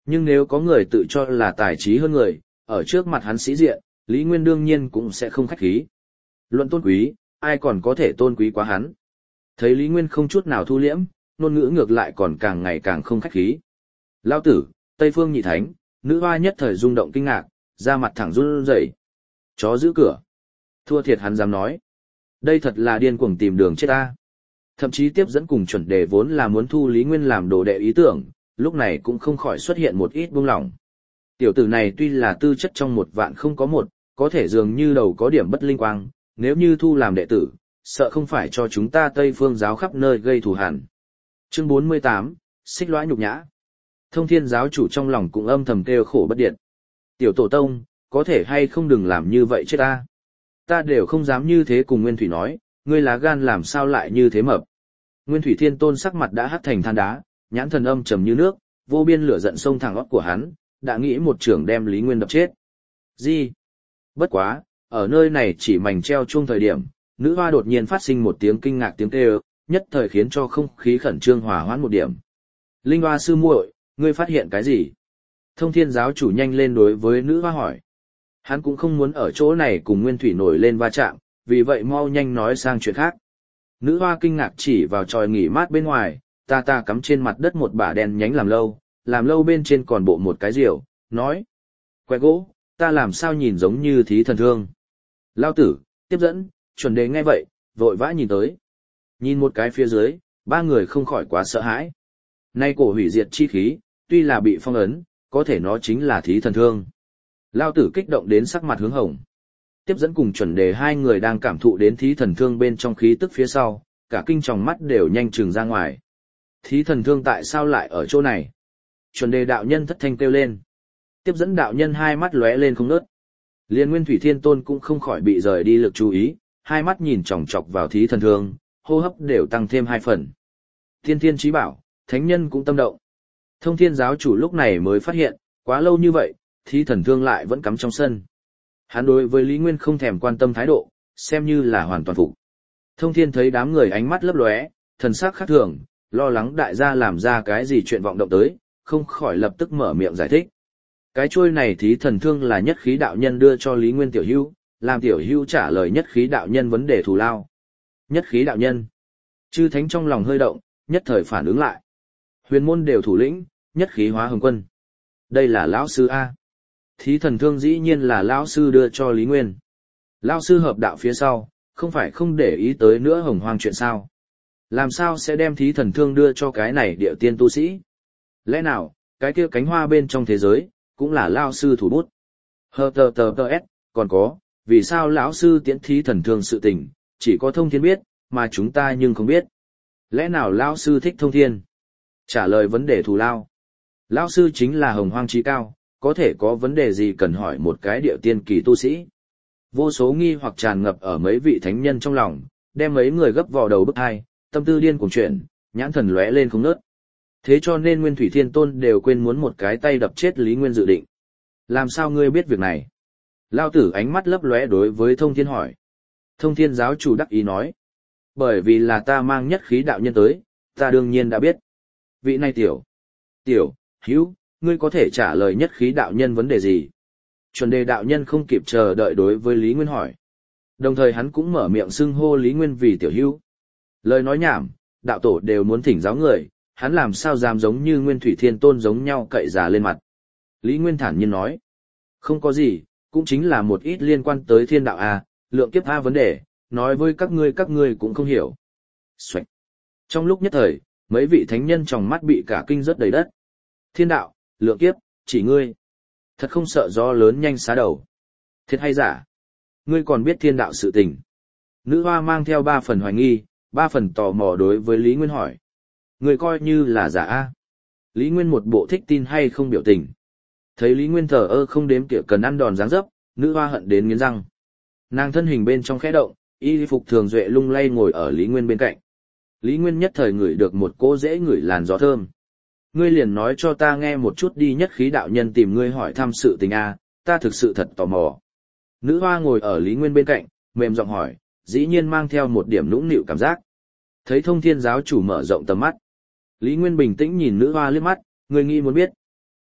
A: Nhưng nếu có người tự cho là tài trí hơn người, ở trước mặt hắn sĩ diện, Lý Nguyên đương nhiên cũng sẽ không khách khí. Luận tôn quý, ai còn có thể tôn quý quá hắn. Thấy Lý Nguyên không chút nào thu liễm, ngôn ngữ ngược lại còn càng ngày càng không khách khí. Lao tử, Tây Phương Nhị Thánh, nữ hoa nhất thời rung động kinh ngạc, da mặt thẳng run rẩy. Chó giữ cửa. Thua thiệt hắn dám nói. Đây thật là điên cuồng tìm đường chết ta. Thậm chí tiếp dẫn cùng chuẩn đề vốn là muốn thu Lý Nguyên làm đồ đệ ý tưởng, lúc này cũng không khỏi xuất hiện một ít buông lỏng. Tiểu tử này tuy là tư chất trong một vạn không có một, có thể dường như đầu có điểm bất linh quang, nếu như thu làm đệ tử, sợ không phải cho chúng ta Tây Phương giáo khắp nơi gây thù hằn. Chương bốn mươi tám, xích lõa nhục nhã. Thông Thiên giáo chủ trong lòng cũng âm thầm kêu khổ bất điện. Tiểu tổ tông, có thể hay không đừng làm như vậy chết ta. Ta đều không dám như thế cùng Nguyên Thủy nói, ngươi lá gan làm sao lại như thế mập. Nguyên Thủy Thiên Tôn sắc mặt đã hắt thành than đá, nhãn thần âm trầm như nước, vô biên lửa giận sông thẳng óc của hắn, đã nghĩ một trưởng đem Lý Nguyên đập chết. Gì? Bất quá, ở nơi này chỉ mảnh treo chuông thời điểm, nữ hoa đột nhiên phát sinh một tiếng kinh ngạc tiếng kêu, nhất thời khiến cho không khí khẩn trương hòa hoãn một điểm. Linh Hoa sư muội, ngươi phát hiện cái gì? Thông Thiên giáo chủ nhanh lên đối với nữ hoa hỏi. Hắn cũng không muốn ở chỗ này cùng Nguyên Thủy nổi lên va chạm, vì vậy mau nhanh nói sang chuyện khác. Nữ hoa kinh ngạc chỉ vào tròi nghỉ mát bên ngoài, ta ta cắm trên mặt đất một bả đèn nhánh làm lâu, làm lâu bên trên còn bộ một cái rìu, nói. Quẹ gỗ, ta làm sao nhìn giống như thí thần thương. Lao tử, tiếp dẫn, chuẩn đề nghe vậy, vội vã nhìn tới. Nhìn một cái phía dưới, ba người không khỏi quá sợ hãi. Nay cổ hủy diệt chi khí, tuy là bị phong ấn, có thể nó chính là thí thần thương. Lao tử kích động đến sắc mặt hướng hồng. Tiếp dẫn cùng chuẩn đề hai người đang cảm thụ đến thí thần thương bên trong khí tức phía sau, cả kinh tròng mắt đều nhanh trừng ra ngoài. Thí thần thương tại sao lại ở chỗ này? Chuẩn đề đạo nhân thất thanh kêu lên. Tiếp dẫn đạo nhân hai mắt lóe lên không ngớt. Liên Nguyên Thủy Thiên Tôn cũng không khỏi bị rời đi lực chú ý, hai mắt nhìn chòng chọc vào thí thần thương, hô hấp đều tăng thêm hai phần. Thiên Thiên chí bảo, thánh nhân cũng tâm động. Thông Thiên giáo chủ lúc này mới phát hiện, quá lâu như vậy, thí thần thương lại vẫn cắm trong sân. Hắn đối với Lý Nguyên không thèm quan tâm thái độ, xem như là hoàn toàn phục. Thông Thiên thấy đám người ánh mắt lấp lóe, thần sắc khác thường, lo lắng đại gia làm ra cái gì chuyện vọng động tới, không khỏi lập tức mở miệng giải thích. Cái chuôi này thí thần thương là nhất khí đạo nhân đưa cho Lý Nguyên tiểu hữu, làm tiểu hữu trả lời nhất khí đạo nhân vấn đề thù lao. Nhất khí đạo nhân. Chư thánh trong lòng hơi động, nhất thời phản ứng lại. Huyền môn đều thủ lĩnh, nhất khí hóa hồng quân. Đây là lão sư A. Thí thần thương dĩ nhiên là lão sư đưa cho Lý Nguyên. Lão sư hợp đạo phía sau, không phải không để ý tới nữa hồng hoang chuyện sao. Làm sao sẽ đem thí thần thương đưa cho cái này địa tiên tu sĩ? Lẽ nào, cái kia cánh hoa bên trong thế giới, cũng là lão sư thủ bút. Hờ tờ tờ tờ s, còn có, vì sao lão sư tiễn thí thần thương sự tình, chỉ có Thông Thiên biết, mà chúng ta nhưng không biết. Lẽ nào lão sư thích Thông Thiên? Trả lời vấn đề thù lao. Lão sư chính là hồng hoang trí cao, có thể có vấn đề gì cần hỏi một cái địa tiên kỳ tu sĩ. Vô số nghi hoặc tràn ngập ở mấy vị thánh nhân trong lòng, đem mấy người gấp vào đầu bức hai, tâm tư điên cuồng chuyển, nhãn thần lóe lên không ngớt. Thế cho nên Nguyên Thủy Thiên Tôn đều quên muốn một cái tay đập chết Lý Nguyên dự định. Làm sao ngươi biết việc này? Lao tử ánh mắt lấp lóe đối với Thông Thiên hỏi. Thông Thiên giáo chủ đắc ý nói. Bởi vì là ta mang nhất khí đạo nhân tới, ta đương nhiên đã biết. Vị này tiểu. Tiểu, hữu, ngươi có thể trả lời nhất khí đạo nhân vấn đề gì? Chuẩn đề đạo nhân không kịp chờ đợi đối với Lý Nguyên hỏi. Đồng thời hắn cũng mở miệng xưng hô Lý Nguyên vì tiểu hữu. Lời nói nhảm, đạo tổ đều muốn thỉnh giáo người, hắn làm sao dám giống như Nguyên Thủy Thiên Tôn giống nhau cậy già lên mặt. Lý Nguyên thản nhiên nói. Không có gì, cũng chính là một ít liên quan tới thiên đạo A, lượng kiếp A vấn đề, nói với các ngươi các ngươi cũng không hiểu. Xoạch. Trong lúc nhất thời, mấy vị thánh nhân trong mắt bị cả kinh rất đầy đất. Thiên đạo, lượng kiếp, chỉ ngươi. Thật không sợ gió lớn nhanh xá đầu. Thiệt hay giả? Ngươi còn biết thiên đạo sự tình. Nữ hoa mang theo ba phần hoài nghi, ba phần tò mò đối với Lý Nguyên hỏi. Ngươi coi như là giả A. Lý Nguyên một bộ thích tin hay không biểu tình. Thấy Lý Nguyên thờ ơ không đếm kỉa cần ăn đòn dáng dấp, nữ hoa hận đến nghiến răng. Nàng thân hình bên trong khẽ động, y phục thường duệ lung lay ngồi ở Lý Nguyên bên cạnh. Lý Nguyên nhất thời ngửi được một cỗ dễ ngửi làn gió thơm. Ngươi liền nói cho ta nghe một chút đi, nhất khí đạo nhân tìm ngươi hỏi thăm sự tình a, ta thực sự thật tò mò. Nữ hoa ngồi ở Lý Nguyên bên cạnh, mềm giọng hỏi, dĩ nhiên mang theo một điểm nũng nịu cảm giác. Thấy Thông Thiên giáo chủ mở rộng tầm mắt. Lý Nguyên bình tĩnh nhìn nữ hoa liếc mắt, ngươi nghĩ muốn biết.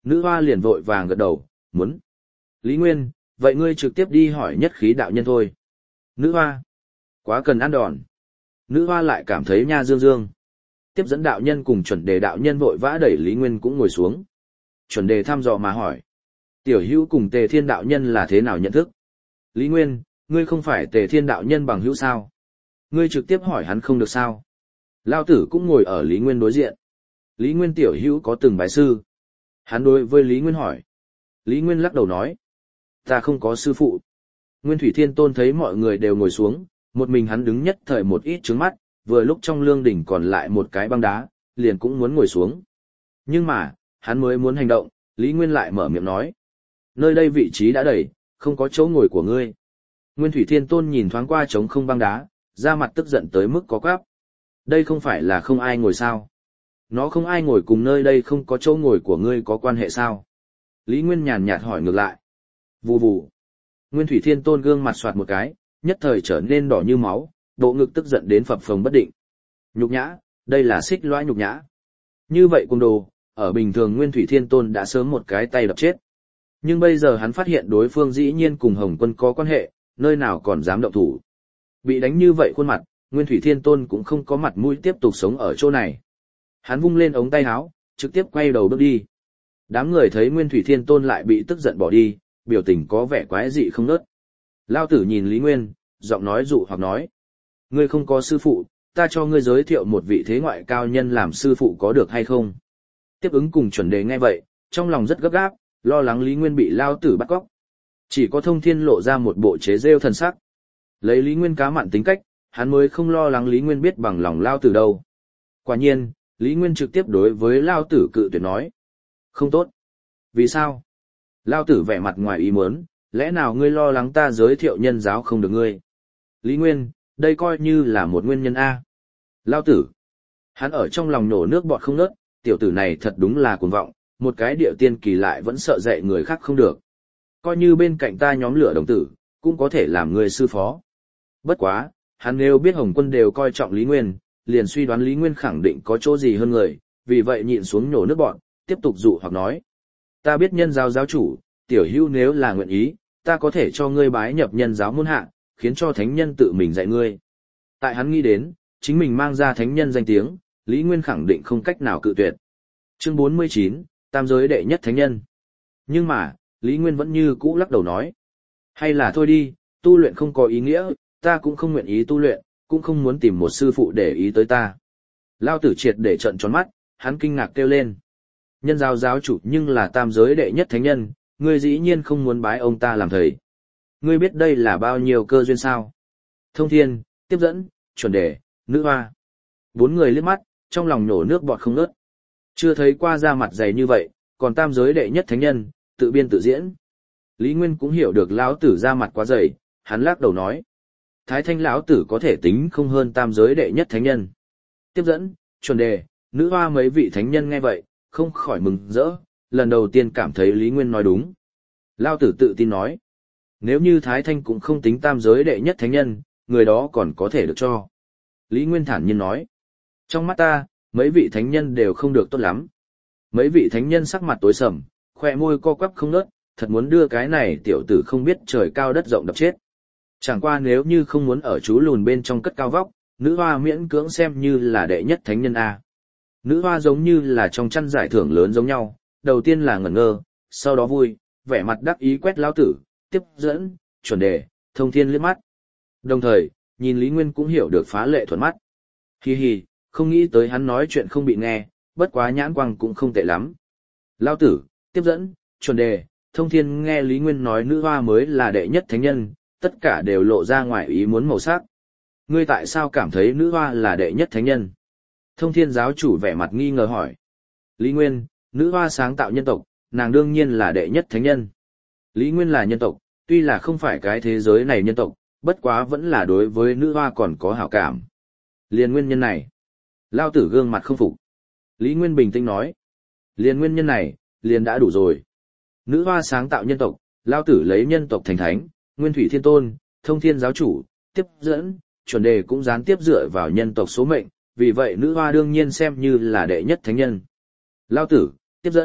A: Nữ hoa liền vội vàng gật đầu, muốn. Lý Nguyên, vậy ngươi trực tiếp đi hỏi nhất khí đạo nhân thôi. Nữ hoa, quá cần ăn đòn. Nữ hoa lại cảm thấy nha dương dương. Tiếp dẫn đạo nhân cùng chuẩn đề đạo nhân vội vã đẩy Lý Nguyên cũng ngồi xuống. Chuẩn đề thăm dò mà hỏi. Tiểu hữu cùng Tề Thiên đạo nhân là thế nào nhận thức? Lý Nguyên, ngươi không phải Tề Thiên đạo nhân bằng hữu sao? Ngươi trực tiếp hỏi hắn không được sao? Lao tử cũng ngồi ở Lý Nguyên đối diện. Lý Nguyên tiểu hữu có từng bái sư. Hắn đối với Lý Nguyên hỏi. Lý Nguyên lắc đầu nói. Ta không có sư phụ. Nguyên Thủy Thiên Tôn thấy mọi người đều ngồi xuống, một mình hắn đứng nhất thời một ít trướng mắt, vừa lúc trong lương đỉnh còn lại một cái băng đá, liền cũng muốn ngồi xuống. Nhưng mà, hắn mới muốn hành động, Lý Nguyên lại mở miệng nói. Nơi đây vị trí đã đầy, không có chỗ ngồi của ngươi. Nguyên Thủy Thiên Tôn nhìn thoáng qua trống không băng đá, ra mặt tức giận tới mức có quáp. Đây không phải là không ai ngồi sao? Nó không ai ngồi cùng nơi đây không có chỗ ngồi của ngươi có quan hệ sao? Lý Nguyên nhàn nhạt hỏi ngược lại. Vù vù. Nguyên Thủy Thiên Tôn gương mặt soạt một cái, nhất thời trở nên đỏ như máu, bộ ngực tức giận đến phập phồng bất định. Nhục nhã, đây là xích lõa nhục nhã. Như vậy cùng đồ, ở bình thường Nguyên Thủy Thiên Tôn đã sớm một cái tay đập chết. Nhưng bây giờ hắn phát hiện đối phương dĩ nhiên cùng Hồng Quân có quan hệ, nơi nào còn dám động thủ. Bị đánh như vậy khuôn mặt, Nguyên Thủy Thiên Tôn cũng không có mặt mũi tiếp tục sống ở chỗ này. Hắn vung lên ống tay áo, trực tiếp quay đầu bước đi. Đám người thấy Nguyên Thủy Thiên Tôn lại bị tức giận bỏ đi, biểu tình có vẻ quái dị không nớt. Lao tử nhìn Lý Nguyên, giọng nói dụ hoặc nói. Ngươi không có sư phụ, ta cho ngươi giới thiệu một vị thế ngoại cao nhân làm sư phụ có được hay không? Tiếp ứng cùng chuẩn đề nghe vậy, trong lòng rất gấp gáp, lo lắng Lý Nguyên bị Lao tử bắt cóc. Chỉ có Thông Thiên lộ ra một bộ chế rêu thần sắc. Lấy Lý Nguyên cá mặn tính cách, hắn mới không lo lắng Lý Nguyên biết bằng lòng Lao tử đâu. Quả nhiên, Lý Nguyên trực tiếp đối với Lao tử cự tuyệt nói. Không tốt. Vì sao? Lao tử vẻ mặt ngoài ý muốn, lẽ nào ngươi lo lắng ta giới thiệu nhân giáo không được ngươi? Lý Nguyên, đây coi như là một nguyên nhân A. Lao tử. Hắn ở trong lòng nổ nước bọt không nớt, tiểu tử này thật đúng là cuồng vọng, một cái điệu tiên kỳ lại vẫn sợ dạy người khác không được. Coi như bên cạnh ta nhóm lửa đồng tử, cũng có thể làm người sư phó. Bất quá, hắn nếu biết Hồng Quân đều coi trọng Lý Nguyên, liền suy đoán Lý Nguyên khẳng định có chỗ gì hơn người, vì vậy nhịn xuống nhổ nước bọn, tiếp tục dụ hoặc nói. Ta biết nhân giáo giáo chủ, tiểu hữu nếu là nguyện ý, ta có thể cho ngươi bái nhập nhân giáo môn hạ, khiến cho thánh nhân tự mình dạy ngươi. Tại hắn nghĩ đến, chính mình mang ra thánh nhân danh tiếng, Lý Nguyên khẳng định không cách nào cự tuyệt. Chương bốn mươi chín, Tam giới đệ nhất thánh nhân. Nhưng mà, Lý Nguyên vẫn như cũ lắc đầu nói. Hay là thôi đi, tu luyện không có ý nghĩa, ta cũng không nguyện ý tu luyện, cũng không muốn tìm một sư phụ để ý tới ta. Lao tử triệt để trận tròn mắt, hắn kinh ngạc kêu lên. Nhân giáo giáo chủ nhưng là tam giới đệ nhất thánh nhân, ngươi dĩ nhiên không muốn bái ông ta làm thầy. Ngươi biết đây là bao nhiêu cơ duyên sao? Thông Thiên, Tiếp Dẫn, Chuẩn Đề, Nữ Hoa. Bốn người liếc mắt, trong lòng nổ nước bọt không ngớt. Chưa thấy qua da mặt dày như vậy, còn tam giới đệ nhất thánh nhân, tự biên tự diễn. Lý Nguyên cũng hiểu được lão tử da mặt quá dày, hắn lắc đầu nói. Thái Thanh lão tử có thể tính không hơn tam giới đệ nhất thánh nhân. Tiếp Dẫn, Chuẩn Đề, Nữ Hoa mấy vị thánh nhân nghe vậy, không khỏi mừng rỡ, lần đầu tiên cảm thấy Lý Nguyên nói đúng. Lão tử tự tin nói. Nếu như Thái Thanh cũng không tính tam giới đệ nhất thánh nhân, người đó còn có thể được cho. Lý Nguyên thản nhiên nói. Trong mắt ta, mấy vị thánh nhân đều không được tốt lắm. Mấy vị thánh nhân sắc mặt tối sầm, khoe môi co quắp không nớt, thật muốn đưa cái này tiểu tử không biết trời cao đất rộng đập chết. Chẳng qua nếu như không muốn ở chú lùn bên trong cất cao vóc, Nữ Hoa miễn cưỡng xem như là đệ nhất thánh nhân A. Nữ Hoa giống như là trong chăn giải thưởng lớn giống nhau, đầu tiên là ngẩn ngơ, sau đó vui, vẻ mặt đắc ý quét Lão tử, Tiếp Dẫn, Chuẩn Đề, Thông Thiên liếc mắt. Đồng thời, nhìn Lý Nguyên cũng hiểu được phá lệ thuận mắt. Hi hi, không nghĩ tới hắn nói chuyện không bị nghe, bất quá nhãn quang cũng không tệ lắm. Lão tử, Tiếp Dẫn, Chuẩn Đề, Thông Thiên nghe Lý Nguyên nói Nữ Hoa mới là đệ nhất thánh nhân, tất cả đều lộ ra ngoài ý muốn màu sắc. Ngươi tại sao cảm thấy Nữ Hoa là đệ nhất thánh nhân? Thông Thiên giáo chủ vẻ mặt nghi ngờ hỏi. Lý Nguyên, Nữ Hoa sáng tạo nhân tộc, nàng đương nhiên là đệ nhất thánh nhân. Lý Nguyên là nhân tộc, tuy là không phải cái thế giới này nhân tộc, bất quá vẫn là đối với Nữ Hoa còn có hảo cảm. Liên nguyên nhân này. Lao tử gương mặt không phục. Lý Nguyên bình tĩnh nói. Liên nguyên nhân này, liền đã đủ rồi. Nữ Hoa sáng tạo nhân tộc, Lao tử lấy nhân tộc thành thánh, Nguyên Thủy Thiên Tôn, Thông Thiên giáo chủ, Tiếp Dẫn, Chuẩn Đề cũng gián tiếp dựa vào nhân tộc số mệnh, vì vậy Nữ Hoa đương nhiên xem như là đệ nhất thánh nhân. Lao tử, Tiếp Dẫn,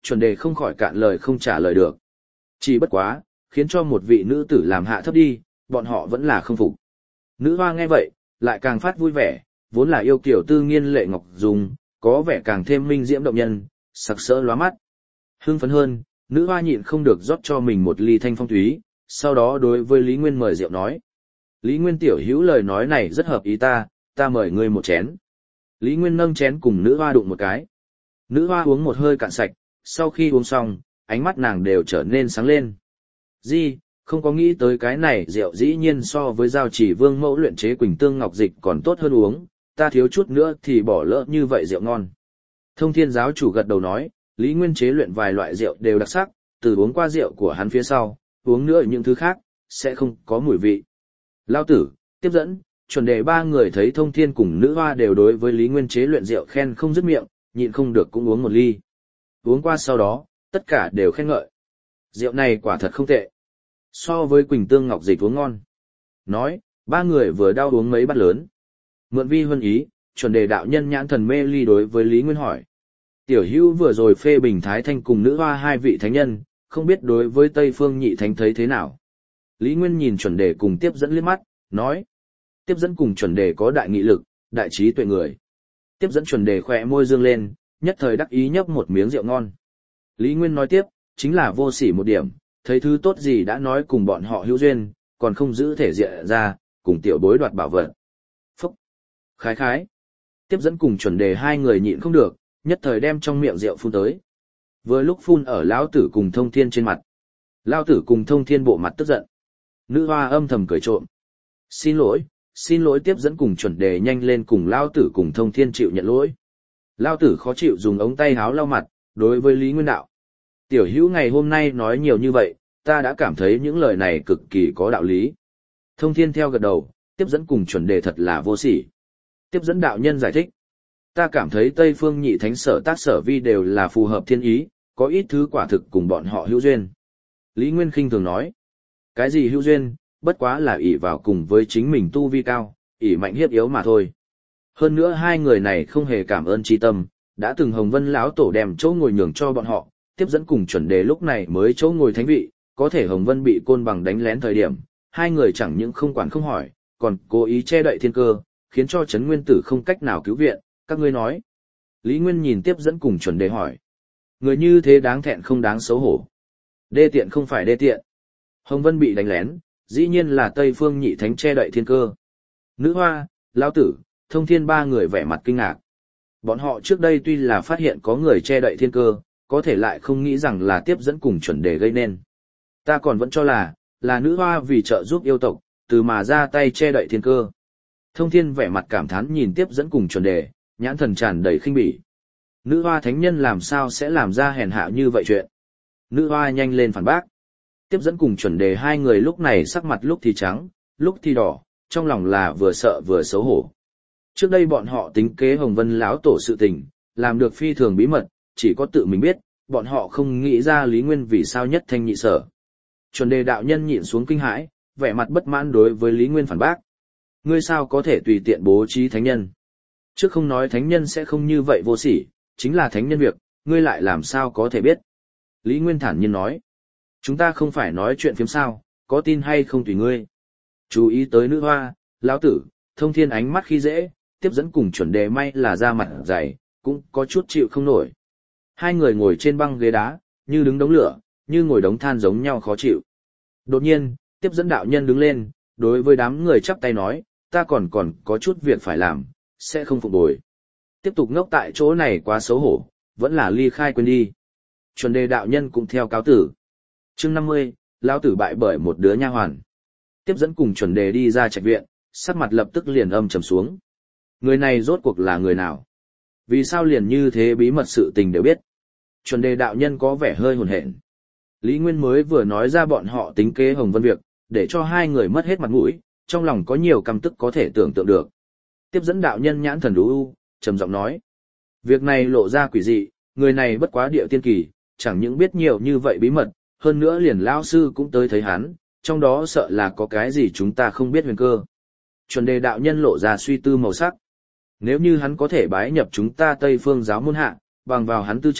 A: chuẩn đề không khỏi cạn lời không trả lời được. Chỉ bất quá, khiến cho một vị nữ tử làm hạ thấp đi, bọn họ vẫn là không phục. Nữ hoa nghe vậy, lại càng phát vui vẻ, vốn là yêu kiểu tư nghiên lệ ngọc dùng, có vẻ càng thêm minh diễm động nhân, sặc sỡ lóa mắt. Hưng phấn hơn, nữ hoa nhịn không được rót cho mình một ly thanh phong thúy, sau đó đối với Lý Nguyên mời rượu nói. Lý Nguyên tiểu hữu lời nói này rất hợp ý ta, ta mời ngươi một chén. Lý Nguyên nâng chén cùng nữ hoa đụng một cái. Nữ hoa uống một hơi cạn sạch, sau khi uống xong, ánh mắt nàng đều trở nên sáng lên. Di, không có nghĩ tới cái này rượu dĩ nhiên so với giao chỉ vương mẫu luyện chế quỳnh tương ngọc dịch còn tốt hơn uống, ta thiếu chút nữa thì bỏ lỡ như vậy rượu ngon. Thông Thiên giáo chủ gật đầu nói, Lý Nguyên chế luyện vài loại rượu đều đặc sắc, từ uống qua rượu của hắn phía sau, uống nữa những thứ khác, sẽ không có mùi vị. Lao tử, tiếp dẫn, chuẩn đề ba người thấy Thông Thiên cùng nữ hoa đều đối với Lý Nguyên chế luyện rượu khen không dứt miệng, nhịn không được cũng uống một ly. Uống qua sau đó, tất cả đều khen ngợi. Rượu này quả thật không tệ. So với quỳnh tương ngọc dịch uống ngon. Nói, ba người vừa đau uống mấy bát lớn. Mượn vi huân ý, chuẩn đề đạo nhân nhãn thần mê ly đối với Lý Nguyên hỏi. Tiểu hữu vừa rồi phê bình Thái Thanh cùng nữ hoa hai vị thánh nhân, không biết đối với Tây Phương nhị thánh thấy thế nào. Lý Nguyên nhìn chuẩn đề cùng tiếp dẫn liếc mắt, nói. Tiếp dẫn cùng chuẩn đề có đại nghị lực, đại trí tuệ người. Tiếp dẫn chuẩn đề khỏe môi dương lên, nhất thời đắc ý nhấp một miếng rượu ngon. Lý Nguyên nói tiếp, chính là vô sỉ một điểm, thấy thứ tốt gì đã nói cùng bọn họ hữu duyên, còn không giữ thể diện ra, cùng tiểu bối đoạt bảo vật. Phúc! Khái khái! Tiếp dẫn cùng chuẩn đề hai người nhịn không được, nhất thời đem trong miệng rượu phun tới. Vừa lúc phun ở lão tử cùng Thông Thiên trên mặt. Lão tử cùng Thông Thiên bộ mặt tức giận. Nữ hoa âm thầm cười trộm. Xin lỗi, xin lỗi tiếp dẫn cùng chuẩn đề nhanh lên cùng lão tử cùng Thông Thiên chịu nhận lỗi. Lão tử khó chịu dùng ống tay háo lau mặt, đối với Lý Nguyên đạo. Tiểu hữu ngày hôm nay nói nhiều như vậy, ta đã cảm thấy những lời này cực kỳ có đạo lý. Thông Thiên theo gật đầu, tiếp dẫn cùng chuẩn đề thật là vô sỉ. Tiếp dẫn đạo nhân giải thích. Ta cảm thấy Tây Phương nhị thánh sở tác sở vi đều là phù hợp thiên ý, có ít thứ quả thực cùng bọn họ hữu duyên. Lý Nguyên khinh thường nói. Cái gì hữu duyên, bất quá là ỷ vào cùng với chính mình tu vi cao, ỷ mạnh hiếp yếu mà thôi. Hơn nữa hai người này không hề cảm ơn tri tâm, đã từng Hồng Vân lão tổ đem chỗ ngồi nhường cho bọn họ, tiếp dẫn cùng chuẩn đề lúc này mới chỗ ngồi thánh vị, có thể Hồng Vân bị côn bằng đánh lén thời điểm, hai người chẳng những không quản không hỏi, còn cố ý che đậy thiên cơ, khiến cho Trấn Nguyên Tử không cách nào cứu viện, các ngươi nói. Lý Nguyên nhìn tiếp dẫn cùng chuẩn đề hỏi. Người như thế đáng thẹn không đáng xấu hổ. Đê tiện không phải đê tiện. Hồng Vân bị đánh lén, dĩ nhiên là Tây Phương nhị thánh che đậy thiên cơ. Nữ hoa, Lão tử, Thông Thiên ba người vẻ mặt kinh ngạc. Bọn họ trước đây tuy là phát hiện có người che đậy thiên cơ, có thể lại không nghĩ rằng là tiếp dẫn cùng chuẩn đề gây nên. Ta còn vẫn cho là, là nữ hoa vì trợ giúp yêu tộc, từ mà ra tay che đậy thiên cơ. Thông Thiên vẻ mặt cảm thán nhìn tiếp dẫn cùng chuẩn đề, nhãn thần tràn đầy khinh bỉ. Nữ hoa thánh nhân làm sao sẽ làm ra hèn hạ như vậy chuyện? Nữ hoa nhanh lên phản bác. Tiếp dẫn cùng chuẩn đề hai người lúc này sắc mặt lúc thì trắng, lúc thì đỏ, trong lòng là vừa sợ vừa xấu hổ. Trước đây bọn họ tính kế Hồng Vân lão tổ sự tình, làm được phi thường bí mật, chỉ có tự mình biết, bọn họ không nghĩ ra Lý Nguyên vì sao nhất thanh nhị sở. Chuẩn đề đạo nhân nhịn xuống kinh hãi, vẻ mặt bất mãn đối với Lý Nguyên phản bác. Ngươi sao có thể tùy tiện bố trí thánh nhân? Trước không nói thánh nhân sẽ không như vậy vô sỉ, chính là thánh nhân việc, ngươi lại làm sao có thể biết? Lý Nguyên thản nhiên nói. Chúng ta không phải nói chuyện phiếm sao, có tin hay không tùy ngươi. Chú ý tới nữ hoa, lão tử, Thông Thiên ánh mắt khi dễ, tiếp dẫn cùng chuẩn đề may là da mặt dày, cũng có chút chịu không nổi. Hai người ngồi trên băng ghế đá, như đứng đống lửa, như ngồi đống than giống nhau khó chịu. Đột nhiên, tiếp dẫn đạo nhân đứng lên, đối với đám người chắp tay nói, ta còn còn có chút việc phải làm, sẽ không phục bồi. Tiếp tục ngốc tại chỗ này quá xấu hổ, vẫn là ly khai quên đi. Chuẩn đề đạo nhân cũng theo cáo tử. Chương năm mươi, lão tử bại bởi một đứa nha hoàn. Tiếp dẫn cùng chuẩn đề đi ra trạch viện, sắc mặt lập tức liền âm trầm xuống. Người này rốt cuộc là người nào? Vì sao liền như thế bí mật sự tình đều biết? Chuẩn đề đạo nhân có vẻ hơi hồn hển. Lý Nguyên mới vừa nói ra bọn họ tính kế Hồng Vân việc, để cho hai người mất hết mặt mũi, trong lòng có nhiều căm tức có thể tưởng tượng được. Tiếp dẫn đạo nhân nhãn thần đú u, trầm giọng nói. Việc này lộ ra quỷ dị, người này bất quá địa tiên kỳ, chẳng những biết nhiều như vậy bí mật, hơn nữa liền lão sư cũng tới thấy hắn, trong đó sợ là có cái gì chúng ta không biết huyền cơ. Chuẩn đề đạo nhân lộ ra suy tư màu sắc. Nếu như hắn có thể bái nhập chúng ta Tây Phương giáo môn hạ, bằng vào hắn tư chất,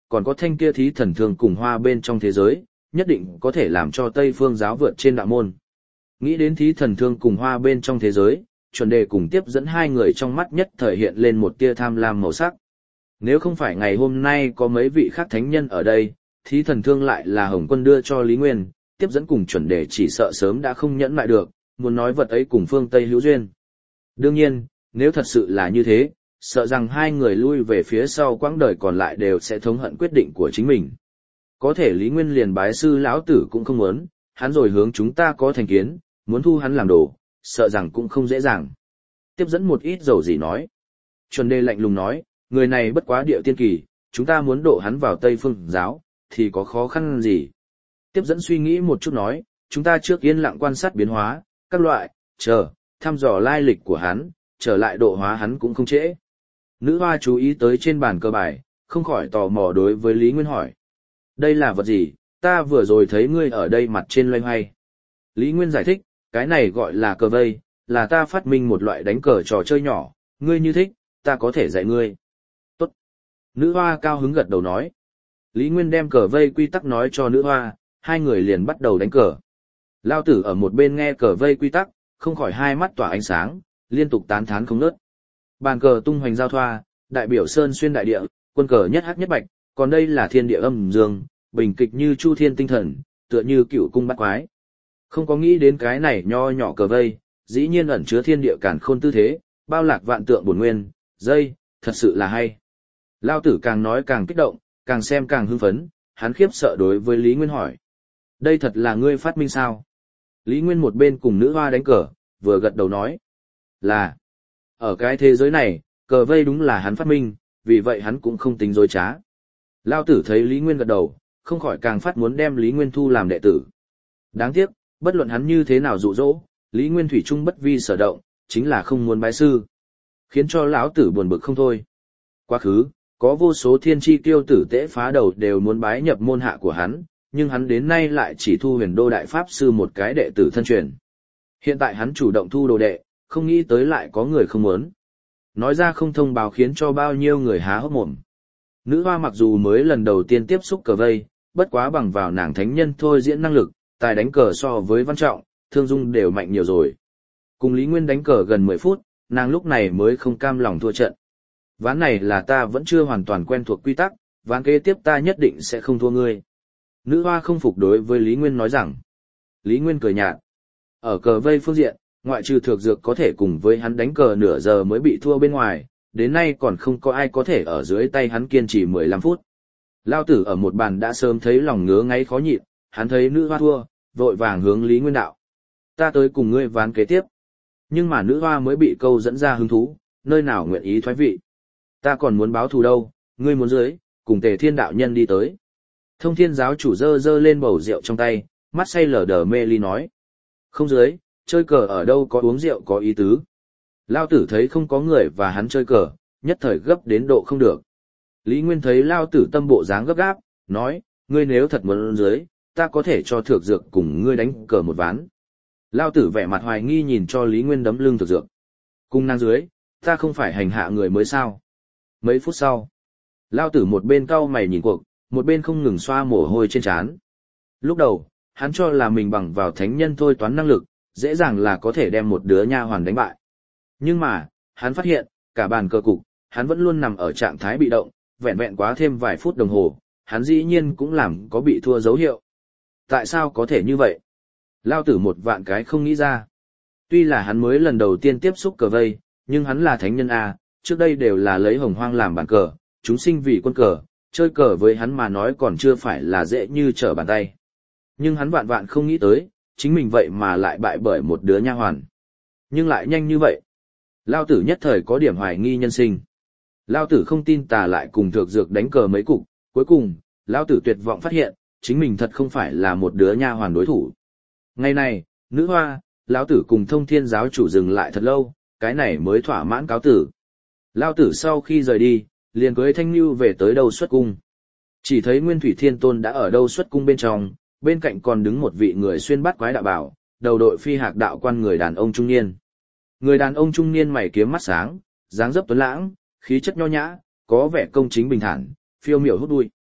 A: còn có thanh kia thí thần thương cùng hoa bên trong thế giới, nhất định có thể làm cho Tây Phương giáo vượt trên đạo môn. Nghĩ đến thí thần thương cùng hoa bên trong thế giới, chuẩn đề cùng tiếp dẫn hai người trong mắt nhất thời hiện lên một tia tham lam màu sắc. Nếu không phải ngày hôm nay có mấy vị khác thánh nhân ở đây, thí thần thương lại là Hồng Quân đưa cho Lý Nguyên, tiếp dẫn cùng chuẩn đề chỉ sợ sớm đã không nhẫn lại được, muốn nói vật ấy cùng phương Tây hữu duyên. Đương nhiên, nếu thật sự là như thế, sợ rằng hai người lui về phía sau quãng đời còn lại đều sẽ thống hận quyết định của chính mình. Có thể Lý Nguyên liền bái sư lão tử cũng không muốn, hắn rồi hướng chúng ta có thành kiến, muốn thu hắn làm đồ, sợ rằng cũng không dễ dàng. Tiếp dẫn một ít dầu gì nói. Chuẩn đề lạnh lùng nói, người này bất quá địa tiên kỳ, chúng ta muốn độ hắn vào Tây Phương giáo, thì có khó khăn gì. Tiếp dẫn suy nghĩ một chút nói, chúng ta trước yên lặng quan sát biến hóa, các loại, chờ, thăm dò lai lịch của hắn, trở lại độ hóa hắn cũng không trễ. Nữ hoa chú ý tới trên bàn cờ bài, không khỏi tò mò đối với Lý Nguyên hỏi. Đây là vật gì, ta vừa rồi thấy ngươi ở đây mặt trên loay hoay. Lý Nguyên giải thích, cái này gọi là cờ vây, là ta phát minh một loại đánh cờ trò chơi nhỏ, ngươi như thích, ta có thể dạy ngươi. Tốt. Nữ hoa cao hứng gật đầu nói. Lý Nguyên đem cờ vây quy tắc nói cho nữ hoa, hai người liền bắt đầu đánh cờ. Lao tử ở một bên nghe cờ vây quy tắc, không khỏi hai mắt tỏa ánh sáng, liên tục tán thán không ngớt. Bàn cờ tung hoành giao thoa, đại biểu sơn xuyên đại địa, quân cờ nhất hắc nhất bạch, còn đây là thiên địa âm dương, bình kịch như chu thiên tinh thần, tựa như cựu cung bát quái. Không có nghĩ đến cái này nho nhỏ cờ vây, dĩ nhiên ẩn chứa thiên địa càn khôn tư thế, bao lạc vạn tượng bổn nguyên, dây, thật sự là hay. Lao tử càng nói càng kích động, càng xem càng hưng phấn, hắn khiếp sợ đối với Lý Nguyên hỏi. Đây thật là ngươi phát minh sao? Lý Nguyên một bên cùng nữ hoa đánh cờ, vừa gật đầu nói. Là, ở cái thế giới này, cờ vây đúng là hắn phát minh, vì vậy hắn cũng không tính dối trá. Lao tử thấy Lý Nguyên gật đầu, không khỏi càng phát muốn đem Lý Nguyên thu làm đệ tử. Đáng tiếc, bất luận hắn như thế nào dụ dỗ, Lý Nguyên thủy chung bất vi sở động, chính là không muốn bái sư. Khiến cho lão tử buồn bực không thôi. Quá khứ, có vô số thiên tri tiêu tử tễ phá đầu đều muốn bái nhập môn hạ của hắn, nhưng hắn đến nay lại chỉ thu huyền đô đại pháp sư một cái đệ tử thân truyền. Hiện tại hắn chủ động thu đồ đệ, không nghĩ tới lại có người không muốn. Nói ra không thông báo khiến cho bao nhiêu người há hốc mồm. Nữ hoa mặc dù mới lần đầu tiên tiếp xúc cờ vây, bất quá bằng vào nàng thánh nhân thôi diễn năng lực, tài đánh cờ so với Văn Trọng, Thương Dung đều mạnh nhiều rồi. Cùng Lý Nguyên đánh cờ gần mười phút, nàng lúc này mới không cam lòng thua trận. Ván này là ta vẫn chưa hoàn toàn quen thuộc quy tắc, ván kế tiếp ta nhất định sẽ không thua ngươi. Nữ hoa không phục đối với Lý Nguyên nói rằng. Lý Nguyên cười nhạt. Ở cờ vây phương diện, ngoại trừ Thược Dược có thể cùng với hắn đánh cờ nửa giờ mới bị thua bên ngoài, đến nay còn không có ai có thể ở dưới tay hắn kiên trì mười lăm phút. Lao tử ở một bàn đã sớm thấy lòng ngứa ngáy khó nhịn, hắn thấy nữ hoa thua, vội vàng hướng Lý Nguyên đạo. Ta tới cùng ngươi ván kế tiếp. Nhưng mà nữ hoa mới bị câu dẫn ra hứng thú, nơi nào nguyện ý thoái vị. Ta còn muốn báo thù đâu, ngươi muốn dưới, cùng Tề Thiên đạo nhân đi tới. Thông Thiên giáo chủ dơ dơ lên bầu rượu trong tay, mắt say lờ đờ mê ly nói. Không dưới, chơi cờ ở đâu có uống rượu có ý tứ. Lao tử thấy không có người và hắn chơi cờ, nhất thời gấp đến độ không được. Lý Nguyên thấy Lao tử tâm bộ dáng gấp gáp, nói, ngươi nếu thật muốn dưới, ta có thể cho Thược Dược cùng ngươi đánh cờ một ván. Lao tử vẻ mặt hoài nghi nhìn cho Lý Nguyên đấm lưng Thược Dược. Cung năng dưới, ta không phải hành hạ người mới sao. Mấy phút sau, Lao tử một bên cau mày nhìn cuộc, một bên không ngừng xoa mồ hôi trên trán. Lúc đầu, hắn cho là mình bằng vào thánh nhân thôi toán năng lực, dễ dàng là có thể đem một đứa nha hoàn đánh bại. Nhưng mà, hắn phát hiện, cả bàn cờ cục, hắn vẫn luôn nằm ở trạng thái bị động, vẹn vẹn quá thêm vài phút đồng hồ, hắn dĩ nhiên cũng làm có bị thua dấu hiệu. Tại sao có thể như vậy? Lao tử một vạn cái không nghĩ ra. Tuy là hắn mới lần đầu tiên tiếp xúc cờ vây, nhưng hắn là thánh nhân A, trước đây đều là lấy hồng hoang làm bàn cờ, chúng sinh vì quân cờ, chơi cờ với hắn mà nói còn chưa phải là dễ như trở bàn tay. Nhưng hắn vạn vạn không nghĩ tới, chính mình vậy mà lại bại bởi một đứa nha hoàn. Nhưng lại nhanh như vậy. Lao tử nhất thời có điểm hoài nghi nhân sinh. Lao tử không tin tà lại cùng Thược Dược đánh cờ mấy cục, cuối cùng, Lao tử tuyệt vọng phát hiện, chính mình thật không phải là một đứa nha hoàn đối thủ. Ngày này, nữ hoa, Lao tử cùng Thông Thiên giáo chủ dừng lại thật lâu, cái này mới thỏa mãn cáo tử. Lao tử sau khi rời đi, liền cưới Thanh Nhu về tới Đâu Xuất Cung. Chỉ thấy Nguyên Thủy Thiên Tôn đã ở Đâu Xuất Cung bên trong, bên cạnh còn đứng một vị người xuyên bát quái đạo bảo, đầu đội phi hạc đạo quan người đàn ông trung niên. Người đàn ông trung niên mày kiếm mắt sáng, dáng dấp tuấn lãng, khí chất nho nhã, có vẻ công chính bình thản, phiêu miểu hút bụi.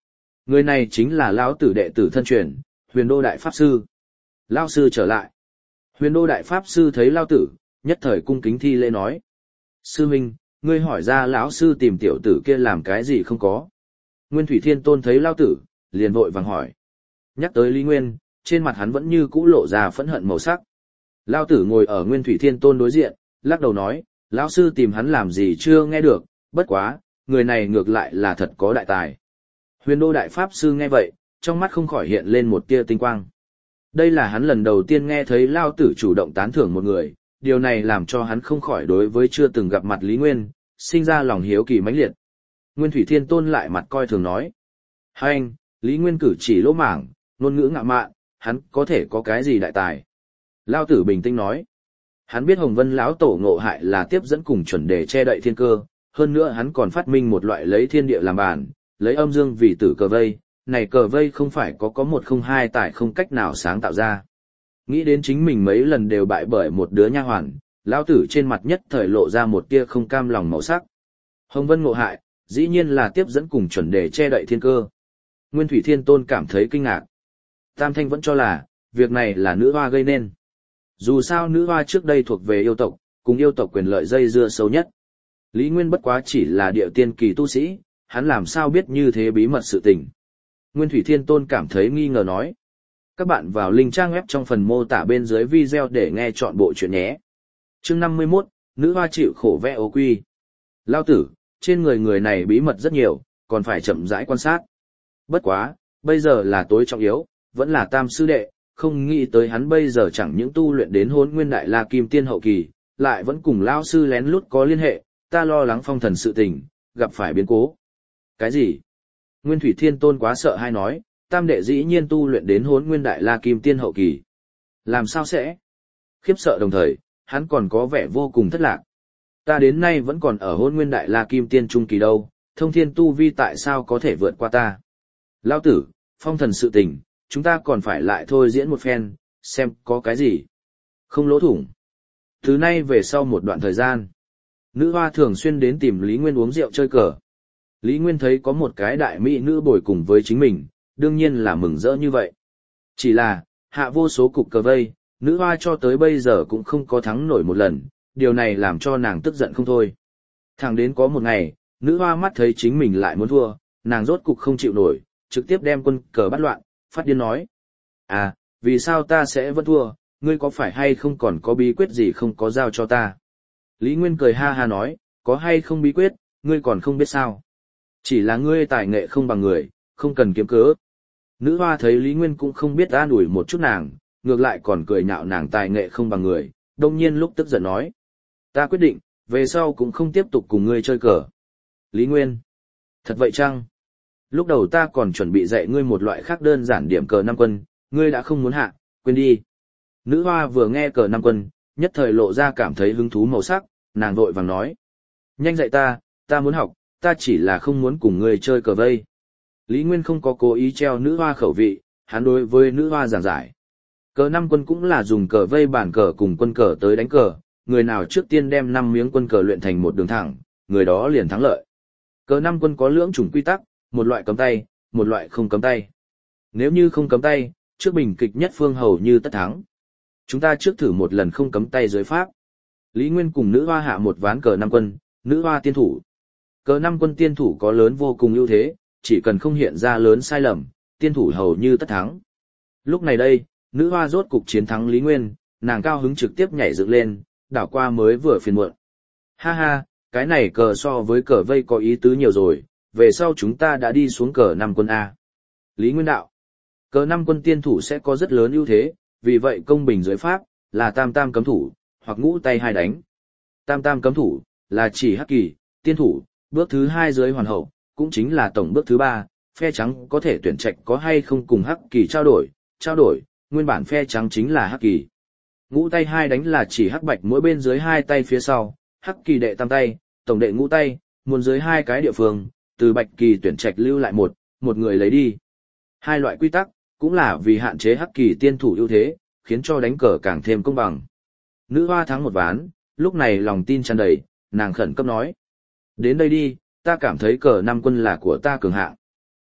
A: Người này chính là lão tử đệ tử thân truyền, Huyền Đô Đại Pháp Sư. Lão sư trở lại. Huyền Đô Đại Pháp Sư thấy Lão tử, nhất thời cung kính thi lễ nói. Sư huynh, ngươi hỏi ra lão sư tìm tiểu tử kia làm cái gì không có. Nguyên Thủy Thiên Tôn thấy Lão tử, liền vội vàng hỏi. Nhắc tới Lý Nguyên, trên mặt hắn vẫn như cũ lộ ra phẫn hận màu sắc. Lão tử ngồi ở Nguyên Thủy Thiên Tôn đối diện, lắc đầu nói, lão sư tìm hắn làm gì chưa nghe được, bất quá, người này ngược lại là thật có đại tài. Huyền Đô Đại Pháp Sư nghe vậy, trong mắt không khỏi hiện lên một tia tinh quang. Đây là hắn lần đầu tiên nghe thấy Lão tử chủ động tán thưởng một người, điều này làm cho hắn không khỏi đối với chưa từng gặp mặt Lý Nguyên, sinh ra lòng hiếu kỳ mãnh liệt. Nguyên Thủy Thiên Tôn lại mặt coi thường nói. Hai anh, Lý Nguyên cử chỉ lỗ mảng, ngôn ngữ ngạo mạn, hắn có thể có cái gì đại tài. Lão tử bình tĩnh nói. Hắn biết Hồng Vân lão tổ ngộ hại là tiếp dẫn cùng chuẩn đề che đậy thiên cơ, hơn nữa hắn còn phát minh một loại lấy thiên địa làm bản, lấy âm dương vì tử cờ vây, này cờ vây không phải có có một không hai tài không cách nào sáng tạo ra. Nghĩ đến chính mình mấy lần đều bại bởi một đứa nha hoàn, lão tử trên mặt nhất thời lộ ra một tia không cam lòng màu sắc. Hồng Vân ngộ hại, dĩ nhiên là tiếp dẫn cùng chuẩn đề che đậy thiên cơ. Nguyên Thủy Thiên Tôn cảm thấy kinh ngạc. Tam Thanh vẫn cho là, việc này là nữ hoa gây nên. Dù sao nữ hoa trước đây thuộc về yêu tộc, cùng yêu tộc quyền lợi dây dưa sâu nhất. Lý Nguyên bất quá chỉ là địa tiên kỳ tu sĩ, hắn làm sao biết như thế bí mật sự tình. Nguyên Thủy Thiên Tôn cảm thấy nghi ngờ nói. Các bạn vào link trang web trong phần mô tả bên dưới video để nghe chọn bộ chuyện nhé. Chương năm mươi mốt, nữ hoa chịu khổ vẽ ô quy. Lao tử, trên người người này bí mật rất nhiều, còn phải chậm rãi quan sát. Bất quá, bây giờ là tối trọng yếu, vẫn là tam sư đệ, không nghĩ tới hắn bây giờ chẳng những tu luyện đến Hỗn Nguyên Đại La Kim Tiên hậu kỳ, lại vẫn cùng lão sư lén lút có liên hệ, ta lo lắng phong thần sự tình, gặp phải biến cố. Cái gì? Nguyên Thủy Thiên Tôn quá sợ hay nói, tam đệ dĩ nhiên tu luyện đến Hỗn Nguyên Đại La Kim Tiên hậu kỳ. Làm sao sẽ? Khiếp sợ đồng thời, hắn còn có vẻ vô cùng thất lạc. Ta đến nay vẫn còn ở Hỗn Nguyên Đại La Kim Tiên trung kỳ đâu, thông thiên tu vi tại sao có thể vượt qua ta? Lão tử, phong thần sự tình, chúng ta còn phải lại thôi diễn một phen, xem có cái gì. Không lỗ thủng. Từ nay về sau một đoạn thời gian, nữ hoa thường xuyên đến tìm Lý Nguyên uống rượu chơi cờ. Lý Nguyên thấy có một cái đại mỹ nữ bồi cùng với chính mình, đương nhiên là mừng rỡ như vậy. Chỉ là, hạ vô số cục cờ vây, nữ hoa cho tới bây giờ cũng không có thắng nổi một lần, điều này làm cho nàng tức giận không thôi. Thẳng đến có một ngày, nữ hoa mắt thấy chính mình lại muốn thua, nàng rốt cục không chịu nổi, trực tiếp đem quân cờ bắt loạn, phát điên nói. À, vì sao ta sẽ vẫn thua, ngươi có phải hay không còn có bí quyết gì không có giao cho ta? Lý Nguyên cười ha ha nói, có hay không bí quyết, ngươi còn không biết sao. Chỉ là ngươi tài nghệ không bằng người, không cần kiếm cớ. Nữ hoa thấy Lý Nguyên cũng không biết an ủi một chút nàng, ngược lại còn cười nhạo nàng tài nghệ không bằng người, đông nhiên lúc tức giận nói. Ta quyết định, về sau cũng không tiếp tục cùng ngươi chơi cờ. Lý Nguyên. Thật vậy chăng? Lúc đầu ta còn chuẩn bị dạy ngươi một loại khác đơn giản điểm cờ năm quân, ngươi đã không muốn hạ, quên đi. Nữ hoa vừa nghe cờ năm quân, nhất thời lộ ra cảm thấy hứng thú màu sắc, nàng vội vàng nói. Nhanh dạy ta, ta muốn học, ta chỉ là không muốn cùng ngươi chơi cờ vây. Lý Nguyên không có cố ý treo nữ hoa khẩu vị, hắn đối với nữ hoa giảng giải. Cờ năm quân cũng là dùng cờ vây bản cờ cùng quân cờ tới đánh cờ, người nào trước tiên đem năm miếng quân cờ luyện thành một đường thẳng, người đó liền thắng lợi. Cờ năm quân có lưỡng chủng quy tắc, một loại cấm tay, một loại không cấm tay. Nếu như không cấm tay, trước bình kịch nhất phương hầu như tất thắng. Chúng ta trước thử một lần không cấm tay dưới pháp. Lý Nguyên cùng nữ hoa hạ một ván cờ năm quân, nữ hoa tiên thủ. Cờ năm quân tiên thủ có lớn vô cùng ưu thế, chỉ cần không hiện ra lớn sai lầm, tiên thủ hầu như tất thắng. Lúc này đây, nữ hoa rốt cục chiến thắng Lý Nguyên, nàng cao hứng trực tiếp nhảy dựng lên, đảo qua mới vừa phiền muộn. Ha ha, cái này cờ so với cờ vây có ý tứ nhiều rồi, về sau chúng ta đã đi xuống cờ năm quân A. Lý Nguyên đạo, cờ năm quân tiên thủ sẽ có rất lớn ưu thế, vì vậy công bình dưới pháp, là tam tam cấm thủ, hoặc ngũ tay hai đánh. Tam tam cấm thủ, là chỉ hắc kỳ, tiên thủ, bước thứ hai dưới hoàn hậu, cũng chính là tổng bước thứ ba, phe trắng có thể tuyển trạch có hay không cùng hắc kỳ trao đổi, trao đổi, nguyên bản phe trắng chính là hắc kỳ. Ngũ tay hai đánh là chỉ hắc bạch mỗi bên dưới hai tay phía sau, hắc kỳ đệ tam tay, tổng đệ ngũ tay, muốn dưới hai cái địa phương, từ bạch kỳ tuyển trạch lưu lại một, một người lấy đi. Hai loại quy tắc, cũng là vì hạn chế hắc kỳ tiên thủ ưu thế, khiến cho đánh cờ càng thêm công bằng. Nữ hoa thắng một ván, lúc này lòng tin tràn đầy, nàng khẩn cấp nói. Đến đây đi, ta cảm thấy cờ năm quân là của ta cường hạng.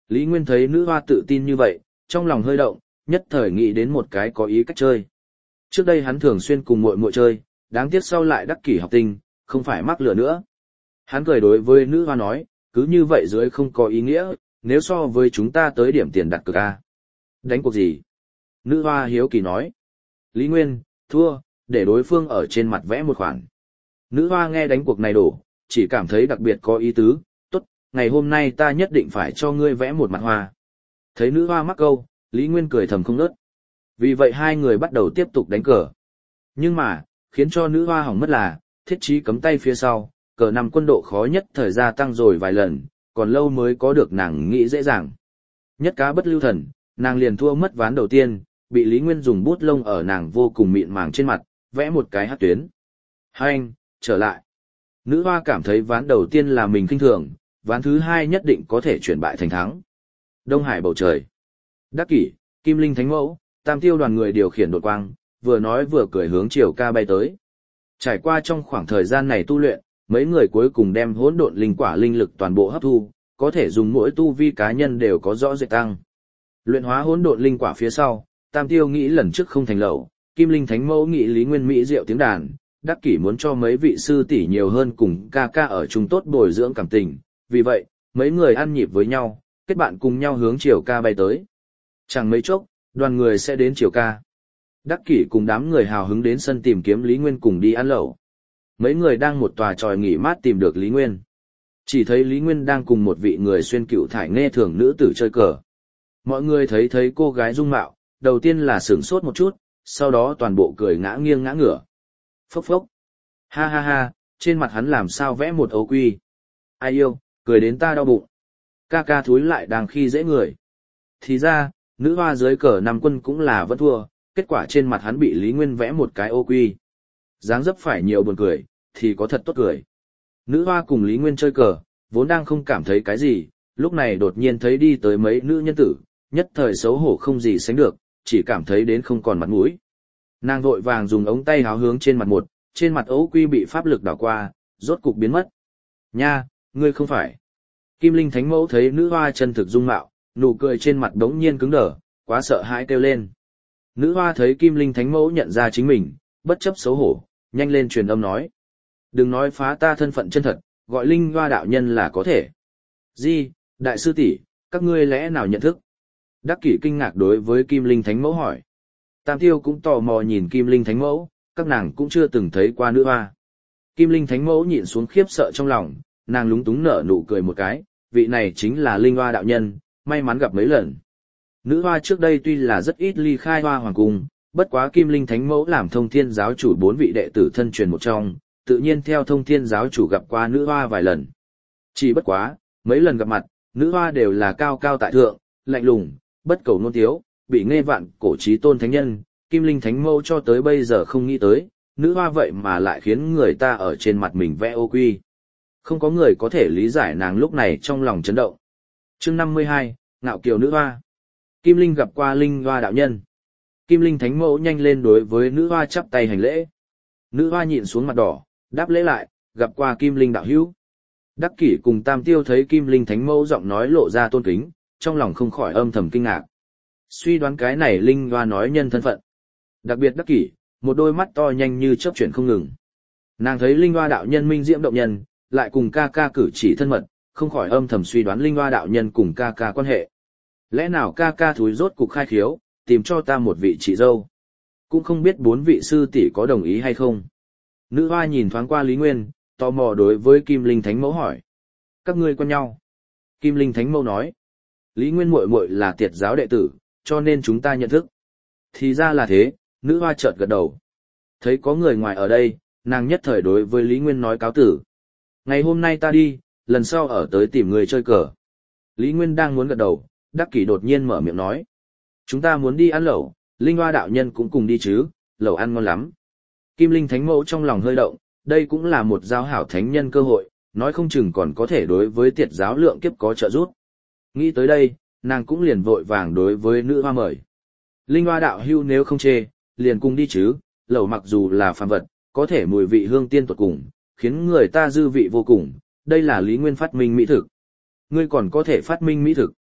A: Lý Nguyên thấy nữ hoa tự tin như vậy, trong lòng hơi động, nhất thời nghĩ đến một cái có ý cách chơi. Trước đây hắn thường xuyên cùng muội muội chơi, đáng tiếc sau lại đắc kỷ học tinh, không phải mắc lừa nữa. Hắn cười đối với nữ hoa nói, cứ như vậy dưới không có ý nghĩa, nếu so với chúng ta tới điểm tiền đặt cược a. Đánh cuộc gì? Nữ hoa hiếu kỳ nói. Lý Nguyên, thua, để đối phương ở trên mặt vẽ một khoản. Nữ hoa nghe đánh cuộc này đổ, chỉ cảm thấy đặc biệt có ý tứ, tốt, ngày hôm nay ta nhất định phải cho ngươi vẽ một mặt hoa. Thấy nữ hoa mắc câu, Lý Nguyên cười thầm không nớt. Vì vậy hai người bắt đầu tiếp tục đánh cờ. Nhưng mà, khiến cho nữ hoa hỏng mất là, thiết trí cấm tay phía sau, cờ năm quân độ khó nhất thời gia tăng rồi vài lần, còn lâu mới có được nàng nghĩ dễ dàng. Nhất cá bất lưu thần, nàng liền thua mất ván đầu tiên, bị Lý Nguyên dùng bút lông ở nàng vô cùng mịn màng trên mặt, vẽ một cái hát tuyến. Hai anh, trở lại. Nữ hoa cảm thấy ván đầu tiên là mình kinh thường, ván thứ hai nhất định có thể chuyển bại thành thắng. Đông Hải bầu trời. Đắc kỷ, Kim Linh Thánh Mẫu, Tam Tiêu đoàn người điều khiển đột quang, vừa nói vừa cười hướng chiều ca bay tới. Trải qua trong khoảng thời gian này tu luyện, mấy người cuối cùng đem hỗn độn linh quả linh lực toàn bộ hấp thu, có thể dùng mỗi tu vi cá nhân đều có rõ rệt tăng. Luyện hóa hỗn độn linh quả phía sau, Tam Tiêu nghĩ lần trước không thành lẩu, Kim Linh Thánh Mẫu nghĩ Lý Nguyên Mỹ diệu tiếng đàn, Đắc kỷ muốn cho mấy vị sư tỷ nhiều hơn cùng ca ca ở chung tốt bồi dưỡng cảm tình, vì vậy, mấy người ăn nhịp với nhau, kết bạn cùng nhau hướng chiều ca bay tới. Chẳng mấy chốc, đoàn người sẽ đến chiều ca. Đắc kỷ cùng đám người hào hứng đến sân tìm kiếm Lý Nguyên cùng đi ăn lẩu. Mấy người đang một tòa tròi nghỉ mát tìm được Lý Nguyên. Chỉ thấy Lý Nguyên đang cùng một vị người xuyên cựu thải nghe thường nữ tử chơi cờ. Mọi người thấy thấy cô gái dung mạo, đầu tiên là sửng sốt một chút, sau đó toàn bộ cười ngã nghiêng ngã ngửa. Phốc phốc. Ha ha ha, trên mặt hắn làm sao vẽ một ấu quy. Ai yêu, cười đến ta đau bụng. Ca ca thúi lại đang khi dễ người. Thì ra, nữ hoa dưới cờ năm quân cũng là vẫn thua, kết quả trên mặt hắn bị Lý Nguyên vẽ một cái ô quy. Dáng dấp phải nhiều buồn cười, thì có thật tốt cười. Nữ hoa cùng Lý Nguyên chơi cờ, vốn đang không cảm thấy cái gì, lúc này đột nhiên thấy đi tới mấy nữ nhân tử, nhất thời xấu hổ không gì sánh được, chỉ cảm thấy đến không còn mặt mũi. Nàng vội vàng dùng ống tay háo hướng trên mặt một, trên mặt ấu quy bị pháp lực đảo qua, rốt cục biến mất. Nha, ngươi không phải. Kim Linh Thánh Mẫu thấy nữ hoa chân thực dung mạo, nụ cười trên mặt đống nhiên cứng đờ, quá sợ hãi kêu lên. Nữ hoa thấy Kim Linh Thánh Mẫu nhận ra chính mình, bất chấp xấu hổ, nhanh lên truyền âm nói. Đừng nói phá ta thân phận chân thật, gọi Linh Hoa đạo nhân là có thể. Di, đại sư tỷ, các ngươi lẽ nào nhận thức? Đắc kỷ kinh ngạc đối với Kim Linh Thánh Mẫu hỏi. Tam Tiêu cũng tò mò nhìn Kim Linh Thánh Mẫu, các nàng cũng chưa từng thấy qua nữ hoa. Kim Linh Thánh Mẫu nhịn xuống khiếp sợ trong lòng, nàng lúng túng nở nụ cười một cái, vị này chính là Linh Hoa đạo nhân, may mắn gặp mấy lần. Nữ hoa trước đây tuy là rất ít ly khai hoa hoàng cung, bất quá Kim Linh Thánh Mẫu làm Thông Thiên giáo chủ bốn vị đệ tử thân truyền một trong, tự nhiên theo Thông Thiên giáo chủ gặp qua nữ hoa vài lần. Chỉ bất quá, mấy lần gặp mặt, nữ hoa đều là cao cao tại thượng, lạnh lùng, bất cầu nôn tiếu, bị nghe vạn cổ chí tôn thánh nhân, Kim Linh Thánh Mẫu cho tới bây giờ không nghĩ tới, nữ hoa vậy mà lại khiến người ta ở trên mặt mình vẽ ô quy. Không có người có thể lý giải nàng lúc này trong lòng chấn động. Chương năm mươi hai, Ngạo Kiều nữ hoa. Kim Linh gặp qua Linh Hoa đạo nhân. Kim Linh Thánh Mẫu nhanh lên đối với nữ hoa chắp tay hành lễ. Nữ hoa nhịn xuống mặt đỏ, đáp lễ lại, gặp qua Kim Linh đạo hữu. Đắc kỷ cùng Tam Tiêu thấy Kim Linh Thánh Mẫu giọng nói lộ ra tôn kính, trong lòng không khỏi âm thầm kinh ngạc. Suy đoán cái này Linh Hoa nói nhân thân phận. Đặc biệt Đắc kỷ, một đôi mắt to nhanh như chớp chuyển không ngừng. Nàng thấy Linh Hoa đạo nhân minh diễm động nhân, lại cùng ca ca cử chỉ thân mật, không khỏi âm thầm suy đoán Linh Hoa đạo nhân cùng ca ca quan hệ. Lẽ nào ca ca thúi rốt cục khai khiếu, tìm cho ta một vị chị dâu. Cũng không biết bốn vị sư tỷ có đồng ý hay không. Nữ hoa nhìn thoáng qua Lý Nguyên, tò mò đối với Kim Linh Thánh Mẫu hỏi. Các ngươi quen nhau. Kim Linh Thánh Mẫu nói. Lý Nguyên muội muội là tiệt giáo đệ tử, cho nên chúng ta nhận thức. Thì ra là thế, nữ hoa chợt gật đầu. Thấy có người ngoài ở đây, nàng nhất thời đối với Lý Nguyên nói cáo tử. Ngày hôm nay ta đi, lần sau ở tới tìm người chơi cờ. Lý Nguyên đang muốn gật đầu, Đắc kỷ đột nhiên mở miệng nói. Chúng ta muốn đi ăn lẩu, Linh Hoa đạo nhân cũng cùng đi chứ, lẩu ăn ngon lắm. Kim Linh Thánh Mẫu trong lòng hơi động, đây cũng là một giao hảo thánh nhân cơ hội, nói không chừng còn có thể đối với tiệt giáo lượng kiếp có trợ giúp. Nghĩ tới đây, nàng cũng liền vội vàng đối với nữ hoa mời. Linh Hoa đạo hưu nếu không chê, liền cùng đi chứ, lẩu mặc dù là phàm vật, có thể mùi vị hương tiên tuột cùng, khiến người ta dư vị vô cùng, đây là Lý Nguyên phát minh mỹ thực. Ngươi còn có thể phát minh mỹ thực.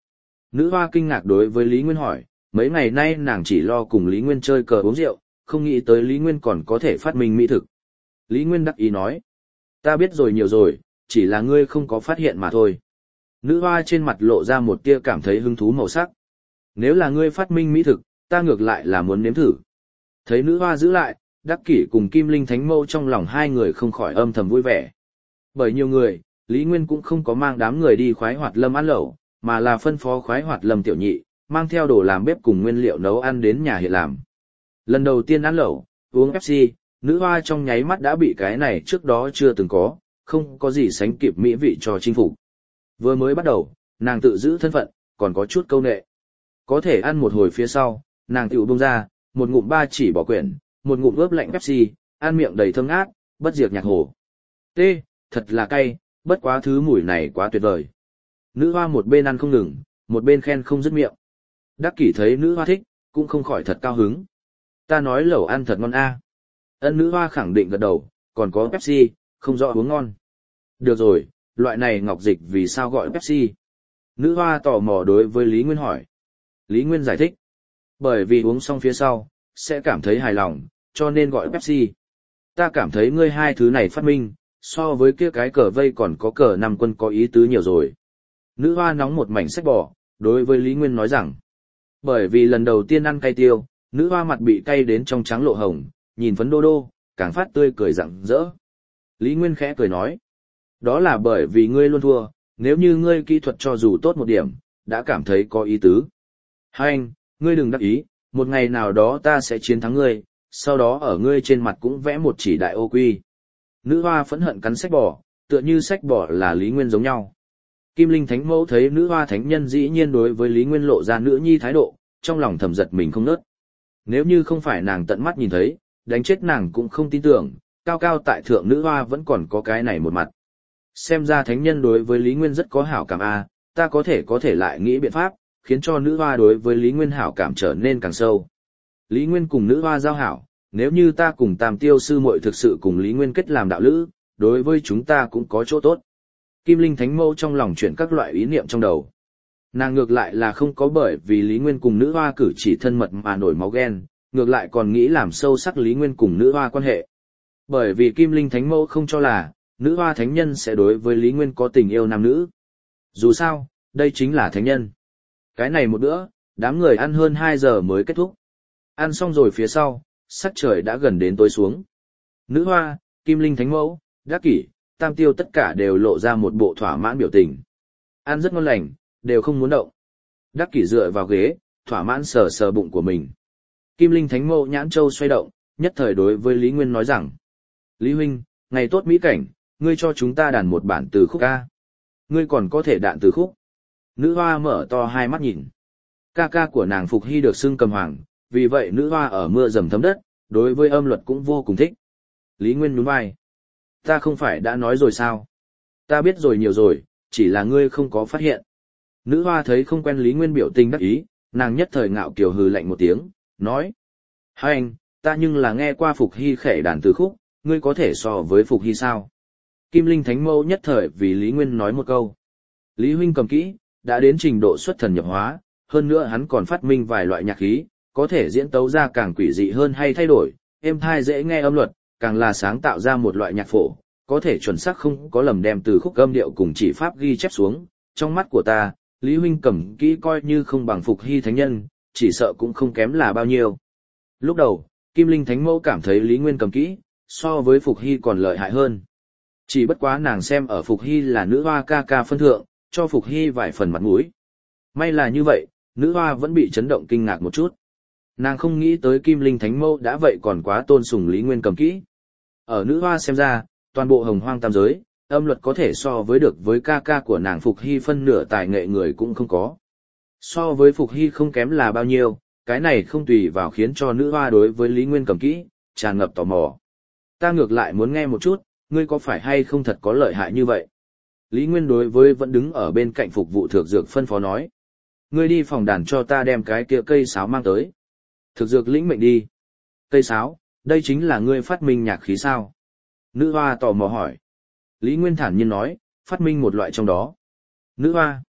A: Nữ hoa kinh ngạc đối với Lý Nguyên hỏi, mấy ngày nay nàng chỉ lo cùng Lý Nguyên chơi cờ uống rượu, không nghĩ tới Lý Nguyên còn có thể phát minh mỹ thực. Lý Nguyên đắc ý nói, ta biết rồi nhiều rồi, chỉ là ngươi không có phát hiện mà thôi. Nữ hoa trên mặt lộ ra một tia cảm thấy hứng thú màu sắc. Nếu là ngươi phát minh mỹ thực, ta ngược lại là muốn nếm thử. Thấy nữ hoa giữ lại, Đắc Kỷ cùng Kim Linh Thánh Mâu trong lòng hai người không khỏi âm thầm vui vẻ. Bởi nhiều người, Lý Nguyên cũng không có mang đám người đi khoái hoạt lâm ăn lẩu, mà là phân phó khoái hoạt lâm tiểu nhị, mang theo đồ làm bếp cùng nguyên liệu nấu ăn đến nhà hiện làm. Lần đầu tiên ăn lẩu, uống Pepsi, nữ hoa trong nháy mắt đã bị cái này trước đó chưa từng có, không có gì sánh kịp mỹ vị cho chinh phục. Vừa mới bắt đầu, nàng tự giữ thân phận, còn có chút câu nệ. Có thể ăn một hồi phía sau, nàng tiểu bông ra, một ngụm ba chỉ bỏ quyển, một ngụm ướp lạnh Pepsi, ăn miệng đầy thơm ngát, bất diệt nhạc hồ. Tê, thật là cay, bất quá thứ mùi này quá tuyệt vời. Nữ hoa một bên ăn không ngừng, một bên khen không dứt miệng. Đắc Kỷ thấy nữ hoa thích, cũng không khỏi thật cao hứng. Ta nói lẩu ăn thật ngon a. Ân nữ hoa khẳng định gật đầu, còn có Pepsi, không rõ uống ngon. Được rồi, loại này ngọc dịch vì sao gọi Pepsi? Nữ hoa tò mò đối với Lý Nguyên hỏi. Lý Nguyên giải thích. Bởi vì uống xong phía sau, sẽ cảm thấy hài lòng, cho nên gọi Pepsi. Ta cảm thấy ngươi hai thứ này phát minh, so với kia cái cờ vây còn có cờ năm quân có ý tứ nhiều rồi. Nữ hoa nóng một mảnh sách bò, đối với Lý Nguyên nói rằng. Bởi vì lần đầu tiên ăn cay tiêu, nữ hoa mặt bị cay đến trong trắng lộ hồng, nhìn phấn đô đô, càng phát tươi cười rạng rỡ. Lý Nguyên khẽ cười nói. Đó là bởi vì ngươi luôn thua, nếu như ngươi kỹ thuật cho dù tốt một điểm, đã cảm thấy có ý tứ. Hai anh, ngươi đừng đắc ý, một ngày nào đó ta sẽ chiến thắng ngươi, sau đó ở ngươi trên mặt cũng vẽ một chỉ đại ô quy. Nữ hoa phẫn hận cắn sách bò, tựa như sách bò là Lý Nguyên giống nhau. Kim Linh Thánh Mẫu thấy nữ hoa thánh nhân dĩ nhiên đối với Lý Nguyên lộ ra nữ nhi thái độ, trong lòng thầm giật mình không nớt. Nếu như không phải nàng tận mắt nhìn thấy, đánh chết nàng cũng không tin tưởng, cao cao tại thượng nữ hoa vẫn còn có cái này một mặt. Xem ra thánh nhân đối với Lý Nguyên rất có hảo cảm a, ta có thể có thể lại nghĩ biện pháp, khiến cho nữ hoa đối với Lý Nguyên hảo cảm trở nên càng sâu. Lý Nguyên cùng nữ hoa giao hảo, nếu như ta cùng Tam Tiêu sư muội thực sự cùng Lý Nguyên kết làm đạo lữ, đối với chúng ta cũng có chỗ tốt. Kim Linh Thánh Mẫu trong lòng chuyển các loại ý niệm trong đầu. Nàng ngược lại là không có bởi vì Lý Nguyên cùng nữ hoa cử chỉ thân mật mà nổi máu ghen, ngược lại còn nghĩ làm sâu sắc Lý Nguyên cùng nữ hoa quan hệ. Bởi vì Kim Linh Thánh Mẫu không cho là, nữ hoa thánh nhân sẽ đối với Lý Nguyên có tình yêu nam nữ. Dù sao, đây chính là thánh nhân. Cái này một bữa, đám người ăn hơn hai giờ mới kết thúc. Ăn xong rồi phía sau, sắc trời đã gần đến tối xuống. Nữ hoa, Kim Linh Thánh Mẫu, Đắc Kỷ, Tam Tiêu tất cả đều lộ ra một bộ thỏa mãn biểu tình. Ăn rất ngon lành, đều không muốn động. Đắc Kỷ dựa vào ghế, thỏa mãn sờ sờ bụng của mình. Kim Linh Thánh Mẫu nhãn châu xoay động, nhất thời đối với Lý Nguyên nói rằng. Lý huynh, ngày tốt mỹ cảnh, ngươi cho chúng ta đàn một bản từ khúc ca. Ngươi còn có thể đạn từ khúc. Nữ hoa mở to hai mắt nhìn. Ca ca của nàng Phục Hy được xưng cầm hoàng, vì vậy nữ hoa ở mưa dầm thấm đất, đối với âm luật cũng vô cùng thích. Lý Nguyên nhún vai. Ta không phải đã nói rồi sao? Ta biết rồi nhiều rồi, chỉ là ngươi không có phát hiện. Nữ hoa thấy không quen Lý Nguyên biểu tình đắc ý, nàng nhất thời ngạo kiều hừ lạnh một tiếng, nói. Hai anh, ta nhưng là nghe qua Phục Hy khẻ đàn từ khúc, ngươi có thể so với Phục Hy sao? Kim Linh Thánh Mẫu nhất thời vì Lý Nguyên nói một câu. Lý huynh cầm kỹ, đã đến trình độ xuất thần nhập hóa, hơn nữa hắn còn phát minh vài loại nhạc khí, có thể diễn tấu ra càng quỷ dị hơn hay thay đổi, êm thai dễ nghe âm luật, càng là sáng tạo ra một loại nhạc phổ, có thể chuẩn xác không có lầm đem từ khúc âm điệu cùng chỉ pháp ghi chép xuống. Trong mắt của ta, Lý huynh cầm kỹ coi như không bằng Phục Hy thánh nhân, chỉ sợ cũng không kém là bao nhiêu. Lúc đầu, Kim Linh Thánh Mẫu cảm thấy Lý Nguyên cầm kỹ, so với Phục Hy còn lợi hại hơn. Chỉ bất quá nàng xem ở Phục Hy là nữ hoa ca ca phân thượng, cho Phục Hy vài phần mặt mũi. May là như vậy, nữ hoa vẫn bị chấn động kinh ngạc một chút. Nàng không nghĩ tới Kim Linh Thánh Mẫu đã vậy còn quá tôn sùng Lý Nguyên cầm kỹ. Ở nữ hoa xem ra, toàn bộ hồng hoang tam giới, âm luật có thể so với được với ca ca của nàng Phục Hy phân nửa tài nghệ người cũng không có. So với Phục Hy không kém là bao nhiêu, cái này không tùy vào khiến cho nữ hoa đối với Lý Nguyên cầm kỹ, tràn ngập tò mò. Ta ngược lại muốn nghe một chút, ngươi có phải hay không thật có lợi hại như vậy? Lý Nguyên đối với vẫn đứng ở bên cạnh phục vụ Thược Dược phân phó nói. Ngươi đi phòng đàn cho ta đem cái kia cây sáo mang tới. Thực Dược lĩnh mệnh đi. Cây sáo, đây chính là ngươi phát minh nhạc khí sao? Nữ hoa tò mò hỏi. Lý Nguyên thản nhiên nói, phát minh một loại trong đó. Nữ hoa.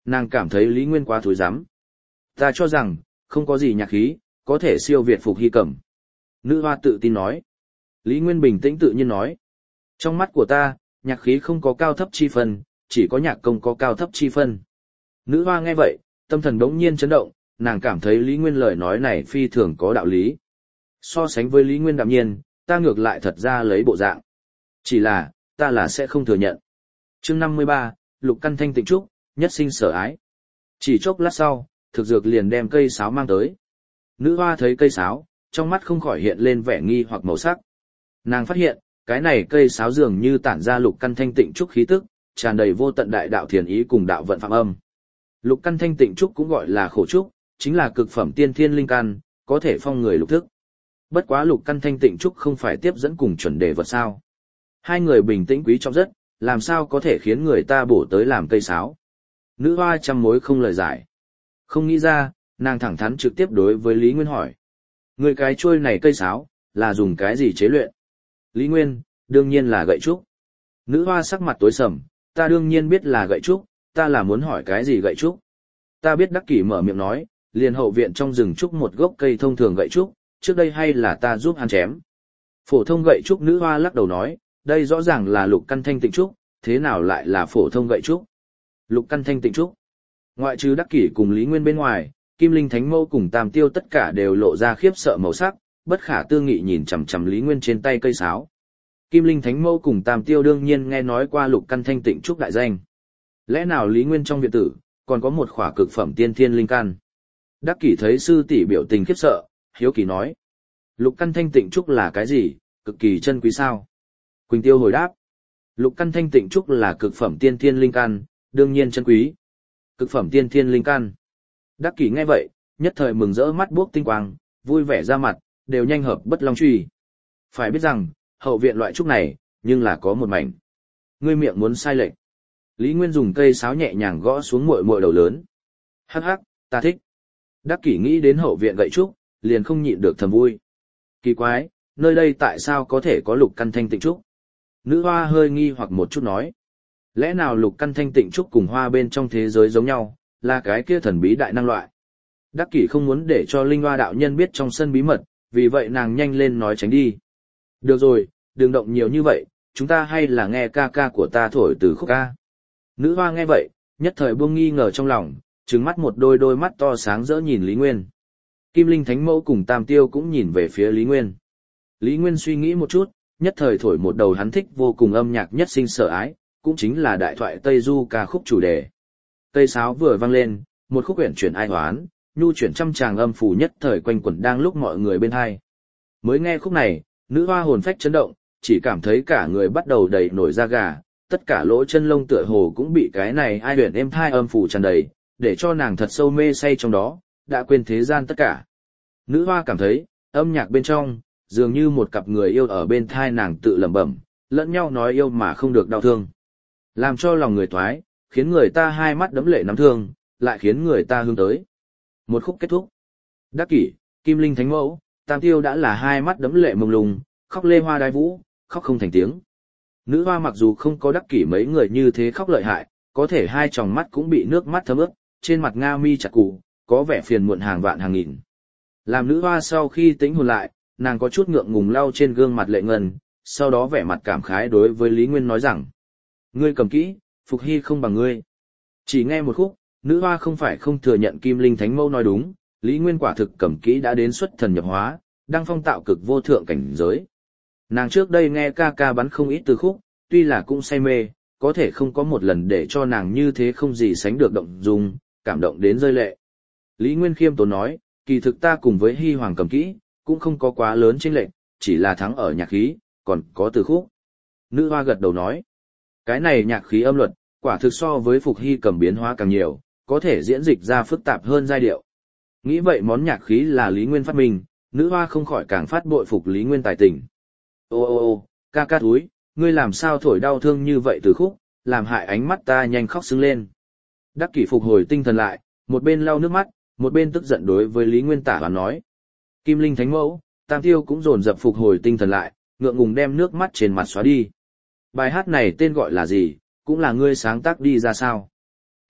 A: Nàng cảm thấy Lý Nguyên quá thối rắm. Ta cho rằng, không có gì nhạc khí, có thể siêu việt Phục Hy Cẩm. Nữ hoa tự tin nói. Lý Nguyên bình tĩnh tự nhiên nói. Trong mắt của ta, nhạc khí không có cao thấp chi phân, chỉ có nhạc công có cao thấp chi phân. Nữ hoa nghe vậy, tâm thần đống nhiên chấn động, nàng cảm thấy Lý Nguyên lời nói này phi thường có đạo lý. So sánh với Lý Nguyên đạm nhiên, ta ngược lại thật ra lấy bộ dạng. Chỉ là, ta là sẽ không thừa nhận. chương năm mươi ba, Lục Căn Thanh Tịnh Trúc, nhất sinh sở ái. Chỉ chốc lát sau, thực dược liền đem cây sáo mang tới. Nữ hoa thấy cây sáo, trong mắt không khỏi hiện lên vẻ nghi hoặc màu sắc. Nàng phát hiện, cái này cây sáo dường như tản ra Lục Căn Thanh Tịnh Trúc khí tức, tràn đầy vô tận đại đạo thiền ý cùng đạo vận phạm âm. Lục Căn Thanh Tịnh Trúc cũng gọi là khổ trúc, chính là cực phẩm tiên thiên linh căn, có thể phong người lục thức. Bất quá Lục Căn Thanh Tịnh Trúc không phải tiếp dẫn cùng chuẩn đề vật sao? Hai người bình tĩnh quý trọng rất, làm sao có thể khiến người ta bổ tới làm cây sáo? Nữ hoa trăm mối không lời giải. Không nghĩ ra, nàng thẳng thắn trực tiếp đối với Lý Nguyên hỏi. Người cái chuôi này cây sáo, là dùng cái gì chế luyện? Lý Nguyên, đương nhiên là gậy trúc. Nữ hoa sắc mặt tối sầm, ta đương nhiên biết là gậy trúc, ta là muốn hỏi cái gì gậy trúc. Ta biết Đắc Kỷ mở miệng nói, liền hậu viện trong rừng trúc một gốc cây thông thường gậy trúc, trước đây hay là ta giúp hắn chém. Phổ thông gậy trúc. Nữ hoa lắc đầu nói, đây rõ ràng là Lục Căn Thanh Tịnh Trúc, thế nào lại là phổ thông gậy trúc? Lục Căn Thanh Tịnh Trúc. Ngoại trừ Đắc Kỷ cùng Lý Nguyên bên ngoài, Kim Linh Thánh Mẫu cùng Tam Tiêu tất cả đều lộ ra khiếp sợ màu sắc, bất khả tư nghị nhìn chằm chằm Lý Nguyên trên tay cây sáo. Kim Linh Thánh Mẫu cùng Tam Tiêu đương nhiên nghe nói qua Lục Căn Thanh Tịnh Trúc đại danh. Lẽ nào Lý Nguyên trong viện tử, còn có một khỏa cực phẩm tiên thiên linh căn? Đắc Kỷ thấy sư tỷ biểu tình khiếp sợ, hiếu kỳ nói. Lục Căn Thanh Tịnh Trúc là cái gì, cực kỳ chân quý sao? Quỳnh Tiêu hồi đáp. Lục Căn Thanh Tịnh Trúc là cực phẩm tiên thiên linh căn, đương nhiên chân quý. Cực phẩm tiên thiên linh căn. Đắc Kỷ nghe vậy, nhất thời mừng rỡ mắt buốc tinh quang, vui vẻ ra mặt, đều nhanh hợp bất long truy. Phải biết rằng, hậu viện loại trúc này, nhưng là có một mảnh. Ngươi miệng muốn sai lệch. Lý Nguyên dùng cây sáo nhẹ nhàng gõ xuống muội muội đầu lớn. Hắc hắc, ta thích. Đắc Kỷ nghĩ đến hậu viện gậy trúc, liền không nhịn được thầm vui. Kỳ quái, nơi đây tại sao có thể có Lục Căn Thanh Tịnh Trúc? Nữ hoa hơi nghi hoặc một chút nói. Lẽ nào Lục Căn Thanh Tịnh Trúc cùng hoa bên trong thế giới giống nhau, là cái kia thần bí đại năng loại? Đắc Kỷ không muốn để cho Linh Hoa đạo nhân biết trong sân bí mật, vì vậy nàng nhanh lên nói tránh đi. Được rồi, đừng động nhiều như vậy, chúng ta hay là nghe ca ca của ta thổi từ khúc ca. Nữ hoa nghe vậy, nhất thời buông nghi ngờ trong lòng, trừng mắt một đôi đôi mắt to sáng rỡ nhìn Lý Nguyên. Kim Linh Thánh Mẫu cùng Tam Tiêu cũng nhìn về phía Lý Nguyên. Lý Nguyên suy nghĩ một chút, nhất thời thổi một đầu hắn thích vô cùng âm nhạc nhất sinh sở ái, cũng chính là đại thoại Tây Du ca khúc chủ đề. Cây sáo vừa vang lên, một khúc uyển chuyển ai hoán, nhu chuyển trăm tràng âm phủ nhất thời quanh quẩn đang lúc mọi người bên hai. Mới nghe khúc này, nữ hoa hồn phách chấn động, chỉ cảm thấy cả người bắt đầu đầy nổi da gà, tất cả lỗ chân lông tựa hồ cũng bị cái này ai huyền êm thai âm phủ tràn đầy, để cho nàng thật sâu mê say trong đó, đã quên thế gian tất cả. Nữ hoa cảm thấy, âm nhạc bên trong, dường như một cặp người yêu ở bên thai nàng tự lẩm bẩm, lẫn nhau nói yêu mà không được đau thương. Làm cho lòng người thoái, khiến người ta hai mắt đẫm lệ nắm thương, lại khiến người ta hướng tới. Một khúc kết thúc. Đắc Kỷ, Kim Linh Thánh Mẫu, Tam Tiêu đã là hai mắt đẫm lệ mông lung, khóc lê hoa đai vũ, khóc không thành tiếng. Nữ hoa mặc dù không có Đắc Kỷ mấy người như thế khóc lợi hại, có thể hai tròng mắt cũng bị nước mắt thấm ướt, trên mặt nga mi chặt cụ, có vẻ phiền muộn hàng vạn hàng nghìn. Làm nữ hoa sau khi tĩnh hồn lại, nàng có chút ngượng ngùng lau trên gương mặt lệ ngân, sau đó vẻ mặt cảm khái đối với Lý Nguyên nói rằng: Ngươi cầm kỹ, Phục Hy không bằng ngươi. Chỉ nghe một khúc, nữ hoa không phải không thừa nhận Kim Linh Thánh Mẫu nói đúng, Lý Nguyên quả thực cầm kỹ đã đến xuất thần nhập hóa, đang phong tạo cực vô thượng cảnh giới. Nàng trước đây nghe ca ca bắn không ít từ khúc, tuy là cũng say mê, có thể không có một lần để cho nàng như thế không gì sánh được động dung, cảm động đến rơi lệ. Lý Nguyên khiêm tốn nói, kỳ thực ta cùng với Hy Hoàng cầm kỹ, cũng không có quá lớn chênh lệch, chỉ là thắng ở nhạc khí, còn có từ khúc. Nữ hoa gật đầu nói, cái này nhạc khí âm luật, quả thực so với Phục Hy cầm biến hóa càng nhiều, có thể diễn dịch ra phức tạp hơn giai điệu. Nghĩ vậy món nhạc khí là Lý Nguyên phát minh, nữ hoa không khỏi càng phát bội phục Lý Nguyên tài tình. Ô ô ô, ca ca túi, ngươi làm sao thổi đau thương như vậy từ khúc, làm hại ánh mắt ta nhanh khóc sưng lên. Đắc Kỷ phục hồi tinh thần lại, một bên lau nước mắt, một bên tức giận đối với Lý Nguyên tả và nói. Kim Linh Thánh Mẫu, Tam Tiêu cũng dồn dập phục hồi tinh thần lại, ngượng ngùng đem nước mắt trên mặt xóa đi. Bài hát này tên gọi là gì, cũng là ngươi sáng tác đi ra sao?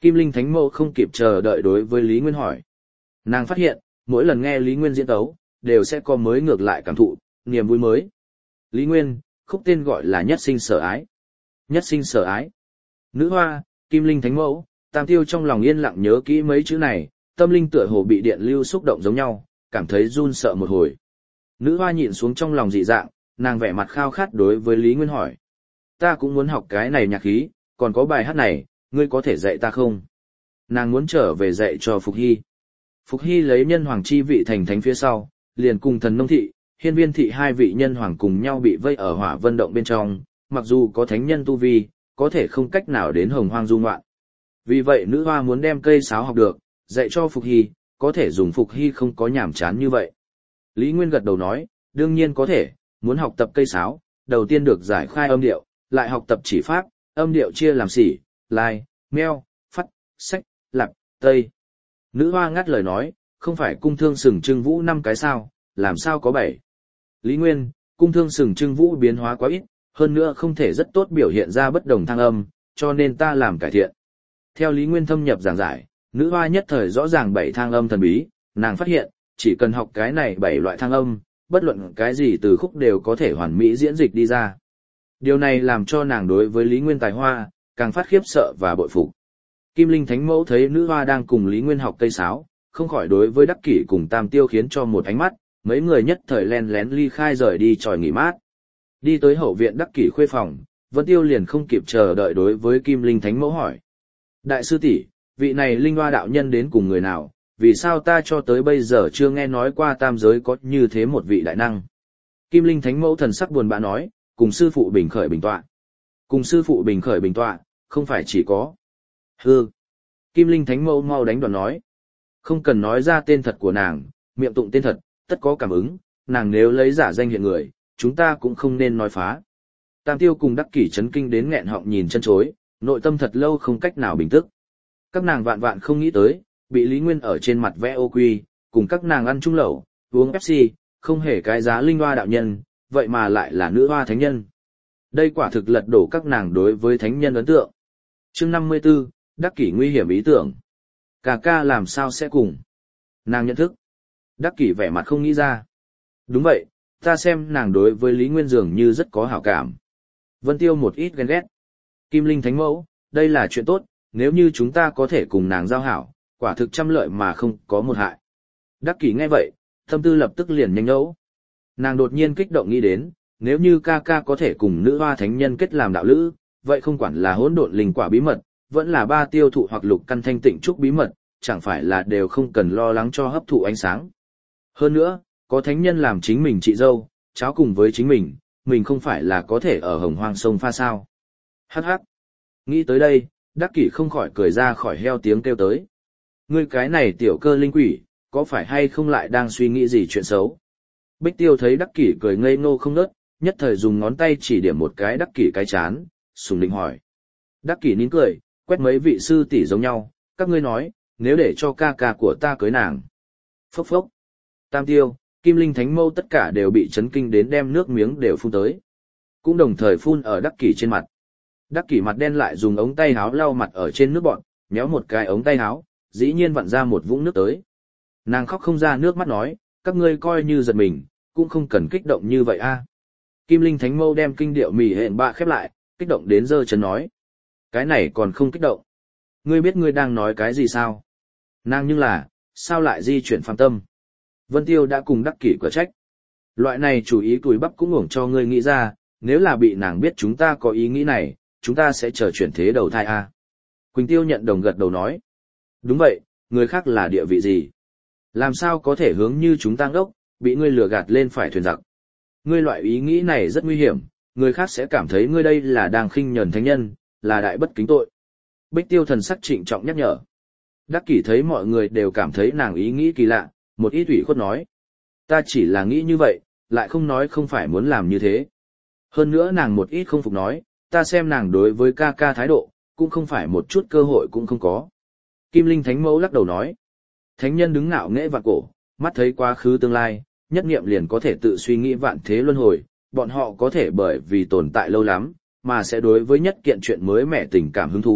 A: Kim Linh Thánh Mẫu không kịp chờ đợi đối với Lý Nguyên hỏi. Nàng phát hiện, mỗi lần nghe Lý Nguyên diễn tấu, đều sẽ có mới ngược lại cảm thụ, niềm vui mới. Lý Nguyên, khúc tên gọi là Nhất Sinh Sở Ái. Nhất Sinh Sở Ái. Nữ hoa, Kim Linh Thánh Mẫu, Tam Tiêu trong lòng yên lặng nhớ kỹ mấy chữ này, tâm linh tựa hồ bị điện lưu xúc động giống nhau, cảm thấy run sợ một hồi. Nữ hoa nhịn xuống trong lòng dị dạng, nàng vẻ mặt khao khát đối với Lý Nguyên hỏi. Ta cũng muốn học cái này nhạc khí, còn có bài hát này, ngươi có thể dạy ta không? Nàng muốn trở về dạy cho Phục Hy. Phục Hy lấy nhân hoàng chi vị thành thánh phía sau, liền cùng thần nông thị, hiên viên thị hai vị nhân hoàng cùng nhau bị vây ở hỏa vân động bên trong, mặc dù có thánh nhân tu vi, có thể không cách nào đến hồng hoang du ngoạn. Vì vậy nữ hoa muốn đem cây sáo học được, dạy cho Phục Hy, có thể dùng Phục Hy không có nhảm chán như vậy. Lý Nguyên gật đầu nói, đương nhiên có thể, muốn học tập cây sáo, đầu tiên được giải khai âm điệu, lại học tập chỉ pháp, âm điệu chia làm xỉ, lai, meo, phắt, sách, lạp, tây. Nữ hoa ngắt lời nói, không phải cung thương sừng trưng vũ năm cái sao, làm sao có bảy. Lý Nguyên, cung thương sừng trưng vũ biến hóa quá ít, hơn nữa không thể rất tốt biểu hiện ra bất đồng thăng âm, cho nên ta làm cải thiện. Theo Lý Nguyên thâm nhập giảng giải, nữ hoa nhất thời rõ ràng bảy thang âm thần bí, nàng phát hiện, chỉ cần học cái này bảy loại thang âm, bất luận cái gì từ khúc đều có thể hoàn mỹ diễn dịch đi ra. Điều này làm cho nàng đối với Lý Nguyên tài hoa, càng phát khiếp sợ và bội phục. Kim Linh Thánh Mẫu thấy nữ hoa đang cùng Lý Nguyên học cây sáo, không khỏi đối với Đắc Kỷ cùng Tam Tiêu khiến cho một ánh mắt, mấy người nhất thời len lén ly khai rời đi tròi nghỉ mát. Đi tới hậu viện Đắc Kỷ khuê phòng, Vân Tiêu liền không kịp chờ đợi đối với Kim Linh Thánh Mẫu hỏi. Đại sư tỷ, vị này Linh Hoa đạo nhân đến cùng người nào, vì sao ta cho tới bây giờ chưa nghe nói qua tam giới có như thế một vị đại năng? Kim Linh Thánh Mẫu thần sắc buồn bã nói, cùng sư phụ bình khởi bình tọa. Cùng sư phụ bình khởi bình tọa, không phải chỉ có. Hừ. Kim Linh Thánh Mẫu mau đánh đòn nói. Không cần nói ra tên thật của nàng, miệng tụng tên thật, tất có cảm ứng, nàng nếu lấy giả danh hiện người, chúng ta cũng không nên nói phá. Tam Tiêu cùng Đắc Kỷ chấn kinh đến nghẹn họng nhìn chân chối, nội tâm thật lâu không cách nào bình tức. Các nàng vạn vạn không nghĩ tới, bị Lý Nguyên ở trên mặt vẽ ô quy, cùng các nàng ăn chung lẩu, uống Pepsi, không hề cái giá Linh Hoa đạo nhân, vậy mà lại là nữ hoa thánh nhân. Đây quả thực lật đổ các nàng đối với thánh nhân ấn tượng. Chương năm mươi tư, Đắc Kỷ nguy hiểm ý tưởng. Cà ca làm sao sẽ cùng? Nàng nhận thức. Đắc Kỷ vẻ mặt không nghĩ ra. Đúng vậy, ta xem nàng đối với Lý Nguyên dường như rất có hảo cảm. Vân Tiêu một ít ghen ghét. Kim Linh Thánh Mẫu, đây là chuyện tốt, nếu như chúng ta có thể cùng nàng giao hảo, quả thực trăm lợi mà không có một hại. Đắc Kỷ nghe vậy, tâm tư lập tức liền nhanh nhấu. Nàng đột nhiên kích động nghĩ đến, nếu như ca ca có thể cùng nữ hoa thánh nhân kết làm đạo lữ, vậy không quản là hỗn độn linh quả bí mật, vẫn là ba tiêu thụ hoặc lục căn thanh tịnh trúc bí mật, chẳng phải là đều không cần lo lắng cho hấp thụ ánh sáng. Hơn nữa, có thánh nhân làm chính mình chị dâu, cháu cùng với chính mình, mình không phải là có thể ở hồng hoang sông pha sao. Hắc hắc. Nghĩ tới đây, Đắc Kỷ không khỏi cười ra khỏi heo tiếng kêu tới. Ngươi cái này tiểu cơ linh quỷ, có phải hay không lại đang suy nghĩ gì chuyện xấu? Bích Tiêu thấy Đắc Kỷ cười ngây ngô không nớt, nhất thời dùng ngón tay chỉ điểm một cái Đắc Kỷ cái chán, sùng định hỏi. Đắc Kỷ nín cười, quét mấy vị sư tỷ giống nhau, các ngươi nói, nếu để cho ca ca của ta cưới nàng. Phốc phốc. Tam Tiêu, Kim Linh Thánh Mẫu tất cả đều bị chấn kinh đến đem nước miếng đều phun tới. Cũng đồng thời phun ở Đắc Kỷ trên mặt. Đắc Kỷ mặt đen lại dùng ống tay háo lau mặt ở trên nước bọn, méo một cái ống tay háo, dĩ nhiên vặn ra một vũng nước tới. Nàng khóc không ra nước mắt nói, các ngươi coi như giật mình, cũng không cần kích động như vậy a. Kim Linh Thánh Mẫu đem kinh điệu mỉ hẹn bạ khép lại, kích động đến giơ chân nói. Cái này còn không kích động. Ngươi biết ngươi đang nói cái gì sao? Nàng nhưng là, sao lại di chuyển phàm tâm? Vân Tiêu đã cùng Đắc Kỷ quả trách. Loại này chủ ý cùi bắp cũng uổng cho ngươi nghĩ ra, nếu là bị nàng biết chúng ta có ý nghĩ này, chúng ta sẽ chờ chuyển thế đầu thai a. Quỳnh Tiêu nhận đồng gật đầu nói. Đúng vậy, người khác là địa vị gì? Làm sao có thể hướng như chúng ta ngốc, bị ngươi lừa gạt lên phải thuyền giặc. Ngươi loại ý nghĩ này rất nguy hiểm, người khác sẽ cảm thấy ngươi đây là đang khinh nhẫn thánh nhân, là đại bất kính tội. Bích Tiêu thần sắc trịnh trọng nhắc nhở. Đắc Kỷ thấy mọi người đều cảm thấy nàng ý nghĩ kỳ lạ, một ít ủy khuất nói. Ta chỉ là nghĩ như vậy, lại không nói không phải muốn làm như thế. Hơn nữa nàng một ít không phục nói, ta xem nàng đối với ca ca thái độ, cũng không phải một chút cơ hội cũng không có. Kim Linh Thánh Mẫu lắc đầu nói. Thánh nhân đứng ngạo nghễ vạn cổ, mắt thấy quá khứ tương lai, nhất niệm liền có thể tự suy nghĩ vạn thế luân hồi, bọn họ có thể bởi vì tồn tại lâu lắm, mà sẽ đối với nhất kiện chuyện mới mẻ tình cảm hứng thú,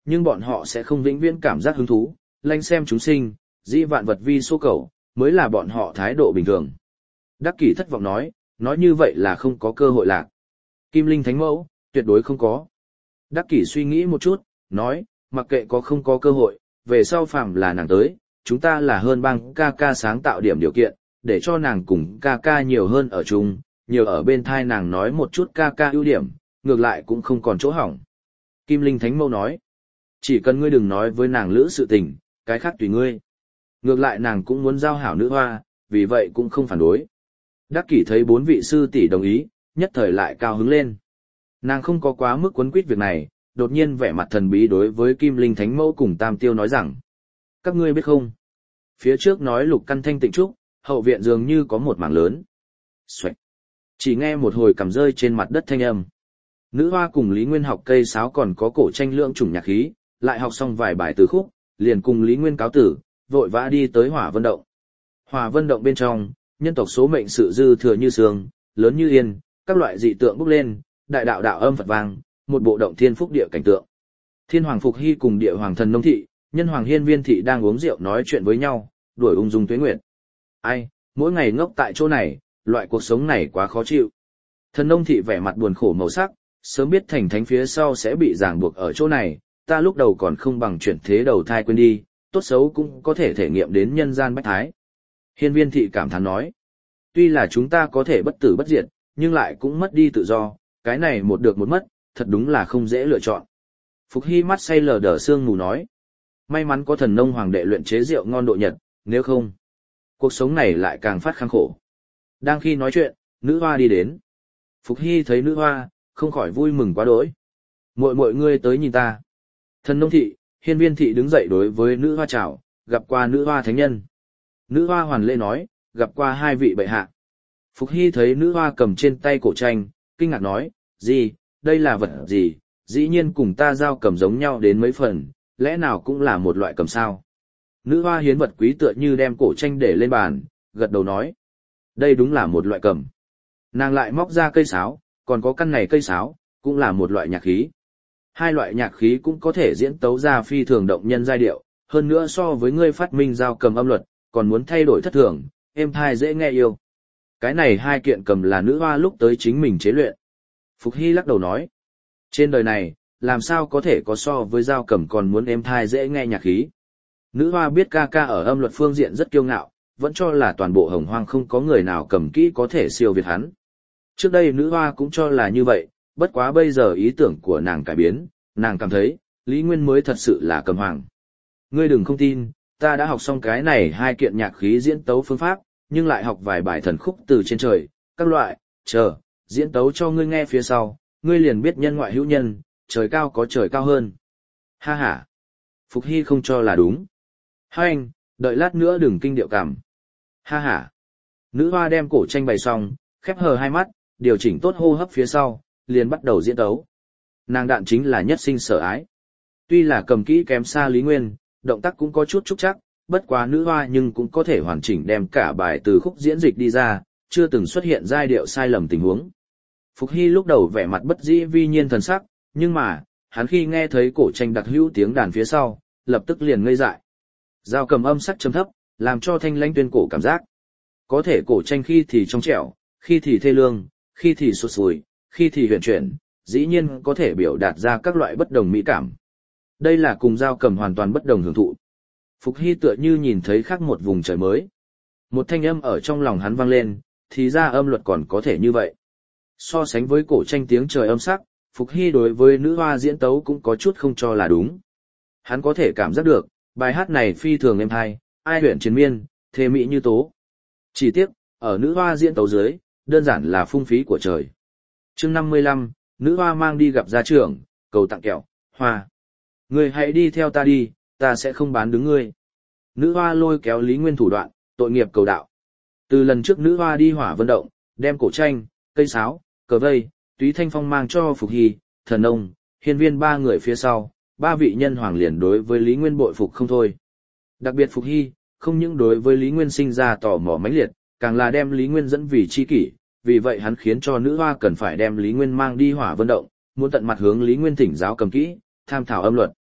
A: nhưng bọn họ sẽ không vĩnh viễn cảm giác hứng thú, lanh xem chúng sinh, dĩ vạn vật vi số cầu, mới là bọn họ thái độ bình thường. Đắc Kỷ thất vọng nói, nói như vậy là không có cơ hội lạc. Kim Linh Thánh Mẫu, tuyệt đối không có. Đắc Kỷ suy nghĩ một chút, nói, mặc kệ có không có cơ hội, về sau phàm là nàng tới, chúng ta là hơn bang ca ca sáng tạo điểm điều kiện, để cho nàng cùng ca ca nhiều hơn ở chung, nhiều ở bên thai nàng nói một chút ca ca ưu điểm, ngược lại cũng không còn chỗ hỏng. Kim Linh Thánh Mẫu nói, chỉ cần ngươi đừng nói với nàng lữ sự tình, cái khác tùy ngươi. Ngược lại nàng cũng muốn giao hảo nữ hoa, vì vậy cũng không phản đối. Đắc Kỷ thấy bốn vị sư tỷ đồng ý, nhất thời lại cao hứng lên. Nàng không có quá mức quấn quýt việc này, đột nhiên vẻ mặt thần bí đối với Kim Linh Thánh Mẫu cùng Tam Tiêu nói rằng, các ngươi biết không? Phía trước nói lục căn thanh tịnh trúc, hậu viện dường như có một mảng lớn. Xoạch! Chỉ nghe một hồi cầm rơi trên mặt đất thanh âm. Nữ hoa cùng Lý Nguyên học cây sáo còn có cổ tranh lượng chủng nhạc khí, lại học xong vài bài từ khúc, liền cùng Lý Nguyên cáo tử, vội vã đi tới Hỏa Vân Động. Hỏa Vân Động bên trong, nhân tộc số mệnh sự dư thừa như sương, lớn như yên, các loại dị tượng bốc lên, đại đạo đạo âm Phật vang, một bộ động thiên phúc địa cảnh tượng. Thiên Hoàng Phục Hy cùng Địa Hoàng Thần Nông Thị, Nhân Hoàng Hiên Viên Thị đang uống rượu nói chuyện với nhau, đuổi ung dung tuế nguyệt. Ai, mỗi ngày ngốc tại chỗ này, loại cuộc sống này quá khó chịu. Thần Nông Thị vẻ mặt buồn khổ màu sắc, sớm biết thành thánh phía sau sẽ bị ràng buộc ở chỗ này, ta lúc đầu còn không bằng chuyển thế đầu thai quên đi, tốt xấu cũng có thể thể nghiệm đến nhân gian bách thái. Hiên Viên Thị cảm thán nói, tuy là chúng ta có thể bất tử bất diệt, nhưng lại cũng mất đi tự do, cái này một được một mất, thật đúng là không dễ lựa chọn. Phục Hy mắt say lờ đờ sương mù nói, may mắn có Thần Nông Hoàng đệ luyện chế rượu ngon độ nhật, nếu không, cuộc sống này lại càng phát khăng khổ. Đang khi nói chuyện, nữ hoa đi đến. Phục Hy thấy nữ hoa, không khỏi vui mừng quá đỗi. Muội muội ngươi tới nhìn ta. Thần Nông Thị, Hiên Viên Thị đứng dậy đối với nữ hoa chào, gặp qua nữ hoa thánh nhân. Nữ hoa hoàn lễ nói, gặp qua hai vị bệ hạ. Phục Hy thấy nữ hoa cầm trên tay cổ tranh, kinh ngạc nói, gì, đây là vật gì, dĩ nhiên cùng ta giao cầm giống nhau đến mấy phần, lẽ nào cũng là một loại cầm sao. Nữ hoa hiến vật quý tựa như đem cổ tranh để lên bàn, gật đầu nói, đây đúng là một loại cầm. Nàng lại móc ra cây sáo, còn có căn này cây sáo, cũng là một loại nhạc khí. Hai loại nhạc khí cũng có thể diễn tấu ra phi thường động nhân giai điệu, hơn nữa so với ngươi phát minh giao cầm âm luật, còn muốn thay đổi thất thường, êm thai dễ nghe yêu. Cái này hai kiện cầm là nữ hoa lúc tới chính mình chế luyện. Phục Hy lắc đầu nói, trên đời này, làm sao có thể có so với giao cầm còn muốn êm thai dễ nghe nhạc khí. Nữ hoa biết ca ca ở âm luật phương diện rất kiêu ngạo, vẫn cho là toàn bộ hồng hoang không có người nào cầm kỹ có thể siêu việt hắn. Trước đây nữ hoa cũng cho là như vậy, bất quá bây giờ ý tưởng của nàng cải biến, nàng cảm thấy, Lý Nguyên mới thật sự là cầm hoàng. Ngươi đừng không tin, ta đã học xong cái này hai kiện nhạc khí diễn tấu phương pháp, nhưng lại học vài bài thần khúc từ trên trời, các loại, chờ, diễn tấu cho ngươi nghe phía sau, ngươi liền biết nhân ngoại hữu nhân, trời cao có trời cao hơn. Ha ha. Phục Hy không cho là đúng. Hành, đợi lát nữa đừng kinh điệu cảm. Ha ha. Nữ hoa đem cổ tranh bày xong, khép hờ hai mắt, điều chỉnh tốt hô hấp phía sau, liền bắt đầu diễn tấu. Nàng đạn chính là nhất sinh sở ái. Tuy là cầm kỹ kém xa Lý Nguyên, động tác cũng có chút trúc chắc, bất quá nữ hoa nhưng cũng có thể hoàn chỉnh đem cả bài từ khúc diễn dịch đi ra, chưa từng xuất hiện giai điệu sai lầm tình huống. Phục Hy lúc đầu vẻ mặt bất dĩ vi nhiên thần sắc, nhưng mà, hắn khi nghe thấy cổ tranh đặc hữu tiếng đàn phía sau, lập tức liền ngây dại. Giao cầm âm sắc trầm thấp, làm cho thanh lãnh tuyên cổ cảm giác. Có thể cổ tranh khi thì trong trẻo, khi thì thê lương, khi thì sụt sùi, khi thì huyền chuyển, dĩ nhiên có thể biểu đạt ra các loại bất đồng mỹ cảm. Đây là cùng giao cầm hoàn toàn bất đồng hưởng thụ. Phục Hy tựa như nhìn thấy khác một vùng trời mới. Một thanh âm ở trong lòng hắn vang lên, thì ra âm luật còn có thể như vậy. So sánh với cổ tranh tiếng trời âm sắc, Phục Hy đối với nữ hoa diễn tấu cũng có chút không cho là đúng. Hắn có thể cảm giác được, bài hát này phi thường êm hay, ai huyện chiến miên, thề mỹ như tố. Chỉ tiếc, ở nữ hoa diễn tấu dưới, đơn giản là phung phí của trời. Chương năm mươi lăm, nữ hoa mang đi gặp gia trưởng, cầu tặng kẹo, hoa. Ngươi hãy đi theo ta đi, ta sẽ không bán đứng ngươi. Nữ hoa lôi kéo Lý Nguyên thủ đoạn, tội nghiệp cầu đạo. Từ lần trước nữ hoa đi Hỏa Vân Động, đem cổ tranh, cây sáo, cờ vây, túy thanh phong mang cho Phục Hy, Thần Nông, Hiên Viên ba người phía sau, ba vị nhân hoàng liền đối với Lý Nguyên bội phục không thôi. Đặc biệt Phục Hy, không những đối với Lý Nguyên sinh ra tò mò mãnh liệt, càng là đem Lý Nguyên dẫn vì chi kỷ, vì vậy hắn khiến cho nữ hoa cần phải đem Lý Nguyên mang đi Hỏa Vân Động, muốn tận mặt hướng Lý Nguyên thỉnh giáo cầm kỹ, tham thảo âm luật.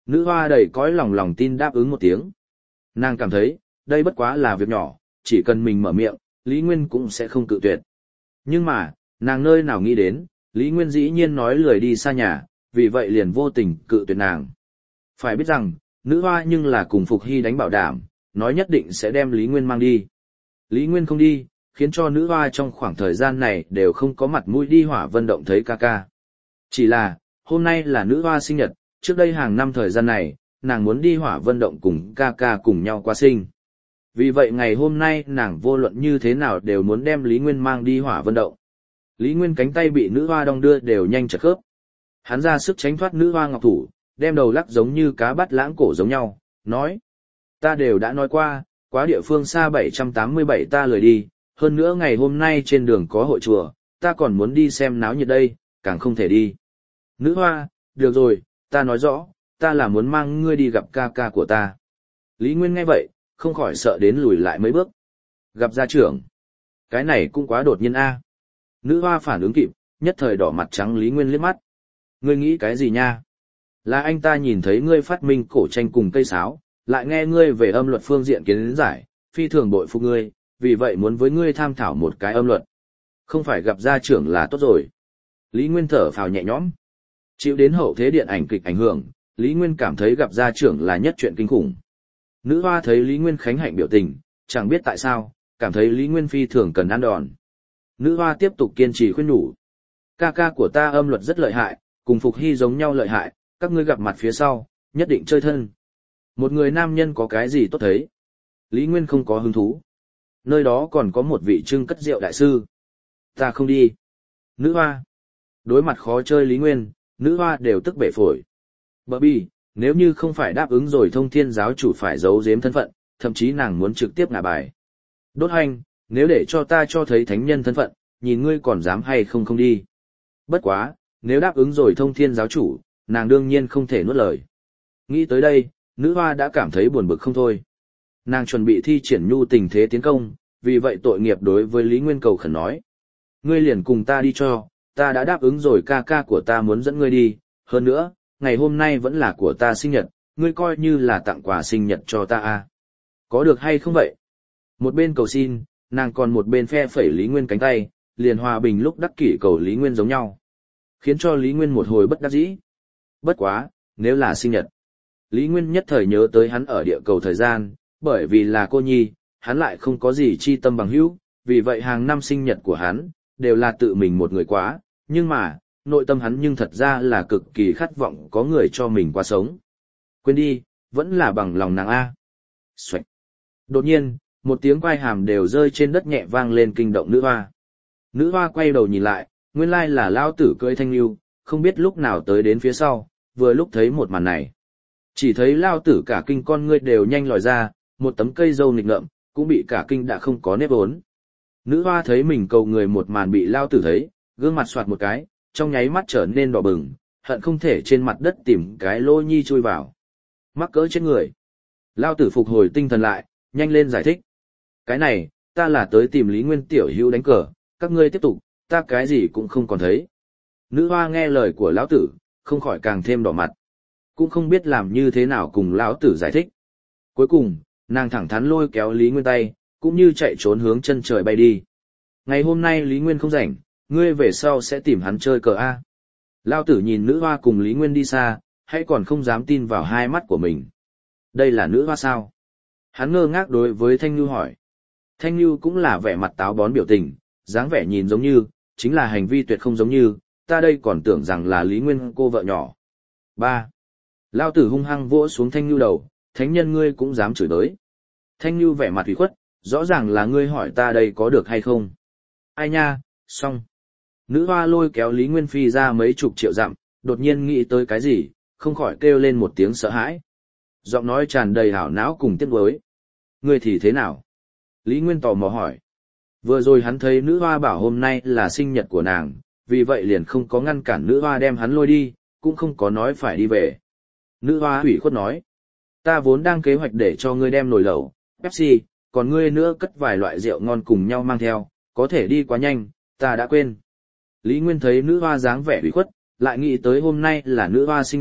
A: Nữ hoa đầy cõi lòng lòng tin đáp ứng một tiếng. Nàng cảm thấy, đây bất quá là việc nhỏ, chỉ cần mình mở miệng, Lý Nguyên cũng sẽ không cự tuyệt. Nhưng mà, nàng nơi nào nghĩ đến, Lý Nguyên dĩ nhiên nói lười đi xa nhà, vì vậy liền vô tình cự tuyệt nàng. Phải biết rằng, nữ hoa nhưng là cùng Phục Hy đánh bảo đảm, nói nhất định sẽ đem Lý Nguyên mang đi. Lý Nguyên không đi, khiến cho nữ hoa trong khoảng thời gian này đều không có mặt mũi đi Hỏa Vân Động thấy ca ca. Chỉ là, hôm nay là nữ hoa sinh nhật, trước đây hàng năm thời gian này, nàng muốn đi Hỏa Vân Động cùng ca ca cùng nhau qua sinh. Vì vậy ngày hôm nay nàng vô luận như thế nào đều muốn đem Lý Nguyên mang đi Hỏa Vân Động. Lý Nguyên cánh tay bị nữ hoa đong đưa đều nhanh chật khớp. Hắn ra sức tránh thoát nữ hoa ngọc thủ, đem đầu lắc giống như cá bắt lãng cổ giống nhau, nói. Ta đều đã nói qua, quá địa phương xa bảy trăm tám mươi bảy ta lười đi, hơn nữa ngày hôm nay trên đường có hội chùa, ta còn muốn đi xem náo nhiệt đây, càng không thể đi. Nữ hoa, được rồi, ta nói rõ, ta là muốn mang ngươi đi gặp ca ca của ta. Lý Nguyên nghe vậy, không khỏi sợ đến lùi lại mấy bước. Gặp gia trưởng. Cái này cũng quá đột nhiên a. Nữ hoa phản ứng kịp, nhất thời đỏ mặt trắng Lý Nguyên liếc mắt. Ngươi nghĩ cái gì nha? Là anh ta nhìn thấy ngươi phát minh cổ tranh cùng cây sáo, lại nghe ngươi về âm luật phương diện kiến giải, phi thường bội phục ngươi, vì vậy muốn với ngươi tham thảo một cái âm luật. Không phải gặp gia trưởng là tốt rồi. Lý Nguyên thở phào nhẹ nhõm. Chịu đến hậu thế điện ảnh kịch ảnh hưởng, Lý Nguyên cảm thấy gặp gia trưởng là nhất chuyện kinh khủng. Nữ hoa thấy Lý Nguyên khánh hạnh biểu tình, chẳng biết tại sao, cảm thấy Lý Nguyên phi thường cần ăn đòn. Nữ hoa tiếp tục kiên trì khuyên nhủ. Ca ca của ta âm luật rất lợi hại, cùng Phục Hy giống nhau lợi hại, các ngươi gặp mặt phía sau, nhất định chơi thân. Một người nam nhân có cái gì tốt thấy? Lý Nguyên không có hứng thú. Nơi đó còn có một vị trưng cất rượu đại sư. Ta không đi. Nữ hoa. Đối mặt khó chơi Lý Nguyên, nữ hoa đều tức bể phổi. Bờ bi, nếu như không phải đáp ứng rồi Thông Thiên giáo chủ phải giấu giếm thân phận, thậm chí nàng muốn trực tiếp ngả bài. Đốt Hoành, nếu để cho ta cho thấy thánh nhân thân phận, nhìn ngươi còn dám hay không không đi. Bất quá, nếu đáp ứng rồi Thông Thiên giáo chủ, nàng đương nhiên không thể nuốt lời. Nghĩ tới đây, nữ hoa đã cảm thấy buồn bực không thôi. Nàng chuẩn bị thi triển nhu tình thế tiến công, vì vậy tội nghiệp đối với Lý Nguyên cầu khẩn nói. Ngươi liền cùng ta đi cho, ta đã đáp ứng rồi ca ca của ta muốn dẫn ngươi đi, hơn nữa, ngày hôm nay vẫn là của ta sinh nhật, ngươi coi như là tặng quà sinh nhật cho ta à. Có được hay không vậy? Một bên cầu xin, nàng còn một bên phe phẩy Lý Nguyên cánh tay, liền hòa bình lúc đắc kỷ cầu Lý Nguyên giống nhau. Khiến cho Lý Nguyên một hồi bất đắc dĩ. Bất quá, nếu là sinh nhật. Lý Nguyên nhất thời nhớ tới hắn ở địa cầu thời gian, bởi vì là cô nhi, hắn lại không có gì chi tâm bằng hữu, vì vậy hàng năm sinh nhật của hắn, đều là tự mình một người quá, nhưng mà, nội tâm hắn nhưng thật ra là cực kỳ khát vọng có người cho mình qua sống. Quên đi, vẫn là bằng lòng nàng A. Xoạch. Đột nhiên, một tiếng quai hàm đều rơi trên đất nhẹ vang lên kinh động nữ hoa. Nữ hoa quay đầu nhìn lại, nguyên lai là lao tử cưỡi thanh lưu, không biết lúc nào tới đến phía sau, vừa lúc thấy một màn này. Chỉ thấy lao tử cả kinh con ngươi đều nhanh lòi ra, một tấm cây dâu nghịch ngợm, cũng bị cả kinh đã không có nếp ốn. Nữ hoa thấy mình cầu người một màn bị lao tử thấy, gương mặt soạt một cái, trong nháy mắt trở nên đỏ bừng, hận không thể trên mặt đất tìm cái lô nhi chui vào. Mắc cỡ chết người. Lao tử phục hồi tinh thần lại, nhanh lên giải thích. Cái này, ta là tới tìm Lý Nguyên tiểu hữu đánh cờ, các ngươi tiếp tục, ta cái gì cũng không còn thấy. Nữ hoa nghe lời của lão tử, không khỏi càng thêm đỏ mặt. Cũng không biết làm như thế nào cùng lão tử giải thích. Cuối cùng, nàng thẳng thắn lôi kéo Lý Nguyên tay, cũng như chạy trốn hướng chân trời bay đi. Ngày hôm nay Lý Nguyên không rảnh, ngươi về sau sẽ tìm hắn chơi cờ A. Lão tử nhìn nữ hoa cùng Lý Nguyên đi xa, hãy còn không dám tin vào hai mắt của mình. Đây là nữ hoa sao? Hắn ngơ ngác đối với Thanh Nhu hỏi. Thanh Nhu cũng là vẻ mặt táo bón biểu tình, dáng vẻ nhìn giống như, chính là hành vi tuyệt không giống như, ta đây còn tưởng rằng là Lý Nguyên cô vợ nhỏ. ba. Lao tử hung hăng vỗ xuống Thanh Nhu đầu, thánh nhân ngươi cũng dám chửi đới. Thanh Nhu vẻ mặt ủy khuất, rõ ràng là ngươi hỏi ta đây có được hay không. Ai nha, xong. Nữ hoa lôi kéo Lý Nguyên Phi ra mấy chục triệu dặm, đột nhiên nghĩ tới cái gì, không khỏi kêu lên một tiếng sợ hãi. Giọng nói tràn đầy hảo não cùng tiếc nuối. Ngươi thì thế nào? Lý Nguyên tò mò hỏi. Vừa rồi hắn thấy nữ hoa bảo hôm nay là sinh nhật của nàng, vì vậy liền không có ngăn cản nữ hoa đem hắn lôi đi, cũng không có nói phải đi về. Nữ hoa ủy khuất nói. Ta vốn đang kế hoạch để cho ngươi đem nồi lẩu, Pepsi, còn ngươi nữa cất vài loại rượu ngon cùng nhau mang theo, có thể đi quá nhanh, ta đã quên. Lý Nguyên thấy nữ hoa dáng vẻ ủy khuất, lại nghĩ tới hôm nay là nữ hoa sinh nhật,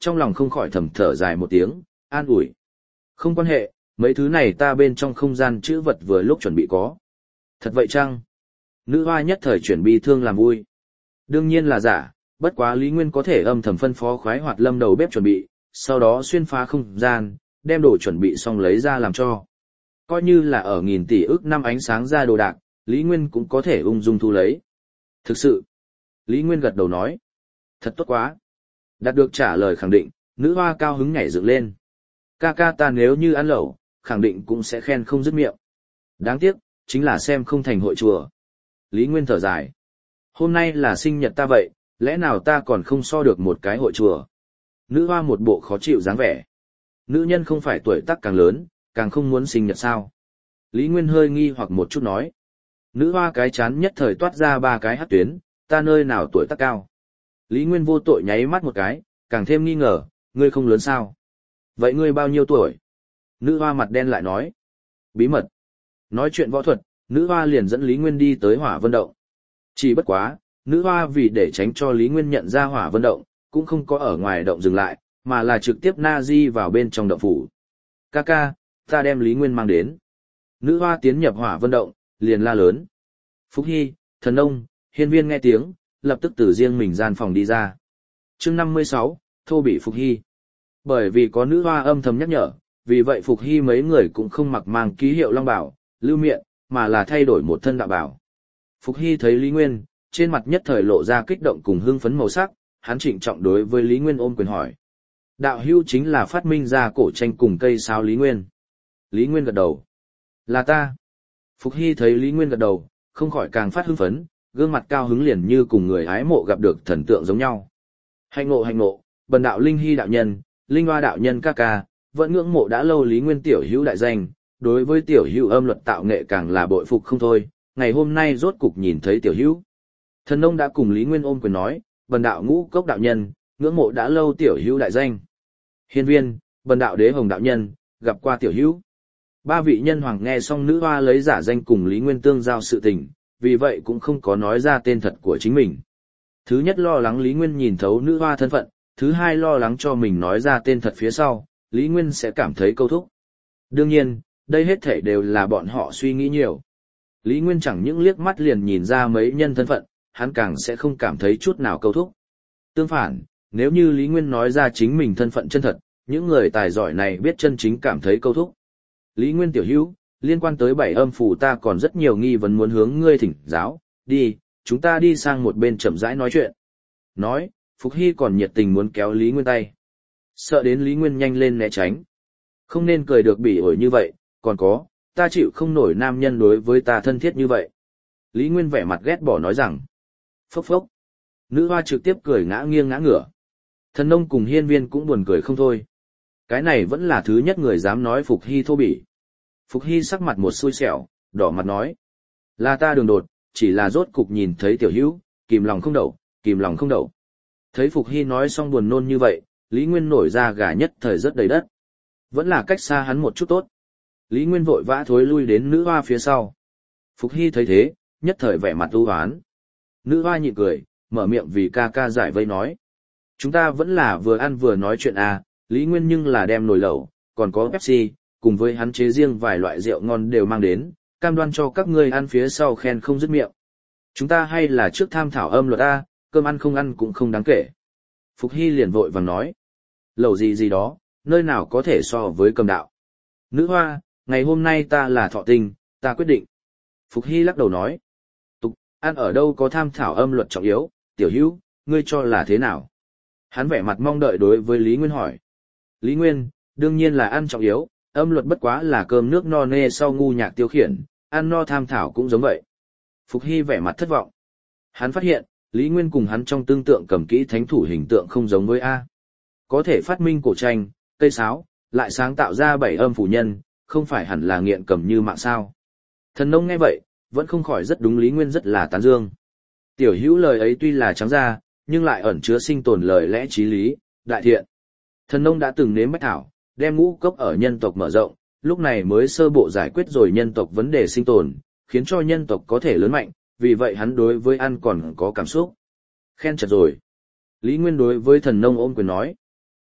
A: trong lòng không khỏi thầm thở dài một tiếng, an ủi. Không quan hệ, mấy thứ này ta bên trong không gian chữ vật vừa lúc chuẩn bị có. Thật vậy chăng? Nữ hoa nhất thời chuyển bi thương làm vui. Đương nhiên là giả, bất quá Lý Nguyên có thể âm thầm phân phó khoái hoạt lâm đầu bếp chuẩn bị, sau đó xuyên phá không gian, đem đồ chuẩn bị xong lấy ra làm cho. Coi như là ở nghìn tỷ ức năm ánh sáng ra đồ đạc, Lý Nguyên cũng có thể ung dung thu lấy. Thực sự, Lý Nguyên gật đầu nói. Thật tốt quá. Đạt được trả lời khẳng định, nữ hoa cao hứng nhảy dựng lên. Ca ca ta nếu như ăn lẩu, khẳng định cũng sẽ khen không dứt miệng. Đáng tiếc, chính là xem không thành hội chùa. Lý Nguyên thở dài. Hôm nay là sinh nhật ta vậy, lẽ nào ta còn không so được một cái hội chùa? Nữ hoa một bộ khó chịu dáng vẻ. Nữ nhân không phải tuổi tác càng lớn, càng không muốn sinh nhật sao? Lý Nguyên hơi nghi hoặc một chút nói. Nữ hoa cái chán nhất thời toát ra ba cái hắc tuyến, ta nơi nào tuổi tác cao? Lý Nguyên vô tội nháy mắt một cái, càng thêm nghi ngờ, ngươi không lớn sao? Vậy ngươi bao nhiêu tuổi? Nữ hoa mặt đen lại nói. Bí mật. Nói chuyện võ thuật, nữ hoa liền dẫn Lý Nguyên đi tới Hỏa Vân Động. Chỉ bất quá, nữ hoa vì để tránh cho Lý Nguyên nhận ra Hỏa Vân Động, cũng không có ở ngoài động dừng lại, mà là trực tiếp na di vào bên trong động phủ. Ca ca, ta đem Lý Nguyên mang đến. Nữ hoa tiến nhập Hỏa Vân Động, liền la lớn. Phúc Hy, Thần Nông, Hiên Viên nghe tiếng, lập tức từ riêng mình gian phòng đi ra. chương năm mươi sáu, thô bị Phục Hy. Bởi vì có nữ hoa âm thầm nhắc nhở, vì vậy Phục Hy mấy người cũng không mặc mang ký hiệu long bảo, lưu miện, mà là thay đổi một thân đạo bảo. Phục Hy thấy Lý Nguyên, trên mặt nhất thời lộ ra kích động cùng hưng phấn màu sắc, hắn trịnh trọng đối với Lý Nguyên ôm quyền hỏi. Đạo hưu chính là phát minh ra cổ tranh cùng cây sao Lý Nguyên. Lý Nguyên gật đầu. Là ta. Phục Hy thấy Lý Nguyên gật đầu, không khỏi càng phát hưng phấn, gương mặt cao hứng liền như cùng người ái mộ gặp được thần tượng giống nhau. Hạnh ngộ hạnh ngộ, bần đạo Linh Hy đạo nhân, Linh Hoa đạo nhân ca ca, vẫn ngưỡng mộ đã lâu Lý Nguyên tiểu hữu đại danh, đối với tiểu hữu âm luật tạo nghệ càng là bội phục không thôi, ngày hôm nay rốt cục nhìn thấy tiểu hữu. Thần Nông đã cùng Lý Nguyên ôm quyền nói, bần đạo Ngũ Cốc đạo nhân, ngưỡng mộ đã lâu tiểu hữu đại danh. Hiên Viên, bần đạo Đế Hồng đạo nhân, gặp qua tiểu hữu. Ba vị nhân hoàng nghe xong nữ hoa lấy giả danh cùng Lý Nguyên tương giao sự tình, vì vậy cũng không có nói ra tên thật của chính mình. Thứ nhất lo lắng Lý Nguyên nhìn thấu nữ hoa thân phận, thứ hai lo lắng cho mình nói ra tên thật phía sau, Lý Nguyên sẽ cảm thấy câu thúc. Đương nhiên, đây hết thể đều là bọn họ suy nghĩ nhiều. Lý Nguyên chẳng những liếc mắt liền nhìn ra mấy nhân thân phận, hắn càng sẽ không cảm thấy chút nào câu thúc. Tương phản, nếu như Lý Nguyên nói ra chính mình thân phận chân thật, những người tài giỏi này biết chân chính cảm thấy câu thúc. Lý Nguyên tiểu hữu, liên quan tới bảy âm phủ ta còn rất nhiều nghi vấn muốn hướng ngươi thỉnh giáo, đi, chúng ta đi sang một bên chậm rãi nói chuyện. Nói, Phục Hy còn nhiệt tình muốn kéo Lý Nguyên tay. Sợ đến Lý Nguyên nhanh lên né tránh. Không nên cười được bỉ ổi như vậy, còn có, ta chịu không nổi nam nhân đối với ta thân thiết như vậy. Lý Nguyên vẻ mặt ghét bỏ nói rằng, phốc phốc. Nữ hoa trực tiếp cười ngã nghiêng ngã ngửa. Thần Nông cùng Hiên Viên cũng buồn cười không thôi. Cái này vẫn là thứ nhất người dám nói Phục Hy thô bỉ. Phục Hy sắc mặt một xui xẻo, đỏ mặt nói. Là ta đường đột, chỉ là rốt cục nhìn thấy tiểu hữu, kìm lòng không đậu, kìm lòng không đậu. Thấy Phục Hy nói xong buồn nôn như vậy, Lý Nguyên nổi ra gà nhất thời rất đầy đất. Vẫn là cách xa hắn một chút tốt. Lý Nguyên vội vã thối lui đến nữ hoa phía sau. Phục Hy thấy thế, nhất thời vẻ mặt u hoán. Nữ hoa nhịn cười, mở miệng vì ca ca giải vây nói. Chúng ta vẫn là vừa ăn vừa nói chuyện à, Lý Nguyên nhưng là đem nồi lẩu, còn có Pepsi, cùng với hắn chế riêng vài loại rượu ngon đều mang đến, cam đoan cho các ngươi ăn phía sau khen không dứt miệng. Chúng ta hay là trước tham thảo âm luật a, cơm ăn không ăn cũng không đáng kể. Phục Hy liền vội vàng nói. Lẩu gì gì đó, nơi nào có thể so với cầm đạo. Nữ hoa, ngày hôm nay ta là thọ tinh, ta quyết định. Phục Hy lắc đầu nói. Tục, ăn ở đâu có tham thảo âm luật trọng yếu, tiểu hữu, ngươi cho là thế nào? Hắn vẻ mặt mong đợi đối với Lý Nguyên hỏi. Lý Nguyên, đương nhiên là ăn trọng yếu, âm luật bất quá là cơm nước no nê sau ngu nhạc tiêu khiển, ăn no tham thảo cũng giống vậy. Phục Hy vẻ mặt thất vọng. Hắn phát hiện, Lý Nguyên cùng hắn trong tương tượng cầm kỹ thánh thủ hình tượng không giống với A. Có thể phát minh cổ tranh, cây sáo, lại sáng tạo ra bảy âm phủ nhân, không phải hẳn là nghiện cầm như mạng sao. Thần Nông nghe vậy, vẫn không khỏi rất đúng Lý Nguyên rất là tán dương. Tiểu hữu lời ấy tuy là trắng ra, nhưng lại ẩn chứa sinh tồn lời lẽ trí lý, đại thiện. Thần Nông đã từng nếm bách thảo, đem ngũ cốc ở nhân tộc mở rộng, lúc này mới sơ bộ giải quyết rồi nhân tộc vấn đề sinh tồn, khiến cho nhân tộc có thể lớn mạnh, vì vậy hắn đối với ăn còn có cảm xúc. Khen chật rồi. Lý Nguyên đối với Thần Nông ôm quyền nói.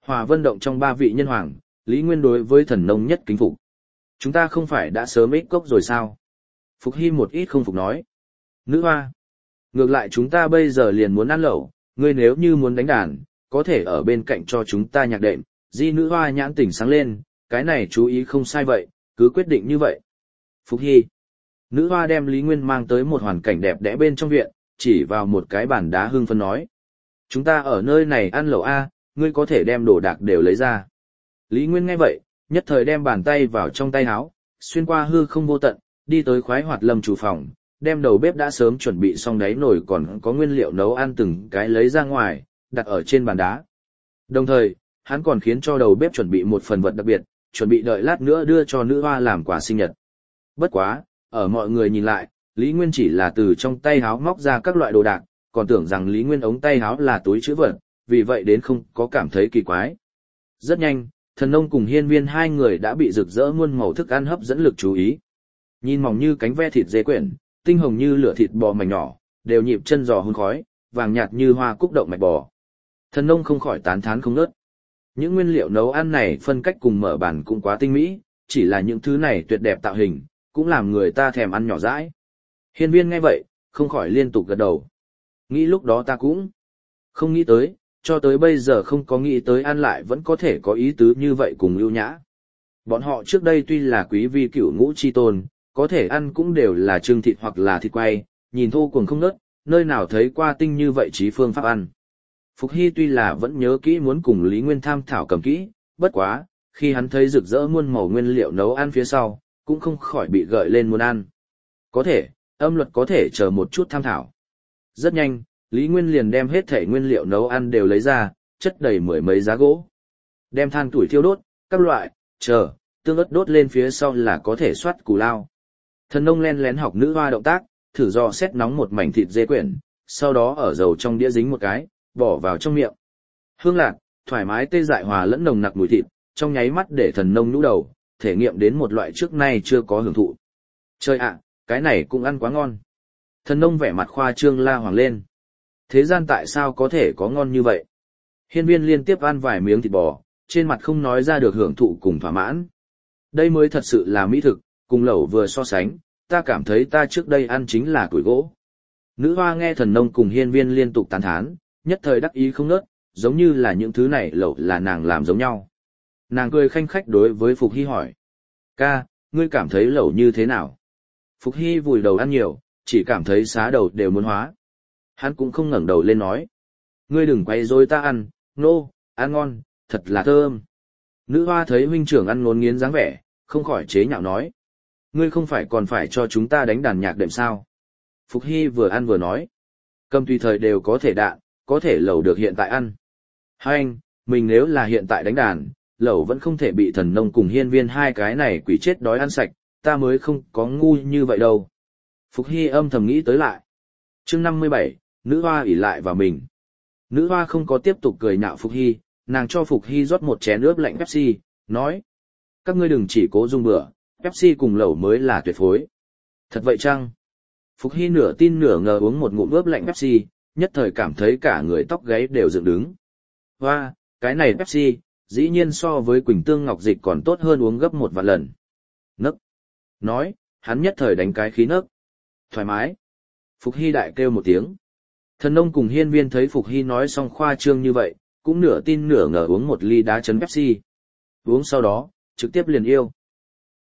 A: Hòa Vân Động trong ba vị nhân hoàng, Lý Nguyên đối với thần nông nhất kính phục. Chúng ta không phải đã sớm ích cốc rồi sao? Phục Hy một ít không phục nói. Nữ hoa. Ngược lại chúng ta bây giờ liền muốn ăn lẩu, ngươi nếu như muốn đánh đàn, có thể ở bên cạnh cho chúng ta nhạc đệm. Di nữ hoa nhãn tỉnh sáng lên, cái này chú ý không sai vậy, cứ quyết định như vậy. Phục Hy. Nữ hoa đem Lý Nguyên mang tới một hoàn cảnh đẹp đẽ bên trong viện, chỉ vào một cái bàn đá hưng phấn nói. Chúng ta ở nơi này ăn lẩu A, ngươi có thể đem đồ đạc đều lấy ra. Lý Nguyên nghe vậy, nhất thời đem bàn tay vào trong tay áo, xuyên qua hư không vô tận, đi tới khoái hoạt lâm chủ phòng, đem đầu bếp đã sớm chuẩn bị xong đáy nồi còn có nguyên liệu nấu ăn từng cái lấy ra ngoài, đặt ở trên bàn đá. Đồng thời, hắn còn khiến cho đầu bếp chuẩn bị một phần vật đặc biệt, chuẩn bị đợi lát nữa đưa cho nữ hoa làm quà sinh nhật. Bất quá, ở mọi người nhìn lại, Lý Nguyên chỉ là từ trong tay áo móc ra các loại đồ đạc, còn tưởng rằng Lý Nguyên ống tay áo là túi trữ vật, vì vậy đến không có cảm thấy kỳ quái. Rất nhanh, thần nông cùng hiên viên hai người đã bị rực rỡ muôn màu thức ăn hấp dẫn lực chú ý. Nhìn mỏng như cánh ve thịt dê quyển, tinh hồng như lửa thịt bò mảnh nhỏ, đều nhịp chân giò hun khói, vàng nhạt như hoa cúc động mạch bò. Thần nông không khỏi tán thán không ngớt. Những nguyên liệu nấu ăn này phân cách cùng mở bản cũng quá tinh mỹ, chỉ là những thứ này tuyệt đẹp tạo hình, cũng làm người ta thèm ăn nhỏ dãi. Hiên viên nghe vậy, không khỏi liên tục gật đầu. Nghĩ lúc đó ta cũng không nghĩ tới, cho tới bây giờ không có nghĩ tới ăn lại vẫn có thể có ý tứ như vậy cùng lưu nhã. Bọn họ trước đây tuy là quý vi cửu ngũ chi tôn, có thể ăn cũng đều là trưng thịt hoặc là thịt quay, nhìn thô cuồng không nớt, nơi nào thấy qua tinh như vậy trí phương pháp ăn. Phục Hy tuy là vẫn nhớ kỹ muốn cùng Lý Nguyên tham thảo cầm kỹ, bất quá, khi hắn thấy rực rỡ muôn màu nguyên liệu nấu ăn phía sau, cũng không khỏi bị gợi lên muốn ăn. Có thể, âm luật có thể chờ một chút tham thảo. Rất nhanh, Lý Nguyên liền đem hết thể nguyên liệu nấu ăn đều lấy ra, chất đầy mười mấy giá gỗ. Đem than tuổi thiêu đốt, các loại, chờ, tương ớt đốt lên phía sau là có thể soát củ lao. Thần nông len lén học nữ hoa động tác, thử do xét nóng một mảnh thịt dê quyển, sau đó ở dầu trong đĩa dính một cái, bỏ vào trong miệng. Hương lạc, thoải mái tê dại hòa lẫn nồng nặc mùi thịt, trong nháy mắt để thần nông nhũ đầu, thể nghiệm đến một loại trước nay chưa có hưởng thụ. Trời ạ, cái này cũng ăn quá ngon. Thần nông vẻ mặt khoa trương la hoàng lên. Thế gian tại sao có thể có ngon như vậy? Hiên viên liên tiếp ăn vài miếng thịt bò, trên mặt không nói ra được hưởng thụ cùng thỏa mãn. Đây mới thật sự là mỹ thực, cùng lẩu vừa so sánh, ta cảm thấy ta trước đây ăn chính là củi gỗ. Nữ hoa nghe thần nông cùng hiên viên liên tục tán thán, nhất thời đắc ý không nớt, giống như là những thứ này lẩu là nàng làm giống nhau. Nàng cười khanh khách đối với Phục Hy hỏi. Ca, ngươi cảm thấy lẩu như thế nào? Phục Hy vùi đầu ăn nhiều, chỉ cảm thấy xá đầu đều muốn hóa. Hắn cũng không ngẩng đầu lên nói. Ngươi đừng quay rối ta ăn, nô, no, ăn ngon, thật là thơm. Nữ hoa thấy huynh trưởng ăn ngốn nghiến dáng vẻ, không khỏi chế nhạo nói. Ngươi không phải còn phải cho chúng ta đánh đàn nhạc đệm sao? Phục Hy vừa ăn vừa nói. Cầm tùy thời đều có thể đạn, có thể lẩu được hiện tại ăn. Hai anh, mình nếu là hiện tại đánh đàn, lẩu vẫn không thể bị thần nông cùng hiên viên hai cái này quỷ chết đói ăn sạch, ta mới không có ngu như vậy đâu. Phục Hy âm thầm nghĩ tới lại. Chương năm mươi bảy, nữ hoa ỷ lại vào mình. Nữ hoa không có tiếp tục cười nhạo Phục Hy, nàng cho Phục Hy rót một chén ướp lạnh Pepsi, nói. Các ngươi đừng chỉ cố dùng bữa, Pepsi cùng lẩu mới là tuyệt phối. Thật vậy chăng? Phục Hy nửa tin nửa ngờ uống một ngụm ướp lạnh Pepsi, nhất thời cảm thấy cả người tóc gáy đều dựng đứng. Hoa, cái này Pepsi, dĩ nhiên so với Quỳnh Tương Ngọc Dịch còn tốt hơn uống gấp một vạn lần. Nấc. Nói, hắn nhất thời đánh cái khí nấc. Thoải mái. Phục Hy đại kêu một tiếng. Thần nông cùng hiên viên thấy Phục Hy nói xong khoa trương như vậy, cũng nửa tin nửa ngờ uống một ly đá chấn Pepsi. Uống sau đó, trực tiếp liền yêu.